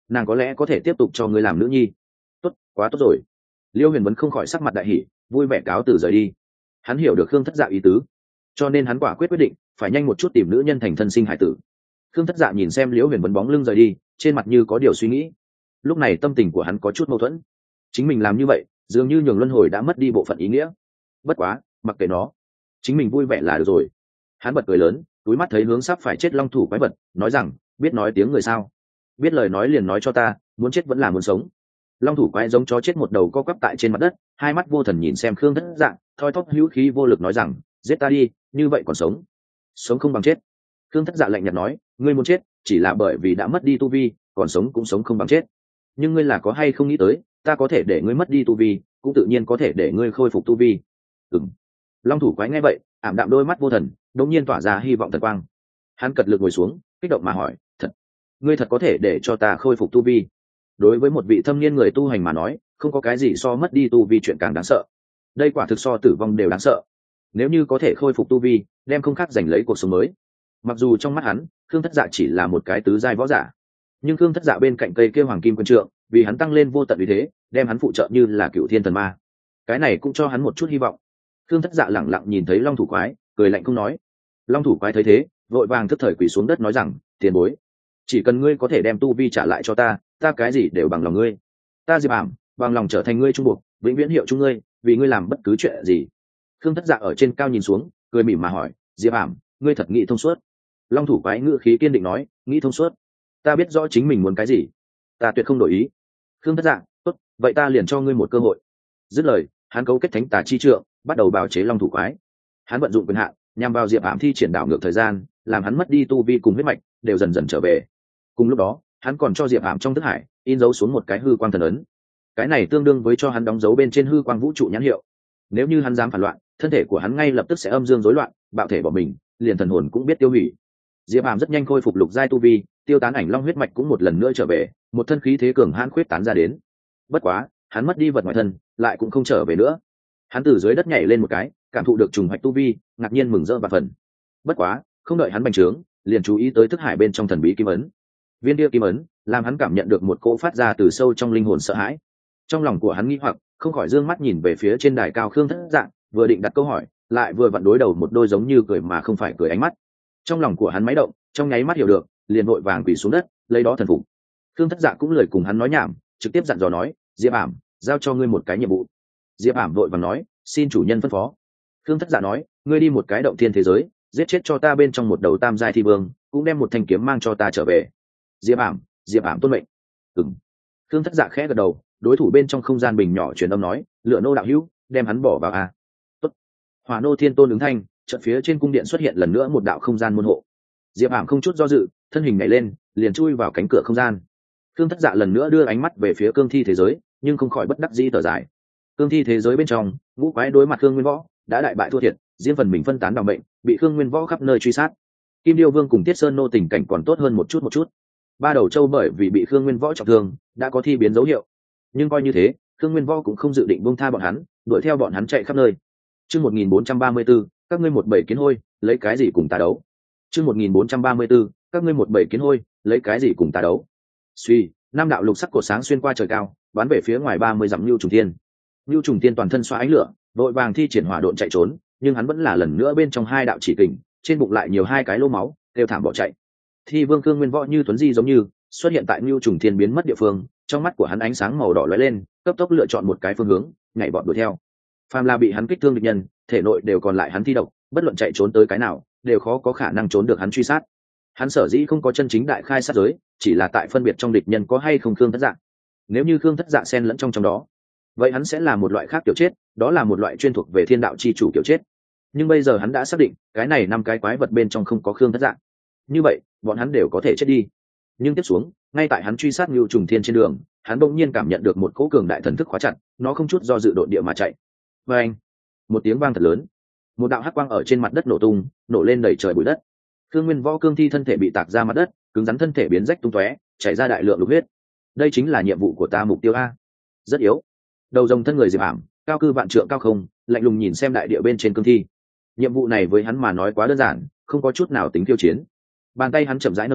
nàng có lẽ có thể tiếp tục cho ngươi làm nữ nhi. Tốt, quá tốt rồi. Liêu Huyền Vấn không khỏi sắc mặt đại hỉ, vui vẻ cáo từ rời đi. Hắn hiểu được Khương Thất Dạ ý tứ, cho nên hắn quả quyết quyết định phải nhanh một chút tìm nữ nhân thành thân sinh hải tử. Khương Thất Dạ nhìn xem Liễu Huyền Vấn bóng lưng rời đi, trên mặt như có điều suy nghĩ. Lúc này tâm tình của hắn có chút mâu thuẫn. Chính mình làm như vậy, dường như nhường luân hồi đã mất đi bộ phận ý nghĩa. Bất quá, mặc kệ nó, chính mình vui vẻ là được rồi. Hắn bật cười lớn, túi mắt thấy hướng sắp phải chết long thủ quái vật, nói rằng, biết nói tiếng người sao? Biết lời nói liền nói cho ta, muốn chết vẫn là muốn sống. Long thủ quái giống chó chết một đầu co quắp tại trên mặt đất, hai mắt vô thần nhìn xem Khương Thất Dạ, thoi thóp hữu khí vô lực nói rằng, giết ta đi, như vậy còn sống, sống không bằng chết. Khương Thất Dạ lạnh nhạt nói, ngươi muốn chết chỉ là bởi vì đã mất đi tu vi, còn sống cũng sống không bằng chết. Nhưng ngươi là có hay không nghĩ tới, ta có thể để ngươi mất đi tu vi, cũng tự nhiên có thể để ngươi khôi phục tu vi. Ừm. Long thủ quái nghe vậy, ảm đạm đôi mắt vô thần, đột nhiên tỏa ra hy vọng thần quang. Hắn cật lực ngồi xuống, kích động mà hỏi, thật, ngươi thật có thể để cho ta khôi phục tu vi? Đối với một vị thâm niên người tu hành mà nói, không có cái gì so mất đi tu vi chuyện càng đáng sợ. Đây quả thực so tử vong đều đáng sợ. Nếu như có thể khôi phục tu vi, đem không khác giành lấy cuộc sống mới. Mặc dù trong mắt hắn, Khương Thất Dạ chỉ là một cái tứ giai võ giả, nhưng Khương Thất Dạ bên cạnh cây kia hoàng kim quân trượng, vì hắn tăng lên vô tận uy thế, đem hắn phụ trợ như là cựu thiên thần ma. Cái này cũng cho hắn một chút hy vọng. Khương Thất Dạ lẳng lặng nhìn thấy Long thủ quái, cười lạnh không nói. Long thủ quái thấy thế, vội vàng thức thời quỳ xuống đất nói rằng, tiền bối, chỉ cần ngươi có thể đem tu vi trả lại cho ta, ta cái gì đều bằng lòng ngươi. Ta Diệp Ảm, bằng lòng trở thành ngươi trung buộc, vĩnh viễn hiệu chung ngươi, vì ngươi làm bất cứ chuyện gì. Khương Thất Dạ ở trên cao nhìn xuống, cười mỉm mà hỏi, Diệp Ảm, ngươi thật nghĩ thông suốt? Long thủ quái ngữ khí kiên định nói, nghĩ thông suốt. Ta biết rõ chính mình muốn cái gì, ta tuyệt không đổi ý. Khương Thất Dạ, tốt, vậy ta liền cho ngươi một cơ hội. Dứt lời, hắn cấu kết thánh tà chi trượng, bắt đầu bào chế Long thủ quái. Hắn vận dụng quyền hạn, nhằm vào Diệp Ảm thi triển đảo ngược thời gian, làm hắn mất đi tu vi cùng huyết mạch đều dần dần trở về. Cùng lúc đó, hắn còn cho Diệp Ảm trong thức hải in dấu xuống một cái hư quang thần ấn. Cái này tương đương với cho hắn đóng dấu bên trên hư quang vũ trụ nhãn hiệu. Nếu như hắn dám phản loạn, thân thể của hắn ngay lập tức sẽ âm dương rối loạn, bạo thể bỏ mình, liền thần hồn cũng biết tiêu hủy. Diệp Ảm rất nhanh khôi phục lục giai tu vi, tiêu tán ảnh long huyết mạch cũng một lần nữa trở về, một thân khí thế cường hãn khuyết tán ra đến. Bất quá, hắn mất đi vật ngoài thân, lại cũng không trở về nữa. Hắn từ dưới đất nhảy lên một cái, cảm thụ được trùng hoạch tu vi, ngạc nhiên mừng rỡ và phần. Bất quá, không đợi hắn bành trướng, liền chú ý tới thức hải bên trong thần bí kim ấn. Viên kia kim ấn làm hắn cảm nhận được một cỗ phát ra từ sâu trong linh hồn sợ hãi. Trong lòng của hắn nghi hoặc, không khỏi dương mắt nhìn về phía trên đài cao Khương Thất Dạ, vừa định đặt câu hỏi, lại vừa vặn đối đầu một đôi giống như cười mà không phải cười ánh mắt. Trong lòng của hắn máy động, trong nháy mắt hiểu được, liền vội vàng quỳ xuống đất, lấy đó thần phục. Khương Thất Dạ cũng lời cùng hắn nói nhảm, trực tiếp dặn dò nói, Diệp Ảm, giao cho ngươi một cái nhiệm vụ. Diệp Ảm vội vàng nói, xin chủ nhân phân phó. Khương Thất Dạ nói, ngươi đi một cái động thiên thế giới, giết chết cho ta bên trong một đầu tam giai thi vương, cũng đem một thanh kiếm mang cho ta trở về. Diệp Ảm, Diệp Ảm tuân mệnh. Ừm. Khương Thất Dạ khẽ gật đầu, đối thủ bên trong không gian bình nhỏ truyền âm nói, lựa nô đạo hữu, đem hắn bỏ vào a. Tốt. Hỏa nô thiên tôn ứng thanh, trận phía trên cung điện xuất hiện lần nữa một đạo không gian môn hộ. Diệp Ảm không chút do dự, thân hình nhảy lên, liền chui vào cánh cửa không gian. Khương Thất Dạ lần nữa đưa ánh mắt về phía cương thi thế giới, nhưng không khỏi bất đắc dĩ thở dài. Cương thi thế giới bên trong, ngũ quái đối mặt Khương Nguyên Võ, đã đại bại thua thiệt, riêng phần mình phân tán bằng bệnh, bị Khương Nguyên Võ khắp nơi truy sát. Kim Điêu Vương cùng Tiết Sơn nô tình cảnh còn tốt hơn một chút một chút. Ba đầu châu bởi vì bị Khương Nguyên Võ trọng thương, đã có thi biến dấu hiệu. Nhưng coi như thế, Khương Nguyên Võ cũng không dự định buông tha bọn hắn, đuổi theo bọn hắn chạy khắp nơi. Chương một nghìn bốn trăm ba mươi tư, các ngươi một bầy kiến hôi, lấy cái gì cùng ta đấu? Chương một nghìn bốn trăm ba mươi tư, các ngươi một bầy kiến hôi, lấy cái gì cùng ta đấu? Suy, năm đạo lục sắc cột sáng xuyên qua trời cao, bắn về phía ngoài ba mươi dặm Nưu Trùng Thiên. Nưu Trùng Thiên toàn thân xoa ánh lửa, vội vàng thi triển hỏa độn chạy trốn, nhưng hắn vẫn là lần nữa bên trong hai đạo chỉ kình, trên bụng lại nhiều hai cái lỗ máu, đều thảm bỏ chạy. Thi Vương Khương Nguyên Võ như tuấn di giống như xuất hiện tại Nưu Trùng Thiên biến mất địa phương, trong mắt của hắn ánh sáng màu đỏ lóe lên, cấp tốc lựa chọn một cái phương hướng, nhảy vọt đuổi theo. Phàm là bị hắn kích thương địch nhân, thể nội đều còn lại hắn thi độc, bất luận chạy trốn tới cái nào, đều khó có khả năng trốn được hắn truy sát. Hắn sở dĩ không có chân chính đại khai sát giới, chỉ là tại phân biệt trong địch nhân có hay không Khương Thất Dạ. Nếu như Khương Thất Dạ xen lẫn trong trong đó, vậy hắn sẽ là một loại khác kiểu chết, đó là một loại chuyên thuộc về thiên đạo chi chủ kiểu chết. Nhưng bây giờ hắn đã xác định, cái này năm cái quái vật bên trong không có Khương Thất Dạ. Như vậy, bọn hắn đều có thể chết đi. Nhưng tiếp xuống, ngay tại hắn truy sát Nưu Trùng Thiên trên đường, hắn bỗng nhiên cảm nhận được một cỗ cường đại thần thức khóa chặt, nó không chút do dự độn địa mà chạy. Và anh, một tiếng vang thật lớn, một đạo hắc quang ở trên mặt đất nổ tung, nổ lên đầy trời bụi đất. Khương Nguyên Võ cương thi thân thể bị tạc ra mặt đất, cứng rắn thân thể biến rách tung tóe, chảy ra đại lượng lục huyết. Đây chính là nhiệm vụ của ta, mục tiêu a. Rất yếu. Đầu rồng thân người Diệp Ảm, cao cư vạn trượng cao không, lạnh lùng nhìn xem đại địa bên trên cương thi. Nhiệm vụ này với hắn mà nói quá đơn giản, không có chút nào tính tiêu chiến. Bàn tay hắn chậm rãi nâng lên,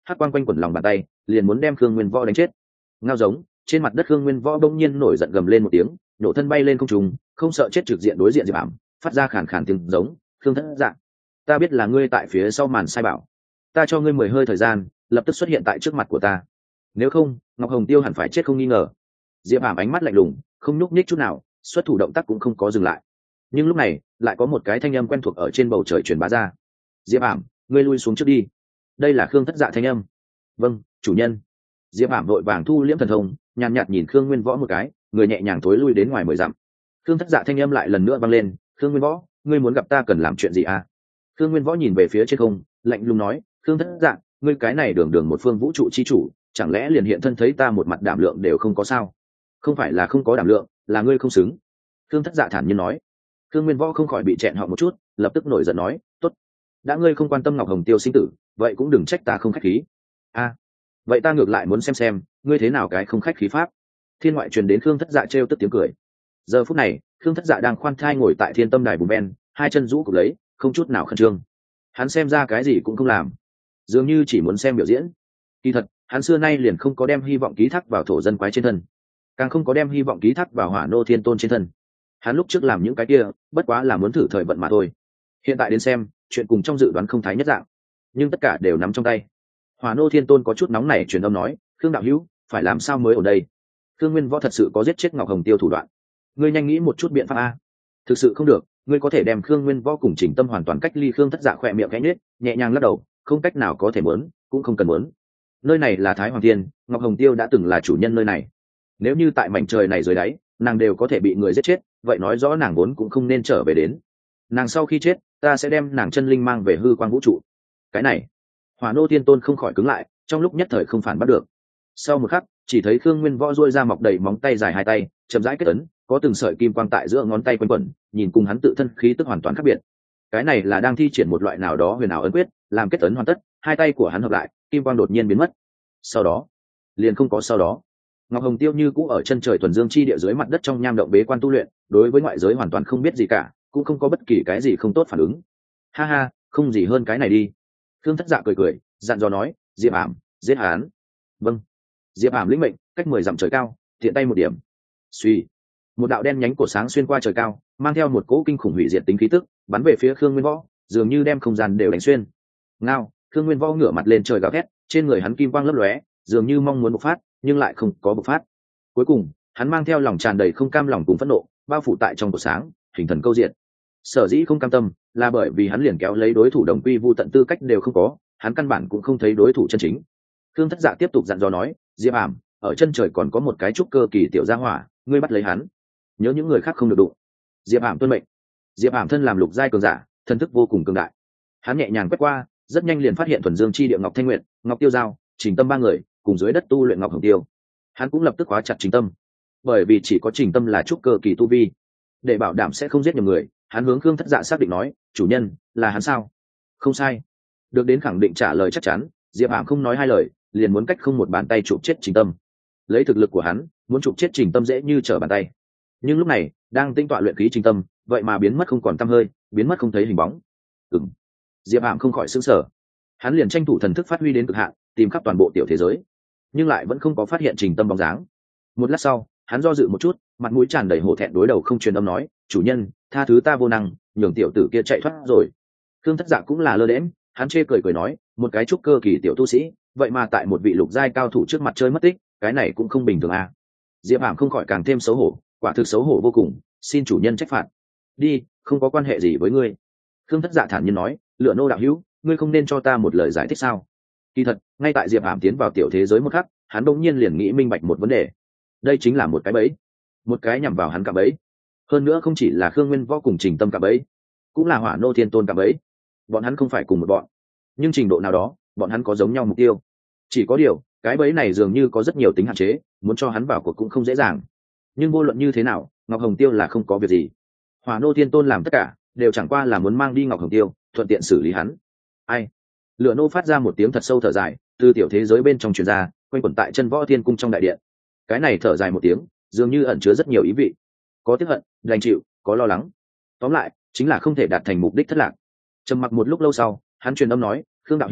hắc quang quanh quẩn lòng bàn tay liền muốn đem khương nguyên võ đánh chết. Ngao giống, trên mặt đất khương nguyên võ bỗng nhiên nổi giận gầm lên một tiếng, nổ thân bay lên không trung, không sợ chết trực diện đối diện Diệp Ảm, phát ra khàn khàn tiếng giống. Khương thất dạ, ta biết là ngươi tại phía sau màn sai bảo, ta cho ngươi mười hơi thời gian lập tức xuất hiện tại trước mặt của ta, nếu không Ngọc Hồng Tiêu hẳn phải chết không nghi ngờ. Diệp Ảm ánh mắt lạnh lùng, không nhúc nhích chút nào, xuất thủ động tác cũng không có dừng lại. Nhưng lúc này lại có một cái thanh âm quen thuộc ở trên bầu trời truyền bá ra. Diệp Ảm, ngươi lui xuống trước đi. Đây là Khương thất dạ thanh âm. Vâng, chủ nhân. Diệp Ảm vội vàng thu liễm thần thông, nhàn nhạt nhìn Khương Nguyên Võ một cái, người nhẹ nhàng thối lui đến ngoài mười dặm. Khương thất dạ thanh âm lại lần nữa vang lên. Khương Nguyên Võ, ngươi muốn gặp ta cần làm chuyện gì à? Khương Nguyên Võ nhìn về phía trên không, lạnh lùng nói. Khương thất dạ, ngươi cái này đường đường một phương vũ trụ chi chủ, chẳng lẽ liền hiện thân thấy ta một mặt đảm lượng đều không có sao? Không phải là không có đảm lượng, là ngươi không xứng. Khương thất dạ thản nhiên nói. Khương Nguyên Võ không khỏi bị chẹn họ một chút, lập tức nổi giận nói. Tốt, đã ngươi không quan tâm Ngọc Hồng Tiêu sinh tử, vậy cũng đừng trách ta không khách khí. A, vậy ta ngược lại muốn xem xem ngươi thế nào cái không khách khí pháp. Thiên ngoại truyền đến Khương thất dạ trêu tức tiếng cười. Giờ phút này Khương thất dạ đang khoan thai ngồi tại thiên tâm đài bùn ben, hai chân rũ cục lấy, không chút nào khẩn trương. Hắn xem ra cái gì cũng không làm, dường như chỉ muốn xem biểu diễn. Kỳ thật hắn xưa nay liền không có đem hy vọng ký thác vào thổ dân quái trên thân, càng không có đem hy vọng ký thác vào hỏa nô thiên tôn trên thân. Hắn lúc trước làm những cái kia bất quá là muốn thử thời vận mà thôi. Hiện tại đến xem, chuyện cùng trong dự đoán không thái nhất dạng, nhưng tất cả đều nắm trong tay. Hỏa nô thiên tôn có chút nóng này truyền âm nói. Khương đạo hữu, phải làm sao mới ở đây? Khương Nguyên Võ thật sự có giết chết Ngọc Hồng Tiêu thủ đoạn, ngươi nhanh nghĩ một chút biện pháp a. Thực sự không được, ngươi có thể đem Khương Nguyên Võ cùng Trình Tâm hoàn toàn cách ly. Khương thất dạ khỏe miệng khẽ nhếch, nhẹ nhàng lắc đầu. Không cách nào có thể muốn, cũng không cần muốn. Nơi này là Thái Hoàng Thiên, Ngọc Hồng Tiêu đã từng là chủ nhân nơi này. Nếu như tại mảnh trời này dưới đáy nàng đều có thể bị người giết chết, vậy nói rõ nàng vốn cũng không nên trở về đến. Nàng sau khi chết, ta sẽ đem nàng chân linh mang về hư quang vũ trụ. Cái này, Hỏa nô thiên tôn không khỏi cứng lại, trong lúc nhất thời không phản bắt được. Sau một khắc, chỉ thấy Khương Nguyên Võ duỗi ra mọc đầy móng tay dài hai tay, chậm rãi kết ấn, có từng sợi kim quang tại giữa ngón tay quanh quẩn, nhìn cùng hắn tự thân khí tức hoàn toàn khác biệt. Cái này là đang thi triển một loại nào đó huyền ảo ấn quyết, làm kết ấn hoàn tất, hai tay của hắn hợp lại, kim quang đột nhiên biến mất. Sau đó, liền không có sau đó. Ngọc Hồng Tiêu như cũ ở chân trời thuần dương chi địa dưới mặt đất trong nham động bế quan tu luyện, đối với ngoại giới hoàn toàn không biết gì cả, cũng không có bất kỳ cái gì không tốt phản ứng. Ha ha, không gì hơn cái này đi. Khương thất dạ cười cười, dặn dò nói. Diệp Ảm, giết hắn. Vâng. Diệp Ảm lĩnh mệnh, cách mười dặm trời cao, thiện tay một điểm. Suy, một đạo đen nhánh cổ sáng xuyên qua trời cao, mang theo một cỗ kinh khủng hủy diệt tính khí tức, bắn về phía Khương Nguyên Võ, dường như đem không gian đều đánh xuyên. Ngao, Khương Nguyên Võ ngửa mặt lên trời gào thét, trên người hắn kim quang lấp lóe, dường như mong muốn bộc phát, nhưng lại không có bộc phát. Cuối cùng, hắn mang theo lòng tràn đầy không cam lòng cùng phẫn nộ, bao phủ tại trong cổ sáng, hình thần câu diện. Sở dĩ không cam tâm, là bởi vì hắn liền kéo lấy đối thủ đồng quy vu tận tư cách đều không có, hắn căn bản cũng không thấy đối thủ chân chính. Khương thất dạ tiếp tục dặn dò nói. Diệp Ảm, ở chân trời còn có một cái trúc cơ kỳ tiểu gia hỏa, ngươi bắt lấy hắn, nhớ những người khác không được đụng. Diệp Ảm tuân mệnh. Diệp Ảm thân làm lục giai cường giả, thần thức vô cùng cường đại. Hắn nhẹ nhàng quét qua, rất nhanh liền phát hiện thuần dương chi địa Ngọc Thanh Nguyệt, Ngọc Tiêu Giao, Trình Tâm ba người cùng dưới đất tu luyện Ngọc Hồng Tiêu. Hắn cũng lập tức khóa chặt Trình Tâm, bởi vì chỉ có Trình Tâm là trúc cơ kỳ tu vi, để bảo đảm sẽ không giết nhiều người. Hắn hướng Khương thất dạ xác định nói. Chủ nhân, là hắn sao? Không sai. Được đến khẳng định trả lời chắc chắn, Diệp Ảm không nói hai lời, liền muốn cách không một bàn tay chụp chết Trình Tâm. Lấy thực lực của hắn, muốn chụp chết Trình Tâm dễ như trở bàn tay. Nhưng lúc này, đang tinh tọa luyện khí Trình Tâm, vậy mà biến mất không còn tăm hơi, biến mất không thấy hình bóng. Ừm. Diệp Ảm không khỏi sửng sở. Hắn liền tranh thủ thần thức phát huy đến cực hạn, tìm khắp toàn bộ tiểu thế giới, nhưng lại vẫn không có phát hiện Trình Tâm bóng dáng. Một lát sau, hắn do dự một chút, mặt mũi tràn đầy hổ thẹn đối đầu không truyền âm nói. Chủ nhân, tha thứ ta vô năng, nhường tiểu tử kia chạy thoát rồi. Khương thất dạ cũng là lơ đễnh, hắn chê cười cười nói. Một cái trúc cơ kỳ tiểu tu sĩ, vậy mà tại một vị lục giai cao thủ trước mặt chơi mất tích, cái này cũng không bình thường à. Diệp Ảm không khỏi càng thêm xấu hổ, quả thực xấu hổ vô cùng, xin chủ nhân trách phạt. Đi, không có quan hệ gì với ngươi. Khương thất dạ thản nhiên nói. Lựa nô đạo hữu, ngươi không nên cho ta một lời giải thích sao? Kỳ thật, ngay tại Diệp Ảm tiến vào tiểu thế giới một khắc, hắn đột nhiên liền nghĩ minh bạch một vấn đề. Đây chính là một cái bẫy, một cái nhằm vào hắn cả bẫy. Hơn nữa không chỉ là Khương Nguyên Võ cùng Trình Tâm cả bẫy, cũng là Hỏa Nô Thiên Tôn cả bẫy. Bọn hắn không phải cùng một bọn, nhưng trình độ nào đó, bọn hắn có giống nhau mục tiêu. Chỉ có điều, cái bẫy này dường như có rất nhiều tính hạn chế, muốn cho hắn vào cuộc cũng không dễ dàng. Nhưng vô luận như thế nào, Ngọc Hồng Tiêu là không có việc gì. Hỏa Nô Thiên Tôn làm tất cả, đều chẳng qua là muốn mang đi Ngọc Hồng Tiêu, thuận tiện xử lý hắn. Ai? Lửa Nô phát ra một tiếng thật sâu thở dài, từ tiểu thế giới bên trong truyền ra, quanh quẩn tại chân võ thiên cung trong đại điện. Cái này thở dài một tiếng, dường như ẩn chứa rất nhiều ý vị, có tiếc hận, đành chịu, có lo lắng. Tóm lại, chính là không thể đạt thành mục đích thất lạc. Trầm mặc một lúc lâu sau, hắn truyền âm nói. Khương đạo hữu,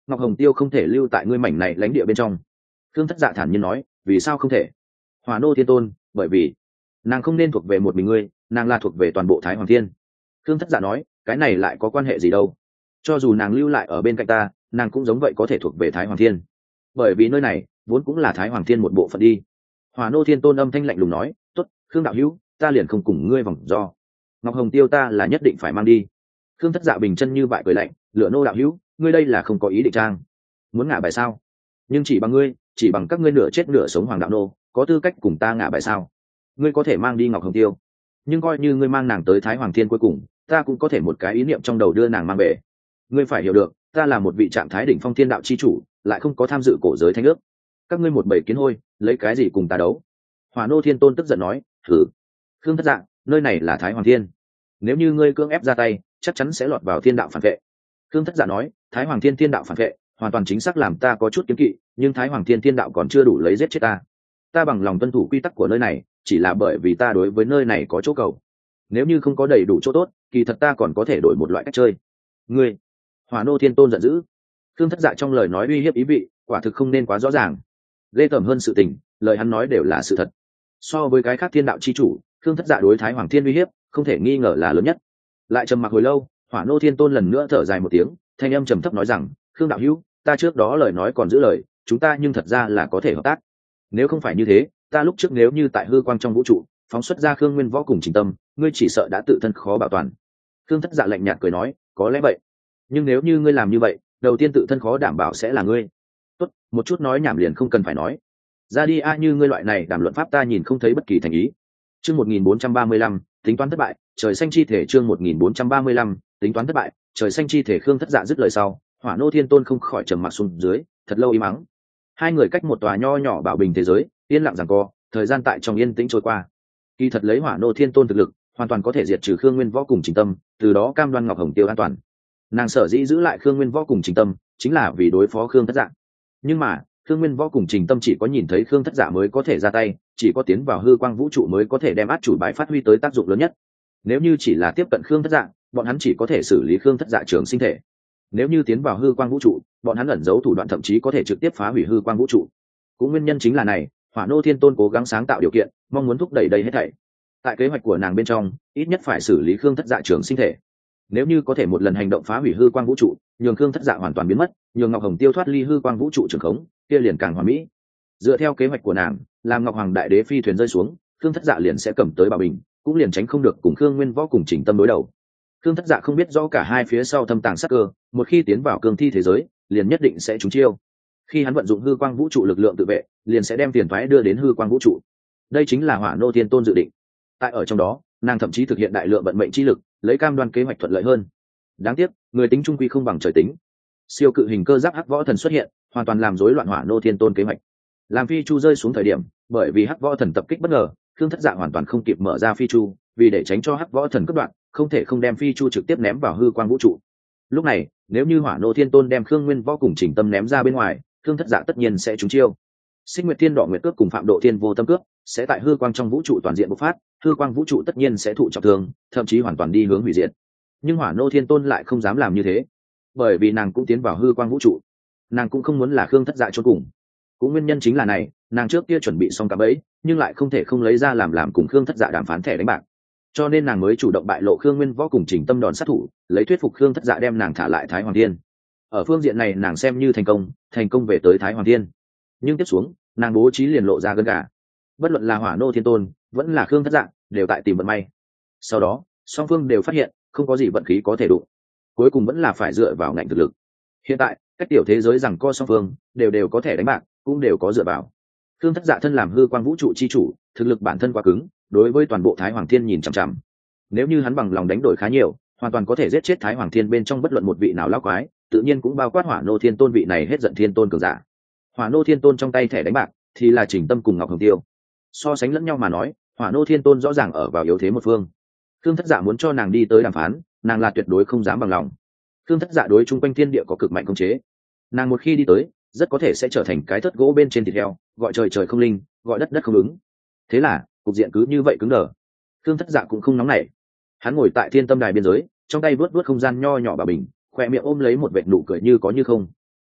Ngọc Hồng Tiêu không thể lưu tại ngươi mảnh này lãnh địa bên trong. Khương Thất Dạ thản nhiên nói, vì sao không thể? Hỏa Nô Thiên Tôn, bởi vì nàng không nên thuộc về một mình ngươi, nàng là thuộc về toàn bộ Thái Hoàng Thiên. Khương Thất Dạ nói, cái này lại có quan hệ gì đâu? Cho dù nàng lưu lại ở bên cạnh ta, nàng cũng giống vậy có thể thuộc về Thái Hoàng Thiên, bởi vì nơi này vốn cũng là Thái Hoàng Thiên một bộ phận đi. Hỏa Nô Thiên Tôn âm thanh lạnh lùng nói, tốt, Khương đạo hữu, ta liền không cùng ngươi vòng do. Ngọc Hồng Tiêu ta là nhất định phải mang đi. Khương Thất Dạ bình chân như bại cười lạnh, Lựa Nô đạo hữu, ngươi đây là không có ý định trang, muốn ngả bài sao? Nhưng chỉ bằng ngươi, chỉ bằng các ngươi nửa chết nửa sống Hoàng đạo nô, có tư cách cùng ta ngả bài sao? Ngươi có thể mang đi Ngọc Hồng Tiêu, nhưng coi như ngươi mang nàng tới Thái Hoàng Thiên cuối cùng, ta cũng có thể một cái ý niệm trong đầu đưa nàng mang về. Ngươi phải hiểu được, ta là một vị trạng thái đỉnh phong thiên đạo chi chủ, lại không có tham dự cổ giới thánh ước. Các ngươi một bầy kiến hôi, lấy cái gì cùng ta đấu? Hỏa Nô Thiên Tôn tức giận nói, thử. Khương Thất Dạ, nơi này là Thái Hoàng Thiên, nếu như ngươi cưỡng ép ra tay, chắc chắn sẽ lọt vào thiên đạo phản vệ. Khương Thất Dạ nói, Thái Hoàng Thiên thiên đạo phản vệ, hoàn toàn chính xác làm ta có chút kiến kỵ, nhưng Thái Hoàng Thiên thiên đạo còn chưa đủ lấy giết chết ta. Ta bằng lòng tuân thủ quy tắc của nơi này, chỉ là bởi vì ta đối với nơi này có chỗ cầu. Nếu như không có đầy đủ chỗ tốt, kỳ thật ta còn có thể đổi một loại cách chơi. Ngươi, Hỏa Nô Thiên Tôn giận dữ. Khương Thất Dạ trong lời nói uy hiếp ý vị, quả thực không nên quá rõ ràng. Ghê tởm hơn sự tình, lời hắn nói đều là sự thật. So với cái khác thiên đạo chi chủ, Khương Thất Dạ đối Thái Hoàng Thiên uy hiếp, không thể nghi ngờ là lớn nhất. Lại trầm mặc hồi lâu, Hỏa Nô Thiên Tôn lần nữa thở dài một tiếng, thanh âm trầm thấp nói rằng, Khương đạo hữu, ta trước đó lời nói còn giữ lời, chúng ta nhưng thật ra là có thể hợp tác. Nếu không phải như thế, ta lúc trước nếu như tại hư quang trong vũ trụ phóng xuất ra Khương Nguyên Võ cùng Trình Tâm, ngươi chỉ sợ đã tự thân khó bảo toàn. Khương Thất Dạ lạnh nhạt cười nói, có lẽ vậy, nhưng nếu như ngươi làm như vậy, đầu tiên tự thân khó đảm bảo sẽ là ngươi. Tốt, một chút nói nhảm liền không cần phải nói. Ra đi a, như ngươi loại này đàm luận pháp ta nhìn không thấy bất kỳ thành ý. Chương một nghìn bốn trăm ba mươi lăm, tính toán thất bại, trời xanh chi thể chương một nghìn bốn trăm ba mươi lăm, tính toán thất bại, trời xanh chi thể. Khương Thất Dạ dứt lời sau, Hỏa Nô Thiên Tôn không khỏi trầm mặc xuống dưới, thật lâu im mắng. Hai người cách một tòa nho nhỏ bảo bình thế giới, yên lặng giằng co, thời gian tại trong yên tĩnh trôi qua. Kỳ thật lấy Hỏa Nô Thiên Tôn thực lực, hoàn toàn có thể diệt trừ Khương Nguyên Võ cùng Trình Tâm, từ đó cam đoan Ngọc Hồng Tiêu an toàn. Nàng sở dĩ giữ lại Khương Nguyên Võ cùng Trình Tâm, chính là vì đối phó Khương Thất Dạ. Nhưng mà, Khương Nguyên Võ cùng Trình Tâm chỉ có nhìn thấy Khương Thất Dạ mới có thể ra tay, chỉ có tiến vào hư quang vũ trụ mới có thể đem át chủ bài phát huy tới tác dụng lớn nhất. Nếu như chỉ là tiếp cận Khương Thất Dạ, bọn hắn chỉ có thể xử lý Khương Thất Dạ trường sinh thể. Nếu như tiến vào hư quang vũ trụ, bọn hắn ẩn giấu thủ đoạn thậm chí có thể trực tiếp phá hủy hư quang vũ trụ. Cũng nguyên nhân chính là này, Hỏa Nô Thiên Tôn cố gắng sáng tạo điều kiện, mong muốn thúc đẩy đây hết thảy. Tại kế hoạch của nàng bên trong, ít nhất phải xử lý Khương Thất Dạ trường sinh thể. Nếu như có thể một lần hành động phá hủy hư quang vũ trụ, nhường Khương Thất Dạ hoàn toàn biến mất, nhường Ngọc Hồng Tiêu thoát ly hư quang vũ trụ trường khống, kia liền càng hoàn mỹ. Dựa theo kế hoạch của nàng, làm Ngọc Hoàng Đại Đế phi thuyền rơi xuống, Khương Thất Dạ liền sẽ cầm tới bảo bình, cũng liền tránh không được cùng Khương Nguyên Võ cùng Trình Tâm đối đầu. Khương Thất Dạ không biết rõ cả hai phía sau thâm tàng sát cơ, một khi tiến vào cương thi thế giới, liền nhất định sẽ trúng chiêu. Khi hắn vận dụng hư quang vũ trụ lực lượng tự vệ, liền sẽ đem tiền thoái đưa đến hư quang vũ trụ. Đây chính là Hỏa Nô Thiên Tôn dự định. Tại ở trong đó, nàng thậm chí thực hiện đại lượng vận mệnh chi lực, lấy cam đoan kế hoạch thuận lợi hơn. Đáng tiếc, người tính trung quy không bằng trời tính. Siêu cự hình cơ giáp hắc võ thần xuất hiện, hoàn toàn làm rối loạn Hỏa Nô Thiên Tôn kế hoạch. Làm phi chu rơi xuống thời điểm, bởi vì hắc võ thần tập kích bất ngờ, Khương Thất Dạ hoàn toàn không kịp mở ra phi chu, vì để tránh cho hắc võ thần cắt đoạn, không thể không đem phi chu trực tiếp ném vào hư quang vũ trụ. Lúc này, nếu như Hỏa Nô Thiên Tôn đem Khương Nguyên Võ cùng Trình Tâm ném ra bên ngoài, Khương Thất Dạ tất nhiên sẽ trúng chiêu. Xích Nguyệt Thiên Đỏ Nguyệt Cước cùng Phạm Độ Thiên Vô Tâm Cước sẽ tại hư quang trong vũ trụ toàn diện bộc phát, hư quang vũ trụ tất nhiên sẽ thụ trọng thương, thậm chí hoàn toàn đi hướng hủy diệt. Nhưng Hỏa Nô Thiên Tôn lại không dám làm như thế, bởi vì nàng cũng tiến vào hư quang vũ trụ, nàng cũng không muốn là Khương Thất Dạ chôn cùng. Cũng nguyên nhân chính là này, nàng trước kia chuẩn bị xong cả bẫy, nhưng lại không thể không lấy ra làm làm cùng Khương Thất Dạ đàm phán thẻ đánh bạc. Cho nên nàng mới chủ động bại lộ Khương Nguyên Võ cùng Trình Tâm đòn sát thủ, lấy thuyết phục Khương Thất Dạ đem nàng thả lại Thái Hoàng Thiên. Ở phương diện này nàng xem như thành công, thành công về tới Thái Hoàng Thiên. Nhưng tiếp xuống, nàng bố trí liền lộ ra gân gà. Bất luận là Hỏa Nô Thiên Tôn, vẫn là Khương Thất Dạ, đều tại tìm vận may. Sau đó, song phương đều phát hiện, không có gì vận khí có thể đụng. Cuối cùng vẫn là phải dựa vào ngạnh thực lực. Hiện tại, cách tiểu thế giới rằng co song phương đều đều có thể đánh bạc, cũng đều có dựa vào. Khương Thất Dạ thân làm hư quang vũ trụ chi chủ, thực lực bản thân quá cứng, đối với toàn bộ Thái Hoàng Thiên nhìn chằm chằm. Nếu như hắn bằng lòng đánh đổi khá nhiều, hoàn toàn có thể giết chết Thái Hoàng Thiên bên trong bất luận một vị nào lão quái, tự nhiên cũng bao quát Hỏa Nô Thiên Tôn vị này hết giận thiên tôn cường giả. Hỏa Nô Thiên Tôn trong tay thẻ đánh bạc thì là Trình Tâm cùng Ngọc Hồng Tiêu. So sánh lẫn nhau mà nói, Hỏa Nô Thiên Tôn rõ ràng ở vào yếu thế một phương. Khương Thất Dạ muốn cho nàng đi tới đàm phán, nàng là tuyệt đối không dám bằng lòng. Khương Thất Dạ đối chung quanh thiên địa có cực mạnh khống chế, nàng một khi đi tới, rất có thể sẽ trở thành cái thất gỗ bên trên thịt heo, gọi trời trời không linh, gọi đất đất không ứng. Thế là cục diện cứ như vậy cứng đờ. Khương Thất Dạ cũng không nóng nảy, hắn ngồi tại Thiên Tâm Đài biên giới, trong tay vớt vớt không gian nho nhỏ bà bình, khoe miệng ôm lấy một vệt nụ cười như có như không.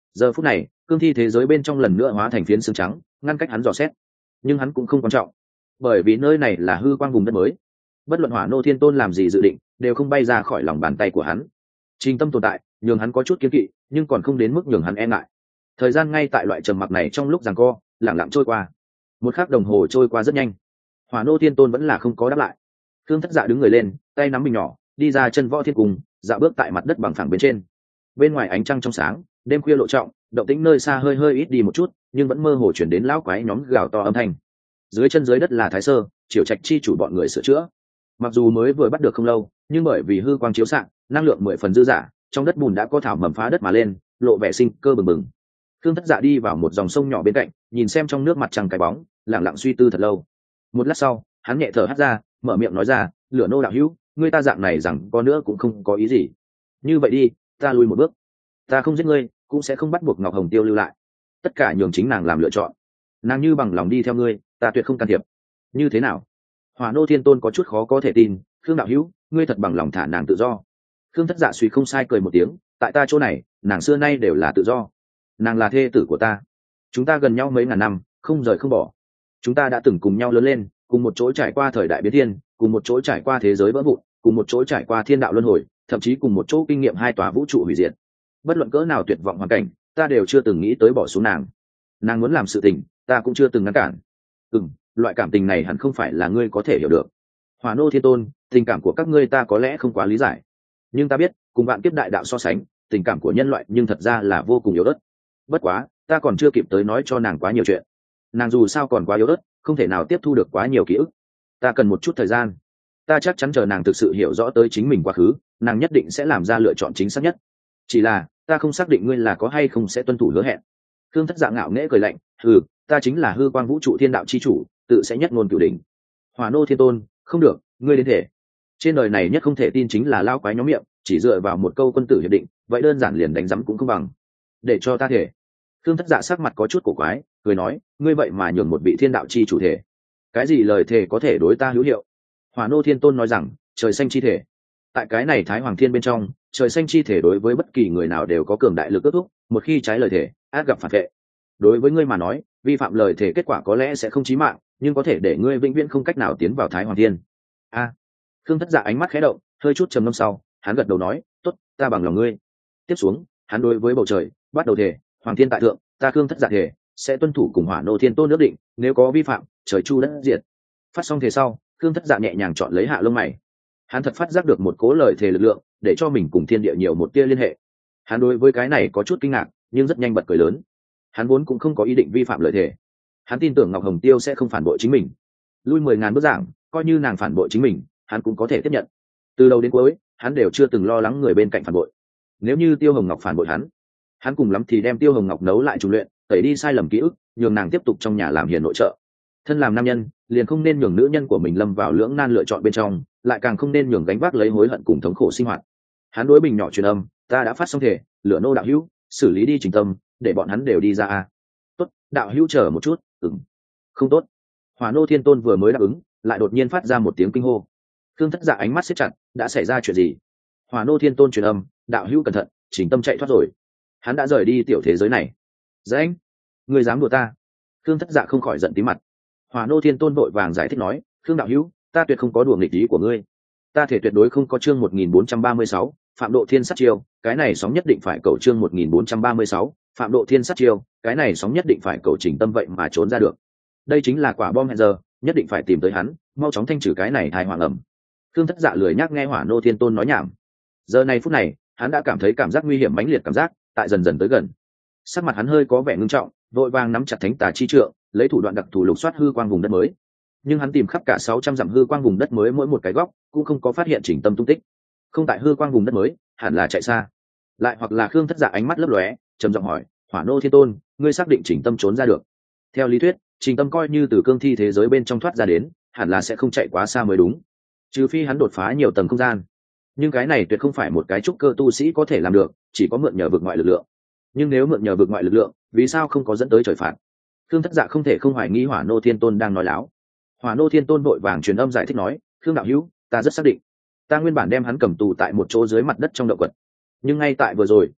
Giờ phút này cương thi thế giới bên trong lần nữa hóa thành phiến xương trắng ngăn cách hắn dò xét, nhưng hắn cũng không quan trọng, bởi vì nơi này là hư quang vùng đất mới, bất luận Hỏa Nô Thiên Tôn làm gì dự định đều không bay ra khỏi lòng bàn tay của hắn. Trình tâm tồn tại nhường hắn có chút kiêng kỵ, nhưng còn không đến mức nhường hắn e ngại. Thời gian ngay tại loại trầm mặc này trong lúc giằng co lẳng lặng trôi qua. Một khắc đồng hồ trôi qua rất nhanh, Hỏa Nô Thiên Tôn vẫn là không có đáp lại. Thương Thất Dạ đứng người lên, tay nắm bình nhỏ đi ra chân võ thiên cung, dạo bước tại mặt đất bằng phẳng bên trên. Bên ngoài ánh trăng trong sáng, đêm khuya lộ trọng, động tĩnh nơi xa hơi hơi ít đi một chút, nhưng vẫn mơ hồ chuyển đến lão quái nhóm gào to âm thanh. Dưới chân dưới đất là Thái Sơ, Triều Trạch chi chủ bọn người sửa chữa. Mặc dù mới vừa bắt được không lâu, nhưng bởi vì hư quang chiếu xạ, năng lượng mười phần dư dả, trong đất bùn đã có thảo mầm phá đất mà lên, lộ vẻ sinh cơ bừng bừng. Thương Thất Dạ đi vào một dòng sông nhỏ bên cạnh, nhìn xem trong nước mặt trăng cái bóng, lặng lặng suy tư thật lâu. Một lát sau, hắn nhẹ thở hắt ra, mở miệng nói ra, Lửa Nô đạo hữu, ngươi ta dạng này rằng có nữa cũng không có ý gì. Như vậy đi, ta lui một bước. Ta không giết ngươi, cũng sẽ không bắt buộc Ngọc Hồng Tiêu lưu lại. Tất cả nhường chính nàng làm lựa chọn. Nàng như bằng lòng đi theo ngươi, ta tuyệt không can thiệp. Như thế nào? Hỏa Nô Thiên Tôn có chút khó có thể tin, Khương đạo hữu, ngươi thật bằng lòng thả nàng tự do. Khương Thất Dạ suy không sai cười một tiếng, tại ta chỗ này, nàng xưa nay đều là tự do. Nàng là thê tử của ta, chúng ta gần nhau mấy ngàn năm, không rời không bỏ. Chúng ta đã từng cùng nhau lớn lên, cùng một chỗ trải qua thời đại biến thiên, cùng một chỗ trải qua thế giới vỡ vụn, cùng một chỗ trải qua thiên đạo luân hồi, thậm chí cùng một chỗ kinh nghiệm hai tòa vũ trụ hủy diệt. Bất luận cỡ nào tuyệt vọng hoàn cảnh, ta đều chưa từng nghĩ tới bỏ xuống nàng. Nàng muốn làm sự tình, ta cũng chưa từng ngăn cản. Ừm, loại cảm tình này hẳn không phải là ngươi có thể hiểu được. Hỏa Nô Thiên Tôn, tình cảm của các ngươi ta có lẽ không quá lý giải, nhưng ta biết, cùng vạn kiếp đại đạo so sánh, tình cảm của nhân loại nhưng thật ra là vô cùng yếu ớt. Bất quá, ta còn chưa kịp tới nói cho nàng quá nhiều chuyện. Nàng dù sao còn quá yếu ớt, không thể nào tiếp thu được quá nhiều ký ức. Ta cần một chút thời gian. Ta chắc chắn chờ nàng thực sự hiểu rõ tới chính mình quá khứ, nàng nhất định sẽ làm ra lựa chọn chính xác nhất. Chỉ là, ta không xác định ngươi là có hay không sẽ tuân thủ hứa hẹn. Khương Thất Dạ ngạo nghễ cười lạnh, hừ, ta chính là hư quang vũ trụ thiên đạo chi chủ, tự sẽ nhất ngôn cửu đỉnh. Hỏa Nô Thiên Tôn, không được, ngươi đến thể. Trên đời này nhất không thể tin chính là lao quái nhóm miệng, chỉ dựa vào một câu quân tử hiệp định, vậy đơn giản liền đánh giấm cũng không bằng. Để cho ta thể. Khương Thất Dạ sắc mặt có chút cổ quái, cười nói, ngươi vậy mà nhường một vị thiên đạo chi chủ thể. Cái gì lời thề có thể đối ta hữu hiệu? Hỏa Nô Thiên Tôn nói rằng, trời xanh chi thể. Tại cái này Thái Hoàng Thiên bên trong, trời xanh chi thể đối với bất kỳ người nào đều có cường đại lực ước thúc, một khi trái lời thể, át gặp phản vệ. Đối với ngươi mà nói, vi phạm lời thể kết quả có lẽ sẽ không chí mạng, nhưng có thể để ngươi vĩnh viễn không cách nào tiến vào Thái Hoàng Thiên. A. À, Khương Thất Dạ ánh mắt khẽ động, hơi chút trầm ngâm sau, hắn gật đầu nói, tốt, ta bằng lòng ngươi. Tiếp xuống, hắn đối với bầu trời bắt đầu thể, Hoàng Thiên tại thượng, ta Khương Thất Dạ thể sẽ tuân thủ cùng Hỏa Nô Thiên Tôn ước định, nếu có vi phạm, trời chu đất diệt. Phát xong thể sau, Khương Thất Dạ nhẹ nhàng chọn lấy hạ lông mày. Hắn thật phát giác được một cố lời thề lực lượng, để cho mình cùng thiên địa nhiều một tia liên hệ. Hắn đối với cái này có chút kinh ngạc, nhưng rất nhanh bật cười lớn. Hắn vốn cũng không có ý định vi phạm lời thề. Hắn tin tưởng Ngọc Hồng Tiêu sẽ không phản bội chính mình. Lui mười ngàn bước giảng, coi như nàng phản bội chính mình, hắn cũng có thể tiếp nhận. Từ đầu đến cuối, hắn đều chưa từng lo lắng người bên cạnh phản bội. Nếu như Tiêu Hồng Ngọc phản bội hắn, hắn cùng lắm thì đem Tiêu Hồng Ngọc nấu lại trùng luyện, tẩy đi sai lầm ký ức, nhường nàng tiếp tục trong nhà làm hiền nội trợ. Thân làm nam nhân, liền không nên nhường nữ nhân của mình lâm vào lưỡng nan lựa chọn bên trong, lại càng không nên nhường gánh vác lấy hối hận cùng thống khổ sinh hoạt. Hắn đối bình nhỏ truyền âm, ta đã phát xong thể, Lửa Nô đạo hữu, xử lý đi Trình Tâm, để bọn hắn đều đi ra a. Tốt, đạo hữu chờ một chút. Ừm. Không tốt. Hỏa Nô Thiên Tôn vừa mới đáp ứng, lại đột nhiên phát ra một tiếng kinh hô. Khương Thất Dạ ánh mắt siết chặt, đã xảy ra chuyện gì? Hỏa Nô Thiên Tôn truyền âm, đạo hữu cẩn thận, Trình Tâm chạy thoát rồi. Hắn đã rời đi tiểu thế giới này. Dãnh, ngươi dám đùa ta? Khương Thất Dạ không khỏi giận tí mặt. Hỏa Nô Thiên Tôn vội vàng giải thích nói, Khương đạo hữu, ta tuyệt không có đùa nghịch ý của ngươi. Ta thể tuyệt đối không có chương một nghìn bốn trăm ba mươi sáu, phạm độ thiên sát chiêu, cái này sóng nhất định phải cầu chương một nghìn bốn trăm ba mươi sáu, phạm độ thiên sát chiêu, cái này sóng nhất định phải cầu Trình Tâm vậy mà trốn ra được. Đây chính là quả bom hẹn giờ, nhất định phải tìm tới hắn, mau chóng thanh trừ cái này thai hoàng ẩm. Khương Thất Dạ lười nhắc nghe Hỏa Nô Thiên Tôn nói nhảm. Giờ này phút này, hắn đã cảm thấy cảm giác nguy hiểm mãnh liệt cảm giác tại dần dần tới gần. Sắc mặt hắn hơi có vẻ ngưng trọng, vội vàng nắm chặt thánh tà chi trượng, lấy thủ đoạn đặc thù lục soát hư quang vùng đất mới. Nhưng hắn tìm khắp cả sáu trăm dặm hư quang vùng đất mới mỗi một cái góc, cũng không có phát hiện Trình Tâm tung tích. Không tại hư quang vùng đất mới, hẳn là chạy xa. Lại hoặc là Khương Thất Dạ ánh mắt lấp lóe, trầm giọng hỏi, Hỏa Nô Thiên Tôn, ngươi xác định Trình Tâm trốn ra được? Theo lý thuyết, Trình Tâm coi như từ cương thi thế giới bên trong thoát ra đến, hẳn là sẽ không chạy quá xa mới đúng. Trừ phi hắn đột phá nhiều tầng không gian. Nhưng cái này tuyệt không phải một cái trúc cơ tu sĩ có thể làm được, chỉ có mượn nhờ vực ngoại lực lượng. Nhưng nếu mượn nhờ vực ngoại lực lượng, vì sao không có dẫn tới trời phạt? Khương Thất Dạ không thể không hoài nghi Hỏa Nô Thiên Tôn đang nói láo. Hỏa Nô Thiên Tôn vội vàng truyền âm giải thích nói, Khương đạo hữu, ta rất xác định. Ta nguyên bản đem hắn cầm tù tại một chỗ dưới mặt đất trong động quật. Nhưng ngay tại vừa rồi,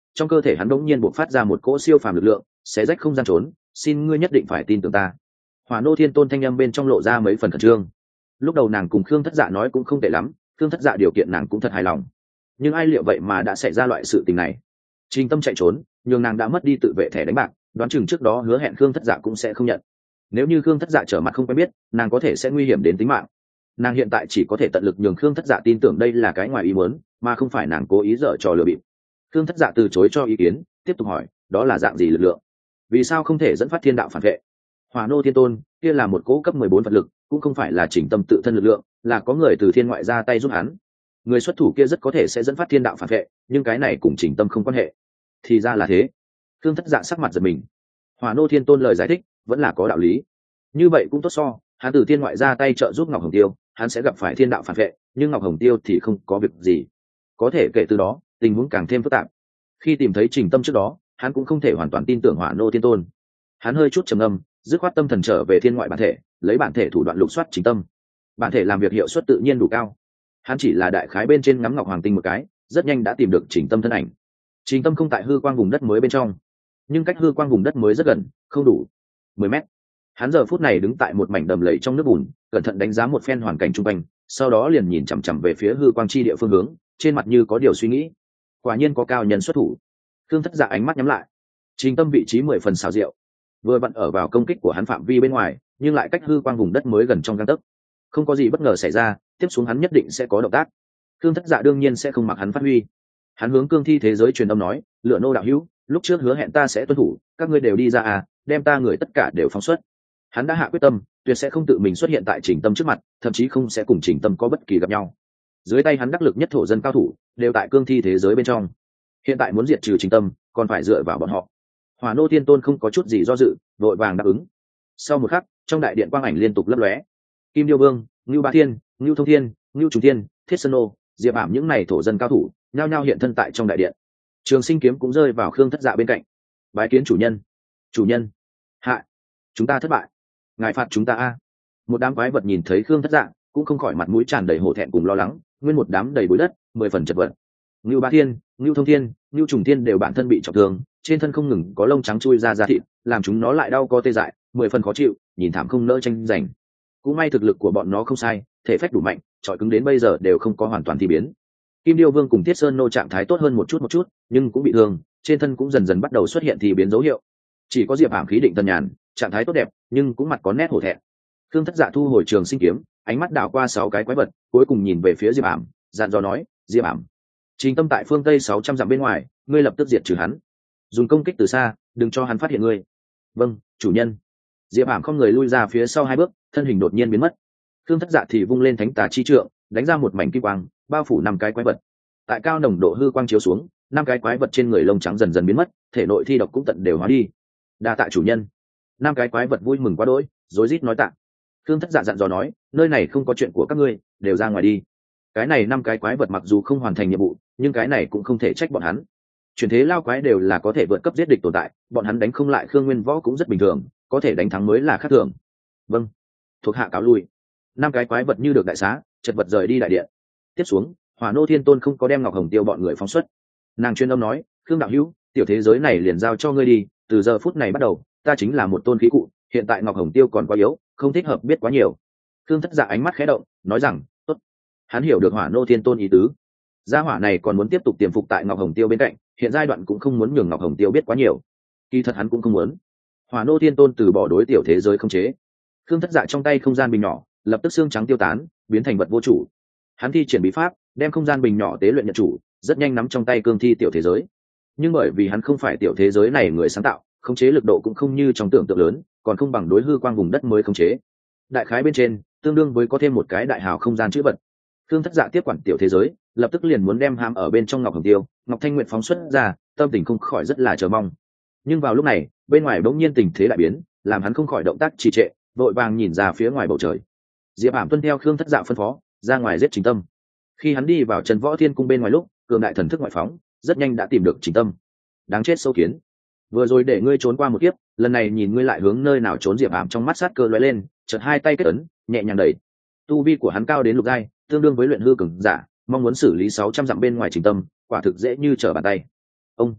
trong cơ thể hắn đ ỗ n g nhiên buộc phát ra một cỗ siêu phàm lực lượng xé rách không gian trốn. Xin ngươi nhất định phải tin tưởng ta. Hỏa Nô Thiên Tôn thanh â m bên trong lộ ra mấy phần khẩn trương. Lúc đầu nàng cùng Khương Thất Dạ nói cũng không tệ lắm, Khương Thất Dạ điều kiện nàng cũng thật hài lòng, nhưng ai liệu vậy mà đã xảy ra loại sự tình này. Trình Tâm chạy trốn, nhưng nàng đã mất đi tự vệ thẻ đánh bạc, đoán chừng trước đó hứa hẹn Khương Thất Dạ cũng sẽ không nhận. Nếu như Khương Thất Dạ trở mặt không quen biết, nàng có thể sẽ nguy hiểm đến tính mạng. Nàng hiện tại chỉ có thể tận lực nhường Khương Thất Dạ tin tưởng đây là cái ngoài ý muốn, mà không phải nàng cố ý dở trò lừa bịp. Khương Thất Dạ từ chối cho ý kiến, tiếp tục hỏi, đó là dạng gì lực lượng? Vì sao không thể dẫn phát thiên đạo phản vệ? Hỏa Nô Thiên Tôn, kia là một cỗ cấp mười bốn vật lực, cũng không phải là Trình Tâm tự thân lực lượng, là có người từ thiên ngoại ra tay giúp hắn. Người xuất thủ kia rất có thể sẽ dẫn phát thiên đạo phản vệ, nhưng cái này cùng Trình Tâm không quan hệ. Thì ra là thế. Khương Thất Dạ sắc mặt giật mình. Hỏa Nô Thiên Tôn lời giải thích vẫn là có đạo lý. Như vậy cũng tốt so, hắn từ thiên ngoại ra tay trợ giúp Ngọc Hồng Tiêu, hắn sẽ gặp phải thiên đạo phản vệ, nhưng Ngọc Hồng Tiêu thì không có việc gì. Có thể kể từ đó, tình huống càng thêm phức tạp. Khi tìm thấy Trình Tâm trước đó, hắn cũng không thể hoàn toàn tin tưởng Hỏa Nô Thiên Tôn. Hắn hơi chút trầm ngâm, dứt khoát tâm thần trở về thiên ngoại bản thể, lấy bản thể thủ đoạn lục soát Trình Tâm. Bản thể làm việc hiệu suất tự nhiên đủ cao. Hắn chỉ là đại khái bên trên ngắm Ngọc Hoàng Tinh một cái, rất nhanh đã tìm được Trình Tâm thân ảnh. Trình Tâm không tại hư quang vùng đất mới bên trong, nhưng cách hư quang vùng đất mới rất gần, không đủ mười mét. Hắn giờ phút này đứng tại một mảnh đầm lầy trong nước bùn, cẩn thận đánh giá một phen hoàn cảnh xung quanh, sau đó liền nhìn chằm chằm về phía hư quang chi địa phương hướng, trên mặt như có điều suy nghĩ. Quả nhiên có cao nhân xuất thủ. Khương Thất Dạ ánh mắt nhắm lại. Trình Tâm vị trí mười phần xảo diệu, vừa vặn ở vào công kích của hắn phạm vi bên ngoài, nhưng lại cách hư quang vùng đất mới gần trong gang tấc. Không có gì bất ngờ xảy ra, tiếp xuống hắn nhất định sẽ có động tác. Khương Thất Dạ đương nhiên sẽ không mặc hắn phát huy. Hắn hướng cương thi thế giới truyền âm nói, Lựa Nô đạo hữu, lúc trước hứa hẹn ta sẽ tuân thủ, các ngươi đều đi ra à, đem ta người tất cả đều phóng xuất. Hắn đã hạ quyết tâm, tuyệt sẽ không tự mình xuất hiện tại Trình Tâm trước mặt, thậm chí không sẽ cùng Trình Tâm có bất kỳ gặp nhau. Dưới tay hắn đắc lực nhất thổ dân cao thủ đều tại cương thi thế giới bên trong, hiện tại muốn diệt trừ Trình Tâm còn phải dựa vào bọn họ. Hỏa Nô Thiên Tôn không có chút gì do dự, vội vàng đáp ứng. Sau một khắc, trong đại điện quang ảnh liên tục lấp lóe. Kim Điêu Vương, Ngưu Bá Thiên, Ngưu Thông Thiên, Ngưu Trùng Thiên, Thiết Sơn Nô, Diệp Ảm những này thổ dân cao thủ nhao nhao hiện thân tại trong đại điện. Trường Sinh kiếm cũng rơi vào Khương Thất Dạ bên cạnh. Bái kiến chủ nhân. Chủ nhân, hại, chúng ta thất bại, ngài phạt chúng ta a. Một đám quái vật nhìn thấy Khương Thất Dạ cũng không khỏi mặt mũi tràn đầy hổ thẹn cùng lo lắng, nguyên một đám đầy bụi đất, mười phần chật vật. Ngưu Bá Thiên, Ngưu Thông Thiên, Ngưu Trùng Thiên đều bản thân bị trọng thương, trên thân không ngừng có lông trắng chui ra da thịt, làm chúng nó lại đau co tê dại, mười phần khó chịu, nhìn thảm không nỡ tranh giành. Cũng may thực lực của bọn nó không sai, thể phách đủ mạnh, trọi cứng đến bây giờ đều không có hoàn toàn thi biến. Kim Điêu Vương cùng Thiết Sơn Nô trạng thái tốt hơn một chút một chút, nhưng cũng bị thương, trên thân cũng dần dần bắt đầu xuất hiện thi biến dấu hiệu. Chỉ có Diệp Ảm khí định thần nhàn, trạng thái tốt đẹp, nhưng cũng mặt có nét hổ thẹn. Khương Thất Dạ thu hồi Trường Sinh kiếm, ánh mắt đảo qua sáu cái quái vật, cuối cùng nhìn về phía Diệp Ảm, dặn dò nói, Diệp Ảm, Trình Tâm tại phương tây sáu trăm dặm bên ngoài, ngươi lập tức diệt trừ hắn, dùng công kích từ xa, đừng cho hắn phát hiện ngươi. Vâng, chủ nhân. Diệp Ảm không người lui ra phía sau hai bước, thân hình đột nhiên biến mất. Khương Thất Dạ thì vung lên thánh tà chi trượng, đánh ra một mảnh kim quang, bao phủ năm cái quái vật. Tại cao nồng độ hư quang chiếu xuống, năm cái quái vật trên người lông trắng dần dần biến mất, thể nội thi độc cũng tận đều hóa đi. Đa tạ chủ nhân. Năm cái quái vật vui mừng quá đỗi, rối rít nói tạ. Khương Thất Dạ dặn dò nói, nơi này không có chuyện của các ngươi, đều ra ngoài đi. Cái này năm cái quái vật mặc dù không hoàn thành nhiệm vụ, nhưng cái này cũng không thể trách bọn hắn. Chuyển thế lao quái đều là có thể vượt cấp giết địch tồn tại, bọn hắn đánh không lại Khương Nguyên Võ cũng rất bình thường, có thể đánh thắng mới là khác thường. Vâng, thuộc hạ cáo lui. Năm cái quái vật như được đại xá, chật vật rời đi đại điện. Tiếp xuống, Hỏa Nô Thiên Tôn không có đem Ngọc Hồng Tiêu bọn người phóng xuất. Nàng chuyên âm nói, Khương đạo hữu, tiểu thế giới này liền giao cho ngươi đi, từ giờ phút này bắt đầu, ta chính là một tôn khí cụ, hiện tại Ngọc Hồng Tiêu còn quá yếu, không thích hợp biết quá nhiều. Khương Thất Dạ ánh mắt khẽ động, nói rằng, tốt. Hắn hiểu được Hỏa Nô Thiên Tôn ý tứ. Gia hỏa này còn muốn tiếp tục tiềm phục tại Ngọc Hồng Tiêu bên cạnh, hiện giai đoạn cũng không muốn nhường Ngọc Hồng Tiêu biết quá nhiều. Kỳ thật hắn cũng không muốn. Hỏa Nô Thiên Tôn từ bỏ đối tiểu thế giới không chế. Khương Thất Dạ trong tay không gian bình nhỏ, lập tức xương trắng tiêu tán, biến thành vật vô chủ. Hắn thi triển bí pháp, đem không gian bình nhỏ tế luyện nhận chủ, rất nhanh nắm trong tay cương thi tiểu thế giới. Nhưng bởi vì hắn không phải tiểu thế giới này người sáng tạo, khống chế lực độ cũng không như trong tưởng tượng lớn, còn không bằng đối hư quang vùng đất mới khống chế. Đại khái bên trên, tương đương với có thêm một cái đại hào không gian chữ vật. Khương Thất Dạ tiếp quản tiểu thế giới, lập tức liền muốn đem hãm ở bên trong Ngọc Hồng Tiêu, Ngọc Thanh Nguyệt phóng xuất ra, tâm tình không khỏi rất là chờ mong. Nhưng vào lúc này, bên ngoài bỗng nhiên tình thế đại biến, làm hắn không khỏi động tác trì trệ, vội vàng nhìn ra phía ngoài bầu trời. Diệp Ảm tuân theo Khương Thất Dạ phân phó, ra ngoài giết Trình Tâm. Khi hắn đi vào Trần Võ Thiên cung bên ngoài lúc, cường đại thần thức ngoại phóng, rất nhanh đã tìm được Trình Tâm. Đáng chết sâu kiến, vừa rồi để ngươi trốn qua một kiếp, lần này nhìn ngươi lại hướng nơi nào trốn. Diệp Ảm trong mắt sát cơ lóe lên, chợt hai tay kết ấn, nhẹ nhàng đẩy. Tu vi của hắn cao đến lục giai, tương đương với luyện hư cường giả, mong muốn xử lý sáu trăm dặm bên ngoài Trình Tâm, quả thực dễ như trở bàn tay. Ông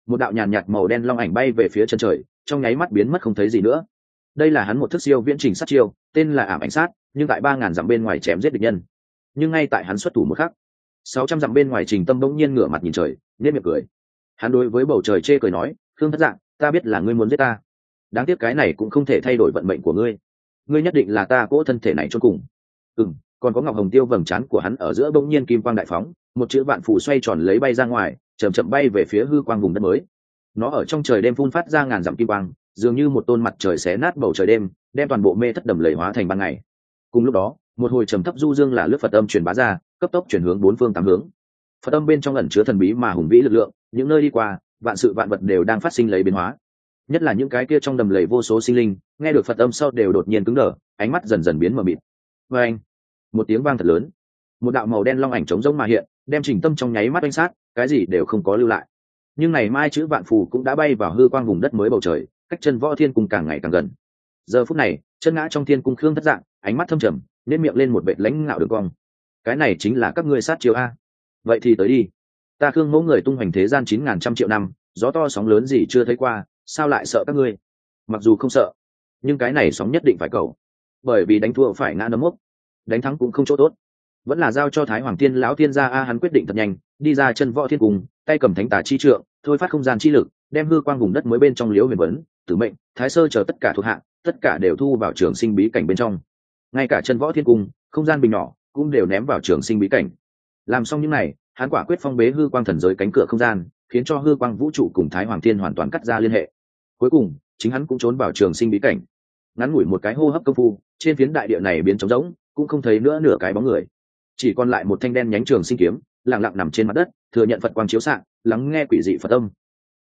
một đạo nhàn nhạt màu đen long ảnh bay về phía chân trời, trong nháy mắt biến mất không thấy gì nữa. Đây là hắn một thức siêu viễn trình sát chiêu, tên là ảm ảnh sát, nhưng tại ba ngàn dặm bên ngoài chém giết địch nhân. Nhưng ngay tại hắn xuất thủ một khắc, sáu trăm dặm bên ngoài Trình Tâm bỗng nhiên ngửa mặt nhìn trời, nhếch miệng cười. Hắn đối với bầu trời chê cười nói, "Khương Thất Dạng, ta biết là ngươi muốn giết ta. Đáng tiếc cái này cũng không thể thay đổi vận mệnh của ngươi. Ngươi nhất định là ta cỗ thân thể này chôn cùng." Ừm, còn có Ngọc Hồng Tiêu vầng trán của hắn ở giữa bỗng nhiên kim quang đại phóng, một chữ vạn phù xoay tròn lấy bay ra ngoài, chậm chậm bay về phía hư quang vùng đất mới. Nó ở trong trời đêm phun phát ra ngàn dặm kim quang, dường như một tôn mặt trời xé nát bầu trời đêm, đem toàn bộ mê thất đầm lầy hóa thành ban ngày. Cùng lúc đó, một hồi trầm thấp du dương là lướt Phật âm truyền bá ra, cấp tốc chuyển hướng bốn phương tám hướng. Phật âm bên trong ẩn chứa thần bí mà hùng vĩ lực lượng, những nơi đi qua, vạn sự vạn vật đều đang phát sinh lấy biến hóa. Nhất là những cái kia trong đầm lầy vô số sinh linh, nghe được Phật âm sau đều đột nhiên cứng đờ, ánh mắt dần dần biến mờ mịt. Và anh, một tiếng vang thật lớn, một đạo màu đen long ảnh trống rỗng mà hiện, đem Trình Tâm trong nháy mắt đánh sát, cái gì đều không có lưu lại. Nhưng này mai chữ vạn phù cũng đã bay vào hư quang vùng đất mới bầu trời, cách chân võ thiên cung càng ngày càng gần. Giờ phút này, chân ngã trong thiên cung Khương Thất Dạng, ánh mắt thâm trầm, nên miệng lên một vệt lãnh ngạo đường cong. Cái này chính là các ngươi sát chiêu a? Vậy thì tới đi. Ta Khương mẫu người tung hoành thế gian chín ngàn trăm triệu năm, gió to sóng lớn gì chưa thấy qua, sao lại sợ các ngươi? Mặc dù không sợ, nhưng cái này sóng nhất định phải cầu, bởi vì đánh thua phải ngã nấm mốc, đánh thắng cũng không chỗ tốt. Vẫn là giao cho Thái Hoàng Tiên lão tiên gia a. Hắn quyết định thật nhanh, đi ra chân võ thiên cung, tay cầm thánh tà chi trượng, thôi phát không gian chi lực, đem hư quang vùng đất mới bên trong liễu huyền vấn, tử mệnh, thái sơ chờ tất cả thuộc hạ, tất cả đều thu vào trường sinh bí cảnh bên trong. Ngay cả chân võ thiên cung, không gian bình nhỏ cũng đều ném vào trường sinh bí cảnh. Làm xong những này, hắn quả quyết phong bế hư quang thần giới cánh cửa không gian, khiến cho hư quang vũ trụ cùng Thái Hoàng Thiên hoàn toàn cắt ra liên hệ. Cuối cùng, chính hắn cũng trốn vào trường sinh bí cảnh. Ngắn ngủi một cái hô hấp công phu, trên phiến đại địa này biến trống rỗng, cũng không thấy nữa nửa cái bóng người. Chỉ còn lại một thanh đen nhánh trường sinh kiếm, lặng lặng nằm trên mặt đất, thừa nhận Phật quang chiếu xạ, lắng nghe quỷ dị Phật âm.